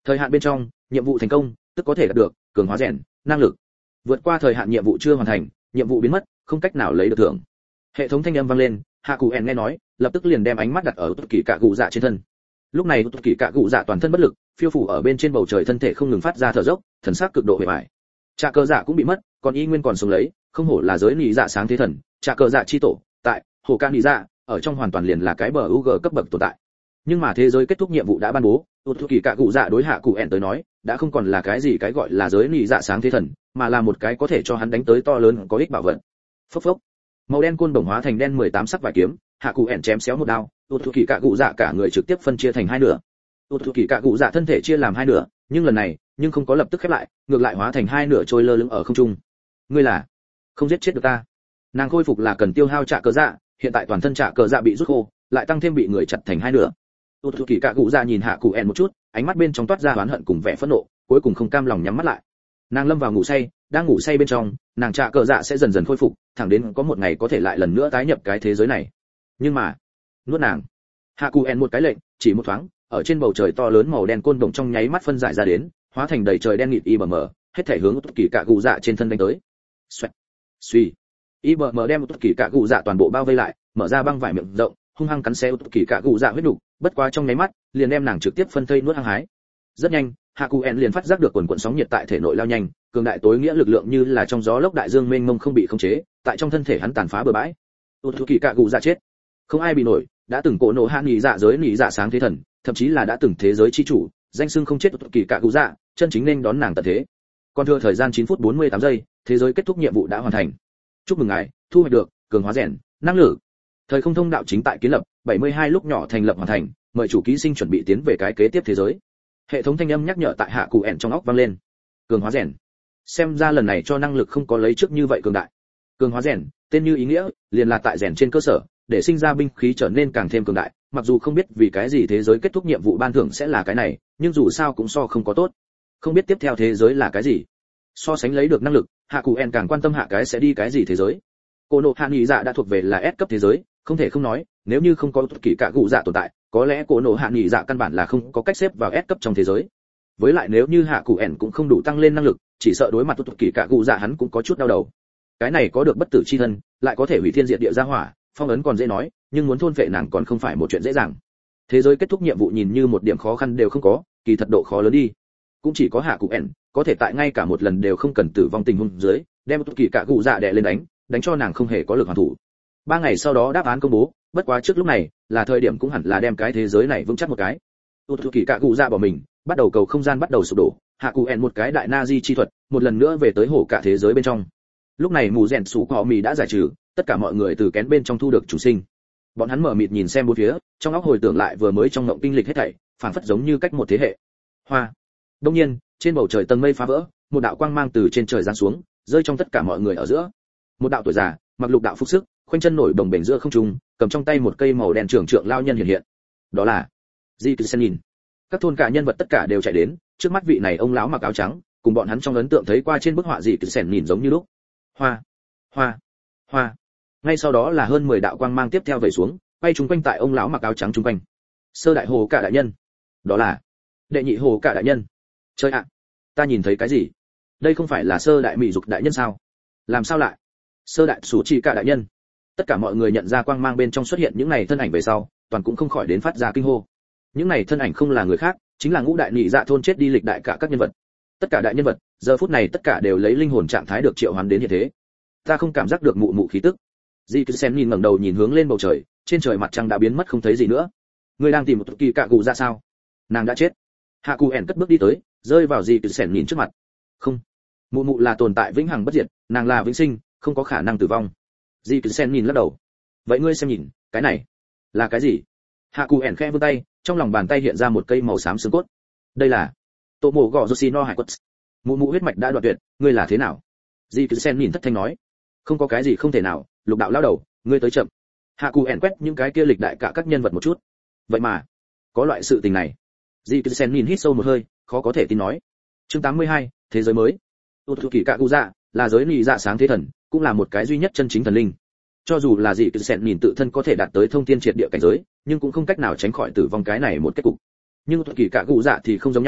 Thời hạn bên trong, nhiệm vụ thành công, tức có thể đạt được cường hóa rèn năng lực. Vượt qua thời hạn nhiệm vụ chưa hoàn thành, nhiệm vụ biến mất, không cách nào lấy được thưởng. Hệ thống thanh âm vang lên, Hạ Cụ En nghe nói, lập tức liền đem ánh mắt đặt ở Tốt Kỳ Cạ Gù Dạ trên thân. Lúc này Tốt Kỳ Cạ Gù Dạ toàn thân bất lực, phiêu phù ở bên trên bầu trời, thân thể không ngừng phát ra thở dốc, thần sắc cực độ bề bại. Trạ Cơ Dạ cũng bị mất, còn y nguyên còn sống lấy, không hổ là giới nị dạ sáng thế thần, Trạ Cơ Dạ chi tổ, tại Hồ Ca nị dạ, ở trong hoàn toàn liền là cái bờ u giê cấp bậc tồn tại. Nhưng mà thế giới kết thúc nhiệm vụ đã ban bố, Tốt Kỳ Cạ Gù Dạ đối Hạ Cụ En tới nói, đã không còn là cái gì cái gọi là giới nị dạ sáng thế thần, mà là một cái có thể cho hắn đánh tới to lớn có ích bảo vật. Phốc phốc. Màu đen côn đồng hóa thành đen mười tám sắc vải kiếm, Hạ Cụ En chém xéo một đao, Tốt Kỳ Cạ Gù Dạ cả người trực tiếp phân chia thành hai nửa. Tốt Kỳ Cạ Gù Dạ thân thể chia làm hai nửa, nhưng lần này, nhưng không có lập tức khép lại, ngược lại hóa thành hai nửa trôi lơ lửng ở không trung. Ngươi là không giết chết được ta. Nàng khôi phục là cần tiêu hao Trạ Cơ Dạ, hiện tại toàn thân Trạ Cơ Dạ bị rút khô, lại tăng thêm bị người chặt thành hai nửa. Tốt Kỳ Cạ Gù Dạ nhìn Hạ Cụ En một chút, ánh mắt bên trong toát ra oán hận cùng vẻ phẫn nộ, cuối cùng không cam lòng nhắm mắt lại. Nàng lâm vào ngủ say, đang ngủ say bên trong, nàng Trạ Cơ Dạ sẽ dần dần khôi phục, thẳng đến có một ngày có thể lại lần nữa tái nhập cái thế giới này. Nhưng mà, nuốt nàng. Hạ Cụ En một cái lệnh, chỉ một thoáng, ở trên bầu trời to lớn màu đen côn đồng trong nháy mắt phân giải ra đến, hóa thành đầy trời đen nghịt i bờ mờ, hết thể hướng Tốt Kỳ Cạ Gù Dạ trên thân đánh tới. Xoẹt. Suy. i bờ mờ đem Tốt Kỳ Cạ Gù Dạ toàn bộ bao vây lại, mở ra băng vải miệng rộng, hung hăng cắn xé Tốt Kỳ Cạ Gù Dạ huyết đủ, bất quá trong nháy mắt, liền đem nàng trực tiếp phân thây nuốt hăng hái. Rất nhanh, Hạ Cụ En liền phát giác được quần quần sóng nhiệt tại thể nội lao nhanh, cường đại tối nghĩa lực lượng như là trong gió lốc đại dương mênh mông không bị khống chế, tại trong thân thể hắn tàn phá bừa bãi. Tốt Kỳ Cạ Gù Dạ chết, không ai bị nổi, đã từng cổ nổ hạ nhị dạ giới nhị dạ sáng thế thần, thậm chí là đã từng thế giới chi chủ, danh xưng không chết Tốt Kỳ Cạ Gù Dạ, chân chính nên đón nàng tận thế. Còn thừa thời gian chín phút bốn mươi tám giây, thế giới kết thúc nhiệm vụ đã hoàn thành. Chúc mừng ngài, thu hoạch được cường hóa rèn năng lực. Thời không thông đạo chính tại kiến lập, bảy mươi hai lúc nhỏ thành lập hoàn thành, mời chủ ký sinh chuẩn bị tiến về cái kế tiếp thế giới. Hệ thống thanh âm nhắc nhở tại Hạ Cụ En trong óc vang lên. Cường hóa rèn. Xem ra lần này cho năng lực không có lấy trước như vậy cường đại. Cường hóa rèn, tên như ý nghĩa, liền là tại rèn trên cơ sở, để sinh ra binh khí trở nên càng thêm cường đại, mặc dù không biết vì cái gì thế giới kết thúc nhiệm vụ ban thưởng sẽ là cái này, nhưng dù sao cũng so không có tốt. Không biết tiếp theo thế giới là cái gì. So sánh lấy được năng lực, Hạ Cụ En càng quan tâm hạ cái sẽ đi cái gì thế giới. Cô nộ hạ nhị dạ đã thuộc về là S cấp thế giới, không thể không nói, nếu như không có Tốt Kỳ Cạ Gù Dạ tồn tại, có lẽ cô nộ hạ nhị dạ căn bản là không có cách xếp vào S cấp trong thế giới. Với lại nếu như Hạ Cụ En cũng không đủ tăng lên năng lực, chỉ sợ đối mặt Tốt Kỳ Cạ Gù Dạ hắn cũng có chút đau đầu. Cái này có được bất tử chi thân, lại có thể hủy thiên diệt địa gia hỏa, phong ấn còn dễ nói, nhưng muốn thôn phệ nàng còn không phải một chuyện dễ dàng. Thế giới kết thúc nhiệm vụ nhìn như một điểm khó khăn đều không có, kỳ thật độ khó lớn đi. Cũng chỉ có Hạ Cụ En có thể tại ngay cả một lần đều không cần tử vong tình huống dưới, đem Tốt Kỳ Cạ Gù Dạ đè lên đánh, đánh cho nàng không hề có lực hoàn thủ. Ba ngày sau đó đáp án công bố, bất quá trước lúc này, là thời điểm cũng hẳn là đem cái thế giới này vững chắc một cái. Tốt Kỳ Cạ Gù Dạ bỏ mình, bắt đầu cầu không gian bắt đầu sụp đổ, Hạ Cụ En một cái đại Nazi chi thuật, một lần nữa về tới hổ cả thế giới bên trong. Lúc này mù rèn sủ cọ mì đã giải trừ, tất cả mọi người từ kén bên trong thu được chủ sinh. Bọn hắn mở mịt nhìn xem bốn phía, trong óc hồi tưởng lại vừa mới trong ngộng kinh lịch hết thảy, phảng phất giống như cách một thế hệ. Hoa. Đương nhiên, trên bầu trời tầng mây phá vỡ, một đạo quang mang từ trên trời giáng xuống, rơi trong tất cả mọi người ở giữa. Một đạo tuổi già, mặc lục đạo phục sức, khoanh chân nổi đồng bền giữa không trung, cầm trong tay một cây màu đen trưởng trượng lao nhân hiện hiện. Đó là Di Cư Sen. Các thôn cả nhân vật tất cả đều chạy đến, trước mắt vị này ông lão mặc áo trắng, cùng bọn hắn trong ấn tượng thấy qua trên bức họa Di Cư Sen nhìn giống như lúc. Hoa, hoa, hoa. Ngay sau đó là hơn mười đạo quang mang tiếp theo về xuống, quay chúng quanh tại ông lão mặc áo trắng chung quanh. Sơ đại hồ cả đại nhân. Đó là đệ nhị hồ cả đại nhân. Chơi ạ, ta nhìn thấy cái gì? Đây không phải là sơ đại mỹ dục đại nhân sao? Làm sao lại? Sơ đại sủ chỉ cả đại nhân. Tất cả mọi người nhận ra quang mang bên trong xuất hiện những này thân ảnh về sau, toàn cũng không khỏi đến phát ra kinh hô. Những này thân ảnh không là người khác, chính là ngũ đại nhị dạ thôn chết đi lịch đại cả các nhân vật. Tất cả đại nhân vật, giờ phút này tất cả đều lấy linh hồn trạng thái được triệu hoán đến hiện thế. Ta không cảm giác được mụ mụ khí tức. Di Cư Sen nhìn ngẩng đầu nhìn hướng lên bầu trời, trên trời mặt trăng đã biến mất không thấy gì nữa. Ngươi đang tìm một Tốt Kỳ Cạ Gù Dạ sao? Nàng đã chết. Hạ Cụ En cất bước đi tới, rơi vào Di Cư Sen nhìn trước mặt. Không, mụ mụ là tồn tại vĩnh hằng bất diệt, nàng là vĩnh sinh, không có khả năng tử vong. Di Cư Sen nhìn lắc đầu. Vậy ngươi xem nhìn, cái này là cái gì? Hạ Cụ En khẽ vươn tay, trong lòng bàn tay hiện ra một cây màu xám xương cốt. Đây là tổ mổ gọ Yoshino hải quất. Mụ mụ huyết mạch đã đoạn tuyệt, ngươi là thế nào? Di Cư Sen nhìn thất thanh nói. Không có cái gì không thể nào, lục đạo lão đầu, ngươi tới chậm. Hạ Cụ En quét những cái kia lịch đại cả các nhân vật một chút. Vậy mà có loại sự tình này. Di Cư Sen nhìn hít sâu một hơi, khó có thể tin nói. Chương tám mươi hai, thế giới mới. Tốt Kỳ Cạ Gù Dạ là giới nhị dạ sáng thế thần, cũng là một cái duy nhất chân chính thần linh. Cho dù là Di Cư Sen nhìn tự thân có thể đạt tới thông thiên triệt địa cảnh giới, nhưng cũng không cách nào tránh khỏi tử vong cái này một kết cục. Nhưng Tốt Kỳ Cạ Gù Dạ thì không giống nhau,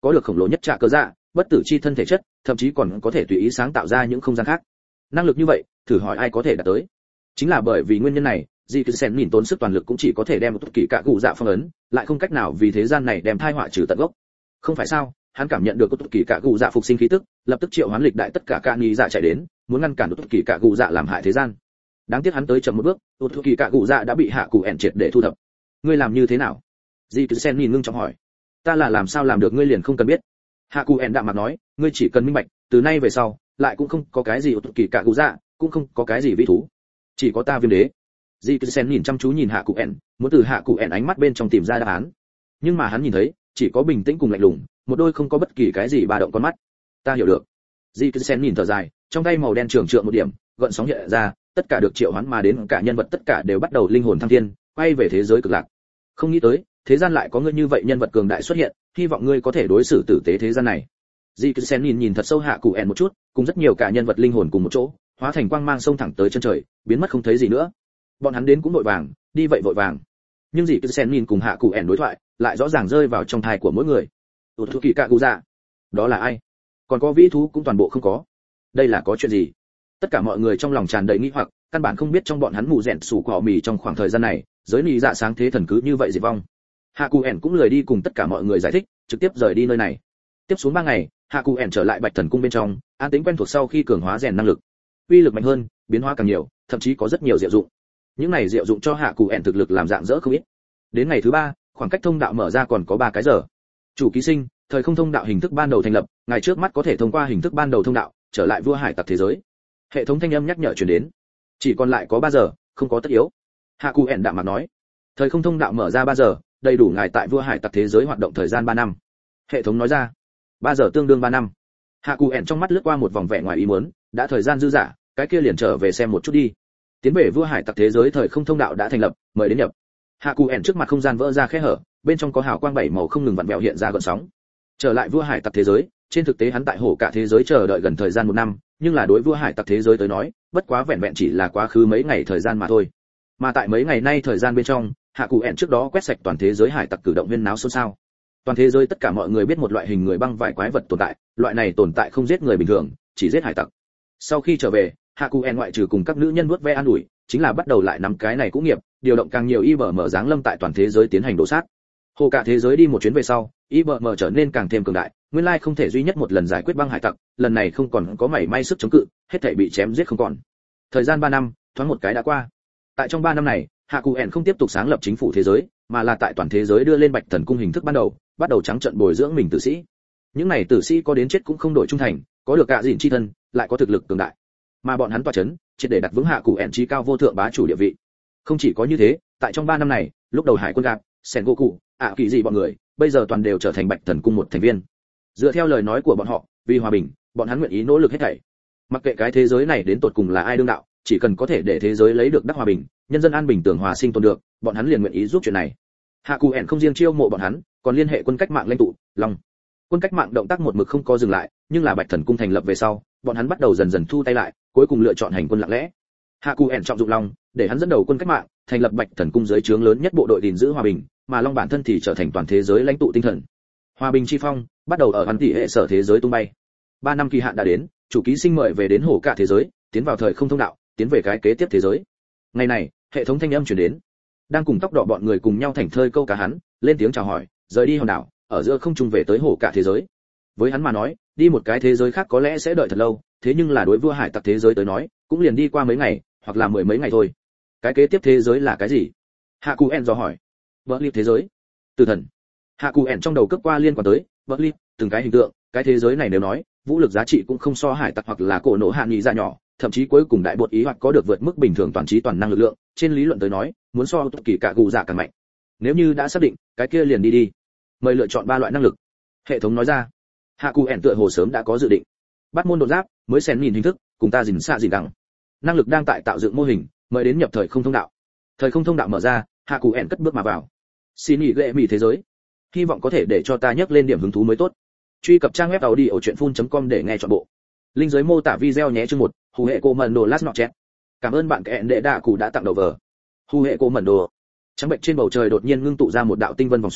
có được khổng lồ nhất trạ cơ dạ, bất tử chi thân thể chất, thậm chí còn có thể tùy ý sáng tạo ra những không gian khác. Năng lực như vậy, thử hỏi ai có thể đạt tới? Chính là bởi vì nguyên nhân này, Di Cư Sen nhìn tốn sức toàn lực cũng chỉ có thể đem một tất kỳ cả cụ dạ phong ấn, lại không cách nào vì thế gian này đem tai họa trừ tận gốc. Không phải sao? Hắn cảm nhận được một tất kỳ cả cụ dạ phục sinh khí tức, lập tức triệu hoán lịch đại tất cả ca nghi dạ chạy đến, muốn ngăn cản một tất kỳ cả cụ dạ làm hại thế gian. Đáng tiếc hắn tới chậm một bước, một tất kỳ cả cụ dạ đã bị hạ cụ ẻn triệt để thu thập. Ngươi làm như thế nào? Di Cư Sen nhìn ngưng trọng hỏi. Ta là làm sao làm được ngươi liền không cần biết. Hạ cụ ẻn đạm mặt nói, ngươi chỉ cần minh bạch, từ nay về sau, lại cũng không có cái gì một tất kỳ cả cụ dạ, cũng không có cái gì vi thú, chỉ có ta viêm đế. Di Cư Sen nhìn chăm chú nhìn hạ cụ ẻn, muốn từ hạ cụ ẻn ánh mắt bên trong tìm ra đáp án, nhưng mà hắn nhìn thấy chỉ có bình tĩnh cùng lạnh lùng, một đôi không có bất kỳ cái gì ba động con mắt. Ta hiểu được. Di Cư Sen nhìn thở dài, trong tay màu đen trường trượng một điểm, gợn sóng hiện ra, tất cả được triệu hoán mà đến cả nhân vật tất cả đều bắt đầu linh hồn thăng thiên, quay về thế giới cực lạc. Không nghĩ tới, thế gian lại có ngươi như vậy nhân vật cường đại xuất hiện, hy vọng ngươi có thể đối xử tử tế thế gian này. Di Cư Sen nhìn nhìn thật sâu hạ cụ ẻn một chút, cùng rất nhiều cả nhân vật linh hồn cùng một chỗ, hóa thành quang mang xông thẳng tới chân trời, biến mất không thấy gì nữa. Bọn hắn đến cũng vội vàng, đi vậy vội vàng. Nhưng Di Cư Sen nhìn cùng hạ cụ ẻn đối thoại, lại rõ ràng rơi vào trong tai của mỗi người. Tụt Kỳ Cạ Cụ Dạ, đó là ai? Còn có vĩ thú cũng toàn bộ không có. Đây là có chuyện gì? Tất cả mọi người trong lòng tràn đầy nghi hoặc, căn bản không biết trong bọn hắn mù rèn sủ cỏ mì trong khoảng thời gian này, giới nị dạ sáng thế thần cứ như vậy diệt vong. Hạ cụ ẻn cũng lười đi cùng tất cả mọi người giải thích, trực tiếp rời đi nơi này. Tiếp xuống ba ngày, hạ cụ ẻn trở lại Bạch Thần cung bên trong, an tính quen thuộc sau khi cường hóa rèn năng lực, uy lực mạnh hơn, biến hóa càng nhiều, thậm chí có rất nhiều diệu dụng. Những này diệu dụng cho hạ cụ ẻn thực lực làm dạng dỡ không ít. Đến ngày thứ ba, khoảng cách thông đạo mở ra còn có ba cái giờ. Chủ ký sinh, thời không thông đạo hình thức ban đầu thành lập, ngày trước mắt có thể thông qua hình thức ban đầu thông đạo trở lại vua hải tặc thế giới. Hệ thống thanh âm nhắc nhở truyền đến. Chỉ còn lại có ba giờ, không có tất yếu. Hạ cụ ẻn đạm mặt nói. Thời không thông đạo mở ra ba giờ, đầy đủ ngài tại vua hải tặc thế giới hoạt động thời gian ba năm. Hệ thống nói ra. ba giờ tương đương ba năm. Hạ cụ ẻn trong mắt lướt qua một vòng vẻ ngoài ý muốn, đã thời gian dư dả, cái kia liền trở về xem một chút đi. Tiến về vua hải tặc thế giới thời không thông đạo đã thành lập, mời đến nhập. Hạ cụ ẻn trước mặt không gian vỡ ra khe hở, bên trong có hào quang bảy màu không ngừng vặn vẹo hiện ra gợn sóng. Trở lại vua hải tặc thế giới, trên thực tế hắn tại hổ cả thế giới chờ đợi gần thời gian một năm, nhưng là đối vua hải tặc thế giới tới nói, bất quá vẹn vẹn chỉ là quá khứ mấy ngày thời gian mà thôi. Mà tại mấy ngày nay thời gian bên trong, hạ cụ ẻn trước đó quét sạch toàn thế giới hải tặc cử động huyên náo xôn xao. Toàn thế giới tất cả mọi người biết một loại hình người băng vải quái vật tồn tại, loại này tồn tại không giết người bình thường, chỉ giết hải tặc. Sau khi trở về, hạ cụ ẻn ngoại trừ cùng các nữ nhân vuốt ve an ủi, chính là bắt đầu lại nắm cái này cũng nghiệp, điều động càng nhiều i bờ em giáng lâm tại toàn thế giới tiến hành đổ sát. Hồ cả thế giới đi một chuyến về sau, i bờ em trở nên càng thêm cường đại, nguyên lai không thể duy nhất một lần giải quyết băng hải tặc, lần này không còn có mảy may sức chống cự, hết thảy bị chém giết không còn. Thời gian ba năm, thoáng một cái đã qua. Tại trong ba năm này, hạ cụ ẻn không tiếp tục sáng lập chính phủ thế giới, mà là tại toàn thế giới đưa lên Bạch Thần cung hình thức ban đầu, bắt đầu trắng trợn bồi dưỡng mình tử sĩ. Những này tử sĩ có đến chết cũng không đổi trung thành, có được cả dịn chi thân, lại có thực lực cường đại. Mà bọn hắn tọa chấn, triệt để đặt vững hạ cụ ẻn trí cao vô thượng bá chủ địa vị. Không chỉ có như thế, tại trong ba năm này, lúc đầu hải quân gạp, Sengoku, ạ kỳ gì bọn người, bây giờ toàn đều trở thành Bạch Thần cung một thành viên. Dựa theo lời nói của bọn họ, vì hòa bình, bọn hắn nguyện ý nỗ lực hết thảy. Mặc kệ cái thế giới này đến tột cùng là ai đương đạo, chỉ cần có thể để thế giới lấy được đắc hòa bình, nhân dân an bình tưởng hòa sinh tồn được, bọn hắn liền nguyện ý giúp chuyện này. Hạ cụ ẻn không riêng chiêu mộ bọn hắn, còn liên hệ quân cách mạng lãnh tụ, Long. Quân cách mạng động tác một mực không có dừng lại, nhưng là Bạch Thần cung thành lập về sau, bọn hắn bắt đầu dần dần thu tay lại, cuối cùng lựa chọn hành quân lặng lẽ. Hạ cụ ẻn trọng dụng Long, để hắn dẫn đầu quân cách mạng, thành lập Bạch Thần cung dưới trướng lớn nhất bộ đội gìn giữ hòa bình, mà Long bản thân thì trở thành toàn thế giới lãnh tụ tinh thần. Hòa bình chi phong bắt đầu ở hắn tỷ hệ sở thế giới tung bay. Ba năm kỳ hạn đã đến, chủ ký sinh mời về đến hổ cả thế giới, tiến vào thời không thông đạo, tiến về cái kế tiếp thế giới. Ngày này, hệ thống thanh âm truyền đến. Đang cùng tóc đỏ bọn người cùng nhau thảnh thơi câu cá hắn, lên tiếng chào hỏi, rời đi hòn đảo, ở giữa không trung về tới hổ cả thế giới. Với hắn mà nói, đi một cái thế giới khác có lẽ sẽ đợi thật lâu, thế nhưng là đối vua hải tặc thế giới tới nói, cũng liền đi qua mấy ngày, hoặc là mười mấy ngày thôi. Cái kế tiếp thế giới là cái gì? Hạ cụ ẻn dò hỏi. Vỡ lip thế giới. Tử thần. Hạ cụ ẻn trong đầu cấp qua liên quan tới vỡ lip, từng cái hình tượng, cái thế giới này nếu nói, vũ lực giá trị cũng không so hải tặc hoặc là cổ nổ hạ nghị ra nhỏ, thậm chí cuối cùng đại bột ý hoặc có được vượt mức bình thường toàn trí toàn năng lực lượng, trên lý luận tới nói, muốn so tất kỳ cả gù dạ càng mạnh. Nếu như đã xác định, cái kia liền đi đi. Mời lựa chọn ba loại năng lực. Hệ thống nói ra. Hạ cụ ẻn tựa hồ sớm đã có dự định. Bắt môn đột giáp, mới xén nhìn hình thức, cùng ta dình xạ dình đẳng. Năng lực đang tại tạo dựng mô hình, mời đến nhập thời không thông đạo. Thời không thông đạo mở ra, hạ cụ ẻn cất bước mà vào. Xin nghỉ lệ mỉ thế giới. Hy vọng có thể để cho ta nhắc lên điểm hứng thú mới tốt. Truy cập trang web tàu đi ở truyện phun chấm com để nghe trọn bộ. Link dưới mô tả video nhé chương một, hù hệ cô mẩn đồ last not chat. Cảm ơn bạn kẹn đệ đạ cụ đã tặng đầu vở. Hù hệ cô mẩn đồ. Trắng bệnh trên bầu trời đột nhiên ngưng tụ ra một đạo tinh vân vòng xoáy,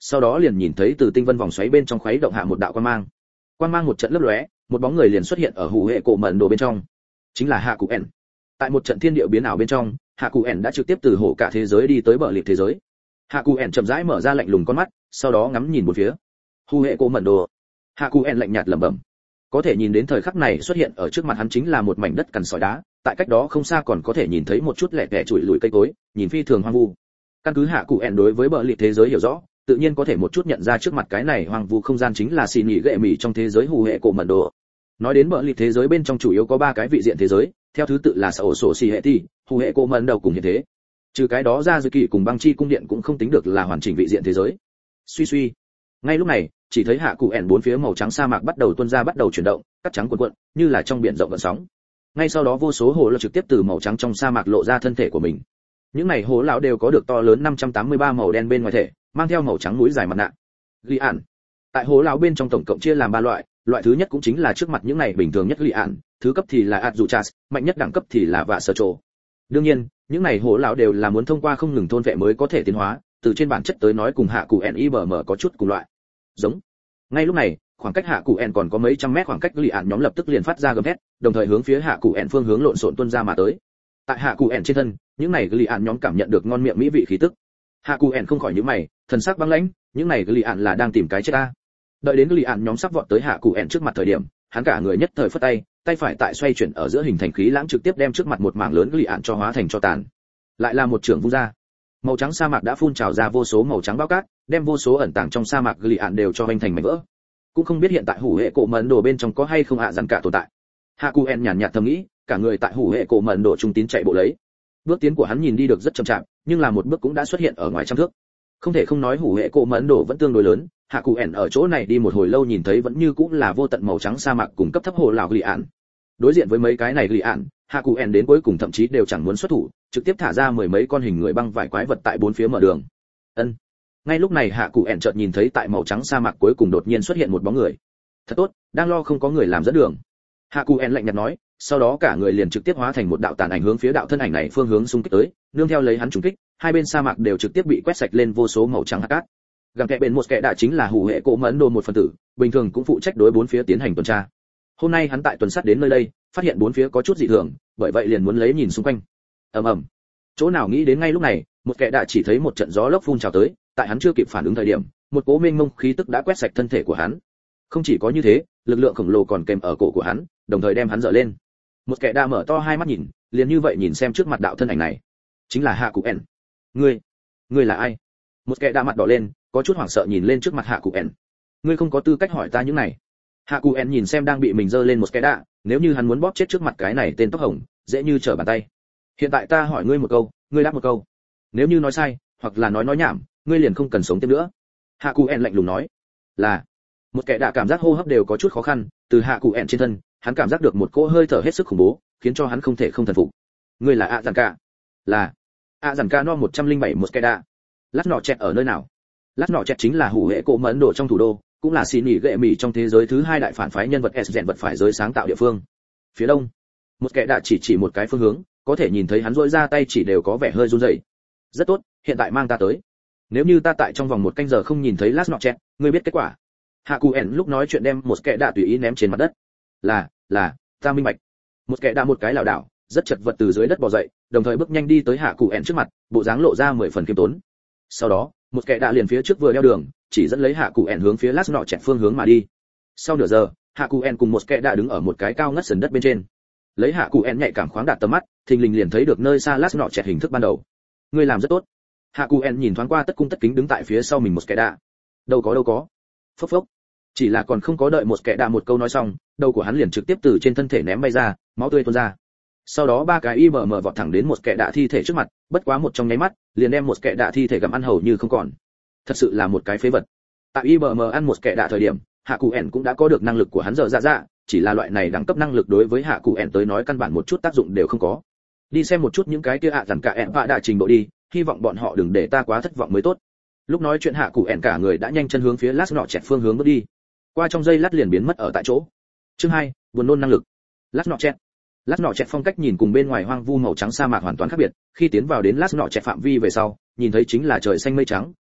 sau đó liền nhìn thấy từ tinh vân vòng xoáy bên trong khuấy động hạ một đạo quang mang. Quang mang một trận lấp lóe, một bóng người liền xuất hiện ở hủ hệ cổ mẩn đồ bên trong, chính là Hạ Cụ ẻn. Tại một trận thiên địa biến ảo bên trong, Hạ Cụ ẻn đã trực tiếp từ hổ cả thế giới đi tới bờ liệt thế giới. Hạ Cụ ẻn chậm rãi mở ra lạnh lùng con mắt, sau đó ngắm nhìn một phía. Hủ hệ cổ mẩn đồ. Hạ Cụ ẻn lạnh nhạt lẩm bẩm. Có thể nhìn đến thời khắc này xuất hiện ở trước mặt hắn chính là một mảnh đất cằn sỏi đá, tại cách đó không xa còn có thể nhìn thấy một chút lẻ tẻ trụi lùi cây cối, nhìn phi thường hoang vu. Căn cứ Hạ Cụ ẻn đối với bờ liệt thế giới hiểu rõ, tự nhiên có thể một chút nhận ra trước mặt cái này hoang vu không gian chính là xì nhị gệ mỉ trong thế giới hủ hệ cổ mẩn đồ. Nói đến bờ liệt thế giới bên trong chủ yếu có ba cái vị diện thế giới, theo thứ tự là sở sổ xì hệ ti, hủ hệ cổ mẩn đầu cùng hiện thế. Trừ cái đó ra, Dư Kỳ cùng Băng Chi cung điện cũng không tính được là hoàn chỉnh vị diện thế giới. Suy suy. Ngay lúc này, chỉ thấy Hạ Cụ ẻn bốn phía màu trắng sa mạc bắt đầu tuôn ra, bắt đầu chuyển động, cắt trắng cuộn cuộn, như là trong biển rộng gợn sóng. Ngay sau đó vô số hồ lão trực tiếp từ màu trắng trong sa mạc lộ ra thân thể của mình. Những này hồ lão đều có được to lớn năm trăm tám mươi ba màu đen bên ngoài thể, mang theo màu trắng mũi dài mặt nạ. Li ản. Tại hồ lão bên trong tổng cộng chia làm ba loại, loại thứ nhất cũng chính là trước mặt những này bình thường nhất Li ản, thứ cấp thì là Azuchas, mạnh nhất đẳng cấp thì là Vạ Sở Trổ. Đương nhiên, những này hồ lão đều là muốn thông qua không ngừng thôn vệ mới có thể tiến hóa, từ trên bản chất tới nói cùng Hạ Cụ ẻn i bờ mờ có chút cùng loại. Giống. Ngay lúc này, khoảng cách Hạ Cụ ẻn còn có mấy trăm mét khoảng cách, Li ản nhóm lập tức liền phát ra gầm thét, đồng thời hướng phía Hạ Cụ ẻn phương hướng lộn xộn tuôn ra mà tới. Tại Hạ Cụ ẻn trên thân, những này Li ản nhóm cảm nhận được ngon miệng mỹ vị khí tức. Hạ Cụ ẻn không khỏi nhíu mày, thần sắc băng lãnh, những này Li ản là đang tìm cái chết ta. Đợi đến Li ản nhóm sắp vọt tới Hạ Cụ ẻn trước mặt thời điểm, hắn cả người nhất thời phất tay, tay phải tại xoay chuyển ở giữa hình thành khí lãng trực tiếp đem trước mặt một mảng lớn Li ản cho hóa thành cho tàn. Lại là một trường vung ra. Màu trắng sa mạc đã phun trào ra vô số màu trắng bao cát, đem vô số ẩn tàng trong sa mạc Li ản đều cho vênh thành mảnh vỡ. Cũng không biết hiện tại hủ hệ cổ mẩn đồ bên trong có hay không ạ dằn cả tồn tại. Hạ Cụ ẻn nhàn nhạt thầm nghĩ, cả người tại hủ hệ cổ mẩn đồ trung tín chạy bộ lấy. Bước tiến của hắn nhìn đi được rất chậm chạp, nhưng là một bước cũng đã xuất hiện ở ngoài trăm thước. Không thể không nói hủ hệ cổ mẩn đồ vẫn tương đối lớn. Hạ Cụ ẻn ở chỗ này đi một hồi lâu nhìn thấy vẫn như cũng là vô tận màu trắng sa mạc cùng cấp thấp hồ lão Li ản. Đối diện với mấy cái này Li ản, Hạ Cụ ẻn đến cuối cùng thậm chí đều chẳng muốn xuất thủ, trực tiếp thả ra mười mấy con hình người băng vải quái vật tại bốn phía mở đường. Ân. Ngay lúc này Hạ Cụ ẻn chợt nhìn thấy tại màu trắng sa mạc cuối cùng đột nhiên xuất hiện một bóng người. Thật tốt, đang lo không có người làm dẫn đường. Hạ Cụ ẻn lạnh nhạt nói, sau đó cả người liền trực tiếp hóa thành một đạo tàn ảnh hướng phía đạo thân ảnh này phương hướng xung kích tới, nương theo lấy hắn trùng kích, hai bên sa mạc đều trực tiếp bị quét sạch lên vô số màu trắng hạt cát. Gầm kẽ bên một kẻ đã chính là hủ hệ cổ mẫn đồ một phần tử, bình thường cũng phụ trách đối bốn phía tiến hành tuần tra. Hôm nay hắn tại tuần sát đến nơi đây, phát hiện bốn phía có chút dị thường, bởi vậy liền muốn lấy nhìn xung quanh. Ầm ầm. Chỗ nào nghĩ đến ngay lúc này, một kẻ đã chỉ thấy một trận gió lốc phun trào tới, tại hắn chưa kịp phản ứng thời điểm, một cỗ mênh mông khí tức đã quét sạch thân thể của hắn. Không chỉ có như thế, lực lượng khổng lồ còn kèm ở cổ của hắn, đồng thời đem hắn dở lên. Một kẻ đã mở to hai mắt nhìn, liền như vậy nhìn xem trước mặt đạo thân ảnh này, chính là Hạ Cụ ẻn. Ngươi, ngươi là ai? Một kẻ đã mặt đỏ lên, có chút hoảng sợ nhìn lên trước mặt Hạ Cụ ẻn. Ngươi không có tư cách hỏi ta những này. Hạ Cụ ẻn nhìn xem đang bị mình dơ lên một cái đạ, nếu như hắn muốn bóp chết trước mặt cái này tên tóc hồng, dễ như trở bàn tay. Hiện tại ta hỏi ngươi một câu, ngươi đáp một câu. Nếu như nói sai, hoặc là nói nói nhảm, ngươi liền không cần sống tiếp nữa. Hạ Cụ ẻn lạnh lùng nói. Là. Một kẻ đạ cảm giác hô hấp đều có chút khó khăn, từ Hạ Cụ ẻn trên thân, hắn cảm giác được một cỗ hơi thở hết sức khủng bố, khiến cho hắn không thể không thần phục. Ngươi là ạ giản cả? Là. ạ giản cả no một trăm linh bảy một cái đạ. Lát nọ chẹt ở nơi nào? Lát nọ chẹt chính là hủ hệ cổ mẫn đồ trong thủ đô, cũng là xì nhị gệ mỉ trong thế giới thứ hai đại phản phái nhân vật s rèn vật phải giới sáng tạo địa phương. Phía đông, một kẻ đã chỉ chỉ một cái phương hướng, có thể nhìn thấy hắn duỗi ra tay chỉ đều có vẻ hơi run rẩy. Rất tốt, hiện tại mang ta tới. Nếu như ta tại trong vòng một canh giờ không nhìn thấy Last Notch, ngươi biết kết quả. Hạ Cụ ẻn lúc nói chuyện đem một kẻ đã tùy ý ném trên mặt đất. Là, là, ta minh bạch. Một kẻ đã một cái lảo đảo, rất chật vật từ dưới đất bò dậy, đồng thời bước nhanh đi tới Hạ Cụ ẻn trước mặt, bộ dáng lộ ra mười phần kiêm tốn. Sau đó, một kẻ đã liền phía trước vừa đeo đường, chỉ dẫn lấy Hạ Cụ ẻn hướng phía Last Notch phương hướng mà đi. Sau nửa giờ, Hạ Cụ ẻn cùng một kẻ đã đứng ở một cái cao ngất sườn đất bên trên. Lấy Hạ Cụ ẻn nhạy cảm khoáng đạt tầm mắt, thình lình liền thấy được nơi xa Last Notch hình thức ban đầu. Ngươi làm rất tốt. Hạ Cụ ẻn nhìn thoáng qua tất cung tất kính đứng tại phía sau mình một kẻ đã. Đâu có đâu có. Phốc phốc. Chỉ là còn không có đợi một kẻ đã một câu nói xong, đầu của hắn liền trực tiếp từ trên thân thể ném bay ra, máu tươi tuôn ra. Sau đó ba cái y mờ mờ vọt thẳng đến một kẻ đạ thi thể trước mặt, bất quá một trong nháy mắt, liền đem một kẻ đạ thi thể gặm ăn hầu như không còn. Thật sự là một cái phế vật. Tại y mờ mờ ăn một kẻ đạ thời điểm, Hạ Cụ ẻn cũng đã có được năng lực của hắn dở dạ dạ, chỉ là loại này đẳng cấp năng lực đối với Hạ Cụ ẻn tới nói căn bản một chút tác dụng đều không có. Đi xem một chút những cái kia ạ dằn cả ẻn vạ đại trình độ đi, hy vọng bọn họ đừng để ta quá thất vọng mới tốt. Lúc nói chuyện Hạ Cụ ẻn cả người đã nhanh chân hướng phía Last Notch phương hướng bước đi. Qua trong giây lát liền biến mất ở tại chỗ. Chương hai, buồn nôn năng lực. Last Notch. Last Notch phong cách nhìn cùng bên ngoài hoang vu màu trắng sa mạc hoàn toàn khác biệt, khi tiến vào đến Last Notch phạm vi về sau, nhìn thấy chính là trời xanh mây trắng,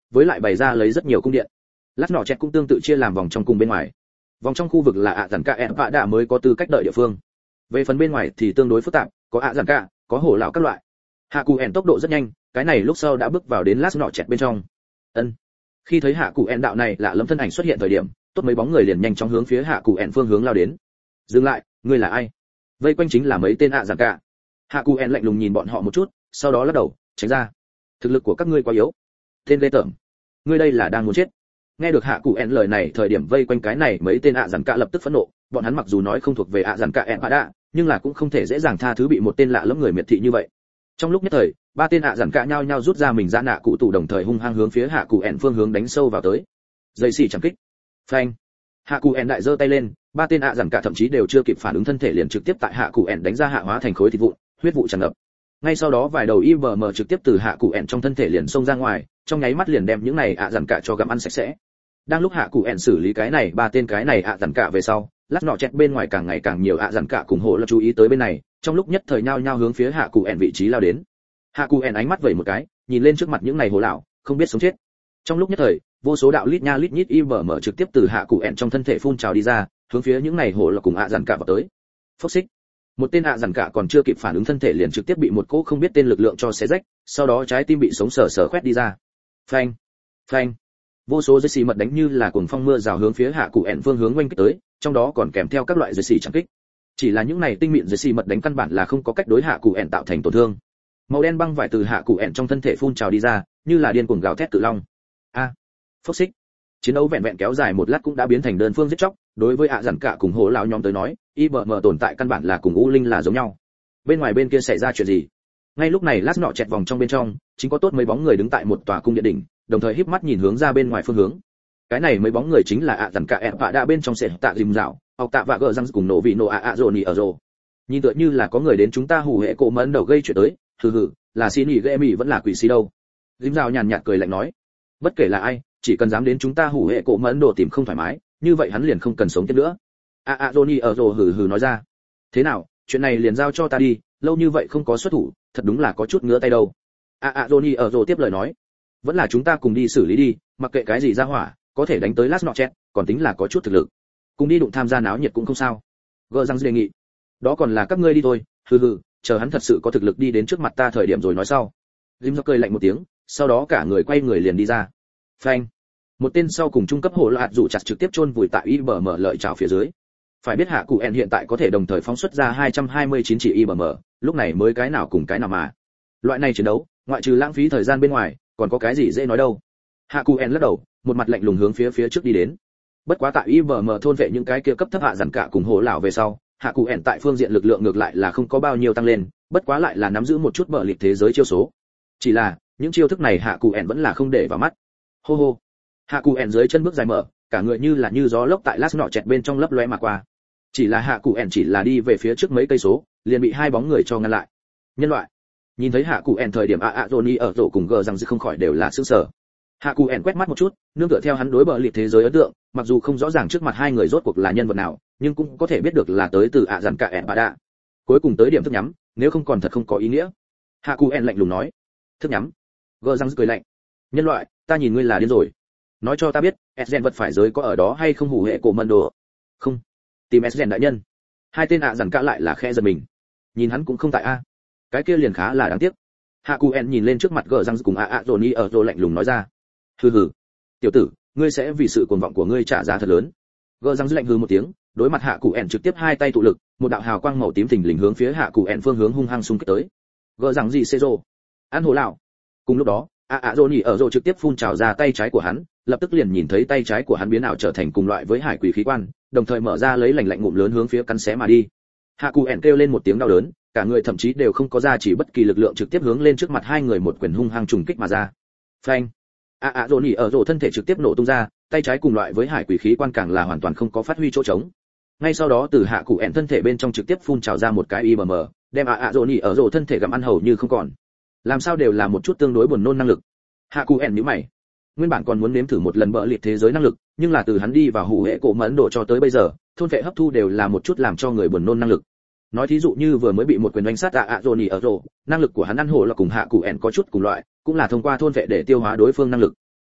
với lại bày ra lấy rất nhiều cung điện. Lát nọ chẹt cũng tương tự chia làm vòng trong cùng bên ngoài. Vòng trong khu vực là ạ dàn cả ẹn vạ đạ mới có tư cách đợi địa phương. Về phần bên ngoài thì tương đối phức tạp, có ạ dàn cả, có hổ lão các loại. Hạ Cụ ẻn tốc độ rất nhanh, cái này lúc sau đã bước vào đến lát nọ chẹt bên trong. Ân. Khi thấy Hạ Cụ ẻn đạo này lạ lẫm thân ảnh xuất hiện thời điểm, tốt mấy bóng người liền nhanh chóng hướng phía Hạ Cụ ẻn phương hướng lao đến. Dừng lại, ngươi là ai? Vây quanh chính là mấy tên ạ dàn cả. Hạ Cụ ẻn lạnh lùng nhìn bọn họ một chút, sau đó lắc đầu, tránh ra. Thực lực của các ngươi quá yếu. Tên lê tởm. Ngươi đây là đang muốn chết. Nghe được Hạ Cụ ẻn lời này, thời điểm vây quanh cái này mấy tên ạ dàn cả lập tức phẫn nộ, bọn hắn mặc dù nói không thuộc về ạ dàn cả ẻn vạ đạ, nhưng là cũng không thể dễ dàng tha thứ bị một tên lạ lẫm người miệt thị như vậy. Trong lúc nhất thời, ba tên ạ dàn cả nhao nhao rút ra mình giã nạ cụ tủ đồng thời hung hăng hướng phía Hạ Cụ ẻn phương hướng đánh sâu vào tới. Dây xì chẳng kích. Phanh. Hạ Cụ ẻn đại giơ tay lên, ba tên ạ dàn cả thậm chí đều chưa kịp phản ứng thân thể liền trực tiếp tại Hạ Cụ ẻn đánh ra hạ hóa thành khối thịt vụn, huyết vụ tràn ngập. Ngay sau đó vài đầu i vê em trực tiếp từ Hạ Cụ ẻn trong thân thể liền xông ra ngoài, trong nháy mắt liền đem những này ạ dàn cả cho gặm ăn sạch sẽ. Đang lúc Hạ Cụ ẻn xử lý cái này ba tên cái này ạ dàn cả về sau, lát nọ chẹt bên ngoài càng ngày càng nhiều ạ dàn cả cùng hộ là chú ý tới bên này, trong lúc nhất thời nhao nhao hướng phía Hạ Cụ ẻn vị trí lao đến. Hạ Cụ ẻn ánh mắt vẩy một cái, nhìn lên trước mặt những này hồ lão, không biết sống chết. Trong lúc nhất thời, vô số đạo lít nha lít nhít i vê em trực tiếp từ Hạ Cụ ẻn trong thân thể phun trào đi ra, hướng phía những này hồ là cùng ạ dàn cả vào tới. Phốc xích. Một tên ạ dàn cả còn chưa kịp phản ứng thân thể liền trực tiếp bị một cỗ không biết tên lực lượng cho xé rách, sau đó trái tim bị sống sờ sờ khoét đi ra. Phanh, phanh. Vô số dây xì mật đánh như là cuồng phong mưa rào hướng phía Hạ Cụ ẻn phương hướng oanh kích tới, trong đó còn kèm theo các loại dây xì chẳng kích. Chỉ là những này tinh mịn dây xì mật đánh căn bản là không có cách đối Hạ Cụ ẻn tạo thành tổn thương. Màu đen băng vải từ Hạ Cụ ẻn trong thân thể phun trào đi ra, như là điên cuồng gào thét cự long. A, à, phốc xích. Chiến đấu vẹn vẹn kéo dài một lát cũng đã biến thành đơn phương giết chóc, đối với ạ dàn cả cùng hổ lão nhóm tới nói, i vê em tồn tại căn bản là cùng u linh là giống nhau. Bên ngoài bên kia xảy ra chuyện gì? Ngay lúc này lát nọ chẹt vòng trong bên trong, chính có tốt mấy bóng người đứng tại một tòa cung điện đỉnh, đồng thời híp mắt nhìn hướng ra bên ngoài phương hướng. Cái này mấy bóng người chính là ạ dàn cả ẹn vạ đạ bên trong sẽ tạ dìm dạo, học tạ vạ gờ răng cùng nổ vị nổ ạ ạ rồ nỉ ở rồ. Nhìn tựa như là có người đến chúng ta hủ hệ cổ mẫn đầu gây chuyện tới, hừ hừ, là xin nghỉ ghê mỉ vẫn là quỷ si đâu. Dìm dạo nhàn nhạt cười lạnh nói, bất kể là ai, chỉ cần dám đến chúng ta hủ hệ cổ mẫn đồ tìm không thoải mái, như vậy hắn liền không cần sống tiếp nữa. ạ ạ rồ nỉ ở rồ hừ hừ nói ra, thế nào, chuyện này liền giao cho ta đi, lâu như vậy không có xuất thủ, thật đúng là có chút ngứa tay đâu. ạ ạ rồ nỉ ở rồ tiếp lời nói, vẫn là chúng ta cùng đi xử lý đi, mặc kệ cái gì ra hỏa, có thể đánh tới last nọ chết, còn tính là có chút thực lực. Cùng đi đụng tham gia náo nhiệt cũng không sao. Gờ răng đề nghị, đó còn là các ngươi đi thôi, hừ hừ, chờ hắn thật sự có thực lực đi đến trước mặt ta thời điểm rồi nói sau. Jim do cười lạnh một tiếng, sau đó cả người quay người liền đi ra. Phanh, một tên sau cùng trung cấp hộ lạt dụ chặt trực tiếp chôn vùi tại i bê em lợi chảo phía dưới. Phải biết Hạ Cụ ẻn hiện tại có thể đồng thời phóng xuất ra hai trăm hai mươi chín chỉ i bê em, lúc này mới cái nào cùng cái nào mà. Loại này chiến đấu, ngoại trừ lãng phí thời gian bên ngoài, còn có cái gì dễ nói đâu. Hạ Cụ ẻn lắc đầu, một mặt lạnh lùng hướng phía phía trước đi đến. Bất quá tại i bê em thôn vệ những cái kia cấp thấp hạ dàn cả cùng hồ lão về sau, Hạ Cụ ẻn tại phương diện lực lượng ngược lại là không có bao nhiêu tăng lên, bất quá lại là nắm giữ một chút bờ liệt thế giới chiêu số. Chỉ là, những chiêu thức này Hạ Cụ ẻn vẫn là không để vào mắt. Hô hô. Hạ Cụ ẻn dưới chân bước dài mở, cả người như là như gió lốc tại lát nọ chẹt bên trong lấp lóe mà qua. Chỉ là Hạ Cụ ẻn chỉ là đi về phía trước mấy cây số, liền bị hai bóng người cho ngăn lại. Nhân loại. Nhìn thấy Hạ Cụ ẻn thời điểm ạ ạ Johnny ở rổ cùng gờ rằng dư không khỏi đều là sửng sở. Hạ Cụ ẻn quét mắt một chút, nương tựa theo hắn đối bờ liệt thế giới ấn tượng, mặc dù không rõ ràng trước mặt hai người rốt cuộc là nhân vật nào, nhưng cũng có thể biết được là tới từ ạ dàn cả ẻn bà đạ. Cuối cùng tới điểm thức nhắm, nếu không còn thật không có ý nghĩa. Hạ Cụ ẻn lạnh lùng nói. Thức nhắm. Gờ rằng cười lạnh. Nhân loại, ta nhìn ngươi là điên rồi. Nói cho ta biết, Esgen vật phải giới có ở đó hay không hủ hệ cổ mân đồ? Không. Tìm Esgen đại nhân. Hai tên ạ dàn cả lại là khẽ giật mình. Nhìn hắn cũng không tại a. Cái kia liền khá là đáng tiếc. Hạ Cụ ẻn nhìn lên trước mặt gờ răng cùng ạ ạ Johnny ở rồ lạnh lùng nói ra. Hừ hừ, tiểu tử, ngươi sẽ vì sự cuồng vọng của ngươi trả giá thật lớn. Gờ răng lạnh hừ một tiếng, đối mặt Hạ Cụ ẻn trực tiếp hai tay tụ lực, một đạo hào quang màu tím thình lình hướng phía Hạ Cụ ẻn phương hướng hung hăng xung kích tới. Gờ răng gì xê rồ, ăn hồ lão. Cùng lúc đó, ạ ạ Johnny ở rồ trực tiếp phun trào ra tay trái của hắn, lập tức liền nhìn thấy tay trái của hắn biến ảo trở thành cùng loại với hải quỷ khí quan, đồng thời mở ra lấy lạnh lạnh ngụm lớn hướng phía cắn xé mà đi. Hạ Cụ ẻn kêu lên một tiếng đau đớn, cả người thậm chí đều không có ra chỉ bất kỳ lực lượng trực tiếp hướng lên trước mặt hai người một quyền hung hăng trùng kích mà ra. Phanh. ạ ạ Johnny ở rồ thân thể trực tiếp nổ tung ra, tay trái cùng loại với hải quỷ khí quan càng là hoàn toàn không có phát huy chỗ trống. Ngay sau đó từ Hạ Cụ ẻn thân thể bên trong trực tiếp phun trào ra một cái i bê em, đem ạ ạ Johnny ở rồ thân thể gặm ăn hầu như không còn. Làm sao đều là một chút tương đối buồn nôn năng lực. Hạ Cụ ẻn nhíu mày. Nguyên bản còn muốn nếm thử một lần bỡ liệt thế giới năng lực, nhưng là từ hắn đi vào hủ hệ cổ mẫn độ cho tới bây giờ, thôn vệ hấp thu đều là một chút làm cho người buồn nôn năng lực. Nói thí dụ như vừa mới bị một quyền đánh sát ạ ạ Johnny ở rồ, năng lực của hắn ăn hổ là cùng Hạ Cụ ẻn có chút cùng loại, cũng là thông qua thôn vệ để tiêu hóa đối phương năng lực.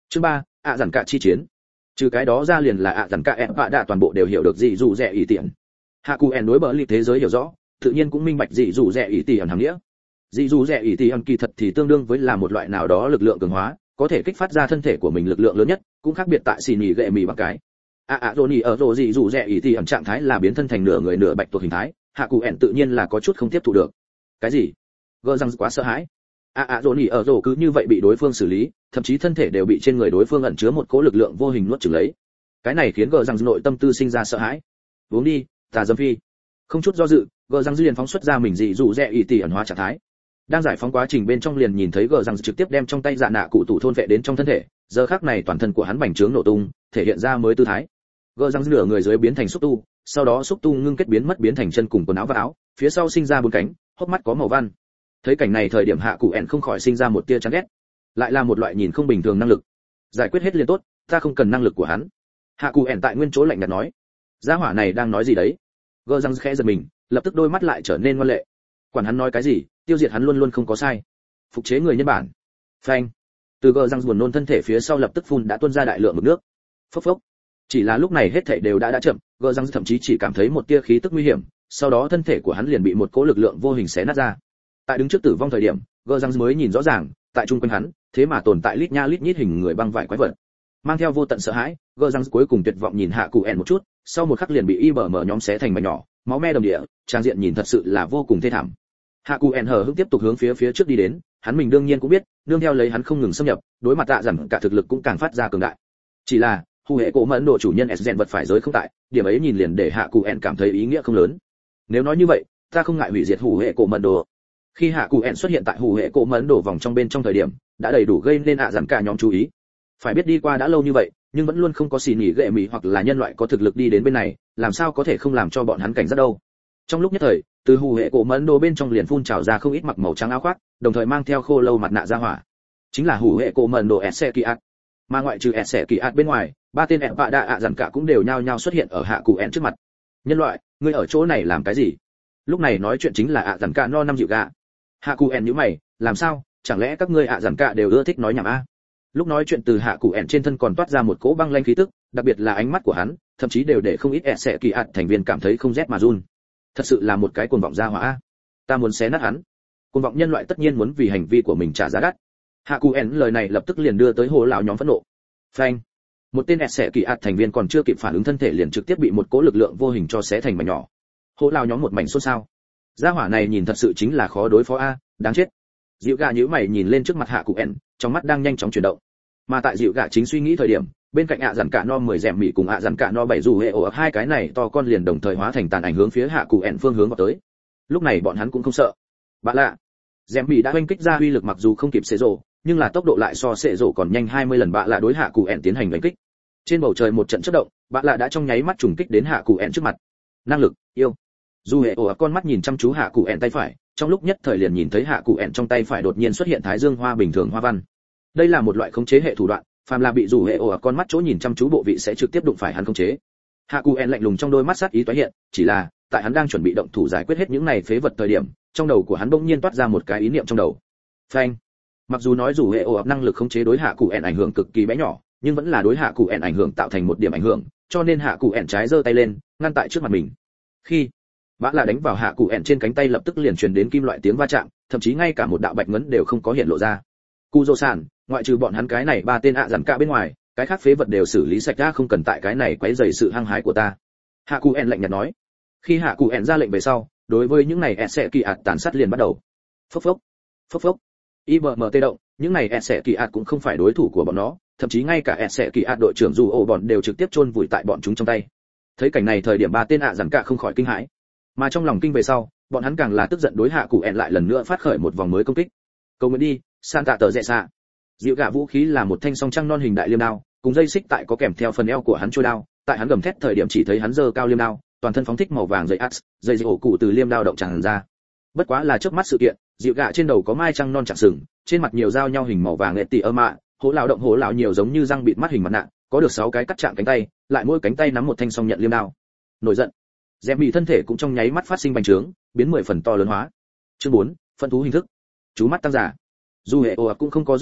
Chương ba, ạ dặn cả chi chiến. Trừ cái đó ra liền là ạ dặn cả em bạ đã toàn bộ đều hiểu được dị dù rẻ ý tiền. Hạ cụ ẻn đối bờ lì thế giới hiểu rõ, tự nhiên cũng minh bạch dị dù rẻ ý tiền hàm nghĩa. Dị dù rẻ ý tiền kỳ thật thì tương đương với là một loại nào đó lực lượng cường hóa, có thể kích phát ra thân thể của mình lực lượng lớn nhất, cũng khác biệt tại xì nhì gệ mì bằng cái. À à Johnny ở rồ dị dù rẻ ý tiền trạng thái là biến thân thành nửa người nửa bạch tuộc hình thái, hạ cụ ẻn tự nhiên là có chút không tiếp thu được. Cái gì? Gơ răng quá sợ hãi. À à Johnny ở rồ cứ như vậy bị đối phương xử lý, thậm chí thân thể đều bị trên người đối phương ẩn chứa một cỗ lực lượng vô hình nuốt chửng lấy. Cái này khiến gờ răng nội tâm tư sinh ra sợ hãi. Uống đi, tà dâm phi. Không chút do dự, gờ răng liền phóng xuất ra mình dị dụ rẻ ý tỷ ẩn hóa trạng thái. Đang giải phóng quá trình bên trong liền nhìn thấy gờ răng trực tiếp đem trong tay dạ nạ cụ tủ thôn vệ đến trong thân thể, giờ khắc này toàn thân của hắn bành trướng nổ tung, thể hiện ra mới tư thái. Gờ răng nửa người dưới biến thành xúc tu, sau đó xúc tu ngưng kết biến mất biến thành chân cùng quần áo và áo, phía sau sinh ra bốn cánh, hốc mắt có màu văn. Thấy cảnh này thời điểm hạ cụ ẻn không khỏi sinh ra một tia chán ghét. Lại là một loại nhìn không bình thường năng lực. Giải quyết hết liền tốt, ta không cần năng lực của hắn. Hạ cụ ẻn tại nguyên chỗ lạnh nhạt nói. Gia hỏa này đang nói gì đấy? Gơ răng khẽ giật mình, lập tức đôi mắt lại trở nên ngoan lệ. Quản hắn nói cái gì, tiêu diệt hắn luôn luôn không có sai. Phục chế người nhân bản. Phanh. Từ gơ răng buồn nôn thân thể phía sau lập tức phun đã tuôn ra đại lượng mực nước. Phốc phốc. Chỉ là lúc này hết thảy đều đã đã chậm, gơ răng thậm chí chỉ cảm thấy một tia khí tức nguy hiểm, sau đó thân thể của hắn liền bị một cỗ lực lượng vô hình xé nát ra. Tại đứng trước tử vong thời điểm, gơ răng mới nhìn rõ ràng, tại trung quanh hắn, thế mà tồn tại lít nha lít nhít hình người băng vải quái vật. Mang theo vô tận sợ hãi, gơ răng cuối cùng tuyệt vọng nhìn hạ cụ ẻn một chút, sau một khắc liền bị y bờ mở nhóm xé thành mảnh nhỏ, máu me đầm địa, trang diện nhìn thật sự là vô cùng thê thảm. Hạ cụ ẻn hờ hững tiếp tục hướng phía phía trước đi đến, hắn mình đương nhiên cũng biết, nương theo lấy hắn không ngừng xâm nhập, đối mặt tạ dặn cả thực lực cũng càng phát ra cường đại. Chỉ là, hù hệ cổ mẫn độ chủ nhân Sgen vật phải giới không tại, điểm ấy nhìn liền để hạ cụ ẻn cảm thấy ý nghĩa không lớn. Nếu nói như vậy, ta không ngại hủy diệt hù hệ cổ mẫn độ. Khi hạ cụ ẻn xuất hiện tại hù hệ cổ mẫn độ vòng trong bên trong thời điểm, đã đầy đủ gây nên ạ dặn cả nhóm chú ý. Phải biết đi qua đã lâu như vậy, nhưng vẫn luôn không có xì nhỉ gệ mì hoặc là nhân loại có thực lực đi đến bên này, làm sao có thể không làm cho bọn hắn cảnh giác đâu. Trong lúc nhất thời, từ hù hệ cổ mẫn đồ bên trong liền phun trào ra không ít mặc màu trắng áo khoác, đồng thời mang theo khô lâu mặt nạ ra hỏa. Chính là hù hệ cổ mẫn đồ Esse Kỳ Ạt. Mà ngoại trừ Esse Kỳ Ạt bên ngoài, ba tên ẹn bạ đa ạ dặn cả cũng đều nhao nhao xuất hiện ở hạ cụ ẻn trước mặt. Nhân loại, ngươi ở chỗ này làm cái gì? Lúc này nói chuyện chính là ạ dặn cả no năm dịu gạ. Hạ cụ ẻn nhíu mày, làm sao, chẳng lẽ các ngươi ạ dặn cả đều ưa thích nói nhảm a? Lúc nói chuyện từ hạ cụ ẻn trên thân còn toát ra một cỗ băng lanh khí tức, đặc biệt là ánh mắt của hắn, thậm chí đều để không ít Esse Kỳ Ạt thành viên cảm thấy không rét mà run. Thật sự là một cái cuồng vọng gia hỏa a. Ta muốn xé nát hắn. Cuồng vọng nhân loại tất nhiên muốn vì hành vi của mình trả giá đắt. Hạ cụ ẻn lời này lập tức liền đưa tới hồ lão nhóm phẫn nộ. Phanh. Một tên Esse Kỳ Ạt thành viên còn chưa kịp phản ứng thân thể liền trực tiếp bị một cỗ lực lượng vô hình cho xé thành mảnh nhỏ. Hồ lão nhóm một mảnh xôn xao. Gia hỏa này nhìn thật sự chính là khó đối phó a, đáng chết. Dịu gạ nhíu mày nhìn lên trước mặt hạ cụ ẻn, trong mắt đang nhanh chóng chuyển động. Mà tại dịu gạ chính suy nghĩ thời điểm, bên cạnh ạ dặn cả no mười rèm mỉ cùng ạ dặn cả no bảy dù hệ ổ hai cái này to con liền đồng thời hóa thành tàn ảnh hướng phía hạ cụ ẻn phương hướng vào tới. Lúc này bọn hắn cũng không sợ. Bạn lạ, rèm mỉ đã oanh kích ra uy lực mặc dù không kịp xệ rổ, nhưng là tốc độ lại so xệ rổ còn nhanh hai mươi lần. Bạn lạ đối hạ cụ ẻn tiến hành đánh kích. Trên bầu trời một trận chớp động, bạn lạ đã trong nháy mắt trùng kích đến hạ cụ ẻn trước mặt. Năng lực yêu. Dù hệ ổ con mắt nhìn chăm chú hạ cụ ẻn tay phải, trong lúc nhất thời liền nhìn thấy hạ cụ ẻn trong tay phải đột nhiên xuất hiện thái dương hoa bình thường hoa văn. Đây là một loại khống chế hệ thủ đoạn, phàm là bị rủ hệ ổ con mắt chỗ nhìn chăm chú bộ vị sẽ trực tiếp đụng phải hắn khống chế. Hạ cụ ẻn lạnh lùng trong đôi mắt sát ý tái hiện, chỉ là tại hắn đang chuẩn bị động thủ giải quyết hết những này phế vật thời điểm, trong đầu của hắn bỗng nhiên toát ra một cái ý niệm trong đầu. Phanh. Mặc dù nói rủ hệ ổ năng lực khống chế đối hạ cụ ẻn ảnh hưởng cực kỳ bé nhỏ, nhưng vẫn là đối hạ cụ ẻn ảnh hưởng tạo thành một điểm ảnh hưởng, cho nên hạ cụ ẻn trái giơ tay lên, ngăn tại trước mặt mình. Khi bã là đánh vào hạ cụ ẻn trên cánh tay lập tức liền truyền đến kim loại tiếng va chạm, thậm chí ngay cả một đạo bạch ngấn đều không có hiện lộ ra. Kuzo-san, ngoại trừ bọn hắn cái này ba tên ạ dặn cả bên ngoài, cái khác phế vật đều xử lý sạch ra, không cần tại cái này quấy rầy sự hăng hái của ta. Hạ cụ ẻn lạnh nhạt nói. Khi hạ cụ ẻn ra lệnh về sau, đối với những này Esse Kỳ Ạt tàn sát liền bắt đầu. Phốc phốc, phốc phốc. i bê em tê động, những này Esse Kỳ Ạt cũng không phải đối thủ của bọn nó, thậm chí ngay cả Esse Kỳ Ạt đội trưởng dù ổ bọn đều trực tiếp chôn vùi tại bọn chúng trong tay. Thấy cảnh này thời điểm ba tên ạ dặn cả không khỏi kinh hãi, mà trong lòng kinh về sau, bọn hắn càng là tức giận đối hạ cụ ẻn lại lần nữa phát khởi một vòng mới công kích. Cầu nguyện đi, Santa tờ rẽ xạ. Dịu gạ vũ khí là một thanh song trăng non hình đại liêm đao, cùng dây xích tại có kèm theo phần eo của hắn trôi đao, tại hắn gầm thét thời điểm chỉ thấy hắn giơ cao liêm đao, toàn thân phóng thích màu vàng dây ax, dây dây ổ cụ từ liêm đao động tràn ra. Bất quá là trước mắt sự kiện, dịu gạ trên đầu có mai trăng non chạm sừng, trên mặt nhiều dao nhau hình màu vàng lệ tỉ ơ mạ, hố lão động hố lão nhiều giống như răng bịt mắt hình mặt nạ, có được sáu cái cắt chạm cánh tay, lại mỗi cánh tay nắm một thanh song nhận liêm đao. Nổi giận, dèm mì thân thể cũng trong nháy mắt phát sinh bành trướng, biến mười phần to lớn hóa. Chương bốn, phân thú hình thức. Chú mắt tăng giả. Dù hệ ồ cũng không có do dự,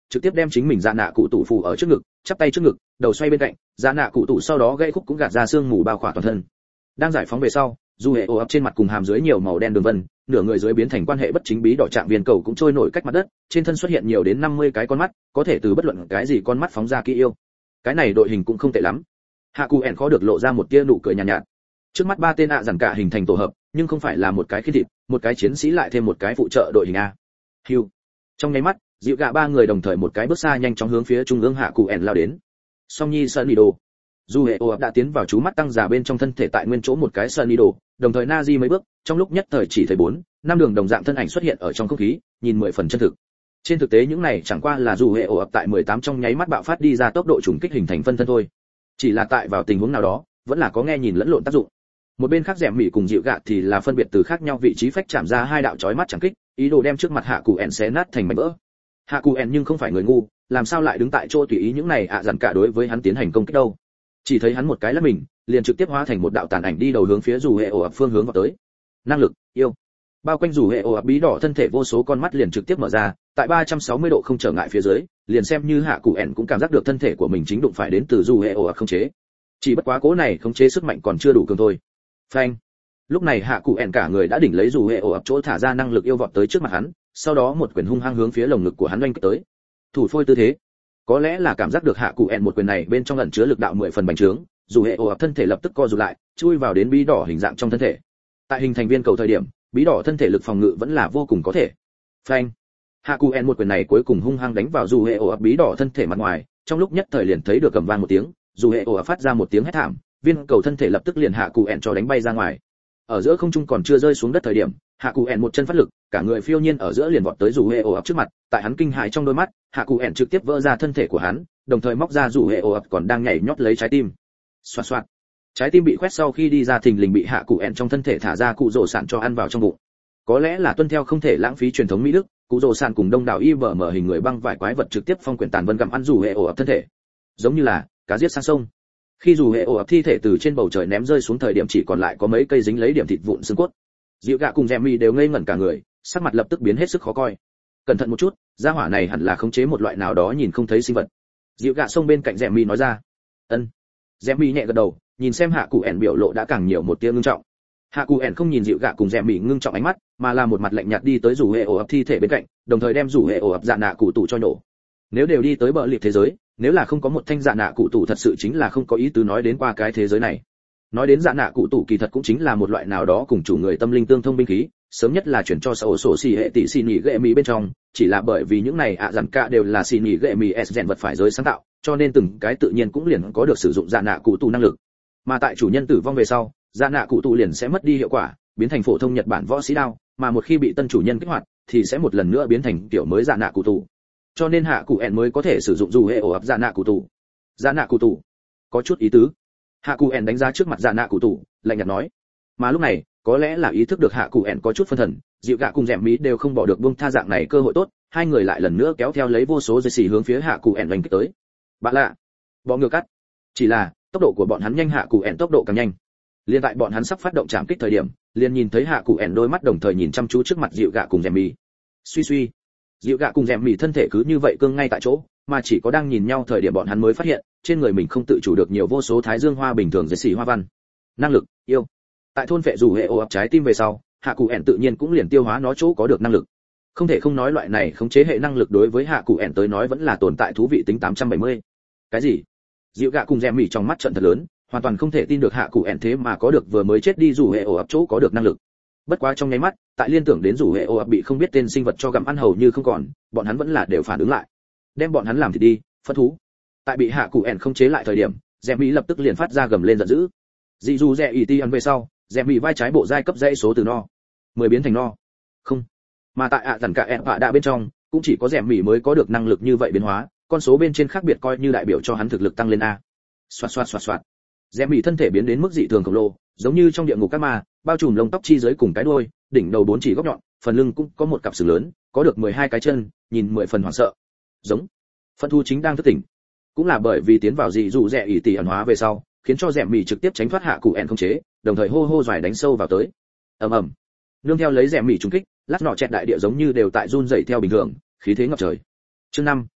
trực tiếp đem chính mình dạ nạ cụ tủ phủ ở trước ngực, chắp tay trước ngực, đầu xoay bên cạnh, dạ nạ cụ tủ sau đó gãy khúc cũng gạt ra xương mù bao khỏa toàn thân. Đang giải phóng về sau, dù hệ ổ ập trên mặt cùng hàm dưới nhiều màu đen đường vân, nửa người dưới biến thành quan hệ bất chính bí đỏ trạng viên cầu cũng trôi nổi cách mặt đất, trên thân xuất hiện nhiều đến năm mươi cái con mắt, có thể từ bất luận cái gì con mắt phóng ra kỹ yêu. Cái này đội hình cũng không tệ lắm. Hạ Cụ ẻn khó được lộ ra một tia nụ cười nhàn nhạt, nhạt. Trước mắt ba tên ạ dằn cả hình thành tổ hợp, nhưng không phải là một cái khí thịt, một cái chiến sĩ lại thêm một cái phụ trợ đội hình a. Hưu. Trong nháy mắt, dịu gạ ba người đồng thời một cái bước xa nhanh chóng hướng phía trung ương Hạ Cụ ẻn lao đến. Song Nhi Sonido. Dù hệ ô đã tiến vào chú mắt tăng giả bên trong thân thể tại nguyên chỗ một cái Sonido, đồng thời Nazi mấy bước, trong lúc nhất thời chỉ thấy bốn, năm đường đồng dạng thân ảnh xuất hiện ở trong không khí, nhìn mười phần chân thực. Trên thực tế những này chẳng qua là dù hệ ổ ập tại mười tám trong nháy mắt bạo phát đi ra tốc độ trùng kích hình thành phân thân thôi. Chỉ là tại vào tình huống nào đó, vẫn là có nghe nhìn lẫn lộn tác dụng. Một bên khác Dẻm Mị cùng Dịu Gạ thì là phân biệt từ khác nhau vị trí phách chạm ra hai đạo chói mắt chẳng kích, ý đồ đem trước mặt Hạ Cụ ẻn xé nát thành mảnh vỡ. Hạ Cụ ẻn nhưng không phải người ngu, làm sao lại đứng tại chỗ tùy ý những này ạ dặn cả đối với hắn tiến hành công kích đâu. Chỉ thấy hắn một cái lắc mình, liền trực tiếp hóa thành một đạo tàn ảnh đi đầu hướng phía dù hệ ổ ập phương hướng vào tới. Năng lực, yêu. Bao quanh dù hệ ổ ập bí đỏ thân thể vô số con mắt liền trực tiếp mở ra, tại ba trăm sáu mươi độ không trở ngại phía dưới, liền xem như Hạ Cụ ẻn cũng cảm giác được thân thể của mình chính đụng phải đến từ dù hệ ổ ập khống chế. Chỉ bất quá cố này khống chế sức mạnh còn chưa đủ cường thôi. Phanh. Lúc này Hạ Cụ ẻn cả người đã đỉnh lấy dù hệ ổ ập chỗ thả ra năng lực yêu vọt tới trước mặt hắn, sau đó một quyền hung hăng hướng phía lồng ngực của hắn oanh tới. Thủ phôi tư thế. Có lẽ là cảm giác được Hạ Cụ ẻn một quyền này bên trong ẩn chứa lực đạo mười phần bành trướng, dù hệ ổ ập thân thể lập tức co rụt lại, chui vào đến bí đỏ hình dạng trong thân thể. Tại hình thành viên cầu thời điểm, bí đỏ thân thể lực phòng ngự vẫn là vô cùng có thể. Phanh. Hạ Cụ ẻn một quyền này cuối cùng hung hăng đánh vào dù hệ ổ ập bí đỏ thân thể mặt ngoài, trong lúc nhất thời liền thấy được cầm vang một tiếng, dù hệ ổ ập phát ra một tiếng hét thảm, viên cầu thân thể lập tức liền Hạ Cụ ẻn cho đánh bay ra ngoài. Ở giữa không trung còn chưa rơi xuống đất thời điểm, Hạ Cụ ẻn một chân phát lực, cả người phiêu nhiên ở giữa liền vọt tới dù hệ ổ ập trước mặt, tại hắn kinh hãi trong đôi mắt, Hạ Cụ ẻn trực tiếp vỡ ra thân thể của hắn, đồng thời móc ra dù hệ ổ ập còn đang nhảy nhót lấy trái tim. Xoạt xoạt. Trái tim bị khoét sau khi đi ra thình lình bị Hạ Cụ ẻn trong thân thể thả ra cụ rồ sản cho ăn vào trong bụng. Có lẽ là tuân theo không thể lãng phí truyền thống mỹ đức, cụ rồ sản cùng đông đảo y vở mở hình người băng vải quái vật trực tiếp phong quyển tàn vân gặm ăn dù hệ ổ ập thân thể, giống như là cá giết sang sông. Khi dù hệ ổ ập thi thể từ trên bầu trời ném rơi xuống thời điểm chỉ còn lại có mấy cây dính lấy điểm thịt vụn xương cốt. Dịu Gạ cùng Dẻm Mị đều ngây ngẩn cả người, sắc mặt lập tức biến hết sức khó coi. Cẩn thận một chút, gia hỏa này hẳn là khống chế một loại nào đó nhìn không thấy sinh vật. Dịu Gạ xông bên cạnh Dẻm Mị nói ra. Ân. Dẻm Mị nhẹ gật đầu, nhìn xem Hạ Cụ ẻn biểu lộ đã càng nhiều một tia ngưng trọng. Hạ Cụ ẻn không nhìn Dịu Gạ cùng Dẻm Mị ngưng trọng ánh mắt, mà là một mặt lạnh nhạt đi tới rủ hệ ổ ập thi thể bên cạnh, đồng thời đem rủ hệ ổ ập dạ nạ cụ tủ cho nổ. Nếu đều đi tới bờ liệt thế giới, nếu là không có một thanh dạ nạ cụ tủ thật sự chính là không có ý tứ nói đến qua cái thế giới này. Nói đến dạ nạ cụ tủ kỳ thật cũng chính là một loại nào đó cùng chủ người tâm linh tương thông binh khí, sớm nhất là chuyển cho sổ sổ xì hệ tỷ xì nhị gệ mì bên trong, chỉ là bởi vì những này ạ dặn cả đều là xì nhị gệ mì s rèn vật phải giới sáng tạo, cho nên từng cái tự nhiên cũng liền có được sử dụng dạ nạ cụ tủ năng lực. Mà tại chủ nhân tử vong về sau, dạ nạ cụ tủ liền sẽ mất đi hiệu quả, biến thành phổ thông Nhật Bản võ sĩ đao, mà một khi bị tân chủ nhân kích hoạt, thì sẽ một lần nữa biến thành kiểu mới dạ nạ cụ tủ. Cho nên Hạ Cụ ẻn mới có thể sử dụng dù hệ ổ ập dạ nạ cụ tủ. Dạ nạ cụ tủ, có chút ý tứ. Hạ Cụ ẻn đánh giá trước mặt dạ nạ cụ tủ, lạnh nhạt nói. Mà lúc này, có lẽ là ý thức được Hạ Cụ ẻn có chút phân thần, Dịu Gạ cùng Dẻm Mị đều không bỏ được buông tha dạng này cơ hội tốt, hai người lại lần nữa kéo theo lấy vô số dây xì hướng phía Hạ Cụ ẻn đánh tới. Bạn lạ, bọ ngựa cắt. Chỉ là tốc độ của bọn hắn nhanh, Hạ Cụ ẻn tốc độ càng nhanh. Liên tại bọn hắn sắp phát động trảm kích thời điểm, liền nhìn thấy Hạ Cụ ẻn đôi mắt đồng thời nhìn chăm chú trước mặt Dịu Gạ cùng Dẻm Mị. Suy suy, Dịu Gạ cùng Dẻm Mị thân thể cứ như vậy cương ngay tại chỗ, mà chỉ có đang nhìn nhau thời điểm bọn hắn mới phát hiện, trên người mình không tự chủ được nhiều vô số thái dương hoa bình thường dệt xỉ hoa văn. Năng lực, yêu. Tại thôn phệ dù hệ ô ập trái tim về sau, Hạ Cụ ẻn tự nhiên cũng liền tiêu hóa nó chỗ có được năng lực. Không thể không nói loại này khống chế hệ năng lực đối với Hạ Cụ ẻn tới nói vẫn là tồn tại thú vị tính tám trăm bảy mươi. Cái gì? Dịu Gạ cùng Dẻm Mị trong mắt trận thật lớn, hoàn toàn không thể tin được Hạ Cụ ẻn thế mà có được vừa mới chết đi dù hệ ô ập chỗ có được năng lực. Bất quá trong nháy mắt, tại liên tưởng đến rủ hệ ô ập bị không biết tên sinh vật cho gặm ăn hầu như không còn, bọn hắn vẫn là đều phản ứng lại, đem bọn hắn làm thì đi, phân thú. Tại bị Hạ Cụ ẻn không chế lại thời điểm, Dẻm Mị lập tức liền phát ra gầm lên giận dữ. Dị dù rẻ ỉ ti ăn về sau, Dẻm Mị vai trái bộ giai cấp dãy số từ no mười biến thành no không, mà tại ạ dần cả ẹn bạ đạ bên trong, cũng chỉ có Dẻm Mị mới có được năng lực như vậy biến hóa, con số bên trên khác biệt coi như đại biểu cho hắn thực lực tăng lên a. Xoạt xoạt xoạt xoạt. Dẻm Mị thân thể biến đến mức dị thường khổng lồ, giống như trong địa ngục các ma, bao trùm lông tóc chi dưới cùng cái đuôi, đỉnh đầu bốn chỉ góc nhọn, phần lưng cũng có một cặp sừng lớn, có được mười hai cái chân, nhìn mười phần hoảng sợ. Giống. Phân thu chính đang thức tỉnh. Cũng là bởi vì tiến vào dị dụ rẻ ỉ tỷ ẩn hóa về sau, khiến cho Dẻm Mị trực tiếp tránh thoát Hạ Cụ ẻn không chế, đồng thời hô hô giỏi đánh sâu vào tới. Ầm ầm. Nương theo lấy Dẻm Mị trúng kích, lát nọ chẹt đại địa giống như đều tại run rẩy theo bình thường, khí thế ngập trời. Chương năm,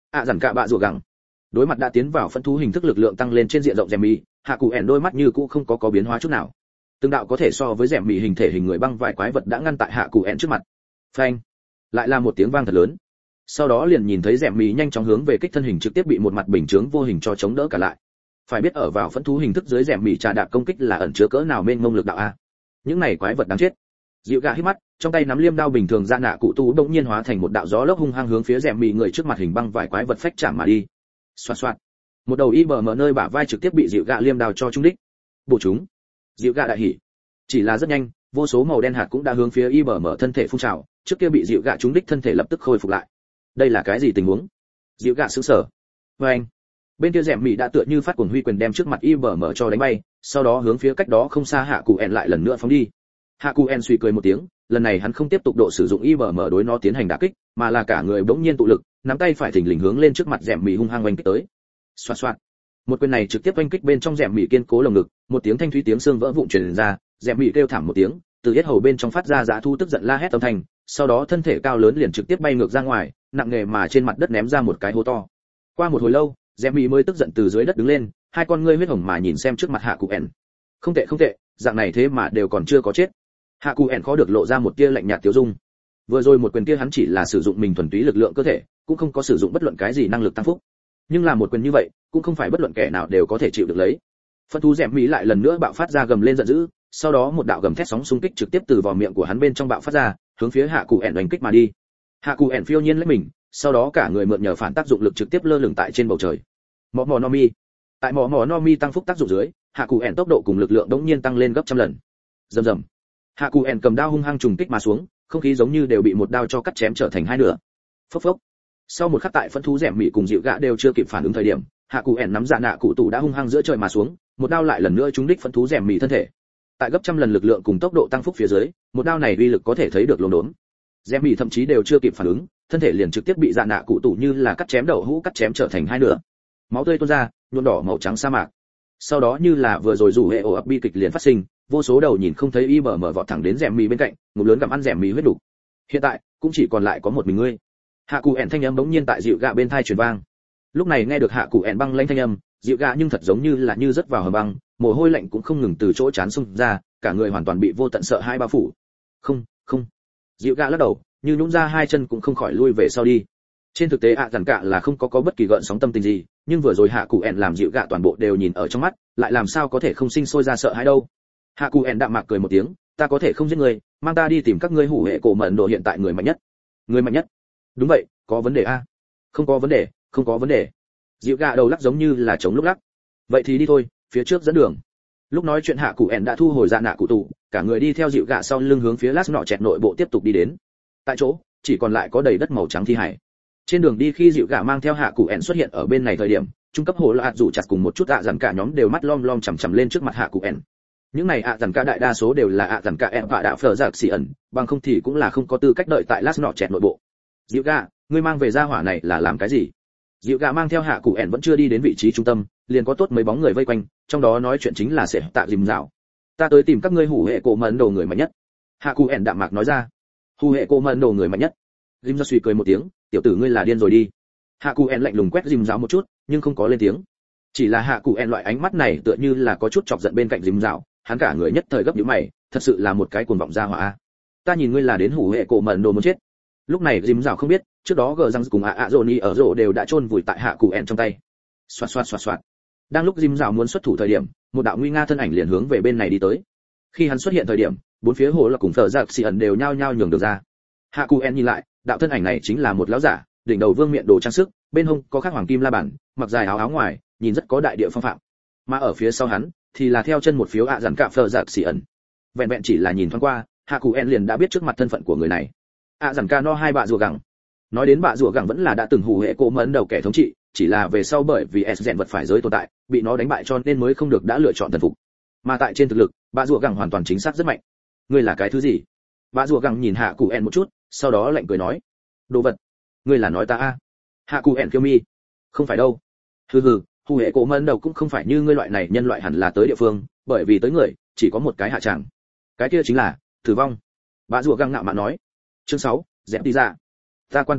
ạ dằn cả bạ rùa gẳng. Đối mặt đã tiến vào phân thú hình thức lực lượng tăng lên trên diện rộng rèm mì, hạ cụ ẻn đôi mắt như cũ không có có biến hóa chút nào. Từng đạo có thể so với rèm mì hình thể hình người băng vải quái vật đã ngăn tại hạ cụ ẻn trước mặt. Phanh! Lại là một tiếng vang thật lớn. Sau đó liền nhìn thấy rèm mì nhanh chóng hướng về kích thân hình trực tiếp bị một mặt bình chướng vô hình cho chống đỡ cả lại. Phải biết ở vào phân thú hình thức dưới rèm mì trà đạp công kích là ẩn chứa cỡ nào mênh mông lực đạo a. Những này quái vật đáng chết. Dịu gạ hít mắt, trong tay nắm liêm đao bình thường ra nạ cụ tú đột nhiên hóa thành một đạo gió lốc hung hăng hướng phía rèm mì người trước mặt hình băng vải quái vật phách chạm mà đi. Xoạt xoạt. Một đầu y bờ mở nơi bả vai trực tiếp bị dịu gạ liêm đao cho trúng đích. Bổ chúng. Dịu gạ đại hỉ. Chỉ là rất nhanh, vô số màu đen hạt cũng đã hướng phía y bờ mở thân thể phun trào, trước kia bị dịu gạ trúng đích thân thể lập tức khôi phục lại. Đây là cái gì tình huống? Dịu gạ sững sờ. Với anh. Bên kia rèm mì đã tựa như phát cuồng huy quyền đem trước mặt y bờ mở cho đánh bay, sau đó hướng phía cách đó không xa hạ cụ ẻn lại lần nữa phóng đi. Hạ cụ ẻn suy cười một tiếng, lần này hắn không tiếp tục độ sử dụng y bờ mở đối nó tiến hành đả kích, mà là cả người bỗng nhiên tụ lực, nắm tay phải thình lình hướng lên trước mặt rèm mì hung hăng oanh kích tới. Xoạt xoạt. Một quyền này trực tiếp oanh kích bên trong rèm mì kiên cố lồng ngực, một tiếng thanh thúy tiếng xương vỡ vụn truyền ra, rèm mì kêu thảm một tiếng, từ yết hầu bên trong phát ra dã thu tức giận la hét âm thanh, sau đó thân thể cao lớn liền trực tiếp bay ngược ra ngoài, nặng nề mà trên mặt đất ném ra một cái hố to. Qua một hồi lâu, rèm mì mới tức giận từ dưới đất đứng lên, hai con ngươi huyết hồng mà nhìn xem trước mặt hạ cụ ẻn. Không tệ không tệ, dạng này thế mà đều còn chưa có chết. Hạ cụ ẻn khó được lộ ra một tia lạnh nhạt tiêu dung. Vừa rồi một quyền kia hắn chỉ là sử dụng mình thuần túy lực lượng cơ thể, cũng không có sử dụng bất luận cái gì năng lực tăng phúc. Nhưng là một quyền như vậy, cũng không phải bất luận kẻ nào đều có thể chịu được lấy. Phân thú rèm mì lại lần nữa bạo phát ra gầm lên giận dữ, sau đó một đạo gầm thét sóng xung kích trực tiếp từ vòm miệng của hắn bên trong bạo phát ra, hướng phía hạ cụ ẻn đánh kích mà đi. Hạ cụ ẻn phiêu nhiên lấy mình, sau đó cả người mượn nhờ phản tác dụng lực trực tiếp lơ lửng tại trên bầu trời. Mỏ mỏ no mi. Tại mỏ mỏ no mi tăng phúc tác dụng dưới, hạ cụ ẻn tốc độ cùng lực lượng đống nhiên tăng lên gấp trăm lần. Rầm rầm. Hạ cụ ẻn cầm đao hung hăng trùng kích mà xuống, không khí giống như đều bị một đao cho cắt chém trở thành hai nửa. Phốc phốc. Sau một khắc tại phân thú rèm mị cùng dịu gã đều chưa kịp phản ứng thời điểm, hạ cụ ẻn nắm dạ nạ cụ tủ đã hung hăng giữa trời mà xuống, một đao lại lần nữa trúng đích phân thú rèm mị thân thể. Tại gấp trăm lần lực lượng cùng tốc độ tăng phúc phía dưới, một đao này uy lực có thể thấy được lồn đốn. Rèm mị thậm chí đều chưa kịp phản ứng, thân thể liền trực tiếp bị dạ nạ cụ tủ như là cắt chém đậu hũ cắt chém trở thành hai nửa. Máu tươi tuôn ra, nhuộm đỏ màu trắng sa mạc. Sau đó như là vừa rồi rủ hệ ổ ập bi kịch liền phát sinh, vô số đầu nhìn không thấy y bờ mở vọt thẳng đến rèm mì bên cạnh, ngụm lớn gặm ăn rèm mì huyết đủ. Hiện tại cũng chỉ còn lại có một mình ngươi. Hạ cụ ẻn thanh âm bỗng nhiên tại dịu gạ bên tai truyền vang. Lúc này nghe được hạ cụ ẻn băng lãnh thanh âm, dịu gạ nhưng thật giống như là như rớt vào hầm băng, mồ hôi lạnh cũng không ngừng từ chỗ chán xung ra, cả người hoàn toàn bị vô tận sợ hãi bao phủ. Không, không. Dịu gạ lắc đầu, như nhũn ra hai chân cũng không khỏi lui về sau đi. Trên thực tế ạ dằn cả là không có có bất kỳ gợn sóng tâm tình gì, nhưng vừa rồi hạ cụ ẻn làm dịu gạ toàn bộ đều nhìn ở trong mắt, lại làm sao có thể không sinh sôi ra sợ hãi đâu. Hạ cụ ẻn đạm mạc cười một tiếng, ta có thể không giết người, mang ta đi tìm các ngươi hủ hệ cổ mẫn đồ hiện tại người mạnh nhất. Người mạnh nhất? Đúng vậy, có vấn đề a? Không có vấn đề, không có vấn đề. Dịu gạ đầu lắc giống như là chống lúc lắc. Vậy thì đi thôi, phía trước dẫn đường. Lúc nói chuyện hạ cụ ẻn đã thu hồi dạ nạ cụ tủ, cả người đi theo dịu gạ sau lưng hướng phía lát nọ chẹt nội bộ tiếp tục đi đến. Tại chỗ chỉ còn lại có đầy đất màu trắng thi hải. Trên đường đi khi dịu gạ mang theo hạ cụ ẻn xuất hiện ở bên này thời điểm, trung cấp hồ là rủ chặt cùng một chút ạ dằn cả nhóm đều mắt lom lom chằm chằm lên trước mặt hạ cụ ẻn. Những này ạ dằn cả đại đa số đều là ạ dằn cả em và đạo phở giặc xì ẩn, bằng không thì cũng là không có tư cách đợi tại lát nọ chẹt nội bộ. Dịu gạ, ngươi mang về gia hỏa này là làm cái gì? Dịu gạ mang theo hạ cụ ẻn vẫn chưa đi đến vị trí trung tâm, liền có tốt mấy bóng người vây quanh, trong đó nói chuyện chính là sẽ tạ dìm dạo. Ta tới tìm các ngươi hủ hệ cổ mẫn đồ người mạnh nhất. Hạ cụ ẻn đạm mạc nói ra. Hủ hệ cổ mẫn đồ người mạnh nhất. Jim ra suy cười một tiếng, tiểu tử ngươi là điên rồi đi. Hạ cụ ẻn lạnh lùng quét Jim giáo một chút, nhưng không có lên tiếng. Chỉ là hạ cụ ẻn loại ánh mắt này tựa như là có chút chọc giận bên cạnh Jim giáo, hắn cả người nhất thời gấp nhíu mày, thật sự là một cái cuồng vọng gia hỏa. Ta nhìn ngươi là đến hủ hệ cổ mẫn đồ muốn chết. Lúc này Jim giáo không biết, trước đó gờ răng cùng ạ ạ Johnny ở rổ đều đã chôn vùi tại hạ cụ ẻn trong tay. Xoạt xoạt xoạt xoạt. Đang lúc Jim giáo muốn xuất thủ thời điểm, một đạo nguy nga thân ảnh liền hướng về bên này đi tới. Khi hắn xuất hiện thời điểm, bốn phía hồ là cùng phở giặc xì ẩn đều nhao nhao nhường được ra. Hạ cụ ẻn nhìn lại, đạo thân ảnh này chính là một lão giả, đỉnh đầu vương miện đồ trang sức, bên hông có khắc hoàng kim la bàn, mặc dài áo áo ngoài, nhìn rất có đại địa phong phạm. Mà ở phía sau hắn thì là theo chân một phiếu ạ dàn cạ phở giặc xì ẩn. Vẹn vẹn chỉ là nhìn thoáng qua, hạ cụ ẻn liền đã biết trước mặt thân phận của người này. ạ dàn cạ no hai bạ rùa gẳng. Nói đến bạ rùa gẳng vẫn là đã từng hủ hệ cổ mẫn đầu kẻ thống trị, chỉ là về sau bởi vì s rèn vật phải giới tồn tại, bị nó đánh bại cho nên mới không được đã lựa chọn thần phục. Mà tại trên thực lực, bạ rùa gẳng hoàn toàn chính xác rất mạnh. Ngươi là cái thứ gì? Bạ rùa gẳng nhìn hạ cụ ẻn một chút, sau đó lạnh cười nói, đồ vật. Ngươi là nói ta a? Hạ cụ ẻn kêu mi. Không phải đâu. Hừ hừ, hủ hệ cổ mẫn đầu cũng không phải như ngươi loại này nhân loại hẳn là tới địa phương, bởi vì tới người chỉ có một cái hạ tràng. Cái kia chính là tử vong. Bạ rùa gẳng ngạo mạn nói. Chương sáu, dẹp đi ra. Ta quan tâm là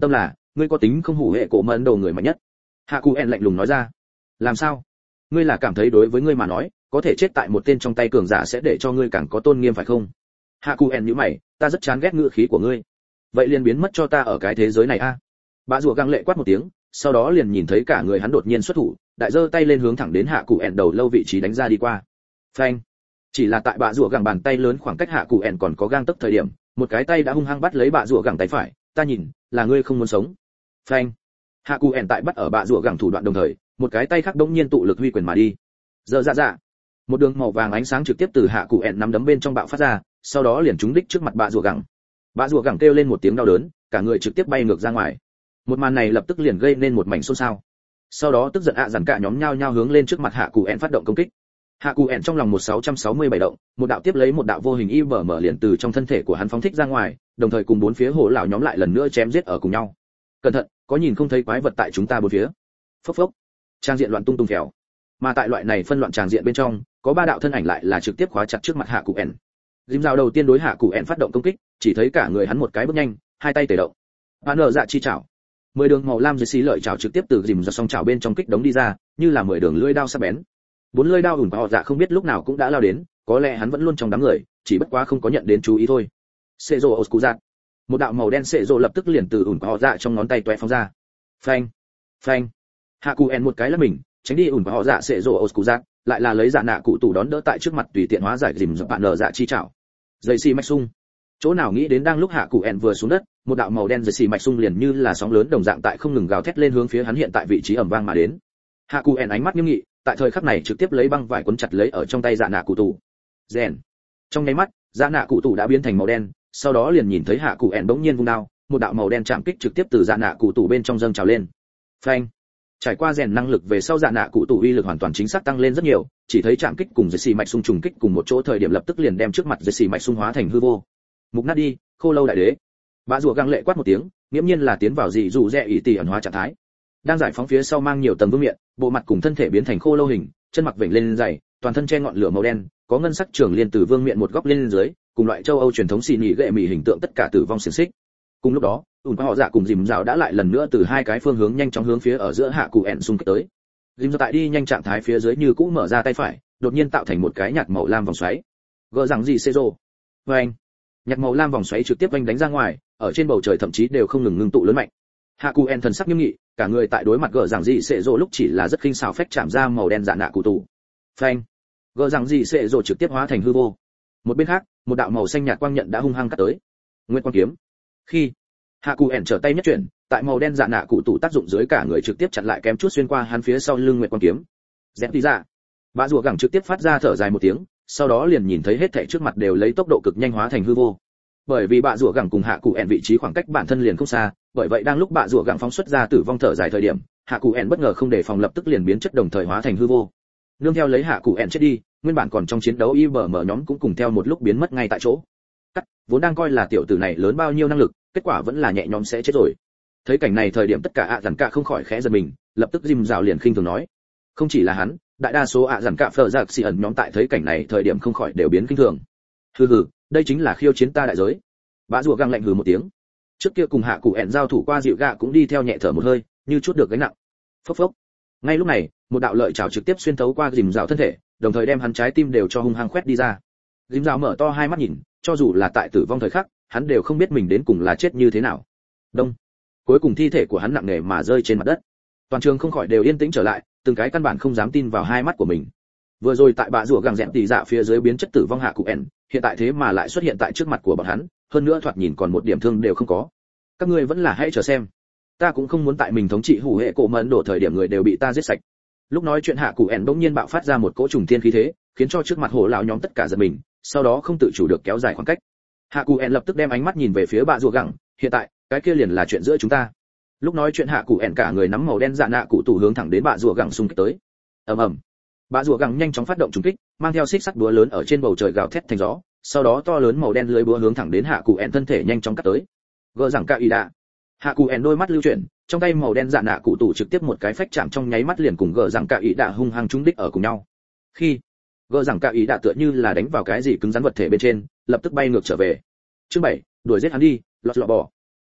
ngươi có tính không hủ hệ cổ mẫn đồ người mạnh nhất. Hạ Cụ En lạnh lùng nói ra. Làm sao? Ngươi là cảm thấy đối với ngươi mà nói, có thể chết tại một tên trong tay cường giả sẽ để cho ngươi càng có tôn nghiêm phải không? Hạ Cụ En nhíu mày, ta rất chán ghét ngữ khí của ngươi. Vậy liền biến mất cho ta ở cái thế giới này a. Bạ rùa găng lệ quát một tiếng, sau đó liền nhìn thấy cả người hắn đột nhiên xuất thủ, đại giơ tay lên hướng thẳng đến Hạ Cụ En đầu lâu vị trí đánh ra đi qua. Phanh! Chỉ là tại bạ rùa găng bàn tay lớn khoảng cách Hạ Cụ En còn có gang tấc thời điểm, một cái tay đã hung hăng bắt lấy bạ rùa găng tay phải, ta nhìn, là ngươi không muốn sống. Phanh! Hạ Cụ En tại bắt ở bạ rùa găng thủ đoạn đồng thời, một cái tay khác đống nhiên tụ lực huy quyền mà đi. Giờ dạ dạ! Một đường màu vàng ánh sáng trực tiếp từ Hạ Cụ En nắm đấm bên trong bạo phát ra, sau đó liền trúng đích trước mặt bạ rùa găng. Bạ rùa găng kêu lên một tiếng đau đớn, cả người trực tiếp bay ngược ra ngoài. Một màn này lập tức liền gây nên một mảnh xôn xao. Sau đó tức giận ạ dàn cả nhóm nhao nhao hướng lên trước mặt Hạ Cụ En phát động công kích. Hạ Cụ En trong lòng một sáu sáu bảy động, một đạo tiếp lấy một đạo vô hình y bờ mở liền từ trong thân thể của hắn phóng thích ra ngoài, đồng thời cùng bốn phía hổ lão nhóm lại lần nữa chém giết ở cùng nhau. Cẩn thận, có nhìn không thấy quái vật tại chúng ta bốn phía. Phốc phốc. Trang diện loạn tung tung phèo. Mà tại loại này phân loạn tràng diện bên trong, có ba đạo thân ảnh lại là trực tiếp khóa chặt trước mặt Hạ Cụ En. Dìm dao đầu tiên đối Hạ Cụ En phát động công kích, chỉ thấy cả người hắn một cái bước nhanh, hai tay tề động. Bạn nở dạ chi chảo. Mười đường màu lam dưới xí lợi chảo trực tiếp từ dìm ra song chảo bên trong kích đống đi ra, như là mười đường lưỡi dao sắc bén. Bốn lưỡi dao ủn họ dạ không biết lúc nào cũng đã lao đến, có lẽ hắn vẫn luôn trong đám người, chỉ bất quá không có nhận đến chú ý thôi. Seizo Oskuza. Một đạo màu đen Seizo lập tức liền từ ủn họ dạ trong ngón tay toé phóng ra. Phanh, phanh. Hạ Cụ En một cái là mình, tránh đi ủn họ dạ Seizo Oskuza, lại là lấy dạ nạ cụ tủ đón đỡ tại trước mặt tùy tiện hóa giải dìm dập bạn nở dạ chi chảo. Dây xi mạch sung. Chỗ nào nghĩ đến đang lúc Hạ Cụ En vừa xuống đất, một đạo màu đen dây xi mạch sung liền như là sóng lớn đồng dạng tại không ngừng gào thét lên hướng phía hắn hiện tại vị trí ầm vang mà đến. Hạ Cụ En ánh mắt nghiêm nghị, tại thời khắc này trực tiếp lấy băng vải quấn chặt lấy ở trong tay dạ nạ cụ tủ. Rèn. Trong nháy mắt, dạ nạ cụ tủ đã biến thành màu đen, sau đó liền nhìn thấy Hạ Cụ En bỗng nhiên vung đao, một đạo màu đen chạm kích trực tiếp từ dạ nạ cụ tủ bên trong dâng trào lên. Phanh. Trải qua rèn năng lực về sau dạ nạ cụ tủ uy lực hoàn toàn chính xác tăng lên rất nhiều, chỉ thấy chạm kích cùng dây xi mạch sung trùng kích cùng một chỗ thời điểm lập tức liền đem trước mặt dây xi mạch sung hóa thành hư vô. Mục nát đi, khô lâu đại đế. Bạ rùa găng lệ quát một tiếng, nghiễm nhiên là tiến vào dị dù rẽ ý tỷ ẩn hóa trạng thái. Đang giải phóng phía sau mang nhiều tầng vương miện, bộ mặt cùng thân thể biến thành khô lâu hình, chân mặc vểnh lên dày, toàn thân che ngọn lửa màu đen, có ngân sắc trường liên từ vương miện một góc lên dưới, cùng loại châu Âu truyền thống xì nhị gệ mì hình tượng tất cả tử vong xiển xích. Cùng lúc đó, ủn họ dạ cùng dìm dạo đã lại lần nữa từ hai cái phương hướng nhanh chóng hướng phía ở giữa Hạ Cụ En xung kích tới. Dìm dạo tại đi nhanh trạng thái phía dưới như cũ mở ra tay phải, đột nhiên tạo thành một cái nhạt màu lam vòng xoáy. Gỡ rằng gì xê rô. Và anh. Nhạt màu lam vòng xoáy trực tiếp vành đánh ra ngoài, ở trên bầu trời thậm chí đều không ngừng ngưng tụ lớn mạnh. Hạ Cụ En thần sắc nghiêm nghị, cả người tại đối mặt gỡ rằng gì xê rô lúc chỉ là rất khinh xảo phách chạm ra màu đen dạ nạ cụ tủ. Phanh. Gỡ rằng gì xê rô trực tiếp hóa thành hư vô. Một bên khác, một đạo màu xanh nhạt quang nhận đã hung hăng cắt tới. Nguyên quang kiếm. Khi Hạ Cụ En trở tay nhất chuyển, tại màu đen dạ nạ cụ tủ tác dụng dưới cả người trực tiếp chặn lại kém chút xuyên qua hắn phía sau lưng nguyệt quang kiếm. Dẹp đi ra. Bạ rùa gẳng trực tiếp phát ra thở dài một tiếng, sau đó liền nhìn thấy hết thảy trước mặt đều lấy tốc độ cực nhanh hóa thành hư vô. Bởi vì bạ rùa gẳng cùng Hạ Cụ En vị trí khoảng cách bản thân liền không xa, bởi vậy đang lúc bạ rùa gẳng phóng xuất ra tử vong thở dài thời điểm, Hạ Cụ En bất ngờ không để phòng lập tức liền biến chất đồng thời hóa thành hư vô. Nương theo lấy Hạ Cụ En chết đi, nguyên bản còn trong chiến đấu i bờ em nhóm cũng cùng theo một lúc biến mất ngay tại chỗ. Cắt, vốn đang coi là tiểu tử này lớn bao nhiêu năng lực, kết quả vẫn là nhẹ nhõm sẽ chết rồi. Thấy cảnh này thời điểm tất cả ạ dàn cả không khỏi khẽ giật mình, lập tức dìm rào liền khinh thường nói, không chỉ là hắn, đại đa số ạ dàn cả phở giặc xì ẩn nhóm tại thấy cảnh này thời điểm không khỏi đều biến khinh thường. Hừ hừ, đây chính là khiêu chiến ta đại giới. Bá rùa găng lạnh hừ một tiếng. Trước kia cùng Hạ Cụ En giao thủ qua dịu gạ cũng đi theo nhẹ thở một hơi, như chút được gánh nặng. Phốc phốc. Ngay lúc này, một đạo lợi chảo trực tiếp xuyên thấu qua dìm rào thân thể, đồng thời đem hắn trái tim đều cho hung hăng khoét đi ra. Dìm rào mở to hai mắt nhìn, cho dù là tại tử vong thời khắc, hắn đều không biết mình đến cùng là chết như thế nào. Đông. Cuối cùng thi thể của hắn nặng nề mà rơi trên mặt đất. Toàn trường không khỏi đều yên tĩnh trở lại, từng cái căn bản không dám tin vào hai mắt của mình. Vừa rồi tại bạ rùa gẳng dẹn tỉ dạ phía dưới biến chất tử vong Hạ Cụ En, hiện tại thế mà lại xuất hiện tại trước mặt của bọn hắn, hơn nữa thoạt nhìn còn một điểm thương đều không có. Các ngươi vẫn là hãy chờ xem. Ta cũng không muốn tại mình thống trị hủ hệ cổ mẫn đổ thời điểm người đều bị ta giết sạch. Lúc nói chuyện Hạ Cụ En bỗng nhiên bạo phát ra một cỗ trùng thiên khí thế, khiến cho trước mặt hổ lão nhóm tất cả giật mình, sau đó không tự chủ được kéo dài khoảng cách. Hạ Cụ En lập tức đem ánh mắt nhìn về phía bạ rùa gẳng, hiện tại cái kia liền là chuyện giữa chúng ta. Lúc nói chuyện Hạ Cụ En cả người nắm màu đen dạ nạ cụ tủ hướng thẳng đến bạ rùa gẳng xung kích tới. ầm ầm, bạ rùa gẳng nhanh chóng phát động trùng kích, mang theo xích sắt búa lớn ở trên bầu trời gào thét thành gió, sau đó to lớn màu đen lưới búa hướng thẳng đến Hạ Cụ En thân thể nhanh chóng cắt tới. Gỡ rằng cả ý đạ. Hạ Cụ En đôi mắt lưu chuyển, trong tay màu đen dạ nạ cụ tủ trực tiếp một cái phách chạm trong nháy mắt liền cùng gỡ rằng cả ý đạ hung hăng trúng đích ở cùng nhau. Khi gỡ rằng cả ý đạ tựa như là đánh vào cái gì cứng rắn vật thể bên trên, lập tức bay ngược trở về. Chương bảy, đuổi giết hắn đi, lọt lọ bò.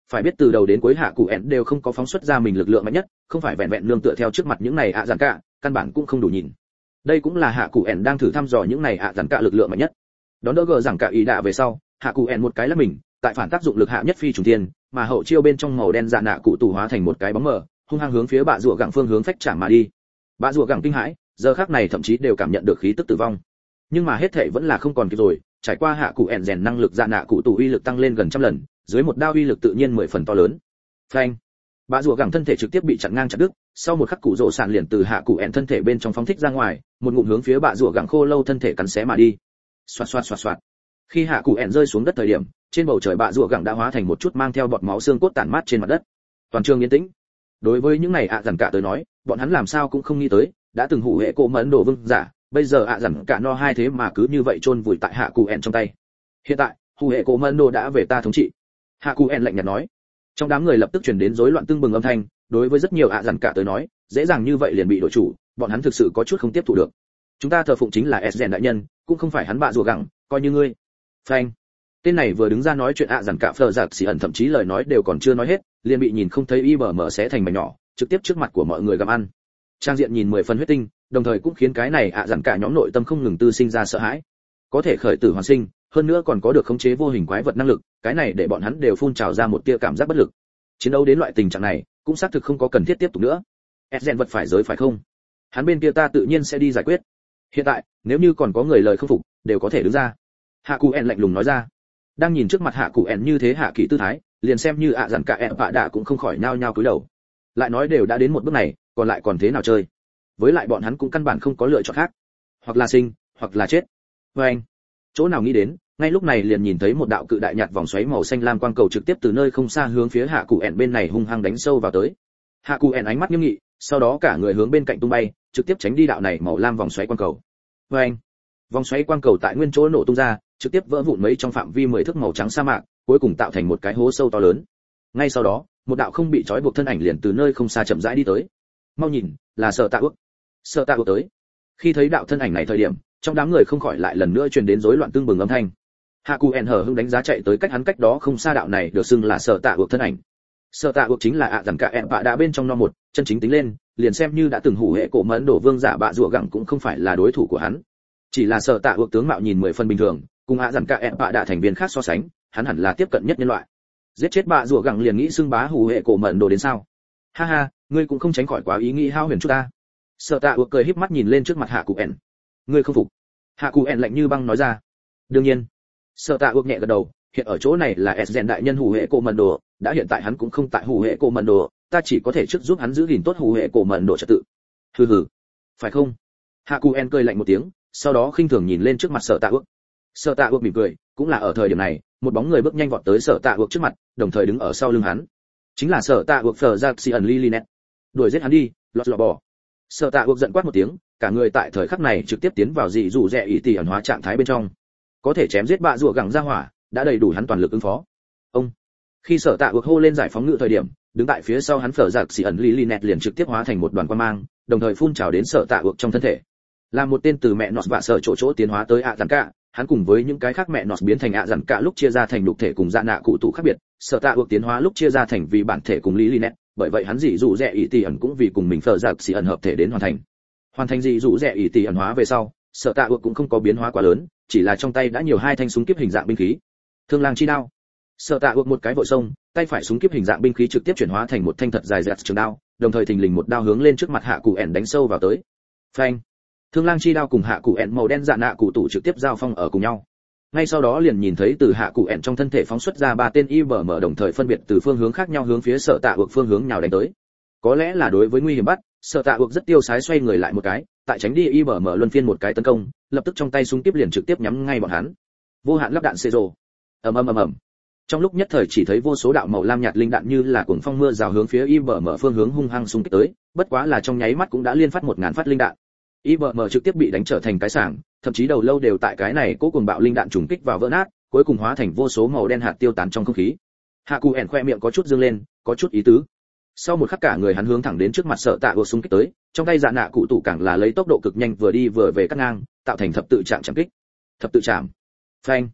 Phải biết từ đầu đến cuối hạ cụ ẻn đều không có phóng xuất ra mình lực lượng mạnh nhất, không phải vẹn vẹn nương tựa theo trước mặt những này ạ giản cả, căn bản cũng không đủ nhìn. Đây cũng là hạ cụ ẻn đang thử thăm dò những này ạ giản cả lực lượng mạnh nhất. Đón đỡ gờ giảng cả ý đạ về sau, hạ cụ ẻn một cái là mình, tại phản tác dụng lực hạ nhất phi trùng thiên, mà hậu chiêu bên trong màu đen dạ nạ cụ tụ hóa thành một cái bóng mờ, hung hăng hướng phía bạ rùa gẳng phương hướng phách trả mà đi. Bạ rùa gẳng kinh hãi, giờ khắc này thậm chí đều cảm nhận được khí tức tử vong. Nhưng mà hết thảy vẫn là không còn kịp rồi, trải qua hạ cụ ẻn rèn năng lực dạ nạ cụ tụ uy lực tăng lên gần trăm lần, dưới một đao uy lực tự nhiên mười phần to lớn. Phanh! Bạ rùa gẳng thân thể trực tiếp bị chặn ngang chặt đứt, sau một khắc cụ rồ sạn liền từ hạ cụ ẻn thân thể bên trong phóng thích ra ngoài, một ngụm hướng phía bạ rùa gẳng khô lâu thân thể cắn xé mà đi. Xoạt xoạt xoạt xoạt. Khi hạ cụ ẻn rơi xuống đất thời điểm, trên bầu trời bạ rùa gẳng đã hóa thành một chút mang theo bọt máu xương cốt tản mát trên mặt đất. Toàn trường yên tĩnh. Đối với những này ạ dằn cả tới nói, bọn hắn làm sao cũng không nghĩ tới, đã từng hủ hệ cổ mẫn đồ vương giả, bây giờ ạ dằn cả no hai thế mà cứ như vậy chôn vùi tại hạ cụ ẻn trong tay. Hiện tại, hủ hệ cổ mẫn đồ đã về ta thống trị. Hạ cụ ẻn lạnh nhạt nói. Trong đám người lập tức truyền đến rối loạn tương bừng âm thanh, đối với rất nhiều ạ dằn cả tới nói, dễ dàng như vậy liền bị đổi chủ, bọn hắn thực sự có chút không tiếp thu được. Chúng ta thờ phụng chính là Esgen đại nhân, cũng không phải hắn bạ rùa gẳng, coi như ngươi. Phanh. Tên này vừa đứng ra nói chuyện ạ dằn cả phờ giặc xì ẩn thậm chí lời nói đều còn chưa nói hết, liền bị nhìn không thấy y bờ mở xé thành mảnh nhỏ, trực tiếp trước mặt của mọi người gặm ăn. Trang diện nhìn mười phần huyết tinh, đồng thời cũng khiến cái này ạ dằn cả nhóm nội tâm không ngừng tư sinh ra sợ hãi. Có thể khởi tử hoàn sinh, hơn nữa còn có được khống chế vô hình quái vật năng lực, cái này để bọn hắn đều phun trào ra một tia cảm giác bất lực. Chiến đấu đến loại tình trạng này, cũng xác thực không có cần thiết tiếp tục nữa. Esgen vật phải giới phải không? Hắn bên kia ta tự nhiên sẽ đi giải quyết. Hiện tại, nếu như còn có người lời không phục, đều có thể đứng ra. Hạ Cụ En lạnh lùng nói ra. Đang nhìn trước mặt Hạ Cụ En như thế hạ kỳ tư thái, liền xem như ạ dặn cả em bạ đạ cũng không khỏi nhao nhao cúi đầu. Lại nói đều đã đến một bước này, còn lại còn thế nào chơi? Với lại bọn hắn cũng căn bản không có lựa chọn khác, hoặc là sinh, hoặc là chết. Và anh, chỗ nào nghĩ đến, ngay lúc này liền nhìn thấy một đạo cự đại nhạt vòng xoáy màu xanh lam quang cầu trực tiếp từ nơi không xa hướng phía Hạ Cụ En bên này hung hăng đánh sâu vào tới. Hạ Cụ En ánh mắt nghiêm nghị, sau đó cả người hướng bên cạnh tung bay, trực tiếp tránh đi đạo này màu lam vòng xoáy quang cầu. Và anh, vòng xoáy quang cầu tại nguyên chỗ nổ tung ra, trực tiếp vỡ vụn mấy trong phạm vi mười thước màu trắng sa mạc, cuối cùng tạo thành một cái hố sâu to lớn. Ngay sau đó, một đạo không bị trói buộc thân ảnh liền từ nơi không xa chậm rãi đi tới. Mau nhìn, là Sở Tạ Ước. Sở Tạ Ước tới. Khi thấy đạo thân ảnh này thời điểm, trong đám người không khỏi lại lần nữa truyền đến rối loạn tương bừng âm thanh. Hạ Cụ En hở hững đánh giá chạy tới cách hắn cách đó không xa đạo này được xưng là Sở Tạ Ước thân ảnh. Sở Tạ Ước chính là ạ dằn cả em bạ đã bên trong no một, chân chính tính lên, liền xem như đã từng hủ hệ cổ mẫn đổ vương giả bạ rùa gẳng cũng không phải là đối thủ của hắn. Chỉ là Sở Tạ Ước tướng mạo nhìn mười phần bình thường, cùng ạ dằn cả em bạ đã thành viên khác so sánh, hắn hẳn là tiếp cận nhất nhân loại. Giết chết bạ rùa gẳng liền nghĩ xưng bá hủ hệ cổ mẫn đồ đến sao? Ha ha, ngươi cũng không tránh khỏi quá ý nghĩ hao huyền chút ta. Sở Tạ Ước cười híp mắt nhìn lên trước mặt Hạ Cụ En. Ngươi không phục? Hạ Cụ En lạnh như băng nói ra. Đương nhiên. Sở Tạ Ước nhẹ gật đầu, hiện ở chỗ này là Esgen đại nhân hủ hệ cổ mẫn đồ, đã hiện tại hắn cũng không tại hủ hệ cổ mẫn đồ, ta chỉ có thể trước giúp hắn giữ gìn tốt hủ hệ cổ mẫn đồ trật tự. Hừ hừ, phải không? Hạ Cụ En cười lạnh một tiếng, sau đó khinh thường nhìn lên trước mặt Sở Tạ Ước. Sở Tạ Ước mỉm cười, cũng là ở thời điểm này, một bóng người bước nhanh vọt tới Sở Tạ Ước trước mặt, đồng thời đứng ở sau lưng hắn. Chính là Sở Tạ Ước phở giặc xì ẩn Lilinet. Đuổi giết hắn đi, lọt lọ bò. Sở Tạ Ước giận quát một tiếng, cả người tại thời khắc này trực tiếp tiến vào dị dụ rẻ ý tỷ ẩn hóa trạng thái bên trong. Có thể chém giết bạ rùa gẳng ra hỏa, đã đầy đủ hắn toàn lực ứng phó. Ông. Khi Sở Tạ Ước hô lên giải phóng ngữ thời điểm, đứng tại phía sau hắn phở giặc xì ẩn Lilinet liền trực tiếp hóa thành một đoàn quang mang, đồng thời phun trào đến Sở Tạ Ước trong thân thể. Là một tên từ mẹ nọt vạ sở chỗ chỗ tiến hóa tới ạ dằn cả, hắn cùng với những cái khác mẹ nọt biến thành ạ dằn cả lúc chia ra thành đục thể cùng dạ nạ cụ tụ khác biệt, Sở Tạ Ước tiến hóa lúc chia ra thành vì bản thể cùng Lilinet, bởi vậy hắn dị dụ rẻ ý tỷ ẩn cũng vì cùng mình phở giặc xì ẩn hợp thể đến hoàn thành. Hoàn thành dị dụ rẻ ý tỷ ẩn hóa về sau, Sở Tạ Ước cũng không có biến hóa quá lớn, chỉ là trong tay đã nhiều hai thanh súng kiếp hình dạng binh khí. Thương lang chi đao. Sở Tạ Ước một cái vội xông, tay phải súng kiếp hình dạng binh khí trực tiếp chuyển hóa thành một thanh thật dài dẹt trường đao, đồng thời thình lình một đao hướng lên trước mặt Hạ Cụ En đánh sâu vào tới. Phanh. Thương lang chi đao cùng Hạ Cụ En màu đen dạ nạ cụ tụ trực tiếp giao phong ở cùng nhau. Ngay sau đó liền nhìn thấy từ Hạ Cụ En trong thân thể phóng xuất ra ba tên i bờ em đồng thời phân biệt từ phương hướng khác nhau hướng phía Sở Tạ Ước phương hướng nhào đánh tới. Có lẽ là đối với nguy hiểm bắt, Sở Tạ Ước rất tiêu sái xoay người lại một cái, tại tránh đi i bờ em luân phiên một cái tấn công, lập tức trong tay súng tiếp liền trực tiếp nhắm ngay bọn hắn. Vô hạn lắp đạn xê rồ. Ầm ầm ầm ầm. Trong lúc nhất thời chỉ thấy vô số đạo màu lam nhạt linh đạn như là cuồng phong mưa rào hướng phía i bờ em phương hướng hung hăng xung kích tới, bất quá là trong nháy mắt cũng đã liên phát một ngàn phát linh đạn. i bờ em trực tiếp bị đánh trở thành cái sảng, thậm chí đầu lâu đều tại cái này cố cuồng bạo linh đạn trùng kích vào vỡ nát, cuối cùng hóa thành vô số màu đen hạt tiêu tán trong không khí. Hạ Cụ En khoe miệng có chút dương lên, có chút ý tứ. Sau một khắc cả người hắn hướng thẳng đến trước mặt Sở Tạ Ước xung kích tới, trong tay dạ nạ cụ tụ càng là lấy tốc độ cực nhanh vừa đi vừa về cắt ngang, tạo thành thập tự chạm chạm kích. Thập tự chạm. Phanh.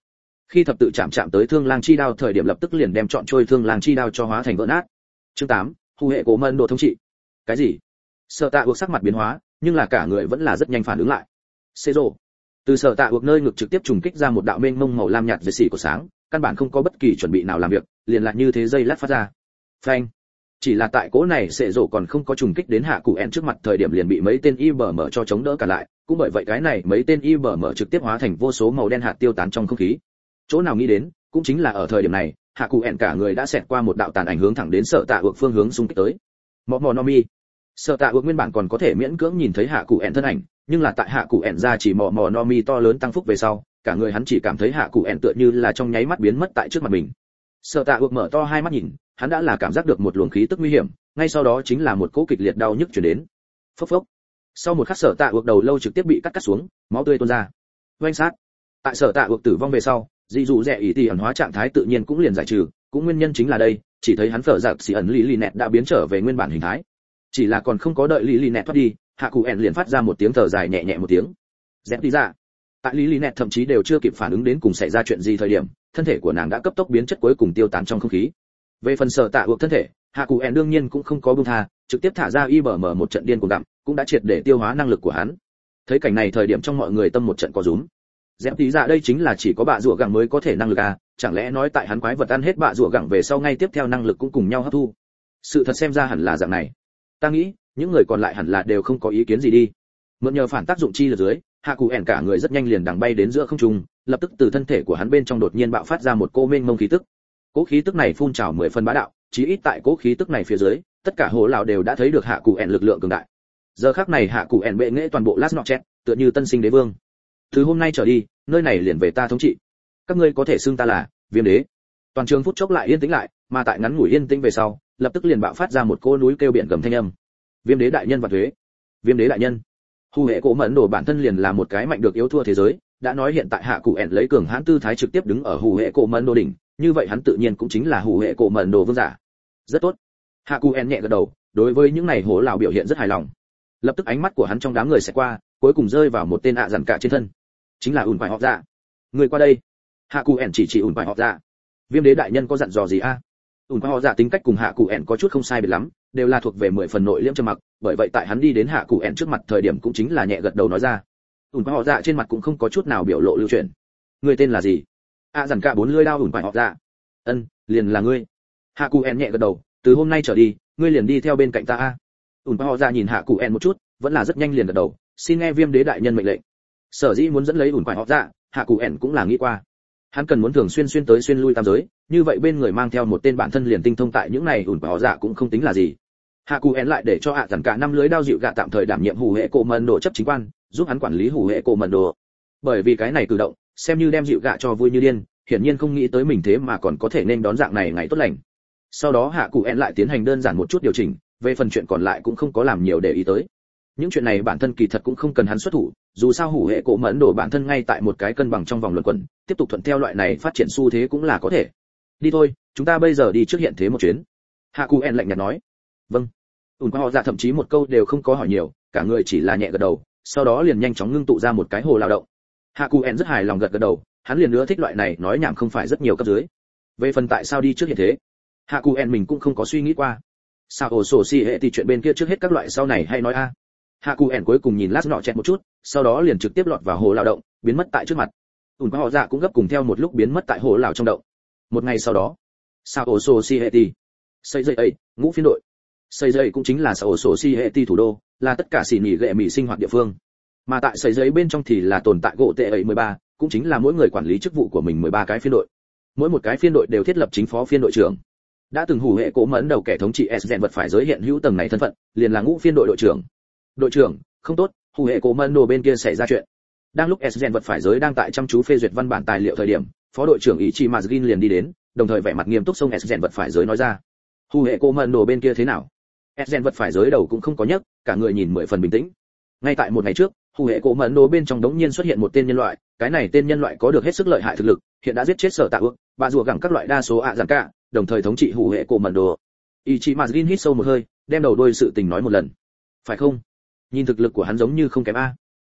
Khi thập tự chạm chạm tới thương lang chi đao thời điểm lập tức liền đem chọn trôi thương lang chi đao cho hóa thành vỡ nát. Chương tám, hù hệ cổ mân đồ thống trị. Cái gì? Sở Tạ Uộc sắc mặt biến hóa, nhưng là cả người vẫn là rất nhanh phản ứng lại. Xê rồ. Từ Sở Tạ Uộc nơi ngực trực tiếp trùng kích ra một đạo mênh mông màu lam nhạt dệt xỉ của sáng, căn bản không có bất kỳ chuẩn bị nào làm việc, liền lại như thế dây lát phát ra. Phanh. Chỉ là tại cỗ này Xê rồ còn không có trùng kích đến hạ cụ en trước mặt thời điểm liền bị mấy tên i bờ mở cho chống đỡ cả lại, cũng bởi vậy cái này mấy tên i bờ mở trực tiếp hóa thành vô số màu đen hạt tiêu tán trong không khí. Chỗ nào nghĩ đến, cũng chính là ở thời điểm này, hạ cụ en cả người đã xẹt qua một đạo tàn ảnh hướng thẳng đến Sở Tạ Uộc phương hướng xung kích tới. Mọ mọ no mi. Sở Tạ Uộc nguyên bản còn có thể miễn cưỡng nhìn thấy hạ cụ ẹn thân ảnh, nhưng là tại hạ cụ ẹn ra chỉ mò mò no mi to lớn tăng phúc về sau, cả người hắn chỉ cảm thấy hạ cụ ẹn tựa như là trong nháy mắt biến mất tại trước mặt mình. Sở Tạ Uộc mở to hai mắt nhìn, hắn đã là cảm giác được một luồng khí tức nguy hiểm, ngay sau đó chính là một cỗ kịch liệt đau nhức truyền đến. Phốc phốc. Sau một khắc Sở Tạ Uộc đầu lâu trực tiếp bị cắt cắt xuống, máu tươi tuôn ra. Oanh sát. Tại Sở Tạ Uộc tử vong về sau, dị dụ rẻ ý tỷ ẩn hóa trạng thái tự nhiên cũng liền giải trừ, cũng nguyên nhân chính là đây, chỉ thấy hắn phở giặc xì ẩn lý lì nẹt đã biến trở về nguyên bản hình thái. Chỉ là còn không có đợi lý lì nẹt thoát đi, hạ cụ ẹn liền phát ra một tiếng thở dài nhẹ nhẹ một tiếng. Dẹp đi ra. Tại lý lì nẹt thậm chí đều chưa kịp phản ứng đến cùng xảy ra chuyện gì thời điểm, thân thể của nàng đã cấp tốc biến chất cuối cùng tiêu tán trong không khí. Về phần Sở Tạ Uộc thân thể, hạ cụ ẹn đương nhiên cũng không có buông tha, trực tiếp thả ra i bờ mở một trận điên cuồng đậm, cũng đã triệt để tiêu hóa năng lực của hắn. Thấy cảnh này thời điểm trong mọi người tâm một trận có rúm. Dẹp tí dạ đây chính là chỉ có bạ rùa gẳng mới có thể năng lực à, chẳng lẽ nói tại hắn quái vật ăn hết bạ rùa gẳng về sau ngay tiếp theo năng lực cũng cùng nhau hấp thu. Sự thật xem ra hẳn là dạng này. Ta nghĩ, những người còn lại hẳn là đều không có ý kiến gì đi. Mượn nhờ phản tác dụng chi lực dưới, hạ cụ ẻn cả người rất nhanh liền đằng bay đến giữa không trung, lập tức từ thân thể của hắn bên trong đột nhiên bạo phát ra một cô mênh mông khí tức. Cố khí tức này phun trào mười phần bá đạo, chí ít tại cố khí tức này phía dưới, tất cả hồ lão đều đã thấy được hạ cụ ẻn lực lượng cường đại. Giờ khắc này hạ cụ ẻn bệ nghệ toàn bộ Last Notchet, tựa như tân sinh đế vương. Từ hôm nay trở đi, nơi này liền về ta thống trị. Các ngươi có thể xưng ta là Viêm Đế. Toàn trường phút chốc lại yên tĩnh lại, mà tại ngắn ngủi yên tĩnh về sau, lập tức liền bạo phát ra một cô núi kêu biển gầm thanh âm. Viêm Đế đại nhân và thuế. Viêm Đế đại nhân. Hù hệ cổ mẫn đồ bản thân liền là một cái mạnh được yếu thua thế giới, đã nói hiện tại hạ cụ ẻn lấy cường hãn tư thái trực tiếp đứng ở hù hệ cổ mẫn đồ đỉnh, như vậy hắn tự nhiên cũng chính là hù hệ cổ mẫn đồ vương giả. Rất tốt. Hạ cụ ẻn nhẹ gật đầu, đối với những này hổ lão biểu hiện rất hài lòng. Lập tức ánh mắt của hắn trong đám người sẽ qua, cuối cùng rơi vào một tên ạ dặn cả trên thân, chính là ủn phải họ dạ. Người qua đây. Hạ cụ ẻn chỉ chỉ ủn phải họ dạ. Viêm Đế đại nhân có dặn dò gì a? ủn phải họ dạ tính cách cùng hạ cụ ẻn có chút không sai biệt lắm, đều là thuộc về mười phần nội liễm trầm mặc, bởi vậy tại hắn đi đến hạ cụ ẻn trước mặt thời điểm cũng chính là nhẹ gật đầu nói ra. ủn phải họ dạ trên mặt cũng không có chút nào biểu lộ lưu chuyển. Người tên là gì? ạ dặn cả bốn lưỡi đao ủn phải họ dạ. Ân, liền là ngươi. Hạ cụ ẻn nhẹ gật đầu, từ hôm nay trở đi, ngươi liền đi theo bên cạnh ta a. ủn phải họ dạ nhìn hạ cụ ẻn một chút, vẫn là rất nhanh liền gật đầu, xin nghe Viêm Đế đại nhân mệnh lệnh. Sở dĩ muốn dẫn lấy ủn phải họ dạ, hạ cụ ẻn cũng là nghĩ qua. Hắn cần muốn thường xuyên xuyên tới xuyên lui tam giới, như vậy bên người mang theo một tên bản thân liền tinh thông tại những này ủn phải họ dạ cũng không tính là gì. Hạ cụ ẻn lại để cho hạ dặn cả năm lưới đao dịu gạ tạm thời đảm nhiệm hủ hệ cổ mần đồ chấp chính quan, giúp hắn quản lý hủ hệ cổ mần đồ. Bởi vì cái này cử động, xem như đem dịu gạ cho vui như điên, hiển nhiên không nghĩ tới mình thế mà còn có thể nên đón dạng này ngày tốt lành. Sau đó hạ cụ ẻn lại tiến hành đơn giản một chút điều chỉnh, về phần chuyện còn lại cũng không có làm nhiều để ý tới. Những chuyện này bản thân kỳ thật cũng không cần hắn xuất thủ, dù sao hủ hệ cổ mẫn đồ bản thân ngay tại một cái cân bằng trong vòng luẩn quẩn, tiếp tục thuận theo loại này phát triển xu thế cũng là có thể. Đi thôi, chúng ta bây giờ đi trước hiện thế một chuyến. Hạ cụ en lạnh nhạt nói. Vâng. ủn qua họ dạ thậm chí một câu đều không có hỏi nhiều, cả người chỉ là nhẹ gật đầu, sau đó liền nhanh chóng ngưng tụ ra một cái hồ lao động. Hạ cụ en rất hài lòng gật gật đầu, hắn liền nữa thích loại này nói nhảm không phải rất nhiều cấp dưới. Về phần tại sao đi trước hiện thế, hạ cụ en mình cũng không có suy nghĩ qua. Sao ổ sổ xì hệ thì chuyện bên kia trước hết các loại sau này hay nói a. Hạ cụ ẻn cuối cùng nhìn lát nọ chẹt một chút, sau đó liền trực tiếp lọt vào hồ lao động, biến mất tại trước mặt. ủn qua họ dạ cũng gấp cùng theo một lúc biến mất tại hồ lao trong động. Một ngày sau đó, sao ổ sổ xì hệ thì xây dây ấy ngũ phiên đội. Xây dây cũng chính là sao ổ sổ xì hệ thì thủ đô, là tất cả xỉ nhị gệ mỹ sinh hoạt địa phương. Mà tại xây dây bên trong thì là tồn tại gỗ tệ ấy mười ba, cũng chính là mỗi người quản lý chức vụ của mình mười ba cái phiên đội. Mỗi một cái phiên đội đều thiết lập chính phó phiên đội trưởng. Đã từng hủ hệ cố mẫn đầu kẻ thống trị S vật phải giới hiện hữu tầng này thân phận, liền là ngũ phiên đội đội trưởng. Đội trưởng, không tốt, hủ hệ cố mẫn đồ bên kia xảy ra chuyện. Đang lúc S vật phải giới đang tại chăm chú phê duyệt văn bản tài liệu thời điểm, phó đội trưởng Ichi Mazgin liền đi đến, đồng thời vẻ mặt nghiêm túc xông S vật phải giới nói ra. Hủ hệ cố mẫn đồ bên kia thế nào? S vật phải giới đầu cũng không có nhấc, cả người nhìn mười phần bình tĩnh. Ngay tại một ngày trước, hủ hệ cố mẫn đồ bên trong đống nhiên xuất hiện một tên nhân loại, cái này tên nhân loại có được hết sức lợi hại thực lực, hiện đã giết chết sở tạ ước, bà rùa gẳng các loại đa số ạ giản cả, đồng thời thống trị hủ hệ cổ mẩn đồ. Ichi Mazgin hít sâu một hơi, đem đầu đuôi sự tình nói một lần. Phải không? Nhìn thực lực của hắn giống như không kém a.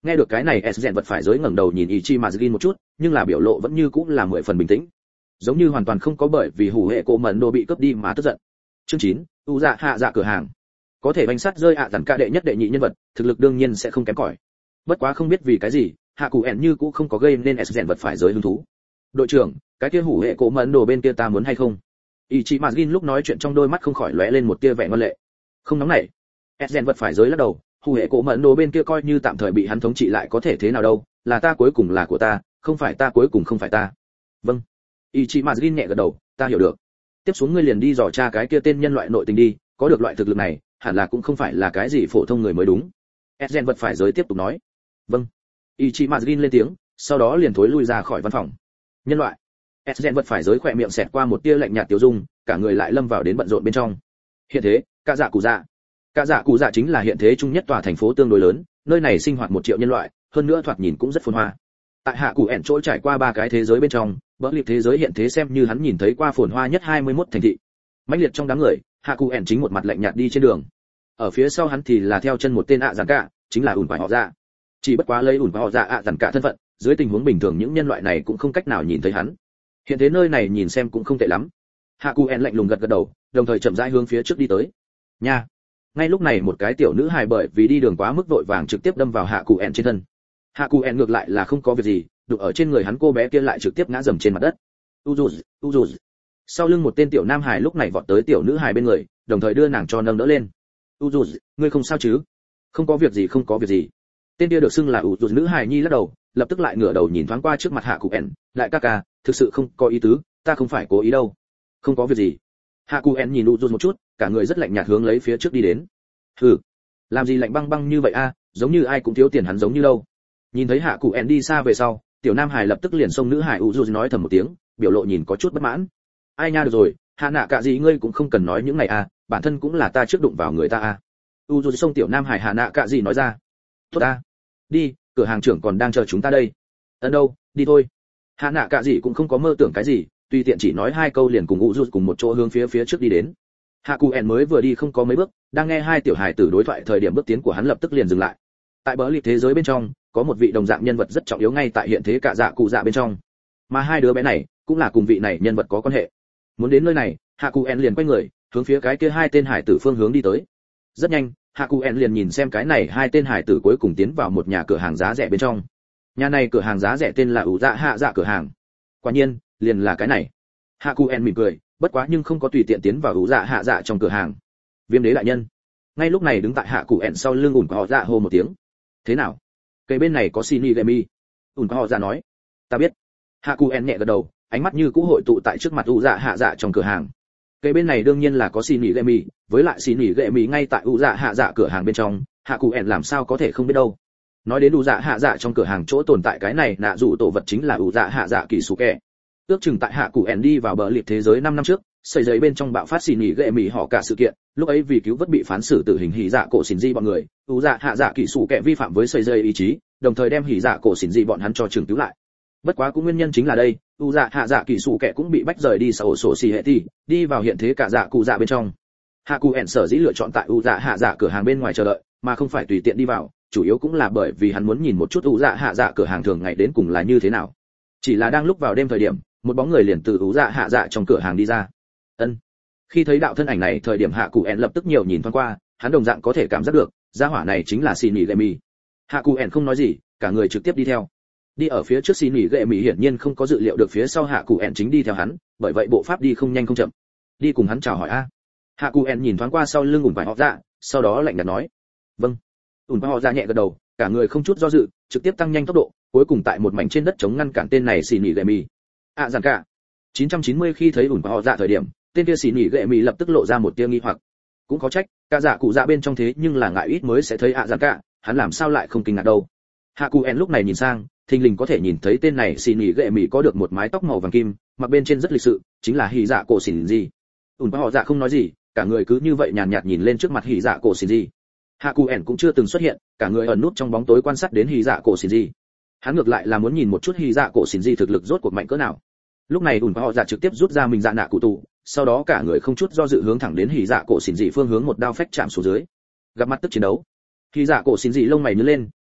Nghe được cái này, S rèn vật phải giới ngẩng đầu nhìn Ichimazin một chút, nhưng là biểu lộ vẫn như cũng là mười phần bình tĩnh, giống như hoàn toàn không có bởi vì hủ hệ cổ mẩn đồ bị cướp đi mà tức giận. Chương chín, u dạ hạ dạ cửa hàng. Có thể bánh sắt rơi ạ dặn cả đệ nhất đệ nhị nhân vật, thực lực đương nhiên sẽ không kém cỏi. Bất quá không biết vì cái gì, hạ cụ ẻn như cũng không có gây nên S rèn vật phải giới hứng thú. Đội trưởng, cái kia hủ hệ cổ mẩn đồ bên kia ta muốn hay không? Ichimazin lúc nói chuyện trong đôi mắt không khỏi lóe lên một tia vẻ ngoan lệ. Không nóng nảy. S rèn vật phải giới lắc đầu, hủ hệ cổ mẩn đồ bên kia coi như tạm thời bị hắn thống trị lại có thể thế nào đâu, là ta cuối cùng là của ta, không phải ta cuối cùng không phải ta. Vâng. Ichimazin nhẹ gật đầu, ta hiểu được. Tiếp xuống ngươi liền đi dò tra cái kia tên nhân loại nội tình đi, có được loại thực lực này, hẳn là cũng không phải là cái gì phổ thông người mới đúng. Ezen vật phải giới tiếp tục nói. Vâng. Ichimazin lên tiếng, sau đó liền thối lui ra khỏi văn phòng. Nhân loại. Ezen vật phải giới khỏe miệng xẹt qua một tia lạnh nhạt tiêu dung, cả người lại lâm vào đến bận rộn bên trong. Hiện thế, cả dạ cụ dạ. Cả dạ cụ dạ chính là hiện thế trung nhất tòa thành phố tương đối lớn, nơi này sinh hoạt một triệu nhân loại, hơn nữa thoạt nhìn cũng rất phồn hoa. Tại hạ cụ ẻn trôi trải qua ba cái thế giới bên trong, bỡ liệt thế giới hiện thế xem như hắn nhìn thấy qua phồn hoa nhất hai mươi mốt thành thị. Mãnh liệt trong đám người, hạ cụ ẻn chính một mặt lạnh nhạt đi trên đường. Ở phía sau hắn thì là theo chân một tên ạ giản cả, chính là ủn phải họ dạ. Chỉ bất quá lấy ủn phải họ dạ ạ giản cả thân phận, dưới tình huống bình thường những nhân loại này cũng không cách nào nhìn thấy hắn. Hiện thế nơi này nhìn xem cũng không tệ lắm. Hạ cụ ẻn lạnh lùng gật gật đầu, đồng thời chậm rãi hướng phía trước đi tới. Nha. Ngay lúc này một cái tiểu nữ hài bởi vì đi đường quá mức vội vàng trực tiếp đâm vào hạ cụ ẻn trên thân. Hạ cụ ẻn ngược lại là không có việc gì, đụng ở trên người hắn cô bé kia lại trực tiếp ngã dầm trên mặt đất. Uzu, Uzu. Sau lưng một tên tiểu nam hài lúc này vọt tới tiểu nữ hài bên người, đồng thời đưa nàng cho nâng đỡ lên. Uzu, ngươi không sao chứ? Không có việc gì, không có việc gì. Tên kia được xưng là Uzu nữ hài nhi lắc đầu, lập tức lại ngửa đầu nhìn thoáng qua trước mặt hạ cụ ẻn, lại ca ca, thực sự không có ý tứ, ta không phải cố ý đâu. Không có việc gì. Hạ cụ ẻn nhìn Uzu một chút, cả người rất lạnh nhạt hướng lấy phía trước đi đến. Hừ, làm gì lạnh băng băng như vậy a, giống như ai cũng thiếu tiền hắn giống như đâu. Nhìn thấy hạ cụ ẻn đi xa về sau, tiểu nam hải lập tức liền xông nữ hải Uzu nói thầm một tiếng, biểu lộ nhìn có chút bất mãn. Ai nha, được rồi, hạ nạ cả gì ngươi cũng không cần nói những này a, bản thân cũng là ta trước đụng vào người ta a. Uzu xông tiểu nam hải hạ nạ cả gì nói ra. Tốt a, đi, cửa hàng trưởng còn đang chờ chúng ta đây. Ấn đâu, đi thôi. Hạ nạ cả gì cũng không có mơ tưởng cái gì, tùy tiện chỉ nói hai câu liền cùng Uzu cùng một chỗ hướng phía phía trước đi đến. Hạ cụ ẻn mới vừa đi không có mấy bước, đang nghe hai tiểu hải tử đối thoại thời điểm bước tiến của hắn lập tức liền dừng lại. Tại bỡ liệt thế giới bên trong, có một vị đồng dạng nhân vật rất trọng yếu ngay tại hiện thế cả dạ cụ dạ bên trong, mà hai đứa bé này cũng là cùng vị này nhân vật có quan hệ. Muốn đến nơi này, hạ cụ ẻn liền quay người hướng phía cái kia hai tên hải tử phương hướng đi tới. Rất nhanh, hạ cụ ẻn liền nhìn xem cái này hai tên hải tử cuối cùng tiến vào một nhà cửa hàng giá rẻ bên trong. Nhà này cửa hàng giá rẻ tên là ủ dạ hạ dạ cửa hàng. Quả nhiên, liền là cái này. Hạ cụ ẻn mỉm cười, bất quá nhưng không có tùy tiện tiến vào ủ dạ hạ dạ trong cửa hàng. Viêm đế đại nhân ngay lúc này đứng tại hạ cụ ẻn sau lưng ủn của họ dạ hô một tiếng. Thế nào? Cây bên này có Shinny Gemi. ủn của họ dạ nói. Ta biết. Hạ cụ ẻn nhẹ gật đầu, ánh mắt như cũ hội tụ tại trước mặt ủ dạ hạ dạ trong cửa hàng. Cây bên này đương nhiên là có Shinny Gemi, với lại Shinny Gemi ngay tại ủ dạ hạ dạ cửa hàng bên trong, hạ cụ ẻn làm sao có thể không biết đâu. Nói đến ủ dạ hạ dạ trong cửa hàng chỗ tồn tại cái này nạ dụ tổ vật chính là ủ dạ hạ dạ kỳ sủ kẹ. Ước chừng tại hạ cụ ẻn đi vào bờ liệt thế giới năm năm trước, sợi giấy bên trong bạo phát xì nhỉ gệ mì họ cả sự kiện, lúc ấy vì cứu vớt bị phán xử tử hình hỉ dạ cổ xỉn di bọn người, ủ dạ hạ dạ kỳ sủ kẹ vi phạm với sợi giấy ý chí, đồng thời đem hỉ dạ cổ xỉn di bọn hắn cho trường cứu lại. Bất quá cũng nguyên nhân chính là đây, ủ dạ hạ dạ kỳ sủ kẹ cũng bị bách rời đi sổ sổ xì hệ ti, đi vào hiện thế cả dạ cụ dạ bên trong. Hạ cụ ẻn sở dĩ lựa chọn tại ủ dạ hạ dạ cửa hàng bên ngoài chờ đợi, mà không phải tùy tiện đi vào, chủ yếu cũng là bởi vì hắn muốn nhìn một chút ủ dạ hạ dạ cửa hàng thường ngày đến cùng là như thế nào. Chỉ là đang lúc vào đêm thời điểm, một bóng người liền từ ủ dạ hạ dạ trong cửa hàng đi ra. Ân. Khi thấy đạo thân ảnh này thời điểm hạ cụ ẻn lập tức nhiều nhìn thoáng qua, hắn đồng dạng có thể cảm giác được, gia hỏa này chính là Shinny Gemi. Hạ cụ ẻn không nói gì, cả người trực tiếp đi theo. Đi ở phía trước Shinny Gemi hiển nhiên không có dự liệu được phía sau hạ cụ ẻn chính đi theo hắn, bởi vậy bộ pháp đi không nhanh không chậm. Đi cùng hắn chào hỏi a. Hạ cụ ẻn nhìn thoáng qua sau lưng ủn phải họ dạ, sau đó lạnh nhạt nói. Vâng. ủn phải họ dạ nhẹ gật đầu, cả người không chút do dự, trực tiếp tăng nhanh tốc độ, cuối cùng tại một mảnh trên đất chống ngăn cản tên này Shinny Gemi. À giản cả. chín trăm chín mươi khi thấy ủn phải họ dạ thời điểm, tên kia xì nhỉ gệ mì lập tức lộ ra một tia nghi hoặc. Cũng có trách, cả dạ cụ dạ bên trong thế nhưng là ngại ít mới sẽ thấy ạ giản cả, hắn làm sao lại không kinh ngạc đâu. Hạ cụ en lúc này nhìn sang, thình lình có thể nhìn thấy tên này xì nhỉ gệ mì có được một mái tóc màu vàng kim, mặc bên trên rất lịch sự, chính là hỉ dạ cổ xỉn gì. ủn phải họ dạ không nói gì, cả người cứ như vậy nhàn nhạt nhìn lên trước mặt hỉ dạ cổ xỉn gì. Hạ cụ en cũng chưa từng xuất hiện, cả người ẩn nút trong bóng tối quan sát đến hỉ dạ cổ xỉn gì. Hắn ngược lại là muốn nhìn một chút hỉ dạ cổ xỉn gì thực lực rốt cuộc mạnh cỡ nào. Lúc này ủn phải họ dạ trực tiếp rút ra mình dạ nạ cụ tụ, sau đó cả người không chút do dự hướng thẳng đến hỉ dạ cổ xỉn dị phương hướng một đao phách chạm xuống dưới. Gặp mặt tức chiến đấu, hỉ dạ cổ xỉn dị lông mày nhướng lên,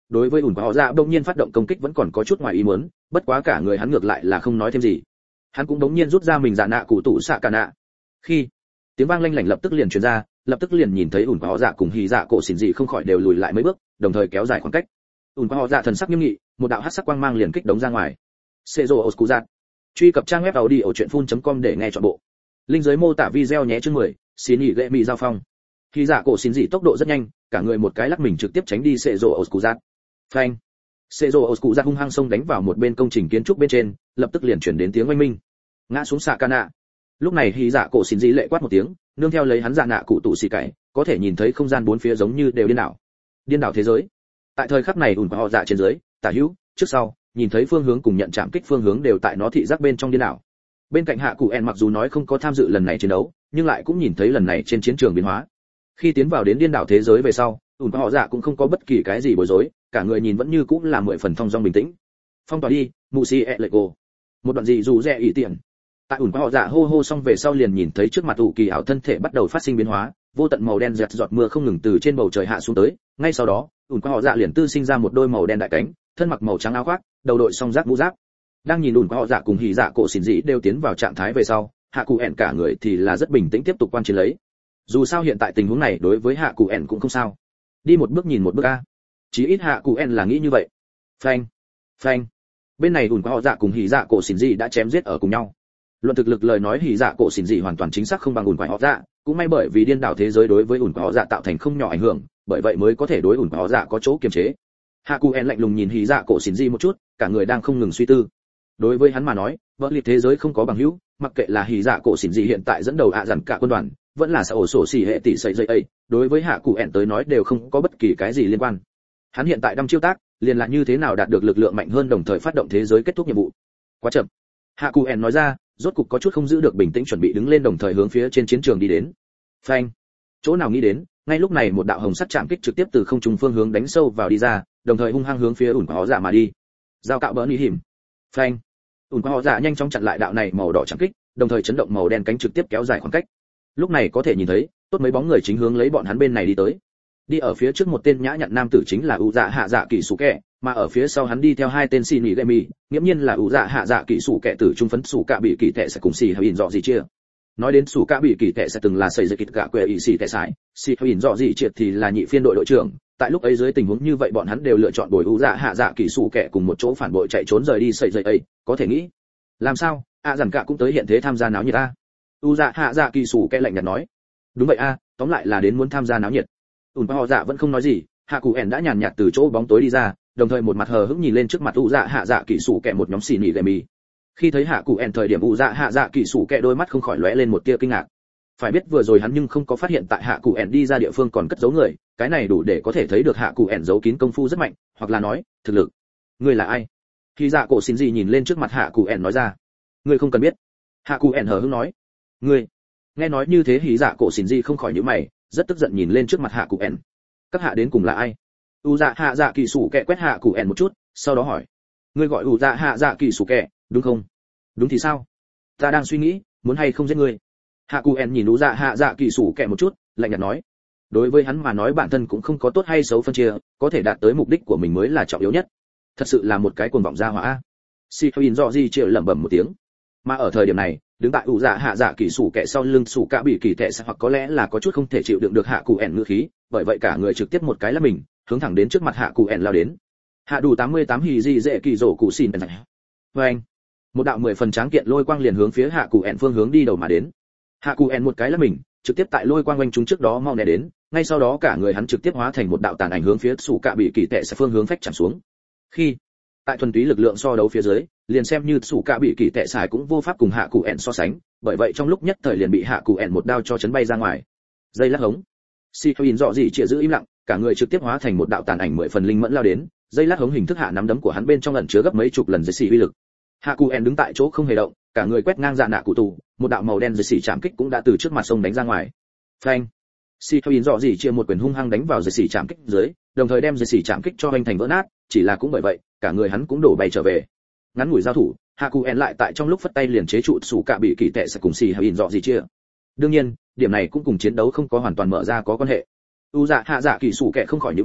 đối với ủn quả họ dạ bỗng nhiên phát động công kích vẫn còn có chút ngoài ý muốn, bất quá cả người hắn ngược lại là không nói thêm gì. Hắn cũng bỗng nhiên rút ra mình dạ nạ cụ tụ xạ cả nạ. Khi tiếng vang lanh lảnh lập tức liền truyền ra, lập tức liền nhìn thấy ủn quả họ dạ cùng hỉ dạ cổ xỉn dị không khỏi đều lùi lại mấy bước, đồng thời kéo dài khoảng cách. ủn quả họ dạ thần sắc nghiêm nghị, một đạo hắc sắc quang mang liền kích đống ra ngoài. Sezo Oscuzat. Truy cập trang web audiochuyenphun.com để nghe trọn bộ. Linh dưới mô tả video nhé chương mười, xin nghỉ lệ mị giao phong. Khi dạ cổ xỉn dị tốc độ rất nhanh, cả người một cái lắc mình trực tiếp tránh đi Sezo Oscuzat. Phanh. Sezo Oscuzat hung hăng xông đánh vào một bên công trình kiến trúc bên trên, lập tức liền chuyển đến tiếng oanh minh. Ngã xuống xạ Kana. Lúc này Hỉ Dạ cổ xỉn dị lệ quát một tiếng, nương theo lấy hắn dạ nạ cụ tụ xì cải, có thể nhìn thấy không gian bốn phía giống như đều điên đảo. Điên đảo thế giới. Tại thời khắc này ủn quả họ dạ trên dưới, tả hữu, trước sau, nhìn thấy phương hướng cùng nhận chạm kích phương hướng đều tại nó thị giác bên trong điên đảo. Bên cạnh hạ cụ en mặc dù nói không có tham dự lần này chiến đấu, nhưng lại cũng nhìn thấy lần này trên chiến trường biến hóa. Khi tiến vào đến điên đảo thế giới về sau, ủn quả họ dạ cũng không có bất kỳ cái gì bối rối, cả người nhìn vẫn như cũng là mười phần thong dong bình tĩnh. Phong tỏa đi, mù xì ẹ lệ cô. Một đoạn gì dù rẻ ý tiện. Tại ủn quả họ dạ hô hô xong về sau liền nhìn thấy trước mặt ủ kỳ ảo thân thể bắt đầu phát sinh biến hóa, vô tận màu đen giật giọt mưa không ngừng từ trên bầu trời hạ xuống tới, ngay sau đó ủn quả họ dạ liền tư sinh ra một đôi màu đen đại cánh, thân mặc màu trắng áo khoác, đầu đội song giáp mũ giáp. Đang nhìn ủn quả họ dạ cùng hỉ dạ cổ xỉn dị đều tiến vào trạng thái về sau, hạ cụ ẻn cả người thì là rất bình tĩnh tiếp tục quan chiến lấy. Dù sao hiện tại tình huống này đối với hạ cụ ẻn cũng không sao, đi một bước nhìn một bước a, chí ít hạ cụ ẻn là nghĩ như vậy. Phanh, phanh. Bên này ủn quả họ dạ cùng hỉ dạ cổ xỉn dị đã chém giết ở cùng nhau. Luận thực lực lời nói hỉ dạ cổ xỉn dị hoàn toàn chính xác không bằng ủn quả họ dạ, cũng may bởi vì điên đảo thế giới đối với ủn quả họ dạ tạo thành không nhỏ ảnh hưởng, bởi vậy mới có thể đối ủn quả họ dạ có chỗ kiềm chế. Hạ cụ en lạnh lùng nhìn hỉ dạ cổ xỉn dị một chút, cả người đang không ngừng suy tư. Đối với hắn mà nói, vợ liệt thế giới không có bằng hữu, mặc kệ là hỉ dạ cổ xỉn dị hiện tại dẫn đầu ạ dặn cả quân đoàn, vẫn là xã ổ sổ xỉ hệ tỷ sợi dây ấy, đối với hạ cụ en tới nói đều không có bất kỳ cái gì liên quan. Hắn hiện tại đăm chiêu tác, liền là như thế nào đạt được lực lượng mạnh hơn đồng thời phát động thế giới kết thúc nhiệm vụ. Quá chậm. Hạ cụ en nói ra, rốt cục có chút không giữ được bình tĩnh chuẩn bị đứng lên đồng thời hướng phía trên chiến trường đi đến. Phanh. Chỗ nào nghĩ đến, ngay lúc này một đạo hồng sắt chạm kích trực tiếp từ không trung phương hướng đánh sâu vào đi ra, đồng thời hung hăng hướng phía ủn quả họ dạ mà đi. Giao cạo bỡ ní hiểm. Phanh. ủn quả họ dạ nhanh chóng chặn lại đạo này màu đỏ chạm kích, đồng thời chấn động màu đen cánh trực tiếp kéo dài khoảng cách. Lúc này có thể nhìn thấy, tốt mấy bóng người chính hướng lấy bọn hắn bên này đi tới. Đi ở phía trước một tên nhã nhặn nam tử chính là U Dạ Hạ Dạ Kỷ Sủ Kẻ, mà ở phía sau hắn đi theo hai tên xì nỉ gậy mì, nghiễm nhiên là U Dạ Hạ Dạ Kỷ Sủ Kẻ tử trung phấn Sủ Cạ bị kỳ tệ sẽ cùng xì hay ỉn rõ gì chia. Nói đến Sủ Cạ bị kỳ tệ sẽ từng là xây dựng kịch gạ quệ ý xì tệ sải, xì hay ỉn rõ gì triệt thì là nhị phiên đội đội trưởng. Tại lúc ấy dưới tình huống như vậy bọn hắn đều lựa chọn bồi U Dạ Hạ Dạ Kỷ Sủ Kẻ cùng một chỗ phản bội chạy trốn rời đi xây dựng ấy, có thể nghĩ làm sao a dằn cả cũng tới hiện thế tham gia náo nhiệt ta. U Dạ Hạ Dạ Kỷ Sủ Kẻ lạnh nhạt nói, đúng vậy a, tóm lại là đến muốn tham gia náo nhiệt. ủn họ dạ vẫn không nói gì, hạ cụ ẻn đã nhàn nhạt từ chỗ bóng tối đi ra, đồng thời một mặt hờ hững nhìn lên trước mặt u dạ hạ dạ kỹ sủ kẹ một nhóm xì nỉ gậy mì. Khi thấy hạ cụ ẻn thời điểm u dạ hạ dạ kỹ sủ kẹ đôi mắt không khỏi lóe lên một tia kinh ngạc. Phải biết vừa rồi hắn nhưng không có phát hiện tại hạ cụ ẻn đi ra địa phương còn cất giấu người, cái này đủ để có thể thấy được hạ cụ ẻn giấu kín công phu rất mạnh, hoặc là nói thực lực. Ngươi là ai? Khi dạ cổ xin gì nhìn lên trước mặt hạ cụ ẻn nói ra. Ngươi không cần biết. Hạ cụ ẻn hờ hững nói. Ngươi? Nghe nói như thế hí dạ cổ xin gì không khỏi nhíu mày, rất tức giận nhìn lên trước mặt hạ cụ ẻn. Các hạ đến cùng là ai? U dạ hạ dạ kỳ sủ kẹ quét hạ cụ ẻn một chút, sau đó hỏi. Ngươi gọi u dạ hạ dạ kỳ sủ kẹ, đúng không? Đúng thì sao? Ta đang suy nghĩ, muốn hay không giết ngươi. Hạ cụ ẻn nhìn u dạ hạ dạ kỳ sủ kẹ một chút, lạnh nhạt nói. Đối với hắn mà nói bản thân cũng không có tốt hay xấu phân chia, có thể đạt tới mục đích của mình mới là trọng yếu nhất. Thật sự là một cái cuồng vọng gia hỏa. Si Huyên rõ gì chịu lẩm bẩm một tiếng. Mà ở thời điểm này, đứng tại ủ dạ hạ dạ kỳ sủ kẹ sau lưng sủ cả bị kỳ tệ sẽ hoặc có lẽ là có chút không thể chịu đựng được hạ cụ ẻn ngữ khí, bởi vậy cả người trực tiếp một cái là mình hướng thẳng đến trước mặt hạ cụ ẻn lao đến. Hạ đủ tám mươi tám hì gì dễ kỳ rổ cụ xỉn này. Với anh, một đạo mười phần tráng kiện lôi quang liền hướng phía hạ cụ ẻn phương hướng đi đầu mà đến. Hạ cụ ẻn một cái là mình trực tiếp tại lôi quang quanh chúng trước đó mau né đến, ngay sau đó cả người hắn trực tiếp hóa thành một đạo tàn ảnh hướng phía sủ cả bị kỳ tệ sẽ phương hướng phách chạm xuống. Khi tại thuần túy lực lượng so đấu phía dưới, liền xem như sủ cả bị kỳ tệ xài cũng vô pháp cùng hạ cụ ẻn so sánh, bởi vậy trong lúc nhất thời liền bị hạ cụ ẻn một đao cho chấn bay ra ngoài. Dây lắc hống. Si Huyên rõ gì chĩa giữ im lặng, cả người trực tiếp hóa thành một đạo tàn ảnh mười phần linh mẫn lao đến, dây lắc hống hình thức hạ nắm đấm của hắn bên trong ẩn chứa gấp mấy chục lần dây xì uy lực. Hạ cụ ẻn đứng tại chỗ không hề động, cả người quét ngang dạ nạ cụ tù, một đạo màu đen dây xì chạm kích cũng đã từ trước mặt sông đánh ra ngoài. Phanh. Si Huyên rõ gì chia một quyền hung hăng đánh vào dây xì chạm kích dưới, đồng thời đem dây xì chạm kích cho anh thành vỡ nát, chỉ là cũng bởi vậy, cả người hắn cũng đổ bay trở về. Ngắn ngủi giao thủ, hạ cụ ẻn lại tại trong lúc phất tay liền chế trụ sủ cả bị kỳ tệ sẽ cùng Si Huyên rõ gì chia. Đương nhiên, điểm này cũng cùng chiến đấu không có hoàn toàn mở ra có quan hệ. U dạ hạ dạ kỳ sủ kẻ không khỏi nhíu mày,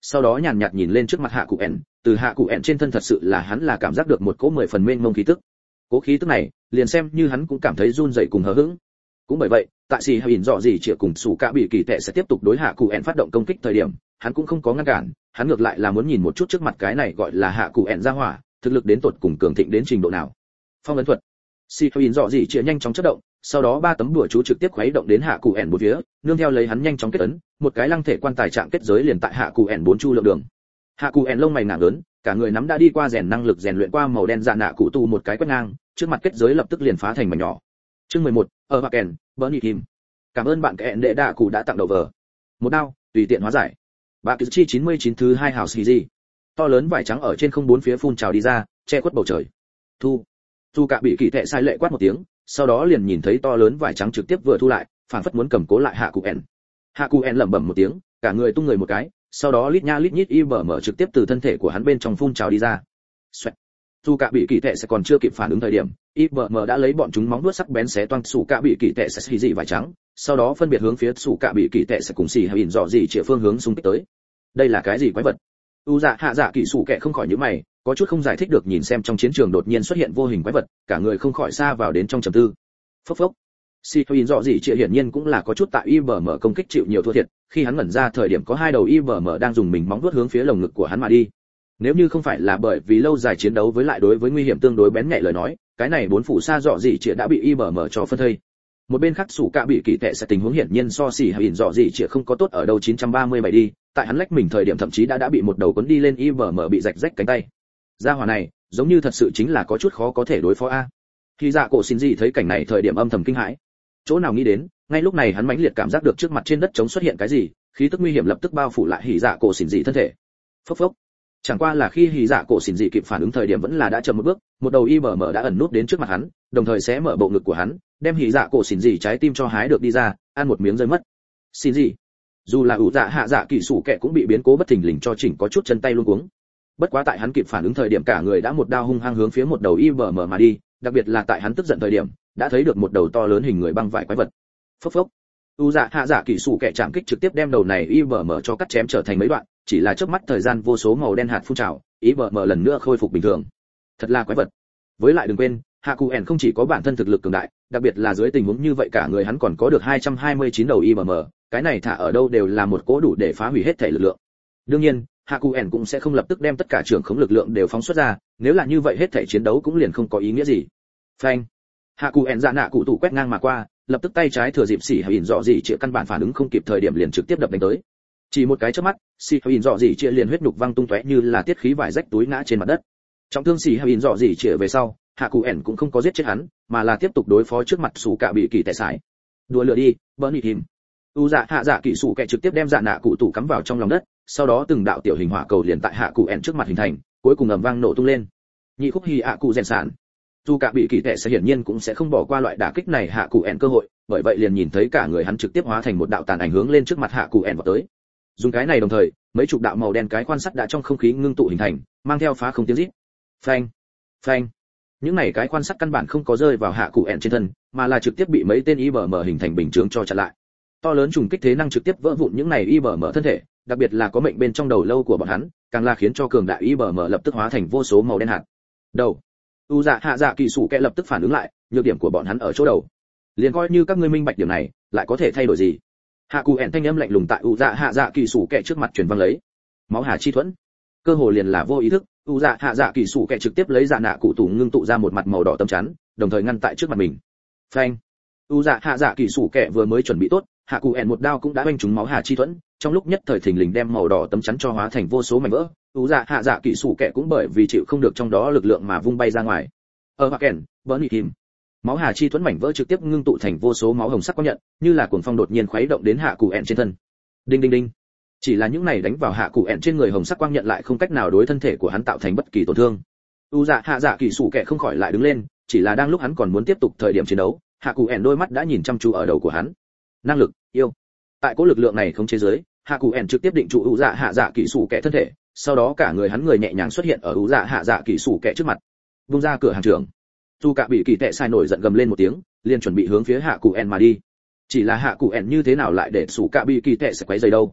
sau đó nhàn nhạt nhìn lên trước mặt hạ cụ ẻn, từ hạ cụ ẻn trên thân thật sự là hắn là cảm giác được một cỗ mười phần mênh mông khí tức. Cỗ khí tức này liền xem như hắn cũng cảm thấy run rẩy cùng hờ hững. Cũng bởi vậy, tại xì hay dọ gì chỉ cùng sủ cả bị kỳ tệ sẽ tiếp tục đối hạ cụ ẻn phát động công kích thời điểm, hắn cũng không có ngăn cản, hắn ngược lại là muốn nhìn một chút trước mặt cái này gọi là hạ cụ ẻn ra hỏa, thực lực đến tột cùng cường thịnh đến trình độ nào. Phong ấn thuật. Xì hay dọ gì chỉ nhanh chóng chớp động, sau đó ba tấm đùa chú trực tiếp khuấy động đến hạ cụ ẻn bốn phía, nương theo lấy hắn nhanh chóng kết ấn, một cái lăng thể quan tài trạng kết giới liền tại hạ cụ ẻn bốn chu lượng đường. Hạ cụ ẻn lông mày ngả lớn, cả người nắm đã đi qua rèn năng lực rèn luyện qua màu đen dạ nạ cụ tu một cái quét ngang, trước mặt kết giới lập tức liền phá thành mảnh nhỏ. Chương mười một, ở Bạc Ken, Bernie Kim. Cảm ơn bạn kẹn đệ đạ cụ đã tặng đầu vở. Một đao, tùy tiện hóa giải. Bạc Chi chín mươi chín thứ hai hào xì gì. To lớn vải trắng ở trên không bốn phía phun trào đi ra, che khuất bầu trời. Thu. Thu cả bị kỳ tệ sai lệ quát một tiếng, sau đó liền nhìn thấy to lớn vải trắng trực tiếp vừa thu lại, phản phất muốn cầm cố lại hạ cụ ẻn. Hạ cụ ẻn lẩm bẩm một tiếng, cả người tung người một cái, sau đó lít nha lít nhít y bờ mở trực tiếp từ thân thể của hắn bên trong phun trào đi ra. Xoẹt. Dù cả bị kỳ tệ sẽ còn chưa kịp phản ứng thời điểm, i bờ em đã lấy bọn chúng móng vuốt sắc bén xé toang sủ cả bị kỳ tệ sẽ xì dị vải trắng, sau đó phân biệt hướng phía sủ cả bị kỳ tệ sẽ cùng xì hay ỉn dọ gì chỉ phương hướng xung kích tới. Đây là cái gì quái vật? U dạ hạ dạ kỳ sủ kệ không khỏi nhíu mày, có chút không giải thích được nhìn xem trong chiến trường đột nhiên xuất hiện vô hình quái vật, cả người không khỏi xa vào đến trong trầm tư. Phốc phốc. Xì hay ỉn dọ gì chỉ hiển nhiên cũng là có chút tại i bờ em công kích chịu nhiều thua thiệt, khi hắn ngẩn ra thời điểm có hai đầu i bờ em đang dùng mình móng vuốt hướng phía lồng ngực của hắn mà đi. Nếu như không phải là bởi vì lâu dài chiến đấu với lại đối với nguy hiểm tương đối bén nhạy lời nói, cái này bốn phủ xa dọ gì chỉ đã bị i bờ em cho phân thây. Một bên khác sủ cả bị kỳ tệ sẽ tình huống hiển nhiên so xỉ hay ỉn dọ gì chỉ không có tốt ở đâu chín trăm ba mươi bảy đi, tại hắn lách mình thời điểm thậm chí đã đã bị một đầu cuốn đi lên i bờ em bị rạch rách cánh tay. Gia hỏa này, giống như thật sự chính là có chút khó có thể đối phó a. Khi dạ cổ xin gì thấy cảnh này thời điểm âm thầm kinh hãi. Chỗ nào nghĩ đến, ngay lúc này hắn mãnh liệt cảm giác được trước mặt trên đất trống xuất hiện cái gì, khí tức nguy hiểm lập tức bao phủ lại hỉ dạ cổ xin gì thân thể. Phốc phốc. Chẳng qua là khi hỉ dạ cổ xỉn dị kịp phản ứng thời điểm vẫn là đã chậm một bước, một đầu i bờ em đã ẩn nút đến trước mặt hắn, đồng thời sẽ mở bộ ngực của hắn, đem hỉ dạ cổ xỉn dị trái tim cho hái được đi ra, ăn một miếng rơi mất. Xỉn dị, dù là ủ dạ hạ dạ kỳ sủ kệ cũng bị biến cố bất thình lình cho chỉnh có chút chân tay luống cuống. Bất quá tại hắn kịp phản ứng thời điểm cả người đã một đao hung hăng hướng phía một đầu i bờ em mà đi, đặc biệt là tại hắn tức giận thời điểm, đã thấy được một đầu to lớn hình người băng vải quái vật. Phốc phốc. U dạ hạ dạ kỳ sủ kệ chạm kích trực tiếp đem đầu này i bờ em cho cắt chém trở thành mấy đoạn, chỉ là chớp mắt thời gian vô số màu đen hạt phun trào, i bờ em lần nữa khôi phục bình thường. Thật là quái vật. Với lại đừng quên, hạ cụ ẻn không chỉ có bản thân thực lực cường đại, đặc biệt là dưới tình huống như vậy cả người hắn còn có được hai trăm hai mươi chín đầu i bờ em, cái này thả ở đâu đều là một cỗ đủ để phá hủy hết thể lực lượng. Đương nhiên, hạ cụ ẻn cũng sẽ không lập tức đem tất cả trưởng khống lực lượng đều phóng xuất ra, nếu là như vậy hết thể chiến đấu cũng liền không có ý nghĩa gì. Phanh. Hạ cụ ẻn dạ nạ cụ tủ quét ngang mà qua, lập tức tay trái thừa dịp xỉ hay ỉn dọ gì chĩa căn bản phản ứng không kịp thời điểm liền trực tiếp đập đánh tới. Chỉ một cái chớp mắt, xỉ hay ỉn dọ gì chĩa liền huyết nhục văng tung tóe như là tiết khí vải rách túi ngã trên mặt đất. Trọng thương xỉ hay ỉn dọ gì chĩa về sau, hạ cụ ẻn cũng không có giết chết hắn, mà là tiếp tục đối phó trước mặt sủ cả bị kỳ tệ sải. Đùa lửa đi, Bernie Kim. U dạ hạ dạ kỳ sủ kệ trực tiếp đem dạ nạ cụ tủ cắm vào trong lòng đất, sau đó từng đạo tiểu hình hỏa cầu liền tại hạ cụ ẻn trước mặt hình thành, cuối cùng ầm vang nổ tung lên. Nhị khúc hỉ ạ cụ rèn sản. Dù cả bị kỳ tệ sẽ hiển nhiên cũng sẽ không bỏ qua loại đả kích này hạ cụ ẻn cơ hội, bởi vậy liền nhìn thấy cả người hắn trực tiếp hóa thành một đạo tàn ảnh hướng lên trước mặt hạ cụ ẻn vào tới. Dùng cái này đồng thời, mấy chục đạo màu đen cái quan sắt đã trong không khí ngưng tụ hình thành, mang theo phá không tiếng rít. Phanh, phanh. Những này cái quan sắt căn bản không có rơi vào hạ cụ ẻn trên thân, mà là trực tiếp bị mấy tên i bờ em hình thành bình chướng cho chặn lại. To lớn trùng kích thế năng trực tiếp vỡ vụn những này i bờ em thân thể, đặc biệt là có mệnh bên trong đầu lâu của bọn hắn, càng là khiến cho cường đại i bờ em lập tức hóa thành vô số màu đen hạt. Đầu. U dạ hạ dạ kỳ sủ kệ lập tức phản ứng lại, nhược điểm của bọn hắn ở chỗ đầu. Liền coi như các ngươi minh bạch điểm này, lại có thể thay đổi gì? Hạ cụ ẻn thanh âm lạnh lùng tại u dạ hạ dạ kỳ sủ kệ trước mặt truyền vang lấy. Máu hà chi thuẫn. Cơ hồ liền là vô ý thức, u dạ hạ dạ kỳ sủ kệ trực tiếp lấy dạ nạ cụ tủ ngưng tụ ra một mặt màu đỏ tấm chắn, đồng thời ngăn tại trước mặt mình. Phanh. U dạ hạ dạ kỳ sủ kệ vừa mới chuẩn bị tốt, hạ cụ ẻn một đao cũng đã oanh trúng máu hà chi thuẫn, trong lúc nhất thời thình lình đem màu đỏ tấm chắn cho hóa thành vô số mảnh vỡ. U dạ hạ dạ kỳ sủ kệ cũng bởi vì chịu không được trong đó lực lượng mà vung bay ra ngoài. Ở Bạc Ken, Bernie Kim. Máu hà chi thuẫn mảnh vỡ trực tiếp ngưng tụ thành vô số máu hồng sắc quang nhận, như là cuồng phong đột nhiên khuấy động đến hạ cụ ẻn trên thân. Đinh đinh đinh. Chỉ là những này đánh vào hạ cụ ẻn trên người hồng sắc quang nhận lại không cách nào đối thân thể của hắn tạo thành bất kỳ tổn thương. U dạ hạ dạ kỳ sủ kệ không khỏi lại đứng lên, chỉ là đang lúc hắn còn muốn tiếp tục thời điểm chiến đấu, hạ cụ ẻn đôi mắt đã nhìn chăm chú ở đầu của hắn. Năng lực, yêu. Tại cố lực lượng này không chế giới, hạ cụ ẻn trực tiếp định trụ u dạ hạ dạ kỳ sủ kệ thân thể, sau đó cả người hắn người nhẹ nhàng xuất hiện ở u dạ hạ dạ kỳ sủ kệ trước mặt. Vung ra cửa hàng trưởng. Dù cả bị kỳ tệ sai nổi giận gầm lên một tiếng, liền chuẩn bị hướng phía hạ cụ ẻn mà đi. Chỉ là hạ cụ ẻn như thế nào lại để sủ cả bị kỳ tệ sẽ quấy rầy đâu?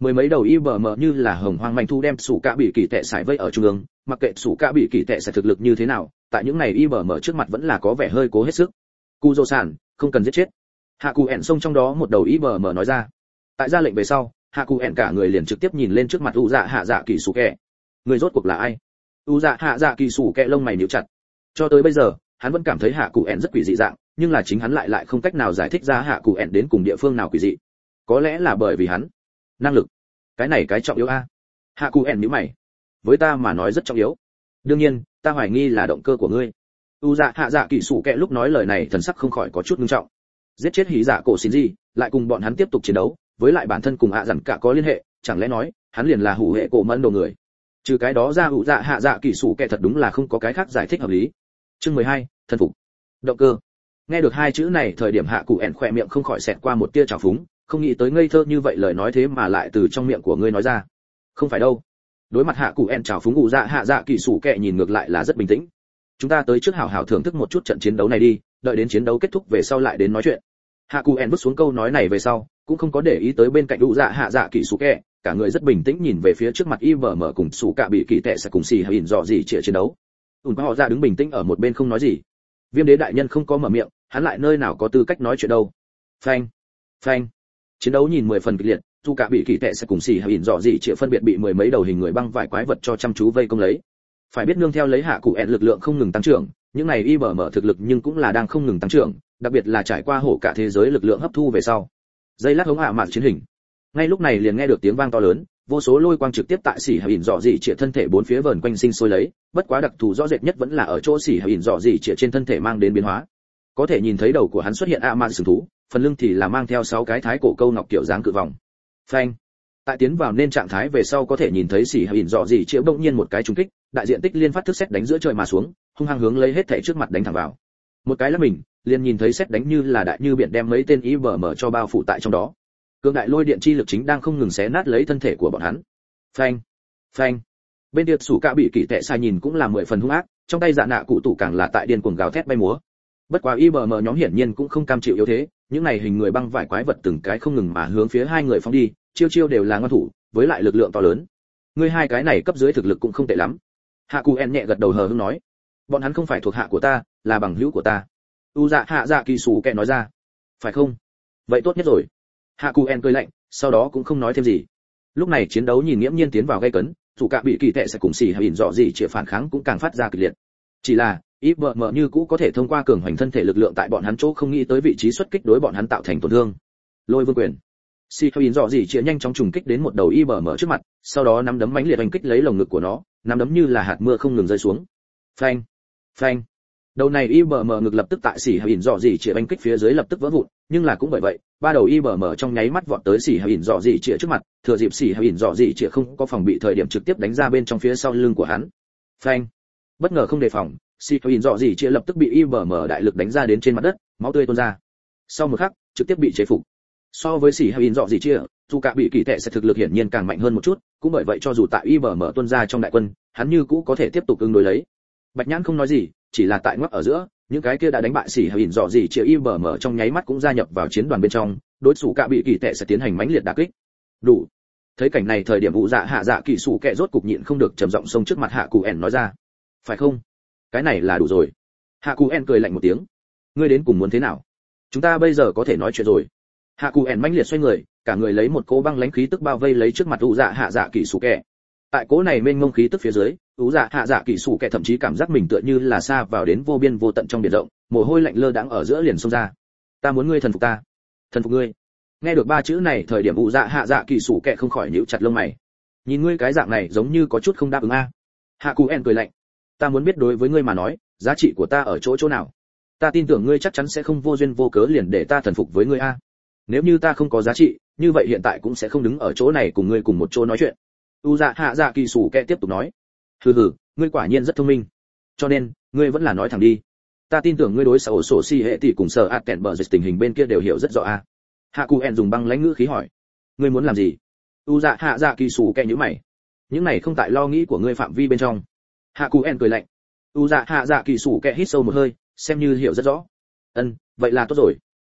Mười mấy đầu i bờ em như là hồng hoang manh thu đem sủ cả bị kỳ tệ sải vây ở trung ương, mặc kệ sủ cả bị kỳ tệ sẽ thực lực như thế nào, tại những này i bờ em trước mặt vẫn là có vẻ hơi cố hết sức. Cu Dô Sản, không cần giết chết. Hạ Cụ ẻn xông trong đó một đầu i bờ em nói ra. Tại ra lệnh về sau, Hạ Cụ ẻn cả người liền trực tiếp nhìn lên trước mặt u dạ hạ dạ kỳ sủ kẹ. Người rốt cuộc là ai? U dạ hạ dạ kỳ sủ kẹ lông mày nhíu chặt. Cho tới bây giờ, hắn vẫn cảm thấy Hạ Cụ ẻn rất quỷ dị dạng, nhưng là chính hắn lại lại không cách nào giải thích ra Hạ Cụ ẻn đến cùng địa phương nào quỷ dị. Có lẽ là bởi vì hắn năng lực. Cái này cái trọng yếu a. Hạ Cụ ẻn nhíu mày. Với ta mà nói rất trọng yếu. Đương nhiên, ta hoài nghi là động cơ của ngươi. U dạ hạ dạ kỳ sủ kẹ lúc nói lời này thần sắc không khỏi có chút nghiêm trọng. Giết chết hí dạ cổ xin gì, lại cùng bọn hắn tiếp tục chiến đấu, với lại bản thân cùng hạ dặn cả có liên hệ, chẳng lẽ nói hắn liền là hủ hệ cổ mẫn đồ người. Trừ cái đó ra u dạ hạ dạ kỳ sủ kẹ thật đúng là không có cái khác giải thích hợp lý. Chương mười hai, thân phục. Động cơ. Nghe được hai chữ này, thời điểm Hạ Cụ ẻn khỏe miệng không khỏi xẹt qua một tia trào phúng, không nghĩ tới ngây thơ như vậy lời nói thế mà lại từ trong miệng của ngươi nói ra. Không phải đâu. Đối mặt Hạ Cụ ẻn trào phúng, u dạ hạ dạ kỳ sủ kẹ nhìn ngược lại là rất bình tĩnh. Chúng ta tới trước hảo hảo thưởng thức một chút trận chiến đấu này đi, đợi đến chiến đấu kết thúc về sau lại đến nói chuyện. Hạ Cụ ẻn vứt xuống câu nói này về sau, cũng không có để ý tới bên cạnh u dạ hạ dạ kỳ sủ kẹ, cả người rất bình tĩnh nhìn về phía trước mặt i vờ em cùng sủ cả bị kỳ tệ sẽ cùng xì hỉn dọ gì chĩa chiến đấu. ùn họ ra đứng bình tĩnh ở một bên không nói gì. Viêm đế đại nhân không có mở miệng, hắn lại nơi nào có tư cách nói chuyện đâu. Phanh, phanh. Chiến đấu nhìn mười phần kịch liệt, dù cả bị kỳ tệ sẽ cùng xì hỉn dọ gì chĩa phân biệt bị mười mấy đầu hình người băng vải quái vật cho chăm chú vây công lấy. Phải biết nương theo lấy Hạ Cụ ẻn lực lượng không ngừng tăng trưởng, những này i bờ em thực lực nhưng cũng là đang không ngừng tăng trưởng, đặc biệt là trải qua hổ cả thế giới lực lượng hấp thu về sau. Dây lát hống hạ mạn chiến hình. Ngay lúc này liền nghe được tiếng vang to lớn, vô số lôi quang trực tiếp tại xỉ hỉn dọ dị chĩa thân thể bốn phía vờn quanh sinh sôi lấy, bất quá đặc thù rõ rệt nhất vẫn là ở chỗ xỉ hỉn dọ dị chĩa trên thân thể mang đến biến hóa. Có thể nhìn thấy đầu của hắn xuất hiện ạ mạn sừng thú, phần lưng thì là mang theo sáu cái thái cổ câu ngọc kiểu dáng cự vòng. Phanh. Tại tiến vào nên trạng thái về sau có thể nhìn thấy xỉ hỉn dọ dị chĩa bỗng nhiên một cái trùng kích, đại diện tích liên phát thức sét đánh giữa trời mà xuống, hung hăng hướng lấy hết thảy trước mặt đánh thẳng vào. Một cái là mình, liền nhìn thấy sét đánh như là đại như biển đem mấy tên i bờ em cho bao phủ tại trong đó. Cương đại lôi điện chi lực chính đang không ngừng xé nát lấy thân thể của bọn hắn. Phanh, phanh. Bên kia sủ cả bị kỳ tệ sai nhìn cũng là mười phần hung ác, trong tay dạ nạ cụ tủ càng là tại điên cuồng gào thét bay múa. Bất quá i bờ em nhóm hiển nhiên cũng không cam chịu yếu thế, những này hình người băng vải quái vật từng cái không ngừng mà hướng phía hai người phóng đi, chiêu chiêu đều là ngoan thủ, với lại lực lượng to lớn. Ngươi hai cái này cấp dưới thực lực cũng không tệ lắm. Hạ Cụ En nhẹ gật đầu hờ hững nói, bọn hắn không phải thuộc hạ của ta, là bằng hữu của ta. U dạ hạ dạ kỳ sủ kẹ nói ra. Phải không? Vậy tốt nhất rồi. Hạ Cụ En cười lạnh, sau đó cũng không nói thêm gì. Lúc này chiến đấu nhìn nghiễm nhiên tiến vào gay cấn, dù cả bị kỳ tệ sẽ cùng xì hỉn dọ gì chỉ phản kháng cũng càng phát ra kịch liệt. Chỉ là ít bờ mờ như cũ có thể thông qua cường hoành thân thể lực lượng tại bọn hắn chỗ không nghĩ tới vị trí xuất kích đối bọn hắn tạo thành tổn thương. Lôi vương quyền. Xì hỉn dọ gì chỉ nhanh chóng trùng kích đến một đầu i bờ mờ trước mặt, sau đó nắm đấm mãnh liệt đánh kích lấy lồng ngực của nó, nắm đấm như là hạt mưa không ngừng rơi xuống. Phanh, phanh. Đầu này i bờ mờ ngực lập tức tại xỉ hỉn dọ gì chỉ đánh kích phía dưới lập tức vỡ vụn, nhưng là cũng bởi vậy, ba đầu i bờ mờ trong nháy mắt vọt tới xỉ hỉn dọ gì chỉ trước mặt, thừa dịp xỉ hỉn dọ gì chỉ không có phòng bị thời điểm trực tiếp đánh ra bên trong phía sau lưng của hắn. Phanh. Bất ngờ không đề phòng, xỉ hỉn dọ gì chỉ lập tức bị i bờ mờ đại lực đánh ra đến trên mặt đất, máu tươi tuôn ra. Sau một khắc, trực tiếp bị chế phục. So với xỉ hỉn dọ gì chỉ, dù cả bị kỳ tệ sẽ thực lực hiển nhiên càng mạnh hơn một chút, cũng bởi vậy cho dù tại i bờ mờ tuôn ra trong đại quân, hắn như cũ có thể tiếp tục ứng đối lấy. Bạch Nhãn không nói gì, chỉ là tại ngoắc ở giữa, những cái kia đã đánh bại xỉ hỉn dọ gì chỉ i bờ mờ trong nháy mắt cũng gia nhập vào chiến đoàn bên trong, đối thủ cả bị kỳ tệ sẽ tiến hành mãnh liệt đả kích. Đủ. Thấy cảnh này, thời điểm vụ dạ hạ dạ kỳ sủ kẹ rốt cục nhịn không được trầm giọng xông trước mặt Hạ Cụ En nói ra. Phải không? Cái này là đủ rồi. Hạ Cụ En cười lạnh một tiếng. Ngươi đến cùng muốn thế nào? Chúng ta bây giờ có thể nói chuyện rồi. Hạ Cụ En mãnh liệt xoay người, cả người lấy một cỗ băng lãnh khí tức bao vây lấy trước mặt vụ dạ hạ dạ kỳ sủ kẹ. Tại cỗ này mênh mông khí tức phía dưới, ú dạ hạ dạ kỳ sủ kẹ thậm chí cảm giác mình tựa như là xa vào đến vô biên vô tận trong biển rộng, mồ hôi lạnh lơ đãng ở giữa liền xông ra. Ta muốn ngươi thần phục ta. Thần phục ngươi. Nghe được ba chữ này, thời điểm ú dạ hạ dạ kỳ sủ kẹ không khỏi nhíu chặt lông mày. Nhìn ngươi cái dạng này giống như có chút không đáp ứng a. Hạ Cụ En cười lạnh. Ta muốn biết đối với ngươi mà nói, giá trị của ta ở chỗ chỗ nào? Ta tin tưởng ngươi chắc chắn sẽ không vô duyên vô cớ liền để ta thần phục với ngươi a. Nếu như ta không có giá trị, như vậy hiện tại cũng sẽ không đứng ở chỗ này cùng ngươi cùng một chỗ nói chuyện. U dạ hạ dạ kỳ sủ kẹ tiếp tục nói. Hừ hừ, ngươi quả nhiên rất thông minh. Cho nên, ngươi vẫn là nói thẳng đi. Ta tin tưởng ngươi đối sở sổ si hệ tỷ cùng sở ạt kẹn bờ dịch tình hình bên kia đều hiểu rất rõ a. Hạ Cụ En dùng băng lãnh ngữ khí hỏi. Ngươi muốn làm gì? U dạ hạ dạ kỳ sủ kẹ nhíu mày. Những này không tại lo nghĩ của ngươi phạm vi bên trong. Hạ Cụ En cười lạnh. U dạ hạ dạ kỳ sủ kẹ hít sâu một hơi, xem như hiểu rất rõ. Ân, vậy là tốt rồi.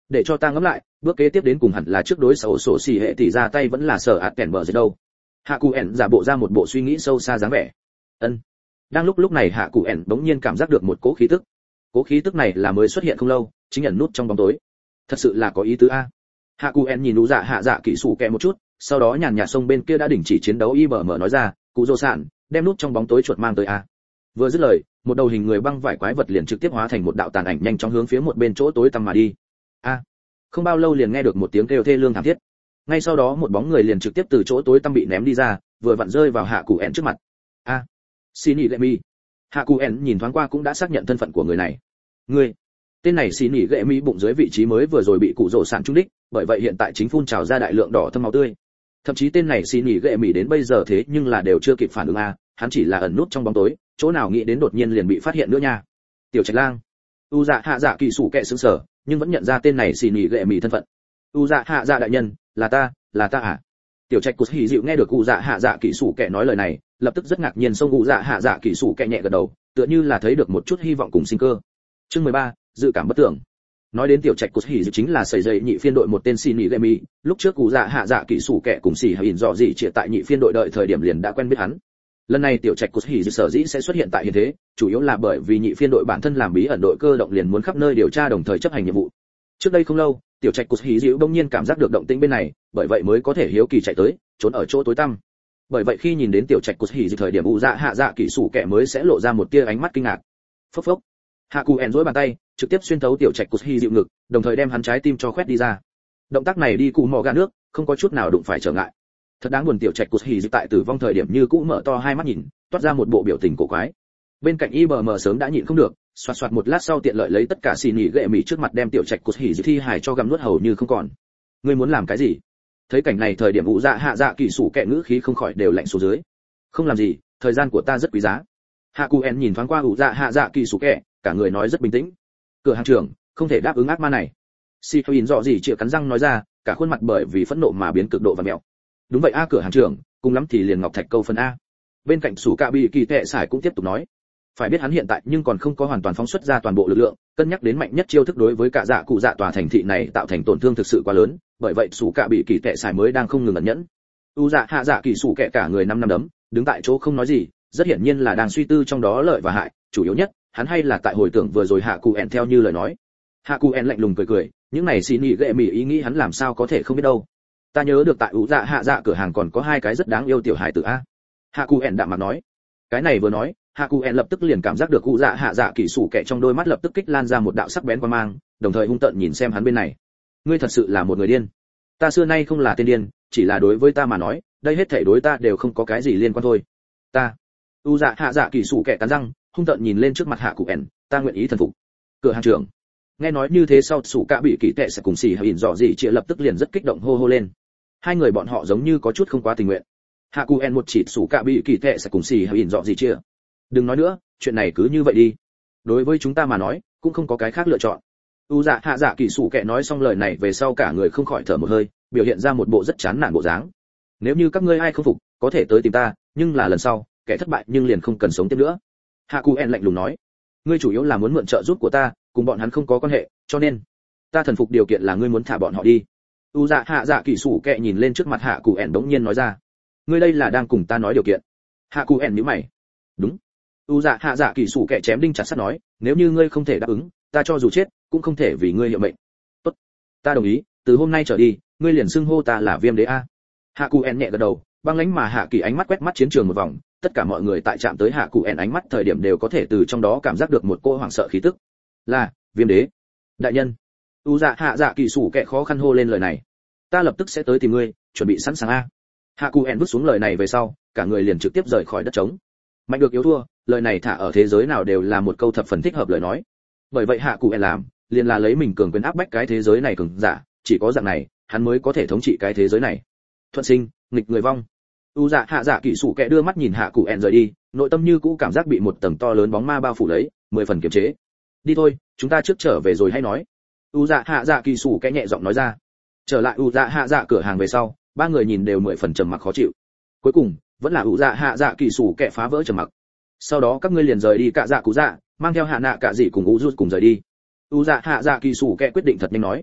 để cho ta ngẫm lại, bước kế tiếp đến cùng hẳn là trước đối xấu sổ xì hệ tỷ ra tay vẫn là sở ạt kèn bờ gì đâu. Hạ Cụ ẻn giả bộ ra một bộ suy nghĩ sâu xa dáng vẻ. Ân. Đang lúc lúc này Hạ Cụ ẻn bỗng nhiên cảm giác được một cỗ khí tức. Cỗ khí tức này là mới xuất hiện không lâu, chính ẩn nút trong bóng tối. Thật sự là có ý tứ a. Hạ Cụ ẻn nhìn Nụ Dạ Hạ Dạ Kỹ Sủ Kẹ một chút, sau đó nhàn nhạt sông bên kia đã đình chỉ chiến đấu y bờ mở nói ra, Cụ Dô Sạn, đem nút trong bóng tối chuột mang tới a. Vừa dứt lời, một đầu hình người băng vải quái vật liền trực tiếp hóa thành một đạo tàn ảnh nhanh chóng hướng phía một bên chỗ tối tăm mà đi. A. Không bao lâu liền nghe được một tiếng kêu thê lương thảm thiết. Ngay sau đó một bóng người liền trực tiếp từ chỗ tối tăm bị ném đi ra, vừa vặn rơi vào Hạ Cụ ẻn trước mặt. A. Xin nhị lệ mi. Hạ Cụ ẻn nhìn thoáng qua cũng đã xác nhận thân phận của người này. Người. Tên này xin nhị lệ mi bụng dưới vị trí mới vừa rồi bị Cụ Dỗ Sạn trúng đích, bởi vậy hiện tại chính phun trào ra đại lượng đỏ thâm máu tươi. Thậm chí tên này xin nhị lệ mi đến bây giờ thế nhưng là đều chưa kịp phản ứng a, hắn chỉ là ẩn nút trong bóng tối, chỗ nào nghĩ đến đột nhiên liền bị phát hiện nữa nha. Tiểu Trạch Lang. U Dạ Hạ Dạ Kỳ Sủ Kệ sững sờ, nhưng vẫn nhận ra tên này xin nhị lệ mi thân phận. U Dạ Hạ Dạ đại nhân, là ta, là ta à? Tiểu Trạch Cút Hỉ dịu nghe được U Dạ Hạ Dạ Kỳ Sủ Kệ nói lời này, lập tức rất ngạc nhiên xông U Dạ Hạ Dạ Kỳ Sủ Kệ nhẹ gật đầu, tựa như là thấy được một chút hy vọng cùng sinh cơ. Chương mười ba, dự cảm bất tưởng. Nói đến Tiểu Trạch Cút Hỉ dịu chính là sẩy dậy nhị phiên đội một tên xin nhị lệ mi, lúc trước U Dạ Hạ Dạ Kỳ Sủ Kệ cùng xỉ Hỉn dọ gì chỉ tại nhị phiên đội đợi thời điểm liền đã quen biết hắn. Lần này Tiểu Trạch Cút Hỉ dịu sở dĩ sẽ xuất hiện tại hiện thế, chủ yếu là bởi vì nhị phiên đội bản thân làm bí ẩn đội cơ động liền muốn khắp nơi điều tra đồng thời chấp hành nhiệm vụ. Trước đây không lâu, Tiểu Trạch Cút Hỉ dịu đông nhiên cảm giác được động tĩnh bên này, bởi vậy mới có thể hiếu kỳ chạy tới, trốn ở chỗ tối tăm. Bởi vậy khi nhìn đến Tiểu Trạch Cút Hỉ dịu thời điểm U Dạ Hạ Dạ Kỳ Sủ Kệ mới sẽ lộ ra một tia ánh mắt kinh ngạc. Phốc phốc. Hạ Cụ ẻn duỗi bàn tay, trực tiếp xuyên thấu Tiểu Trạch Cút Hỉ dịu ngực, đồng thời đem hắn trái tim cho khoét đi ra. Động tác này đi cụ mò gà nước, không có chút nào đụng phải trở ngại. Thật đáng buồn Tiểu Trạch Cút Hỉ dịu tại tử vong thời điểm như cũ mở to hai mắt nhìn, toát ra một bộ biểu tình cổ quái. Bên cạnh i bờ em sớm đã nhịn không được, xoạt xoạt một lát sau tiện lợi lấy tất cả xì nhị gệ mì trước mặt đem Tiểu Trạch Cút Hỉ dịu thi hài cho gặm nuốt hầu như không còn. Ngươi muốn làm cái gì? Thấy cảnh này thời điểm U Dạ Hạ Dạ Kỳ Sủ Kệ ngữ khí không khỏi đều lạnh xuống dưới. Không làm gì, thời gian của ta rất quý giá. Hạ Cụ ẻn nhìn thoáng qua U Dạ Hạ Dạ Kỳ Sủ Kệ, cả người nói rất bình tĩnh. Cửa hàng trưởng, không thể đáp ứng ác ma này. Si Hyin dọ gì chĩa cắn răng nói ra, cả khuôn mặt bởi vì phẫn nộ mà biến cực độ và mèo. Đúng vậy a cửa hàng trưởng, cùng lắm thì liền ngọc thạch câu phần a. Bên cạnh Sủ Cạ Bị Kỳ Tệ Sải cũng tiếp tục nói. Phải biết hắn hiện tại nhưng còn không có hoàn toàn phóng xuất ra toàn bộ lực lượng, cân nhắc đến mạnh nhất chiêu thức đối với cả dạ cụ dạ tòa thành thị này tạo thành tổn thương thực sự quá lớn, bởi vậy Sủ Cạ Bị Kỳ Tệ Sải mới đang không ngừng ẩn nhẫn. U Dạ Hạ Dạ Kỳ Sủ Kệ cả người năm năm đấm, đứng tại chỗ không nói gì, rất hiển nhiên là đang suy tư trong đó lợi và hại, chủ yếu nhất, hắn hay là tại hồi tưởng vừa rồi Hạ Cụ ẻn theo như lời nói. Hạ Cụ ẻn lạnh lùng cười cười, những này xin nhị gệ mỉ ý nghĩ hắn làm sao có thể không biết đâu. Ta nhớ được tại U Dạ Hạ Dạ cửa hàng còn có hai cái rất đáng yêu tiểu hài tử a. Hạ Cụ ẻn đạm mặt nói. Cái này vừa nói, Hạ Cụ ẻn lập tức liền cảm giác được U Dạ Hạ Dạ Kỳ Sủ Kệ trong đôi mắt lập tức kích lan ra một đạo sắc bén quang mang, đồng thời hung tợn nhìn xem hắn bên này. Ngươi thật sự là một người điên. Ta xưa nay không là tên điên, chỉ là đối với ta mà nói, đây hết thảy đối ta đều không có cái gì liên quan thôi. Ta. U Dạ Hạ Dạ Kỳ Sủ Kệ cắn răng, hung tợn nhìn lên trước mặt Hạ Cụ ẻn, ta nguyện ý thần phục. Cửa hàng trưởng. Nghe nói như thế sau Sủ Cạ Bị Kỳ Tệ sẽ cùng xì Hỉn dọ gì chia lập tức liền rất kích động hô hô lên. Hai người bọn họ giống như có chút không quá tình nguyện. Hạ Cụ ẻn một chỉ Sủ Cạ Bị Kỳ Tệ sẽ cùng xì Hỉn dọ gì chia. Đừng nói nữa, chuyện này cứ như vậy đi. Đối với chúng ta mà nói, cũng không có cái khác lựa chọn. U Dạ Hạ Dạ Kỳ Sủ Kệ nói xong lời này về sau cả người không khỏi thở một hơi, biểu hiện ra một bộ rất chán nản bộ dáng. Nếu như các ngươi ai không phục, có thể tới tìm ta, nhưng là lần sau, kẻ thất bại nhưng liền không cần sống tiếp nữa. Hạ Cụ ẻn lạnh lùng nói, ngươi chủ yếu là muốn mượn trợ giúp của ta, cùng bọn hắn không có quan hệ, cho nên ta thần phục điều kiện là ngươi muốn thả bọn họ đi. U Dạ Hạ Dạ Kỳ Sủ Kệ nhìn lên trước mặt Hạ Cụ ẻn bỗng nhiên nói ra, ngươi đây là đang cùng ta nói điều kiện. Hạ Cụ ẻn nhíu mày. Đúng. U Dạ Hạ Dạ Kỳ Sủ Kệ chém đinh chặt sắt nói, nếu như ngươi không thể đáp ứng, ta cho dù chết cũng không thể vì ngươi hiệu mệnh. Tốt, ta đồng ý, từ hôm nay trở đi, ngươi liền xưng hô ta là Viêm Đế a. Hạ Cụ ẻn nhẹ gật đầu, băng lãnh mà Hạ Kỳ ánh mắt quét mắt chiến trường một vòng, tất cả mọi người tại chạm tới Hạ Cụ ẻn ánh mắt thời điểm đều có thể từ trong đó cảm giác được một cô hoảng sợ khí tức. Là Viêm Đế đại nhân. U Dạ Hạ Dạ Kỳ Sủ Kệ khó khăn hô lên lời này. Ta lập tức sẽ tới tìm ngươi, chuẩn bị sẵn sàng a. Hạ Cụ ẻn vứt xuống lời này về sau, cả người liền trực tiếp rời khỏi đất trống. Mạnh được yếu thua, lời này thả ở thế giới nào đều là một câu thập phần thích hợp lời nói. Bởi vậy Hạ Cụ ẻn làm, liền là lấy mình cường quyền áp bách cái thế giới này cường giả, chỉ có dạng này, hắn mới có thể thống trị cái thế giới này. Thuận sinh, nghịch người vong. U Dạ Hạ Dạ Kỳ Sủ Kệ đưa mắt nhìn Hạ Cụ ẻn rời đi, nội tâm như cũ cảm giác bị một tầng to lớn bóng ma bao phủ lấy, mười phần kiềm chế. Đi thôi, chúng ta trước trở về rồi hay nói. U Dạ Hạ Dạ Kỳ Sủ Kệ nhẹ giọng nói ra. Trở lại U Dạ Hạ Dạ cửa hàng về sau, ba người nhìn đều mười phần trầm mặc khó chịu. Cuối cùng, vẫn là U Dạ Hạ Dạ Kỳ Sủ Kệ phá vỡ trầm mặc. Sau đó các ngươi liền rời đi cả dạ cụ dạ, mang theo Hạ Nạ cả dị cùng U Rút cùng rời đi. U Dạ Hạ Dạ Kỳ Sủ Kệ quyết định thật nhanh nói.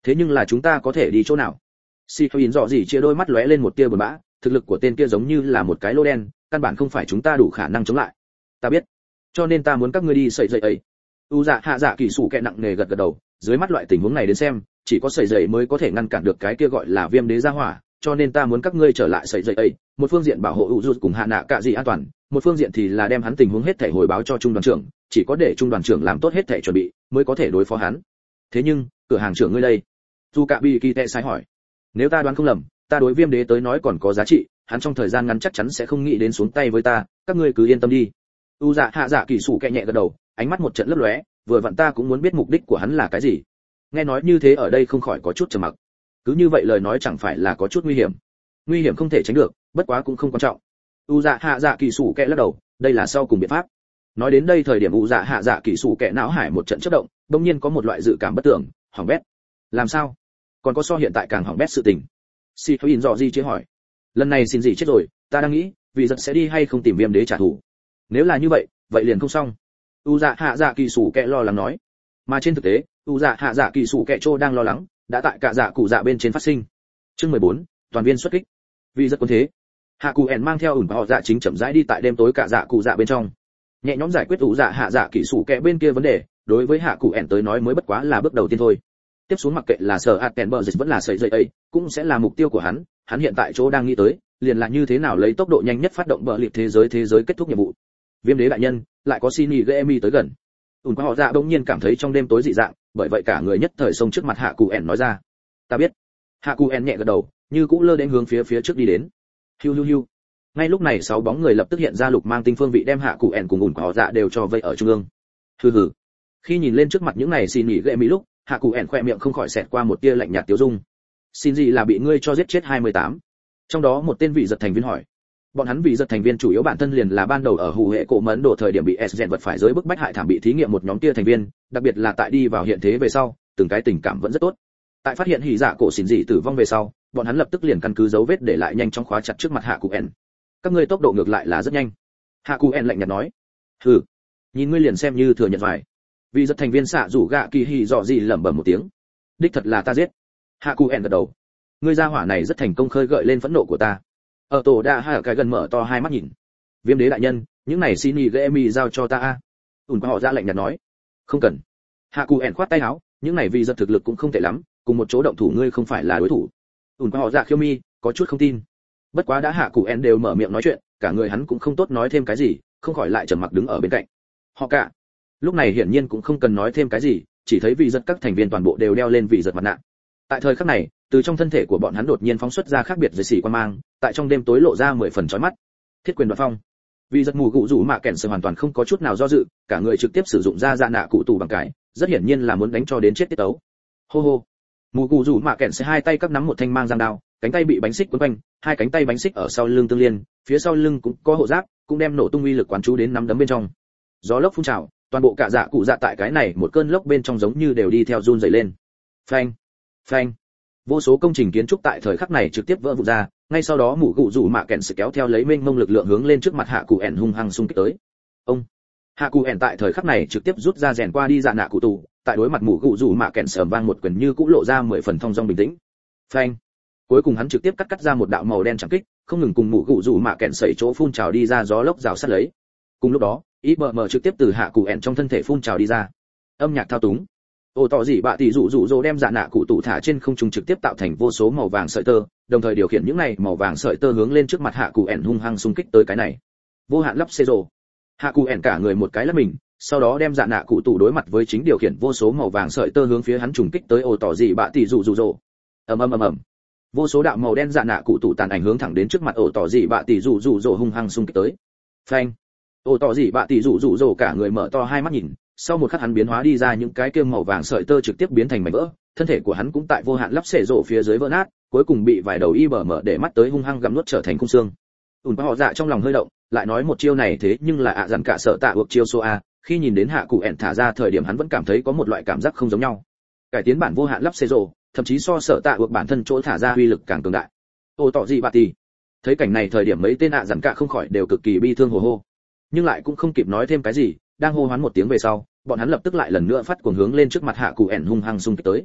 thế nhưng là chúng ta có thể đi chỗ nào? Si Huyên dọ gì chia đôi mắt lóe lên một tia buồn bã, thực lực của tên kia giống như là một cái lô đen, căn bản không phải chúng ta đủ khả năng chống lại. Ta biết, cho nên ta muốn các ngươi đi sẩy dậy ấy. U dạ hạ dạ kỳ sủ kẹ nặng nề gật gật đầu, dưới mắt loại tình huống này đến xem, chỉ có sẩy dậy mới có thể ngăn cản được cái kia gọi là viêm đế gia hỏa, cho nên ta muốn các ngươi trở lại sẩy dậy ấy, một phương diện bảo hộ u rút cùng hạ nạ cả gì an toàn, một phương diện thì là đem hắn tình huống hết thảy hồi báo cho trung đoàn trưởng, chỉ có để trung đoàn trưởng làm tốt hết thảy chuẩn bị, mới có thể đối phó hắn. Thế nhưng, cửa hàng trưởng ngươi đây? Dù cả bị kỳ tệ sai hỏi. Nếu ta đoán không lầm, ta đối viêm đế tới nói còn có giá trị, hắn trong thời gian ngắn chắc chắn sẽ không nghĩ đến xuống tay với ta, các ngươi cứ yên tâm đi. U dạ hạ dạ kỳ sủ kẹ nhẹ gật đầu, ánh mắt một trận lấp lóe, vừa vặn ta cũng muốn biết mục đích của hắn là cái gì. Nghe nói như thế ở đây không khỏi có chút trầm mặc. Cứ như vậy lời nói chẳng phải là có chút nguy hiểm? Nguy hiểm không thể tránh được, bất quá cũng không quan trọng. U dạ hạ dạ kỳ sủ kẹ lắc đầu, đây là sau cùng biện pháp. Nói đến đây thời điểm U dạ hạ dạ kỳ sủ kẹ não hải một trận chớp động, đột nhiên có một loại dự cảm bất tưởng, hỏng bét. Làm sao? Còn có so hiện tại càng hỏng bét sự tình. Si Huyên dọ gì chế hỏi. Lần này xin gì chết rồi, ta đang nghĩ, vì giật sẽ đi hay không tìm viêm đế trả thù. Nếu là như vậy, vậy liền không xong. U dạ hạ dạ kỳ sủ kẹ lo lắng nói. Mà trên thực tế, U dạ hạ dạ kỳ sủ kẹ trô đang lo lắng, đã tại cả dạ cụ dạ bên trên phát sinh. Chương mười bốn, toàn viên xuất kích. Vì rất quân thế. Hạ cụ ẻn mang theo ủn họ dạ chính chậm rãi đi tại đêm tối cả dạ cụ dạ bên trong. Nhẹ nhõm giải quyết U dạ hạ dạ kỳ sủ kẹ bên kia vấn đề, đối với hạ cụ ẻn tới nói mới bất quá là bước đầu tiên thôi. Tiếp xuống mặc kệ là sở Attenborough vẫn là sợi dây ấy, cũng sẽ là mục tiêu của hắn, hắn hiện tại chỗ đang nghĩ tới, liền là như thế nào lấy tốc độ nhanh nhất phát động bờ liệt thế giới thế giới kết thúc nhiệm vụ. Viêm đế đại nhân, lại có Shinji Gemi tới gần. Ùn qua họ dạ bỗng nhiên cảm thấy trong đêm tối dị dạng, bởi vậy cả người nhất thời xông trước mặt Hạ Cụ ẻn nói ra. Ta biết. Hạ Cụ ẻn nhẹ gật đầu, như cũ lơ đến hướng phía phía trước đi đến. Hiu hiu hiu. Ngay lúc này sáu bóng người lập tức hiện ra lục mang tinh phương vị đem Hạ Cụ ẻn cùng ùn qua họ dạ đều cho vây ở trung ương. Hừ hừ. Khi nhìn lên trước mặt những này Shinji Gemi lúc, Hạ Cụ ẻn khoe miệng không khỏi xẹt qua một tia lạnh nhạt tiêu dung. Xin gì là bị ngươi cho giết chết hai mươi tám. Trong đó một tên vị giật thành viên hỏi. Bọn hắn vị giật thành viên chủ yếu bản thân liền là ban đầu ở hủ hệ cổ mẫn đồ thời điểm bị S vật phải giới bức bách hại thảm bị thí nghiệm một nhóm tia thành viên, đặc biệt là tại đi vào hiện thế về sau, từng cái tình cảm vẫn rất tốt. Tại phát hiện hỉ dạ cổ xỉn dị tử vong về sau, bọn hắn lập tức liền căn cứ dấu vết để lại nhanh chóng khóa chặt trước mặt Hạ Cụ ẻn. Các ngươi tốc độ ngược lại là rất nhanh. Hạ Cụ ẻn lạnh nhạt nói. Hừ, nhìn ngươi liền xem như thừa nhận vài. Vì giật thành viên xạ rủ gạ kỳ hỉ dọ gì lẩm bẩm một tiếng. Đích thật là ta giết. Hạ Cụ ẻn gật đầu. Ngươi gia hỏa này rất thành công khơi gợi lên phẫn nộ của ta. Ở tổ đa hai ở cái gần mở to hai mắt nhìn. Viêm đế đại nhân, những này xin nhì Gemi giao cho ta a. Ùn qua họ ra lệnh nhạt nói. Không cần. Hạ Cụ ẻn khoát tay áo, những này vì giật thực lực cũng không tệ lắm, cùng một chỗ động thủ ngươi không phải là đối thủ. Ùn qua họ ra khiêu mi, có chút không tin. Bất quá đã Hạ Cụ ẻn đều mở miệng nói chuyện, cả người hắn cũng không tốt nói thêm cái gì, không khỏi lại trầm mặc đứng ở bên cạnh. Họ cả. Lúc này hiển nhiên cũng không cần nói thêm cái gì, chỉ thấy vị giật các thành viên toàn bộ đều đeo lên vị giật mặt nạ. Tại thời khắc này, từ trong thân thể của bọn hắn đột nhiên phóng xuất ra khác biệt dưới xỉ quan mang, tại trong đêm tối lộ ra mười phần chói mắt. Thiết quyền đoạt phong. Vị giật mù gụ rủ mạ kèn sờ hoàn toàn không có chút nào do dự, cả người trực tiếp sử dụng ra dạ nạ cụ tù bằng cái, rất hiển nhiên là muốn đánh cho đến chết tiết tấu. Hô hô. Mù gụ rủ mạ kèn sờ hai tay các nắm một thanh mang giang đao, cánh tay bị bánh xích quấn quanh, hai cánh tay bánh xích ở sau lưng tương liên, phía sau lưng cũng có hộ giáp, cũng đem nổ tung uy lực quán chú đến nắm đấm bên trong. Gió lốc phun trào, toàn bộ cả dạ cụ dạ tại cái này một cơn lốc bên trong giống như đều đi theo run rẩy lên. Phanh, phanh. Vô số công trình kiến trúc tại thời khắc này trực tiếp vỡ vụn ra, ngay sau đó mũ gụ rủ mạ kèn sẽ kéo theo lấy mênh mông lực lượng hướng lên trước mặt Hạ Cụ ẻn hung hăng xung kích tới. Ông. Hạ Cụ ẻn tại thời khắc này trực tiếp rút ra rèn qua đi dạ nạ cụ tù, tại đối mặt mũ gụ rủ mạ kèn sờm vang một quyền như cũ lộ ra mười phần thông dong bình tĩnh. Phanh. Cuối cùng hắn trực tiếp cắt cắt ra một đạo màu đen chẳng kích, không ngừng cùng mũ gụ rủ mạ kèn sẩy chỗ phun trào đi ra gió lốc rào sát lấy. Cùng lúc đó, i bờ mờ trực tiếp từ Hạ Cụ ẻn trong thân thể phun trào đi ra. Âm nhạc thao túng. Ổ tỏ gì bạ tỷ dụ dụ dỗ đem dạ nạ cụ tụ thả trên không trung trực tiếp tạo thành vô số màu vàng sợi tơ, đồng thời điều khiển những này màu vàng sợi tơ hướng lên trước mặt Hạ Cụ ẻn hung hăng xung kích tới cái này. Vô hạn lắp xê rồ. Hạ Cụ ẻn cả người một cái lắp mình, sau đó đem dạ nạ cụ tụ đối mặt với chính điều khiển vô số màu vàng sợi tơ hướng phía hắn trùng kích tới ổ tỏ gì bạ tỷ dụ dụ dỗ. Ầm ầm ầm ầm. Vô số đạo màu đen dạ nạ cụ tụ tàn ảnh hướng thẳng đến trước mặt ổ tỏ gì bạ tỷ dụ dụ dỗ hung hăng xung kích tới. Phanh. Ổ tỏ gì bạ tỷ dụ dụ dỗ cả người mở to hai mắt nhìn. Sau một khắc hắn biến hóa đi ra những cái kia màu vàng sợi tơ trực tiếp biến thành mảnh vỡ, thân thể của hắn cũng tại vô hạn lắp xể rộ phía dưới vỡ nát, cuối cùng bị vài đầu y bờ mở để mắt tới hung hăng gặm nuốt trở thành khung xương. Ùn họ dạ trong lòng hơi động, lại nói một chiêu này thế nhưng là ạ dặn cả sợ tạ ược chiêu số a, khi nhìn đến Hạ Cụ ẻn thả ra thời điểm hắn vẫn cảm thấy có một loại cảm giác không giống nhau. Cải tiến bản vô hạn lắp xể rộ, thậm chí so sợ tạ ược bản thân chỗ thả ra uy lực càng cường đại. Ô tỏ gì bà tì. Thấy cảnh này thời điểm mấy tên ạ dặn cả không khỏi đều cực kỳ bi thương hồ hô, nhưng lại cũng không kịp nói thêm cái gì, đang hô hoán một tiếng về sau, bọn hắn lập tức lại lần nữa phát cuồng hướng lên trước mặt Hạ Cụ ẻn hung hăng xung kích tới.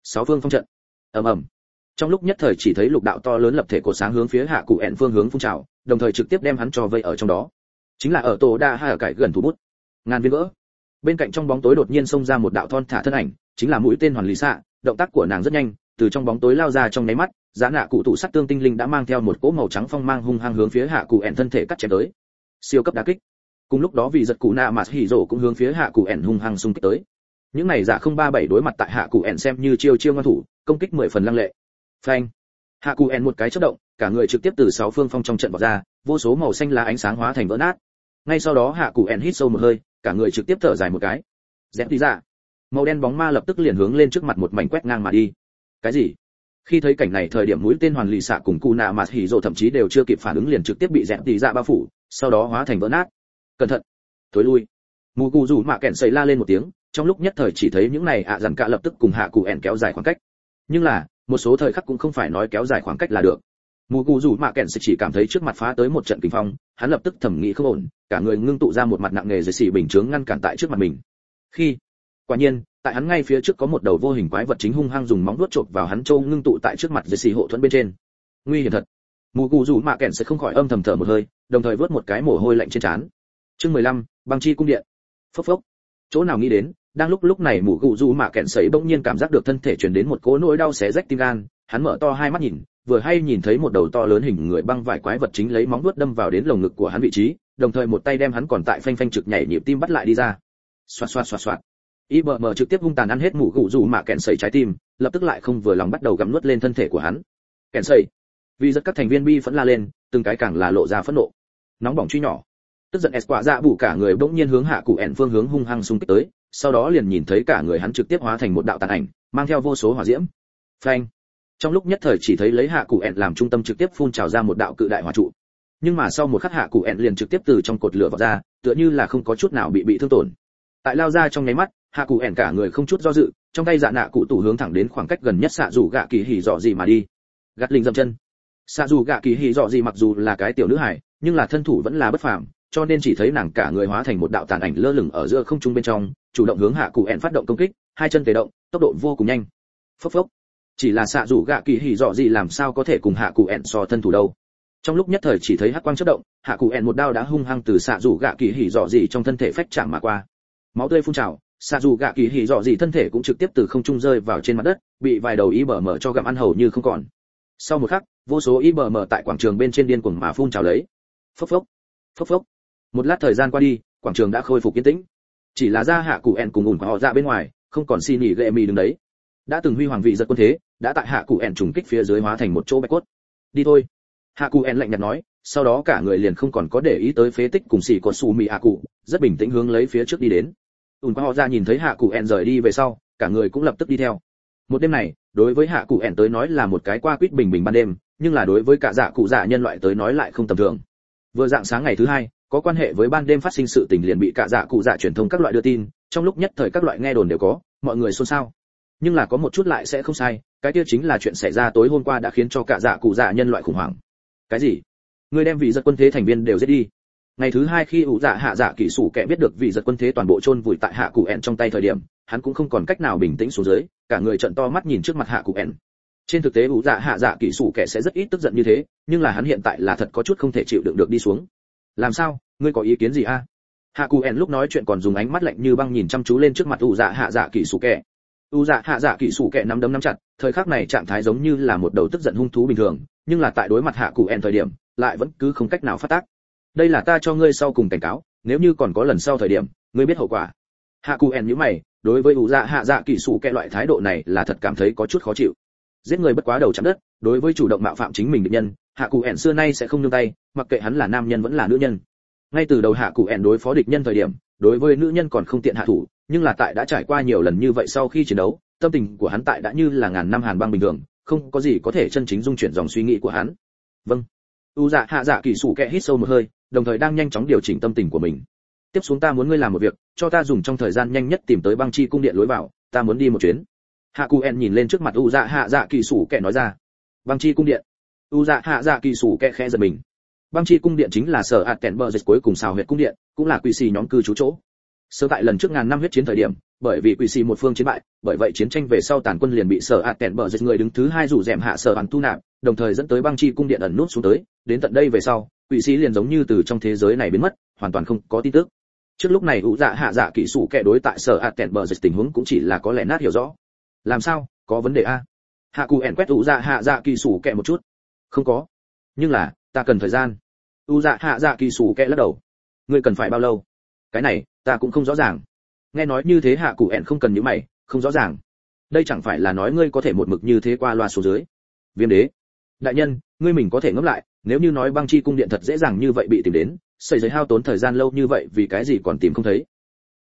Sáu phương phong trận. Ầm ầm. Trong lúc nhất thời chỉ thấy lục đạo to lớn lập thể cột sáng hướng phía hạ cụ ẹn phương hướng phun trào, đồng thời trực tiếp đem hắn cho vây ở trong đó. Chính là ở tổ đa hai ở cải gần thủ bút. Ngàn viên vỡ. Bên cạnh trong bóng tối đột nhiên xông ra một đạo thon thả thân ảnh, chính là mũi tên hoàn lý xạ, động tác của nàng rất nhanh, từ trong bóng tối lao ra trong nháy mắt, giá nạ cụ tụ sắt tương tinh linh đã mang theo một cỗ màu trắng phong mang hung hăng hướng phía hạ cụ ẹn thân thể cắt chém tới. Siêu cấp đả kích. Cùng lúc đó vì giật cụ nạ mà hỉ rổ cũng hướng phía hạ cụ ẹn hung hăng xung kích tới. Những này giả không ba bảy đối mặt tại hạ cụ ẹn xem như chiêu chiêu ngoan thủ, công kích mười phần lăng lệ. Phanh. Hạ cụ ẹn một cái chớp động, cả người trực tiếp từ sáu phương phong trong trận vọt ra, vô số màu xanh lá ánh sáng hóa thành vỡ nát. Ngay sau đó hạ cụ ẹn hít sâu một hơi, cả người trực tiếp thở dài một cái. Dẹp đi ra. Màu đen bóng ma lập tức liền hướng lên trước mặt một mảnh quét ngang mà đi. Cái gì? Khi thấy cảnh này, thời điểm mũi tên hoàn lì xạ cùng cụ nạ mà hỉ rồ thậm chí đều chưa kịp phản ứng liền trực tiếp bị dẹp đi ra bao phủ, sau đó hóa thành vỡ nát. Cẩn thận, thối lui. Mù cụ rủ mạ kẹn sấy la lên một tiếng, trong lúc nhất thời chỉ thấy những này ạ à dằn cả lập tức cùng hạ cụ ẹn kéo dài khoảng cách. Nhưng là một số thời khắc cũng không phải nói kéo dài khoảng cách là được. Mù cụ rủ mạ kẹn sẽ chỉ cảm thấy trước mặt phá tới một trận kinh phong, hắn lập tức thẩm nghĩ không ổn, cả người ngưng tụ ra một mặt nặng nề dưới xỉ bình chướng ngăn cản tại trước mặt mình. Khi quả nhiên tại hắn ngay phía trước có một đầu vô hình quái vật chính hung hăng dùng móng vuốt chộp vào hắn châu ngưng tụ tại trước mặt dưới xỉ hộ thuẫn bên trên. Nguy hiểm thật. Mù cụ rủ mạ kẹn sẽ không khỏi âm thầm thở một hơi, đồng thời vớt một cái mồ hôi lạnh trên trán. Chương mười lăm, băng chi cung điện. Phốc phốc. Chỗ nào nghĩ đến, đang lúc lúc này mù cụ rủ mạ kẹn sấy bỗng nhiên cảm giác được thân thể truyền đến một cỗ nỗi đau xé rách tim gan, hắn mở to hai mắt nhìn, vừa hay nhìn thấy một đầu to lớn hình người băng vải quái vật chính lấy móng vuốt đâm vào đến lồng ngực của hắn vị trí, đồng thời một tay đem hắn còn tại phanh phanh trực nhảy nhịp tim bắt lại đi ra. Xoạt xoạt xoạt xoạt. i bờ mờ trực tiếp hung tàn ăn hết mù cụ rủ mạ kẹn sấy trái tim, lập tức lại không vừa lòng bắt đầu gặm nuốt lên thân thể của hắn. Kẹn sấy. Vì rất các thành viên bi phẫn la lên, từng cái càng là lộ ra phẫn nộ. Nóng bỏng truy nhỏ. Tức giận S quả dạ bù cả người bỗng nhiên hướng hạ cụ ẹn phương hướng hung hăng xung kích tới, sau đó liền nhìn thấy cả người hắn trực tiếp hóa thành một đạo tàn ảnh, mang theo vô số hỏa diễm. Phanh. Trong lúc nhất thời chỉ thấy lấy hạ cụ ẹn làm trung tâm trực tiếp phun trào ra một đạo cự đại hỏa trụ. Nhưng mà sau một khắc hạ cụ ẹn liền trực tiếp từ trong cột lửa vọt ra, tựa như là không có chút nào bị bị thương tổn. Tại lao ra trong nháy mắt, hạ cụ ẹn cả người không chút do dự, trong tay dạ nạ cụ tủ hướng thẳng đến khoảng cách gần nhất xạ dù gạ kỳ hỉ dọ gì mà đi. Gắt linh dậm chân. Xạ dù gạ kỳ hỉ dọ gì mặc dù là cái tiểu nữ hải, nhưng là thân thủ vẫn là bất phàm, cho nên chỉ thấy nàng cả người hóa thành một đạo tàn ảnh lơ lửng ở giữa không trung bên trong, chủ động hướng hạ cụ ẹn phát động công kích, hai chân tề động, tốc độ vô cùng nhanh. Phốc phốc. Chỉ là xạ rủ gạ kỳ hỉ dọ gì làm sao có thể cùng hạ cụ ẹn so thân thủ đâu. Trong lúc nhất thời chỉ thấy hắc quang chớp động, hạ cụ ẹn một đao đã hung hăng từ xạ rủ gạ kỳ hỉ dọ gì trong thân thể phách chạm mà qua. Máu tươi phun trào, xạ rủ gạ kỳ hỉ dọ gì thân thể cũng trực tiếp từ không trung rơi vào trên mặt đất, bị vài đầu y bờ mở cho gặm ăn hầu như không còn. Sau một khắc, vô số y bờ mở tại quảng trường bên trên điên cuồng mà phun trào lấy. Phốc phốc. Phốc phốc. Một lát thời gian qua đi, quảng trường đã khôi phục yên tĩnh. Chỉ là ra hạ cụ ẹn cùng ủn của họ ra bên ngoài, không còn xin nghỉ gệ mì đứng đấy. Đã từng huy hoàng vị giật quân thế, đã tại hạ cụ ẹn trùng kích phía dưới hóa thành một chỗ bạch cốt. Đi thôi. Hạ cụ ẹn lạnh nhạt nói, sau đó cả người liền không còn có để ý tới phế tích cùng xì cột xù mì hạ cụ, rất bình tĩnh hướng lấy phía trước đi đến. ủn của họ ra nhìn thấy hạ cụ ẹn rời đi về sau, cả người cũng lập tức đi theo. Một đêm này, đối với hạ cụ ẹn tới nói là một cái qua quýt bình bình ban đêm, nhưng là đối với cả dạ cụ dạ nhân loại tới nói lại không tầm thường. Vừa dạng sáng ngày thứ hai, có quan hệ với ban đêm phát sinh sự tình liền bị cả dạ cụ dạ truyền thông các loại đưa tin, trong lúc nhất thời các loại nghe đồn đều có, mọi người xôn xao. Nhưng là có một chút lại sẽ không sai, cái kia chính là chuyện xảy ra tối hôm qua đã khiến cho cả dạ cụ dạ nhân loại khủng hoảng. Cái gì? Người đem vị giật quân thế thành viên đều giết đi. Ngày thứ hai khi ủ dạ hạ dạ kỹ sủ kẻ biết được vị giật quân thế toàn bộ chôn vùi tại hạ cụ ẹn trong tay thời điểm, hắn cũng không còn cách nào bình tĩnh xuống dưới, cả người trợn to mắt nhìn trước mặt hạ cụ ẹn. Trên thực tế ủ dạ hạ dạ kỹ sủ kẻ sẽ rất ít tức giận như thế, nhưng là hắn hiện tại là thật có chút không thể chịu đựng được đi xuống. Làm sao, ngươi có ý kiến gì a? Hạ cụ ẹn lúc nói chuyện còn dùng ánh mắt lạnh như băng nhìn chăm chú lên trước mặt ủ dạ hạ dạ kỹ sủ kẻ. ủ dạ hạ dạ kỹ sủ kẻ nắm đấm nắm chặt, thời khắc này trạng thái giống như là một đầu tức giận hung thú bình thường, nhưng là tại đối mặt hạ cụ ẹn thời điểm, lại vẫn cứ không cách nào phát tác. Đây là ta cho ngươi sau cùng cảnh cáo, nếu như còn có lần sau thời điểm, ngươi biết hậu quả. Hạ cụ ẹn nhíu mày, đối với ủ dạ hạ dạ kỹ sủ kẻ loại thái độ này là thật cảm thấy có chút khó chịu. Giết người bất quá đầu chạm đất, đối với chủ động mạo phạm chính mình địch nhân, hạ cụ ẹn xưa nay sẽ không nương tay, mặc kệ hắn là nam nhân vẫn là nữ nhân. Ngay từ đầu hạ cụ ẹn đối phó địch nhân thời điểm, đối với nữ nhân còn không tiện hạ thủ, nhưng là tại đã trải qua nhiều lần như vậy sau khi chiến đấu, tâm tình của hắn tại đã như là ngàn năm hàn băng bình thường, không có gì có thể chân chính dung chuyển dòng suy nghĩ của hắn. Vâng. U dạ hạ dạ kỹ sủ kẻ hít sâu một hơi, đồng thời đang nhanh chóng điều chỉnh tâm tình của mình. Tiếp xuống ta muốn ngươi làm một việc, cho ta dùng trong thời gian nhanh nhất tìm tới băng chi cung điện lối vào, ta muốn đi một chuyến. Hạ cụ ẹn nhìn lên trước mặt u dạ hạ dạ kỹ sủ kẻ nói ra. Băng chi cung điện. U dạ hạ dạ kỹ sủ kẻ khẽ giật mình. Băng chi cung điện chính là sở hạt kèn bờ dịch cuối cùng xào huyệt cung điện, cũng là quỷ xì nhóm cư trú chỗ. Sớm tại lần trước ngàn năm huyết chiến thời điểm, bởi vì quỷ xì một phương chiến bại, bởi vậy chiến tranh về sau tàn quân liền bị sở ạt kẹn bờ dịch người đứng thứ hai rủ rèm hạ sở ẩn tu nạp, đồng thời dẫn tới băng chi cung điện ẩn nút xuống tới, đến tận đây về sau, quỷ xì liền giống như từ trong thế giới này biến mất, hoàn toàn không có tin tức. Trước lúc này ủ dạ hạ dạ kỹ sủ kẻ đối tại sở ạt kẹn bờ dịch tình huống cũng chỉ là có lẽ nát hiểu rõ. Làm sao, có vấn đề a? Hạ cụ ẻn quét ủ dạ hạ dạ kỹ sủ kẻ một chút. Không có, nhưng là ta cần thời gian. ủ dạ hạ dạ kỹ sủ kẻ lắc đầu. Ngươi cần phải bao lâu? Cái này ta cũng không rõ ràng. Nghe nói như thế hạ cụ ẻn không cần những mày, không rõ ràng. Đây chẳng phải là nói ngươi có thể một mực như thế qua loa số dưới. Viêm đế, đại nhân, ngươi mình có thể ngẫm lại, nếu như nói băng chi cung điện thật dễ dàng như vậy bị tìm đến, xây giới hao tốn thời gian lâu như vậy vì cái gì còn tìm không thấy?